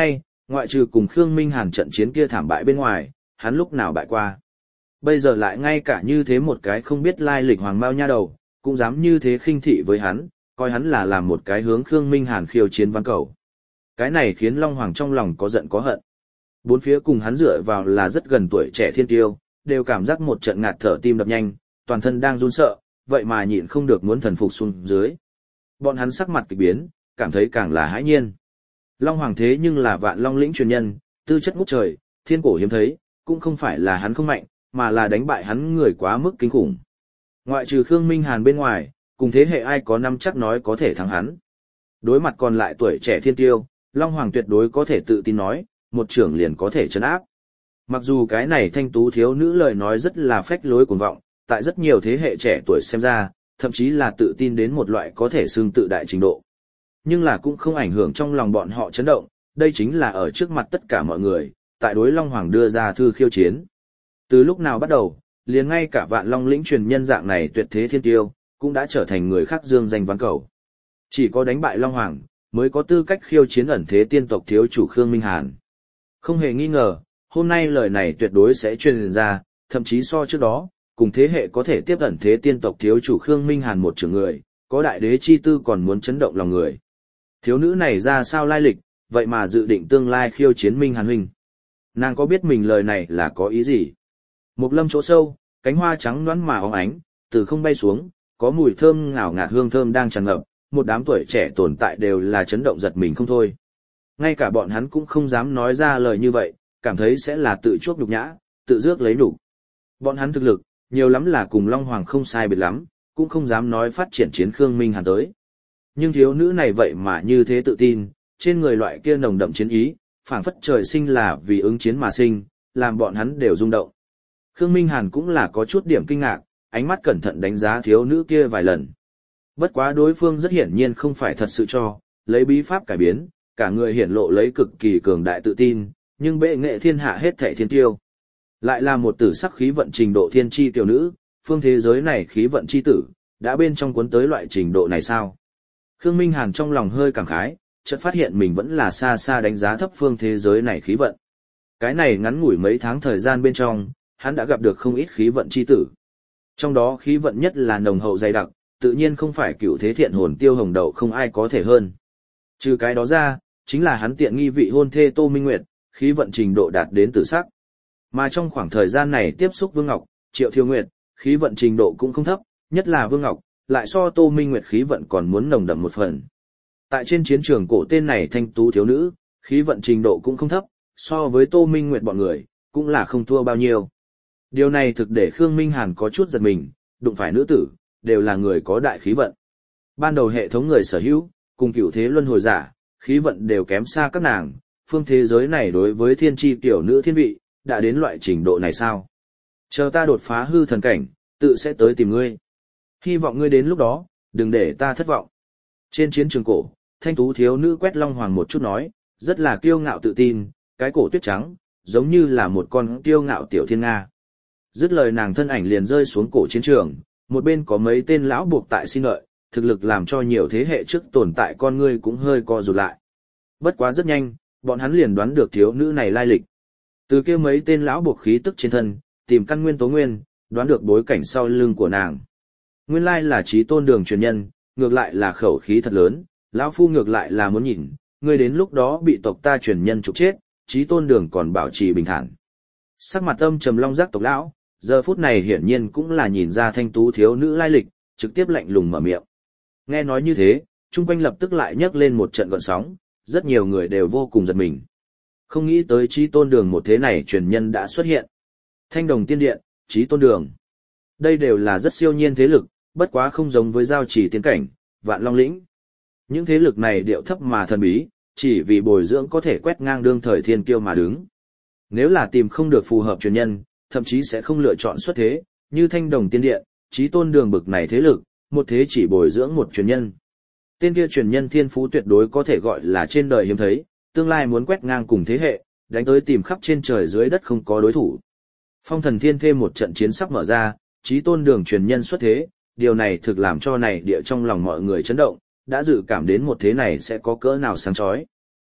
ngoại trừ cùng Khương Minh Hàn trận chiến kia thảm bại bên ngoài, hắn lúc nào bại qua. Bây giờ lại ngay cả như thế một cái không biết lai lịch hoàng mao nha đầu, cũng dám như thế khinh thị với hắn, coi hắn là làm một cái hướng Khương Minh Hàn khiêu chiến văn cầu. Cái này khiến Long Hoàng trong lòng có giận có hận. Bốn phía cùng hắn dựa vào là rất gần tuổi trẻ thiên tiêu, đều cảm giác một trận ngạt thở tim đập nhanh, toàn thân đang run sợ, vậy mà nhịn không được muốn thần phục xuống dưới. Bọn hắn sắc mặt kỳ biến, cảm thấy càng là hãi nhiên. Long Hoàng thế nhưng là Vạn Long lĩnh truyền nhân, tư chất ngút trời, thiên cổ hiếm thấy, cũng không phải là hắn không mạnh, mà là đánh bại hắn người quá mức kinh khủng. Ngoại trừ Khương Minh Hàn bên ngoài, cùng thế hệ ai có năm chắc nói có thể thắng hắn. Đối mặt còn lại tuổi trẻ thiên tiêu, Long Hoàng tuyệt đối có thể tự tin nói, một trưởng liền có thể trấn áp. Mặc dù cái này thanh tú thiếu nữ lời nói rất là phách lối cuồng vọng, tại rất nhiều thế hệ trẻ tuổi xem ra, thậm chí là tự tin đến một loại có thể xưng tự đại trình độ. Nhưng là cũng không ảnh hưởng trong lòng bọn họ chấn động, đây chính là ở trước mặt tất cả mọi người, tại đối Long Hoàng đưa ra thư khiêu chiến. Từ lúc nào bắt đầu, liền ngay cả Vạn Long lĩnh truyền nhân dạng này tuyệt thế thiên tiêu, cũng đã trở thành người khác dương danh ván cầu. Chỉ có đánh bại Long Hoàng, mới có tư cách khiêu chiến ẩn thế tiên tộc thiếu chủ Khương Minh Hàn. Không hề nghi ngờ, hôm nay lời này tuyệt đối sẽ truyền ra, thậm chí so trước đó, cùng thế hệ có thể tiếp ẩn thế tiên tộc thiếu chủ Khương Minh Hàn một trưởng người, có đại đế chi tư còn muốn chấn động lòng người. Thiếu nữ này ra sao lai lịch, vậy mà dự định tương lai khiêu chiến Minh Hàn huynh. Nàng có biết mình lời này là có ý gì? Một lâm chỗ sâu, cánh hoa trắng nõn mà óng ánh, từ không bay xuống, có mùi thơm ngào ngạt hương thơm đang tràn ngập, một đám tuổi trẻ tồn tại đều là chấn động giật mình không thôi. Ngay cả bọn hắn cũng không dám nói ra lời như vậy, cảm thấy sẽ là tự chuốc nhục nhã, tự rước lấy nhục. Bọn hắn thực lực, nhiều lắm là cùng Long Hoàng không sai biệt lắm, cũng không dám nói phát triển chiến Khương Minh Hàn tới. Nhưng thiếu nữ này vậy mà như thế tự tin, trên người loại kia nồng đậm chiến ý, phảng phất trời sinh là vì ứng chiến mà sinh, làm bọn hắn đều rung động. Khương Minh Hàn cũng là có chút điểm kinh ngạc, ánh mắt cẩn thận đánh giá thiếu nữ kia vài lần. Bất quá đối phương rất hiển nhiên không phải thật sự cho, lấy bí pháp cải biến, cả người hiển lộ lấy cực kỳ cường đại tự tin, nhưng bệ nghệ thiên hạ hết thảy thiên tiêu. Lại là một tử sắc khí vận trình độ thiên chi tiểu nữ, phương thế giới này khí vận chi tử, đã bên trong cuốn tới loại trình độ này sao? Khương Minh Hàn trong lòng hơi cảm khái, chợt phát hiện mình vẫn là xa xa đánh giá thấp phương thế giới này khí vận. Cái này ngắn ngủi mấy tháng thời gian bên trong, hắn đã gặp được không ít khí vận chi tử. Trong đó khí vận nhất là nồng hậu dày đặc, tự nhiên không phải cựu thế thiện hồn Tiêu Hồng Đậu không ai có thể hơn. Trừ cái đó ra, chính là hắn tiện nghi vị hôn thê Tô Minh Nguyệt, khí vận trình độ đạt đến tử sắc. Mà trong khoảng thời gian này tiếp xúc Vương Ngọc, Triệu Thiêu Nguyệt, khí vận trình độ cũng không thấp, nhất là Vương Ngọc, lại so Tô Minh Nguyệt khí vận còn muốn nồng đậm một phần. Tại trên chiến trường cổ tên này thanh tú thiếu nữ, khí vận trình độ cũng không thấp, so với Tô Minh Nguyệt bọn người, cũng là không thua bao nhiêu. Điều này thực để Khương Minh Hàn có chút giật mình, đụng phải nữ tử, đều là người có đại khí vận. Ban đầu hệ thống người sở hữu, cùng cửu thế luân hồi giả, khí vận đều kém xa các nàng, phương thế giới này đối với thiên tri tiểu nữ thiên vị, đã đến loại trình độ này sao? Chờ ta đột phá hư thần cảnh, tự sẽ tới tìm ngươi. Hy vọng ngươi đến lúc đó, đừng để ta thất vọng. Trên chiến trường cổ, thanh tú thiếu nữ quét Long Hoàng một chút nói, rất là kiêu ngạo tự tin, cái cổ tuyết trắng, giống như là một con kiêu ngạo tiểu thiên nga. Dứt lời nàng thân ảnh liền rơi xuống cổ chiến trường, một bên có mấy tên lão buộc tại xin lợi, thực lực làm cho nhiều thế hệ trước tồn tại con ngươi cũng hơi co rụt lại. Bất quá rất nhanh, bọn hắn liền đoán được thiếu nữ này lai lịch. Từ kia mấy tên lão buộc khí tức trên thân, tìm căn nguyên tố nguyên, đoán được bối cảnh sau lưng của nàng. Nguyên lai là Chí Tôn Đường truyền nhân, ngược lại là khẩu khí thật lớn, lão phu ngược lại là muốn nhìn, ngươi đến lúc đó bị tộc ta truyền nhân trục chết, Chí Tôn Đường còn bảo trì bình thản. Sắc mặt âm trầm long giác tộc lão, giờ phút này hiển nhiên cũng là nhìn ra thanh tú thiếu nữ lai lịch, trực tiếp lạnh lùng mở miệng. Nghe nói như thế, chung quanh lập tức lại nhấc lên một trận gợn sóng, rất nhiều người đều vô cùng giật mình. Không nghĩ tới Chí Tôn Đường một thế này truyền nhân đã xuất hiện. Thanh Đồng Tiên Điện, Chí Tôn Đường. Đây đều là rất siêu nhiên thế lực, bất quá không giống với Giao Chỉ Tiên Cảnh, Vạn Long Lĩnh. Những thế lực này điệu thấp mà thần bí, chỉ vì bồi dưỡng có thể quét ngang đương thời thiên kiêu mà đứng. Nếu là tìm không được phù hợp truyền nhân, thậm chí sẽ không lựa chọn xuất thế, như Thanh Đồng Tiên Điện, Chí Tôn Đường bực này thế lực, một thế chỉ bồi dưỡng một truyền nhân. Tên kia truyền nhân thiên phú tuyệt đối có thể gọi là trên đời hiếm thấy, tương lai muốn quét ngang cùng thế hệ, đánh tới tìm khắp trên trời dưới đất không có đối thủ. Phong Thần Thiên thêm một trận chiến sắp mở ra, Chí Tôn Đường truyền nhân xuất thế, điều này thực làm cho này địa trong lòng mọi người chấn động, đã dự cảm đến một thế này sẽ có cỡ nào sáng chói.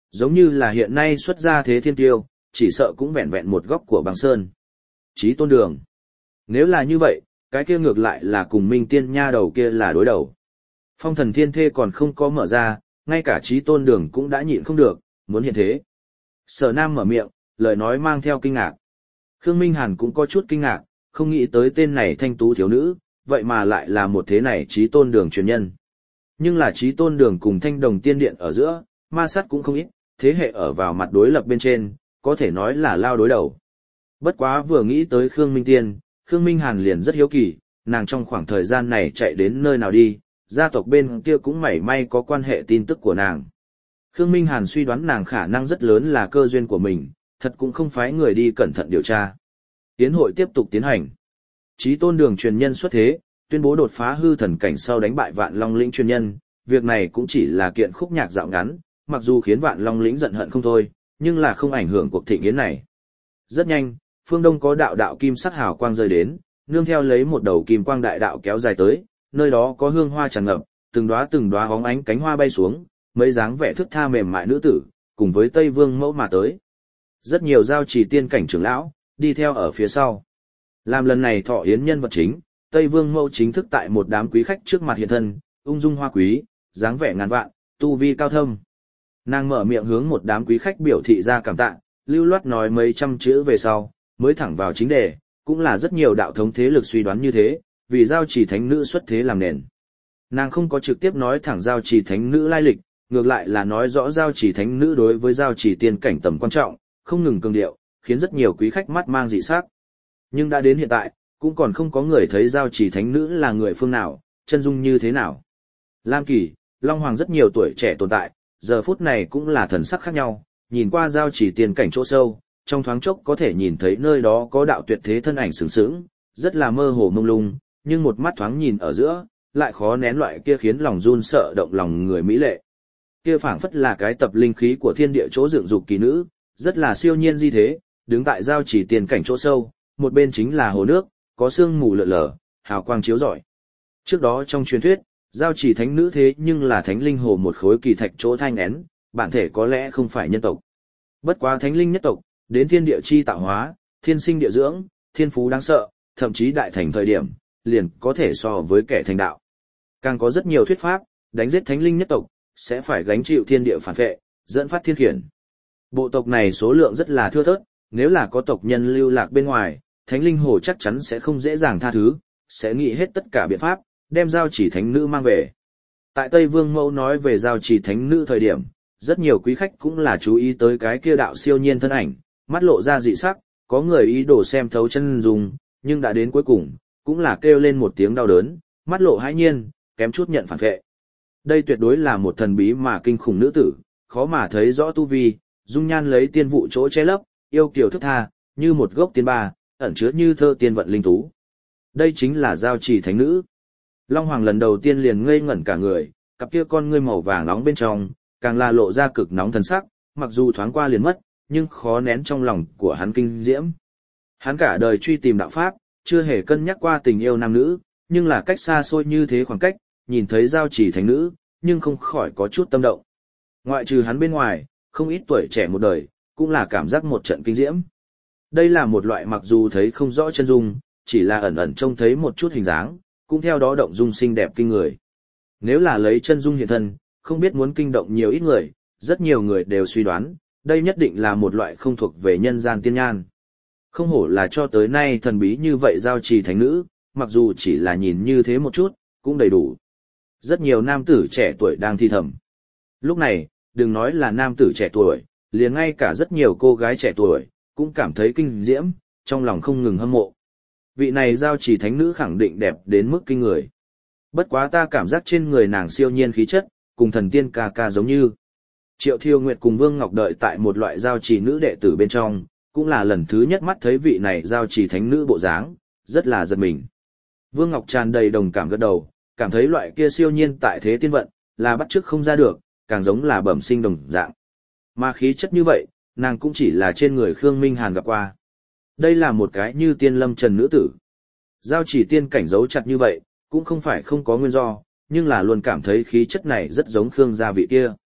Giống như là hiện nay xuất ra thế thiên tiêu, chỉ sợ cũng vẹn vẹn một góc của băng sơn. Chí Tôn Đường. Nếu là như vậy, cái kia ngược lại là cùng Minh Tiên nha đầu kia là đối đầu. Phong Thần Thiên Thê còn không có mở ra, ngay cả Chí Tôn Đường cũng đã nhịn không được, muốn hiện thế. Sở Nam mở miệng, lời nói mang theo kinh ngạc. Khương Minh Hàn cũng có chút kinh ngạc, không nghĩ tới tên này thanh tú thiếu nữ, vậy mà lại là một thế này Chí Tôn Đường truyền nhân. Nhưng là Chí Tôn Đường cùng Thanh Đồng Tiên Điện ở giữa, ma sát cũng không ít, thế hệ ở vào mặt đối lập bên trên, có thể nói là lao đối đầu. Bất quá vừa nghĩ tới Khương Minh Tiên, Khương Minh Hàn liền rất hiếu kỳ, nàng trong khoảng thời gian này chạy đến nơi nào đi, gia tộc bên kia cũng mảy may có quan hệ tin tức của nàng. Khương Minh Hàn suy đoán nàng khả năng rất lớn là cơ duyên của mình, thật cũng không phái người đi cẩn thận điều tra. Tiến hội tiếp tục tiến hành. Chí Tôn Đường truyền nhân xuất thế, tuyên bố đột phá hư thần cảnh sau đánh bại Vạn Long Lĩnh truyền nhân, việc này cũng chỉ là kiện khúc nhạc dạo ngắn, mặc dù khiến Vạn Long Lĩnh giận hận không thôi, nhưng là không ảnh hưởng cuộc thịnh yến này. Rất nhanh, phương đông có đạo đạo kim sắc hào quang rơi đến, nương theo lấy một đầu kim quang đại đạo kéo dài tới, nơi đó có hương hoa tràn ngập, từng đóa hóng ánh cánh hoa bay xuống, mấy dáng vẻ thướt tha mềm mại nữ tử, cùng với Tây Vương mẫu mà tới. Rất nhiều giao trì tiên cảnh trưởng lão, đi theo ở phía sau. Làm lần này thọ yến nhân vật chính, Tây Vương mẫu chính thức tại một đám quý khách trước mặt hiện thân, ung dung hoa quý, dáng vẻ ngàn vạn, tu vi cao thâm. Nàng mở miệng hướng một đám quý khách biểu thị ra cảm tạ, lưu loát nói mấy trăm chữ về sau, mới thẳng vào chính đề, cũng là rất nhiều đạo thống thế lực suy đoán như thế, vì giao trì thánh nữ xuất thế làm nền. Nàng không có trực tiếp nói thẳng giao trì thánh nữ lai lịch, ngược lại là nói rõ giao trì thánh nữ đối với giao trì tiên cảnh tầm quan trọng, không ngừng cường điệu, khiến rất nhiều quý khách mắt mang dị sắc. Nhưng đã đến hiện tại, cũng còn không có người thấy giao trì thánh nữ là người phương nào, chân dung như thế nào. Lam Kỳ, Long Hoàng rất nhiều tuổi trẻ tồn tại, giờ phút này cũng là thần sắc khác nhau, nhìn qua giao trì tiên cảnh chỗ sâu, trong thoáng chốc có thể nhìn thấy nơi đó có đạo tuyệt thế thân ảnh sừng sững, rất là mơ hồ mông lung, nhưng một mắt thoáng nhìn ở giữa, lại khó nén loại kia khiến lòng run sợ động lòng người mỹ lệ. Kia phảng phất là cái tập linh khí của thiên địa chỗ dựng dục kỳ nữ, rất là siêu nhiên di thế, đứng tại giao trì tiên cảnh chỗ sâu, một bên chính là hồ nước, có sương mù lượn lờ, hào quang chiếu rọi. Trước đó trong truyền thuyết, giao trì thánh nữ thế nhưng là thánh linh hồ một khối kỳ thạch chỗ thanh én, bản thể có lẽ không phải nhân tộc. Bất quá thánh linh nhất tộc, đến thiên địa chi tạo hóa, thiên sinh địa dưỡng, thiên phú đáng sợ, thậm chí đại thành thời điểm, liền có thể so với kẻ thành đạo. Càng có rất nhiều thuyết pháp, đánh giết thánh linh nhất tộc, sẽ phải gánh chịu thiên địa phản vệ, dẫn phát thiên khiển. Bộ tộc này số lượng rất là thưa thớt, nếu là có tộc nhân lưu lạc bên ngoài, thánh linh hồ chắc chắn sẽ không dễ dàng tha thứ, sẽ nghĩ hết tất cả biện pháp, đem giao chỉ thánh nữ mang về. Tại Tây Vương Mẫu nói về giao chỉ thánh nữ thời điểm, rất nhiều quý khách cũng là chú ý tới cái kia đạo siêu nhiên thân ảnh, mắt lộ ra dị sắc, có người ý đồ xem thấu chân dung, nhưng đã đến cuối cùng, cũng là kêu lên một tiếng đau đớn, mắt lộ hãi nhiên, kém chút nhận phản vệ. Đây tuyệt đối là một thần bí mà kinh khủng nữ tử, khó mà thấy rõ tu vi, dung nhan lấy tiên vụ chỗ che lấp, yêu kiều thức tha, như một gốc tiên ba, ẩn chứa như thơ tiên vận linh tú. Đây chính là giao trì thánh nữ. Long Hoàng lần đầu tiên liền ngây ngẩn cả người, cặp kia con ngươi màu vàng nóng bên trong, càng là lộ ra cực nóng thần sắc, mặc dù thoáng qua liền mất, nhưng khó nén trong lòng của hắn kinh diễm. Hắn cả đời truy tìm đạo pháp, chưa hề cân nhắc qua tình yêu nam nữ, nhưng là cách xa xôi như thế khoảng cách, nhìn thấy giao trì thánh nữ, nhưng không khỏi có chút tâm động. Ngoại trừ hắn bên ngoài, không ít tuổi trẻ một đời, cũng là cảm giác một trận kinh diễm. Đây là một loại mặc dù thấy không rõ chân dung, chỉ là ẩn ẩn trông thấy một chút hình dáng, cũng theo đó động dung xinh đẹp kinh người. Nếu là lấy chân dung hiện thân, không biết muốn kinh động nhiều ít người, rất nhiều người đều suy đoán, đây nhất định là một loại không thuộc về nhân gian tiên nhan. Không hổ là cho tới nay thần bí như vậy giao trì thánh nữ, mặc dù chỉ là nhìn như thế một chút, cũng đầy đủ. Rất nhiều nam tử trẻ tuổi đang thi thầm. Lúc này, đừng nói là nam tử trẻ tuổi, liền ngay cả rất nhiều cô gái trẻ tuổi, cũng cảm thấy kinh diễm, trong lòng không ngừng hâm mộ. Vị này giao trì thánh nữ khẳng định đẹp đến mức kinh người. Bất quá ta cảm giác trên người nàng siêu nhiên khí chất, cùng thần tiên ca ca giống như. Triệu Thiêu Nguyệt cùng Vương Ngọc đợi tại một loại giao trì nữ đệ tử bên trong, cũng là lần thứ nhất mắt thấy vị này giao trì thánh nữ bộ dáng, rất là giật mình. Vương Ngọc tràn đầy đồng cảm gật đầu, cảm thấy loại kia siêu nhiên tại thế tiên vận, là bắt chước không ra được, càng giống là bẩm sinh đồng dạng. Mà khí chất như vậy, nàng cũng chỉ là trên người Khương Minh Hàn gặp qua. Đây là một cái như tiên lâm trần nữ tử. Giao chỉ tiên cảnh giấu chặt như vậy, cũng không phải không có nguyên do, nhưng là luôn cảm thấy khí chất này rất giống Khương gia vị kia.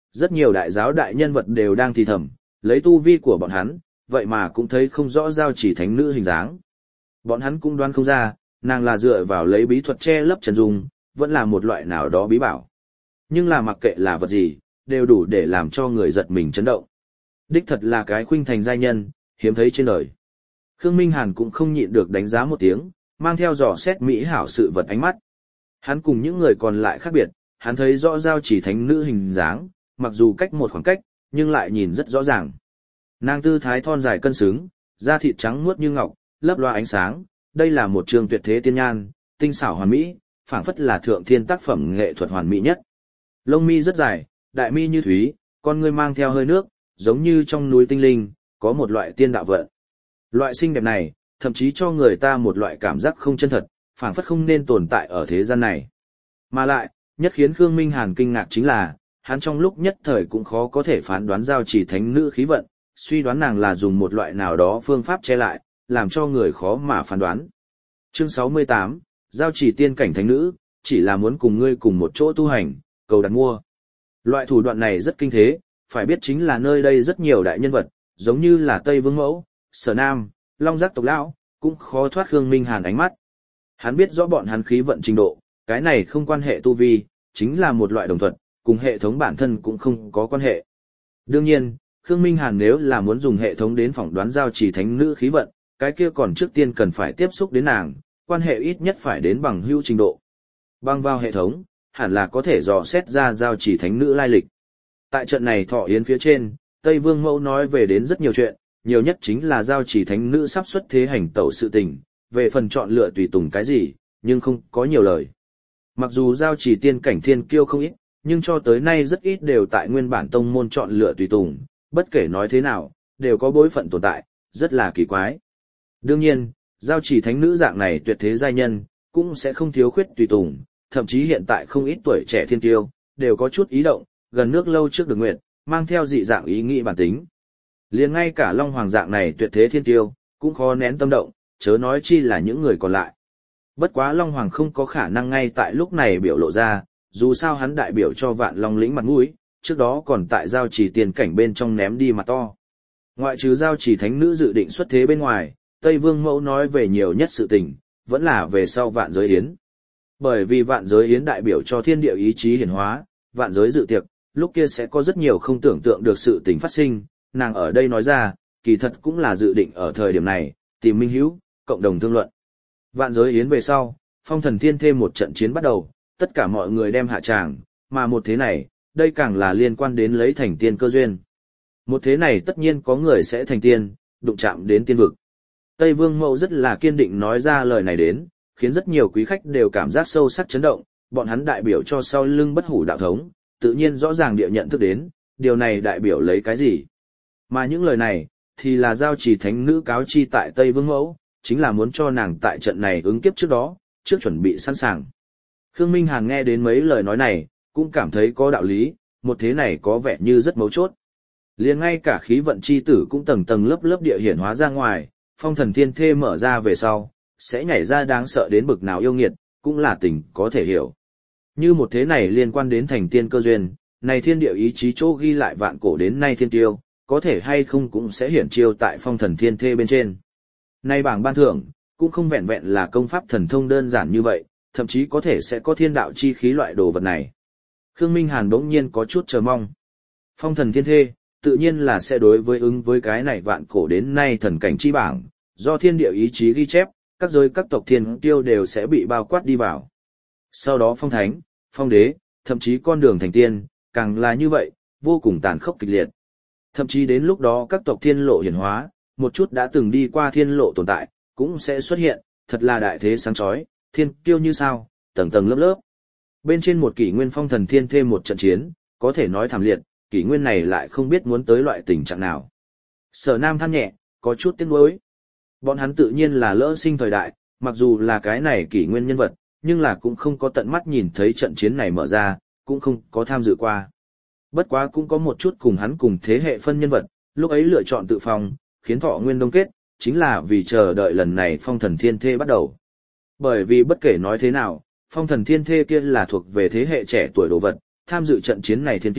rất nhiều đại giáo đại nhân vật đều đang thì thầm, lấy tu vi của bọn hắn, vậy mà cũng thấy không rõ giao chỉ thánh nữ hình dáng. Bọn hắn cũng đoán không ra, nàng là dựa vào lấy bí thuật che lấp chân dung, vẫn là một loại nào đó bí bảo. Nhưng là mặc kệ là vật gì, đều đủ để làm cho người giật mình chấn động. Đích thật là cái khuynh thành giai nhân, hiếm thấy trên đời. Khương Minh Hàn cũng không nhịn được đánh giá một tiếng, mang theo dò xét mỹ hảo sự vật ánh mắt. Hắn cùng những người còn lại khác biệt, hắn thấy rõ giao chỉ thánh nữ hình dáng, mặc dù cách một khoảng cách, nhưng lại nhìn rất rõ ràng. Nàng tư thái thon dài cân xứng, da thịt trắng muốt như ngọc, lấp loa ánh sáng, đây là một trường tuyệt thế tiên nhan, tinh xảo hoàn mỹ, phảng phất là thượng thiên tác phẩm nghệ thuật hoàn mỹ nhất. Lông mi rất dài, đại mi như thúy, con ngươi mang theo hơi nước, giống như trong núi tinh linh, có một loại tiên đạo vận. Loại xinh đẹp này, thậm chí cho người ta một loại cảm giác không chân thật, phảng phất không nên tồn tại ở thế gian này. Mà lại, nhất khiến Khương Minh Hàn kinh ngạc chính là, hắn trong lúc nhất thời cũng khó có thể phán đoán giao chỉ thánh nữ khí vận, suy đoán nàng là dùng một loại nào đó phương pháp che lại, làm cho người khó mà phán đoán. Chương 68, giao chỉ tiên cảnh thánh nữ, chỉ là muốn cùng ngươi cùng một chỗ tu hành, cầu đặt mua. Loại thủ đoạn này rất kinh thế, phải biết chính là nơi đây rất nhiều đại nhân vật, giống như là Tây Vương Mẫu, Sở Nam, Long Giác tộc lão, cũng khó thoát Khương Minh Hàn ánh mắt. Hắn biết rõ bọn hắn khí vận trình độ, cái này không quan hệ tu vi, chính là một loại đồng thuận, cùng hệ thống bản thân cũng không có quan hệ. Đương nhiên, Khương Minh Hàn nếu là muốn dùng hệ thống đến phỏng đoán giao chỉ thánh nữ khí vận, cái kia còn trước tiên cần phải tiếp xúc đến nàng, quan hệ ít nhất phải đến bằng hữu trình độ. Bằng vào hệ thống, hẳn là có thể dò xét ra giao chỉ thánh nữ lai lịch. Tại trận này thọ yến phía trên, Tây Vương Mẫu nói về đến rất nhiều chuyện, nhiều nhất chính là giao chỉ thánh nữ sắp xuất thế hành tẩu sự tình, về phần chọn lựa tùy tùng cái gì, nhưng không có nhiều lời. Mặc dù giao chỉ tiên cảnh thiên kiêu không ít, nhưng cho tới nay rất ít đều tại nguyên bản tông môn chọn lựa tùy tùng, bất kể nói thế nào, đều có bối phận tồn tại, rất là kỳ quái. Đương nhiên, giao chỉ thánh nữ dạng này tuyệt thế giai nhân, cũng sẽ không thiếu khuyết tùy tùng, thậm chí hiện tại không ít tuổi trẻ thiên kiêu, đều có chút ý động, gần nước lâu trước đường nguyện, mang theo dị dạng ý nghĩ bản tính. Liền ngay cả Long Hoàng dạng này tuyệt thế thiên kiêu, cũng khó nén tâm động, chớ nói chi là những người còn lại. Bất quá Long Hoàng không có khả năng ngay tại lúc này biểu lộ ra, dù sao hắn đại biểu cho Vạn Long lĩnh mặt mũi, trước đó còn tại giao chỉ tiền cảnh bên trong ném đi mặt to. Ngoại trừ giao chỉ thánh nữ dự định xuất thế bên ngoài, Tây Vương Mẫu nói về nhiều nhất sự tình, vẫn là về sau vạn giới yến. Bởi vì vạn giới yến đại biểu cho thiên địa ý chí hiển hóa, vạn giới dự tiệc, lúc kia sẽ có rất nhiều không tưởng tượng được sự tình phát sinh, nàng ở đây nói ra, kỳ thật cũng là dự định ở thời điểm này, tìm minh hữu, cộng đồng thương luận. Vạn giới yến về sau, phong thần thiên thêm một trận chiến bắt đầu, tất cả mọi người đem hạ tràng, mà một thế này, đây càng là liên quan đến lấy thành tiên cơ duyên. Một thế này tất nhiên có người sẽ thành tiên, đụng chạm đến tiên vực. Tây Vương Mẫu rất là kiên định nói ra lời này đến, khiến rất nhiều quý khách đều cảm giác sâu sắc chấn động, bọn hắn đại biểu cho sau lưng bất hủ đạo thống, tự nhiên rõ ràng địa nhận thức đến, điều này đại biểu lấy cái gì. Mà những lời này, thì là giao chỉ thánh nữ cáo chi tại Tây Vương Mẫu, chính là muốn cho nàng tại trận này ứng kiếp trước đó, trước chuẩn bị sẵn sàng. Khương Minh Hàn nghe đến mấy lời nói này, cũng cảm thấy có đạo lý, một thế này có vẻ như rất mấu chốt. Liền ngay cả khí vận chi tử cũng tầng tầng lớp lớp địa hiển hóa ra ngoài, phong thần thiên thê mở ra về sau, sẽ nhảy ra đáng sợ đến bực nào yêu nghiệt, cũng là tình có thể hiểu. Như một thế này liên quan đến thành tiên cơ duyên, này thiên địa ý chí chỗ ghi lại vạn cổ đến nay thiên tiêu, có thể hay không cũng sẽ hiển chiêu tại phong thần thiên thê bên trên. Nay bảng ban thưởng, cũng không vẹn vẹn là công pháp thần thông đơn giản như vậy, thậm chí có thể sẽ có thiên đạo chi khí loại đồ vật này. Khương Minh Hàn đống nhiên có chút chờ mong. Phong thần thiên thê, tự nhiên là sẽ đối với ứng với cái này vạn cổ đến nay thần cảnh chi bảng, do thiên địa ý chí ghi chép, các giới các tộc thiên tiêu đều sẽ bị bao quát đi vào. Sau đó phong thánh, phong đế, thậm chí con đường thành tiên, càng là như vậy, vô cùng tàn khốc kịch liệt. Thậm chí đến lúc đó các tộc thiên lộ hiển hóa, một chút đã từng đi qua thiên lộ tồn tại, cũng sẽ xuất hiện, thật là đại thế sáng chói, thiên kiêu như sao, tầng tầng lớp lớp. Bên trên một kỷ nguyên phong thần thiên thêm một trận chiến, có thể nói thảm liệt, kỷ nguyên này lại không biết muốn tới loại tình trạng nào. Sở Nam than nhẹ, có chút tiếc nuối. Bọn hắn tự nhiên là lỡ sinh thời đại, mặc dù là cái này kỷ nguyên nhân vật, nhưng là cũng không có tận mắt nhìn thấy trận chiến này mở ra, cũng không có tham dự qua. Bất quá cũng có một chút cùng hắn cùng thế hệ phân nhân vật, lúc ấy lựa chọn tự phòng, khiến thọ nguyên đông kết, chính là vì chờ đợi lần này phong thần thiên thê bắt đầu. Bởi vì bất kể nói thế nào, phong thần thiên thê kia là thuộc về thế hệ trẻ tuổi đồ vật, tham dự trận chiến này thiên tiêu,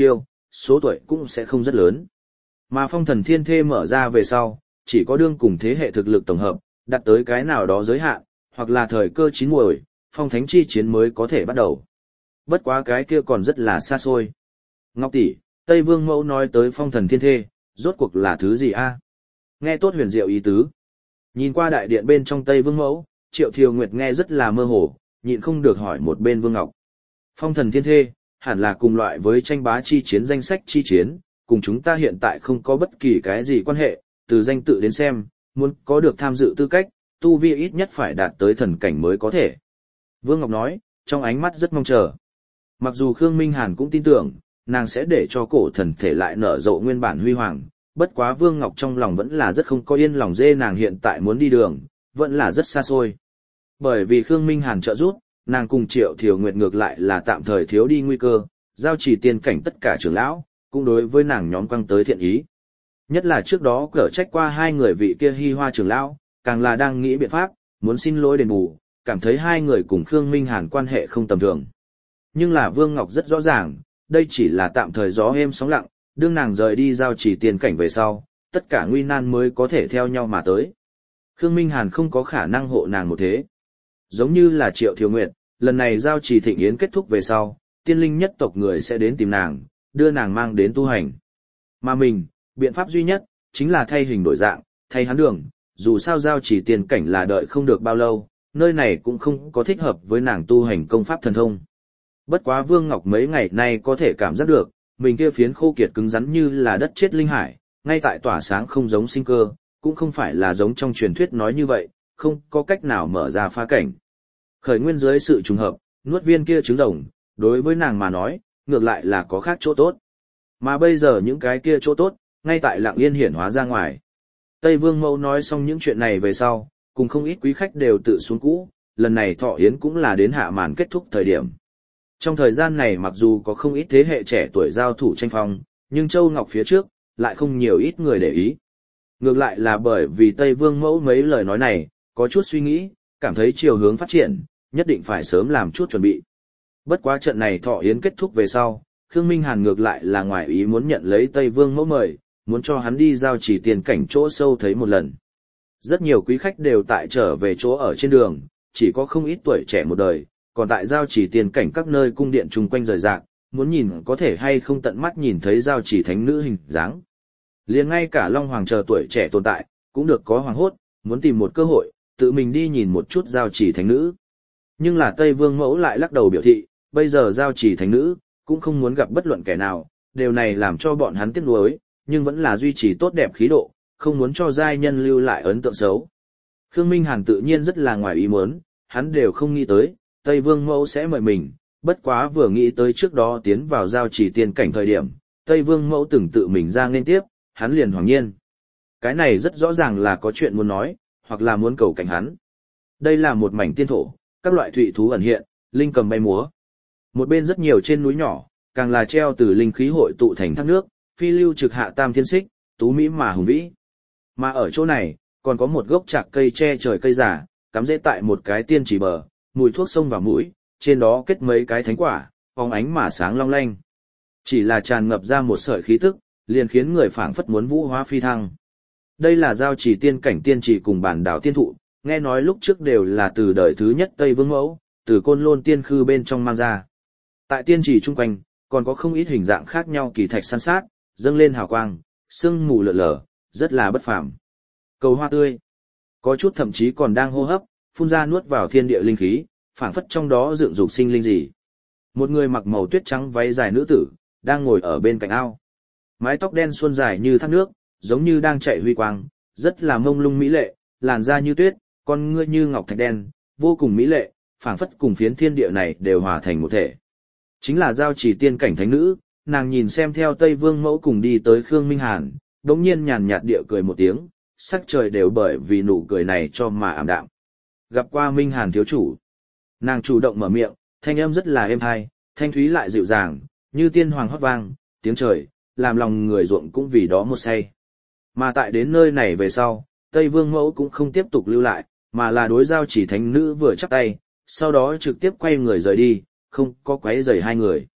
số tuổi cũng sẽ không rất lớn. Mà phong thần thiên thê mở ra về sau, chỉ có đương cùng thế hệ thực lực tổng hợp, đạt tới cái nào đó giới hạn, hoặc là thời cơ chín muồi, phong thánh chi chiến mới có thể bắt đầu. Bất quá cái kia còn rất là xa xôi. Ngọc tỷ, Tây Vương Mẫu nói tới phong thần thiên thê, rốt cuộc là thứ gì a? Nghe tốt huyền diệu ý tứ. Nhìn qua đại điện bên trong Tây Vương Mẫu, Triệu Thiều Nguyệt nghe rất là mơ hồ, nhịn không được hỏi một bên Vương Ngọc. Phong thần thiên thê, hẳn là cùng loại với tranh bá chi chiến danh sách chi chiến, cùng chúng ta hiện tại không có bất kỳ cái gì quan hệ, từ danh tự đến xem, muốn có được tham dự tư cách, tu vi ít nhất phải đạt tới thần cảnh mới có thể. Vương Ngọc nói, trong ánh mắt rất mong chờ. Mặc dù Khương Minh Hàn cũng tin tưởng, nàng sẽ để cho cổ thần thể lại nở rộ nguyên bản huy hoàng, bất quá Vương Ngọc trong lòng vẫn là rất không có yên lòng dê nàng hiện tại muốn đi đường, vẫn là rất xa xôi. Bởi vì Khương Minh Hàn trợ giúp, nàng cùng Triệu Thiều Nguyệt ngược lại là tạm thời thiếu đi nguy cơ, giao chỉ tiên cảnh tất cả trưởng lão, cũng đối với nàng nhóm quăng tới thiện ý. Nhất là trước đó cở trách qua hai người vị kia Hi Hoa trưởng lão, càng là đang nghĩ biện pháp, muốn xin lỗi đền bù, cảm thấy hai người cùng Khương Minh Hàn quan hệ không tầm thường. Nhưng là Vương Ngọc rất rõ ràng, đây chỉ là tạm thời gió êm sóng lặng, đương nàng rời đi giao chỉ tiên cảnh về sau, tất cả nguy nan mới có thể theo nhau mà tới. Khương Minh Hàn không có khả năng hộ nàng một thế. Giống như là Triệu Thiều Nguyệt, lần này giao trì thịnh yến kết thúc về sau, tiên linh nhất tộc người sẽ đến tìm nàng, đưa nàng mang đến tu hành. Mà mình, biện pháp duy nhất, chính là thay hình đổi dạng, thay hắn đường, dù sao giao trì tiên cảnh là đợi không được bao lâu, nơi này cũng không có thích hợp với nàng tu hành công pháp thần thông. Bất quá Vương Ngọc mấy ngày nay có thể cảm giác được, mình kia phiến khô kiệt cứng rắn như là đất chết linh hải, ngay tại tỏa sáng không giống sinh cơ, cũng không phải là giống trong truyền thuyết nói như vậy, không có cách nào mở ra phá cảnh. Khởi nguyên dưới sự trùng hợp, nuốt viên kia trứng rồng, đối với nàng mà nói, ngược lại là có khác chỗ tốt. Mà bây giờ những cái kia chỗ tốt, ngay tại lặng yên hiển hóa ra ngoài. Tây Vương Mẫu nói xong những chuyện này về sau, cùng không ít quý khách đều tự xuống cũ, lần này thọ yến cũng là đến hạ màn kết thúc thời điểm. Trong thời gian này mặc dù có không ít thế hệ trẻ tuổi giao thủ tranh phong, nhưng Châu Ngọc phía trước, lại không nhiều ít người để ý. Ngược lại là bởi vì Tây Vương Mẫu mấy lời nói này, có chút suy nghĩ, cảm thấy chiều hướng phát triển, nhất định phải sớm làm chút chuẩn bị. Bất quá trận này thọ yến kết thúc về sau, Khương Minh Hàn ngược lại là ngoài ý muốn nhận lấy Tây Vương Mẫu mời, muốn cho hắn đi giao chỉ tiền cảnh chỗ sâu thấy một lần. Rất nhiều quý khách đều tại trở về chỗ ở trên đường, chỉ có không ít tuổi trẻ một đời, còn tại giao chỉ tiền cảnh các nơi cung điện chung quanh rời rạc, muốn nhìn có thể hay không tận mắt nhìn thấy giao chỉ thánh nữ hình dáng. Liền ngay cả Long Hoàng chờ tuổi trẻ tồn tại, cũng được có hoàng hốt, muốn tìm một cơ hội, tự mình đi nhìn một chút giao chỉ thánh nữ. Nhưng là Tây Vương Mẫu lại lắc đầu biểu thị, bây giờ giao chỉ thánh nữ, cũng không muốn gặp bất luận kẻ nào, điều này làm cho bọn hắn tiếc nuối, nhưng vẫn là duy trì tốt đẹp khí độ, không muốn cho giai nhân lưu lại ấn tượng xấu. Khương Minh Hàn tự nhiên rất là ngoài ý muốn, hắn đều không nghĩ tới, Tây Vương Mẫu sẽ mời mình, bất quá vừa nghĩ tới trước đó tiến vào giao chỉ tiên cảnh thời điểm, Tây Vương Mẫu từng tự mình ra nên tiếp, hắn liền hoàng nhiên. Cái này rất rõ ràng là có chuyện muốn nói, hoặc là muốn cầu cảnh hắn. Đây là một mảnh tiên thổ, các loại thụy thú ẩn hiện, linh cầm bay múa. Một bên rất nhiều trên núi nhỏ, càng là treo từ linh khí hội tụ thành thác nước, phi lưu trực hạ tam thiên xích, tú mỹ mà hùng vĩ. Mà ở chỗ này, còn có một gốc trạc cây che trời cây già, cắm rễ tại một cái tiên chỉ bờ, mùi thuốc sông vào mũi, trên đó kết mấy cái thánh quả, phóng ánh mà sáng long lanh. Chỉ là tràn ngập ra một sợi khí tức, liền khiến người phảng phất muốn vũ hóa phi thăng. Đây là giao chỉ tiên cảnh tiên chỉ cùng bản đảo tiên thụ, nghe nói lúc trước đều là từ đời thứ nhất Tây Vương Mẫu, từ Côn Lôn tiên khư bên trong mang ra. Tại tiên chỉ chung quanh, còn có không ít hình dạng khác nhau kỳ thạch san sát, dâng lên hào quang, sương mù lờ lờ, rất là bất phàm. Cầu hoa tươi, có chút thậm chí còn đang hô hấp, phun ra nuốt vào thiên địa linh khí, phảng phất trong đó dựng dục sinh linh gì. Một người mặc màu tuyết trắng váy dài nữ tử, đang ngồi ở bên cạnh ao. Mái tóc đen suôn dài như thác nước, giống như đang chạy huy quang, rất là mông lung mỹ lệ, làn da như tuyết, con ngươi như ngọc thạch đen, vô cùng mỹ lệ, phảng phất cùng phiến thiên địa này đều hòa thành một thể. Chính là giao chỉ tiên cảnh thánh nữ, nàng nhìn xem theo Tây Vương Mẫu cùng đi tới Khương Minh Hàn, đống nhiên nhàn nhạt địa cười một tiếng, sắc trời đều bởi vì nụ cười này cho mà ảm đạm. Gặp qua Minh Hàn thiếu chủ. Nàng chủ động mở miệng, thanh âm rất là êm tai, thanh thúy lại dịu dàng, như tiên hoàng hót vang, tiếng trời, làm lòng người ruộng cũng vì đó một say. Mà tại đến nơi này về sau, Tây Vương Mẫu cũng không tiếp tục lưu lại, mà là đối giao chỉ thánh nữ vừa chắp tay, sau đó trực tiếp quay người rời đi, không có quấy rầy hai người.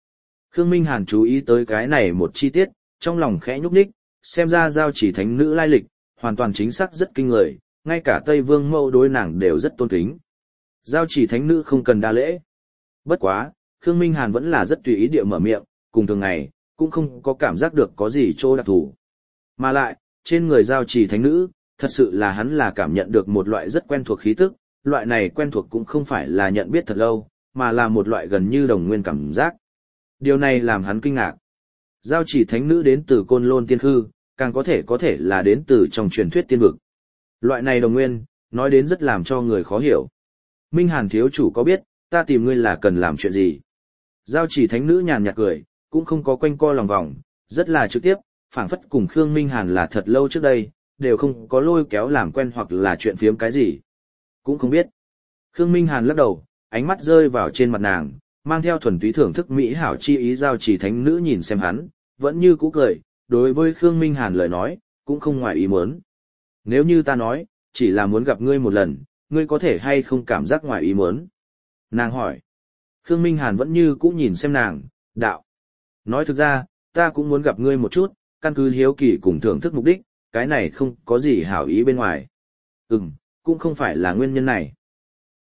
Khương Minh Hàn chú ý tới cái này một chi tiết, trong lòng khẽ nhúc nhích, xem ra giao chỉ thánh nữ lai lịch, hoàn toàn chính xác rất kinh người, ngay cả Tây Vương Mẫu đối nàng đều rất tôn kính. Giao chỉ thánh nữ không cần đa lễ. Bất quá, Khương Minh Hàn vẫn là rất tùy ý địa mở miệng, cùng thường ngày, cũng không có cảm giác được có gì chỗ đặc thù. Mà lại, trên người giao chỉ thánh nữ, thật sự là hắn là cảm nhận được một loại rất quen thuộc khí tức, loại này quen thuộc cũng không phải là nhận biết thật lâu, mà là một loại gần như đồng nguyên cảm giác. Điều này làm hắn kinh ngạc. Giao chỉ thánh nữ đến từ Côn Lôn Tiên Khư, càng có thể là đến từ trong truyền thuyết tiên vực. Loại này đồng nguyên, nói đến rất làm cho người khó hiểu. Minh Hàn thiếu chủ có biết, ta tìm ngươi là cần làm chuyện gì? Giao chỉ thánh nữ nhàn nhạt cười, cũng không có quanh co lòng vòng, rất là trực tiếp, phảng phất cùng Khương Minh Hàn là thật lâu trước đây, đều không có lôi kéo làm quen hoặc là chuyện phiếm cái gì. Cũng không biết. Khương Minh Hàn lắc đầu, ánh mắt rơi vào trên mặt nàng, mang theo thuần túy thưởng thức mỹ hảo chi ý giao chỉ thánh nữ nhìn xem hắn, vẫn như cũ cười, đối với Khương Minh Hàn lời nói, cũng không ngoài ý muốn. Nếu như ta nói, chỉ là muốn gặp ngươi một lần, ngươi có thể hay không cảm giác ngoài ý muốn? Nàng hỏi. Khương Minh Hàn vẫn như cũ nhìn xem nàng, đạo. Nói thực ra, ta cũng muốn gặp ngươi một chút, căn cứ hiếu kỳ cùng thưởng thức mục đích, cái này không có gì hảo ý bên ngoài. Cũng không phải là nguyên nhân này.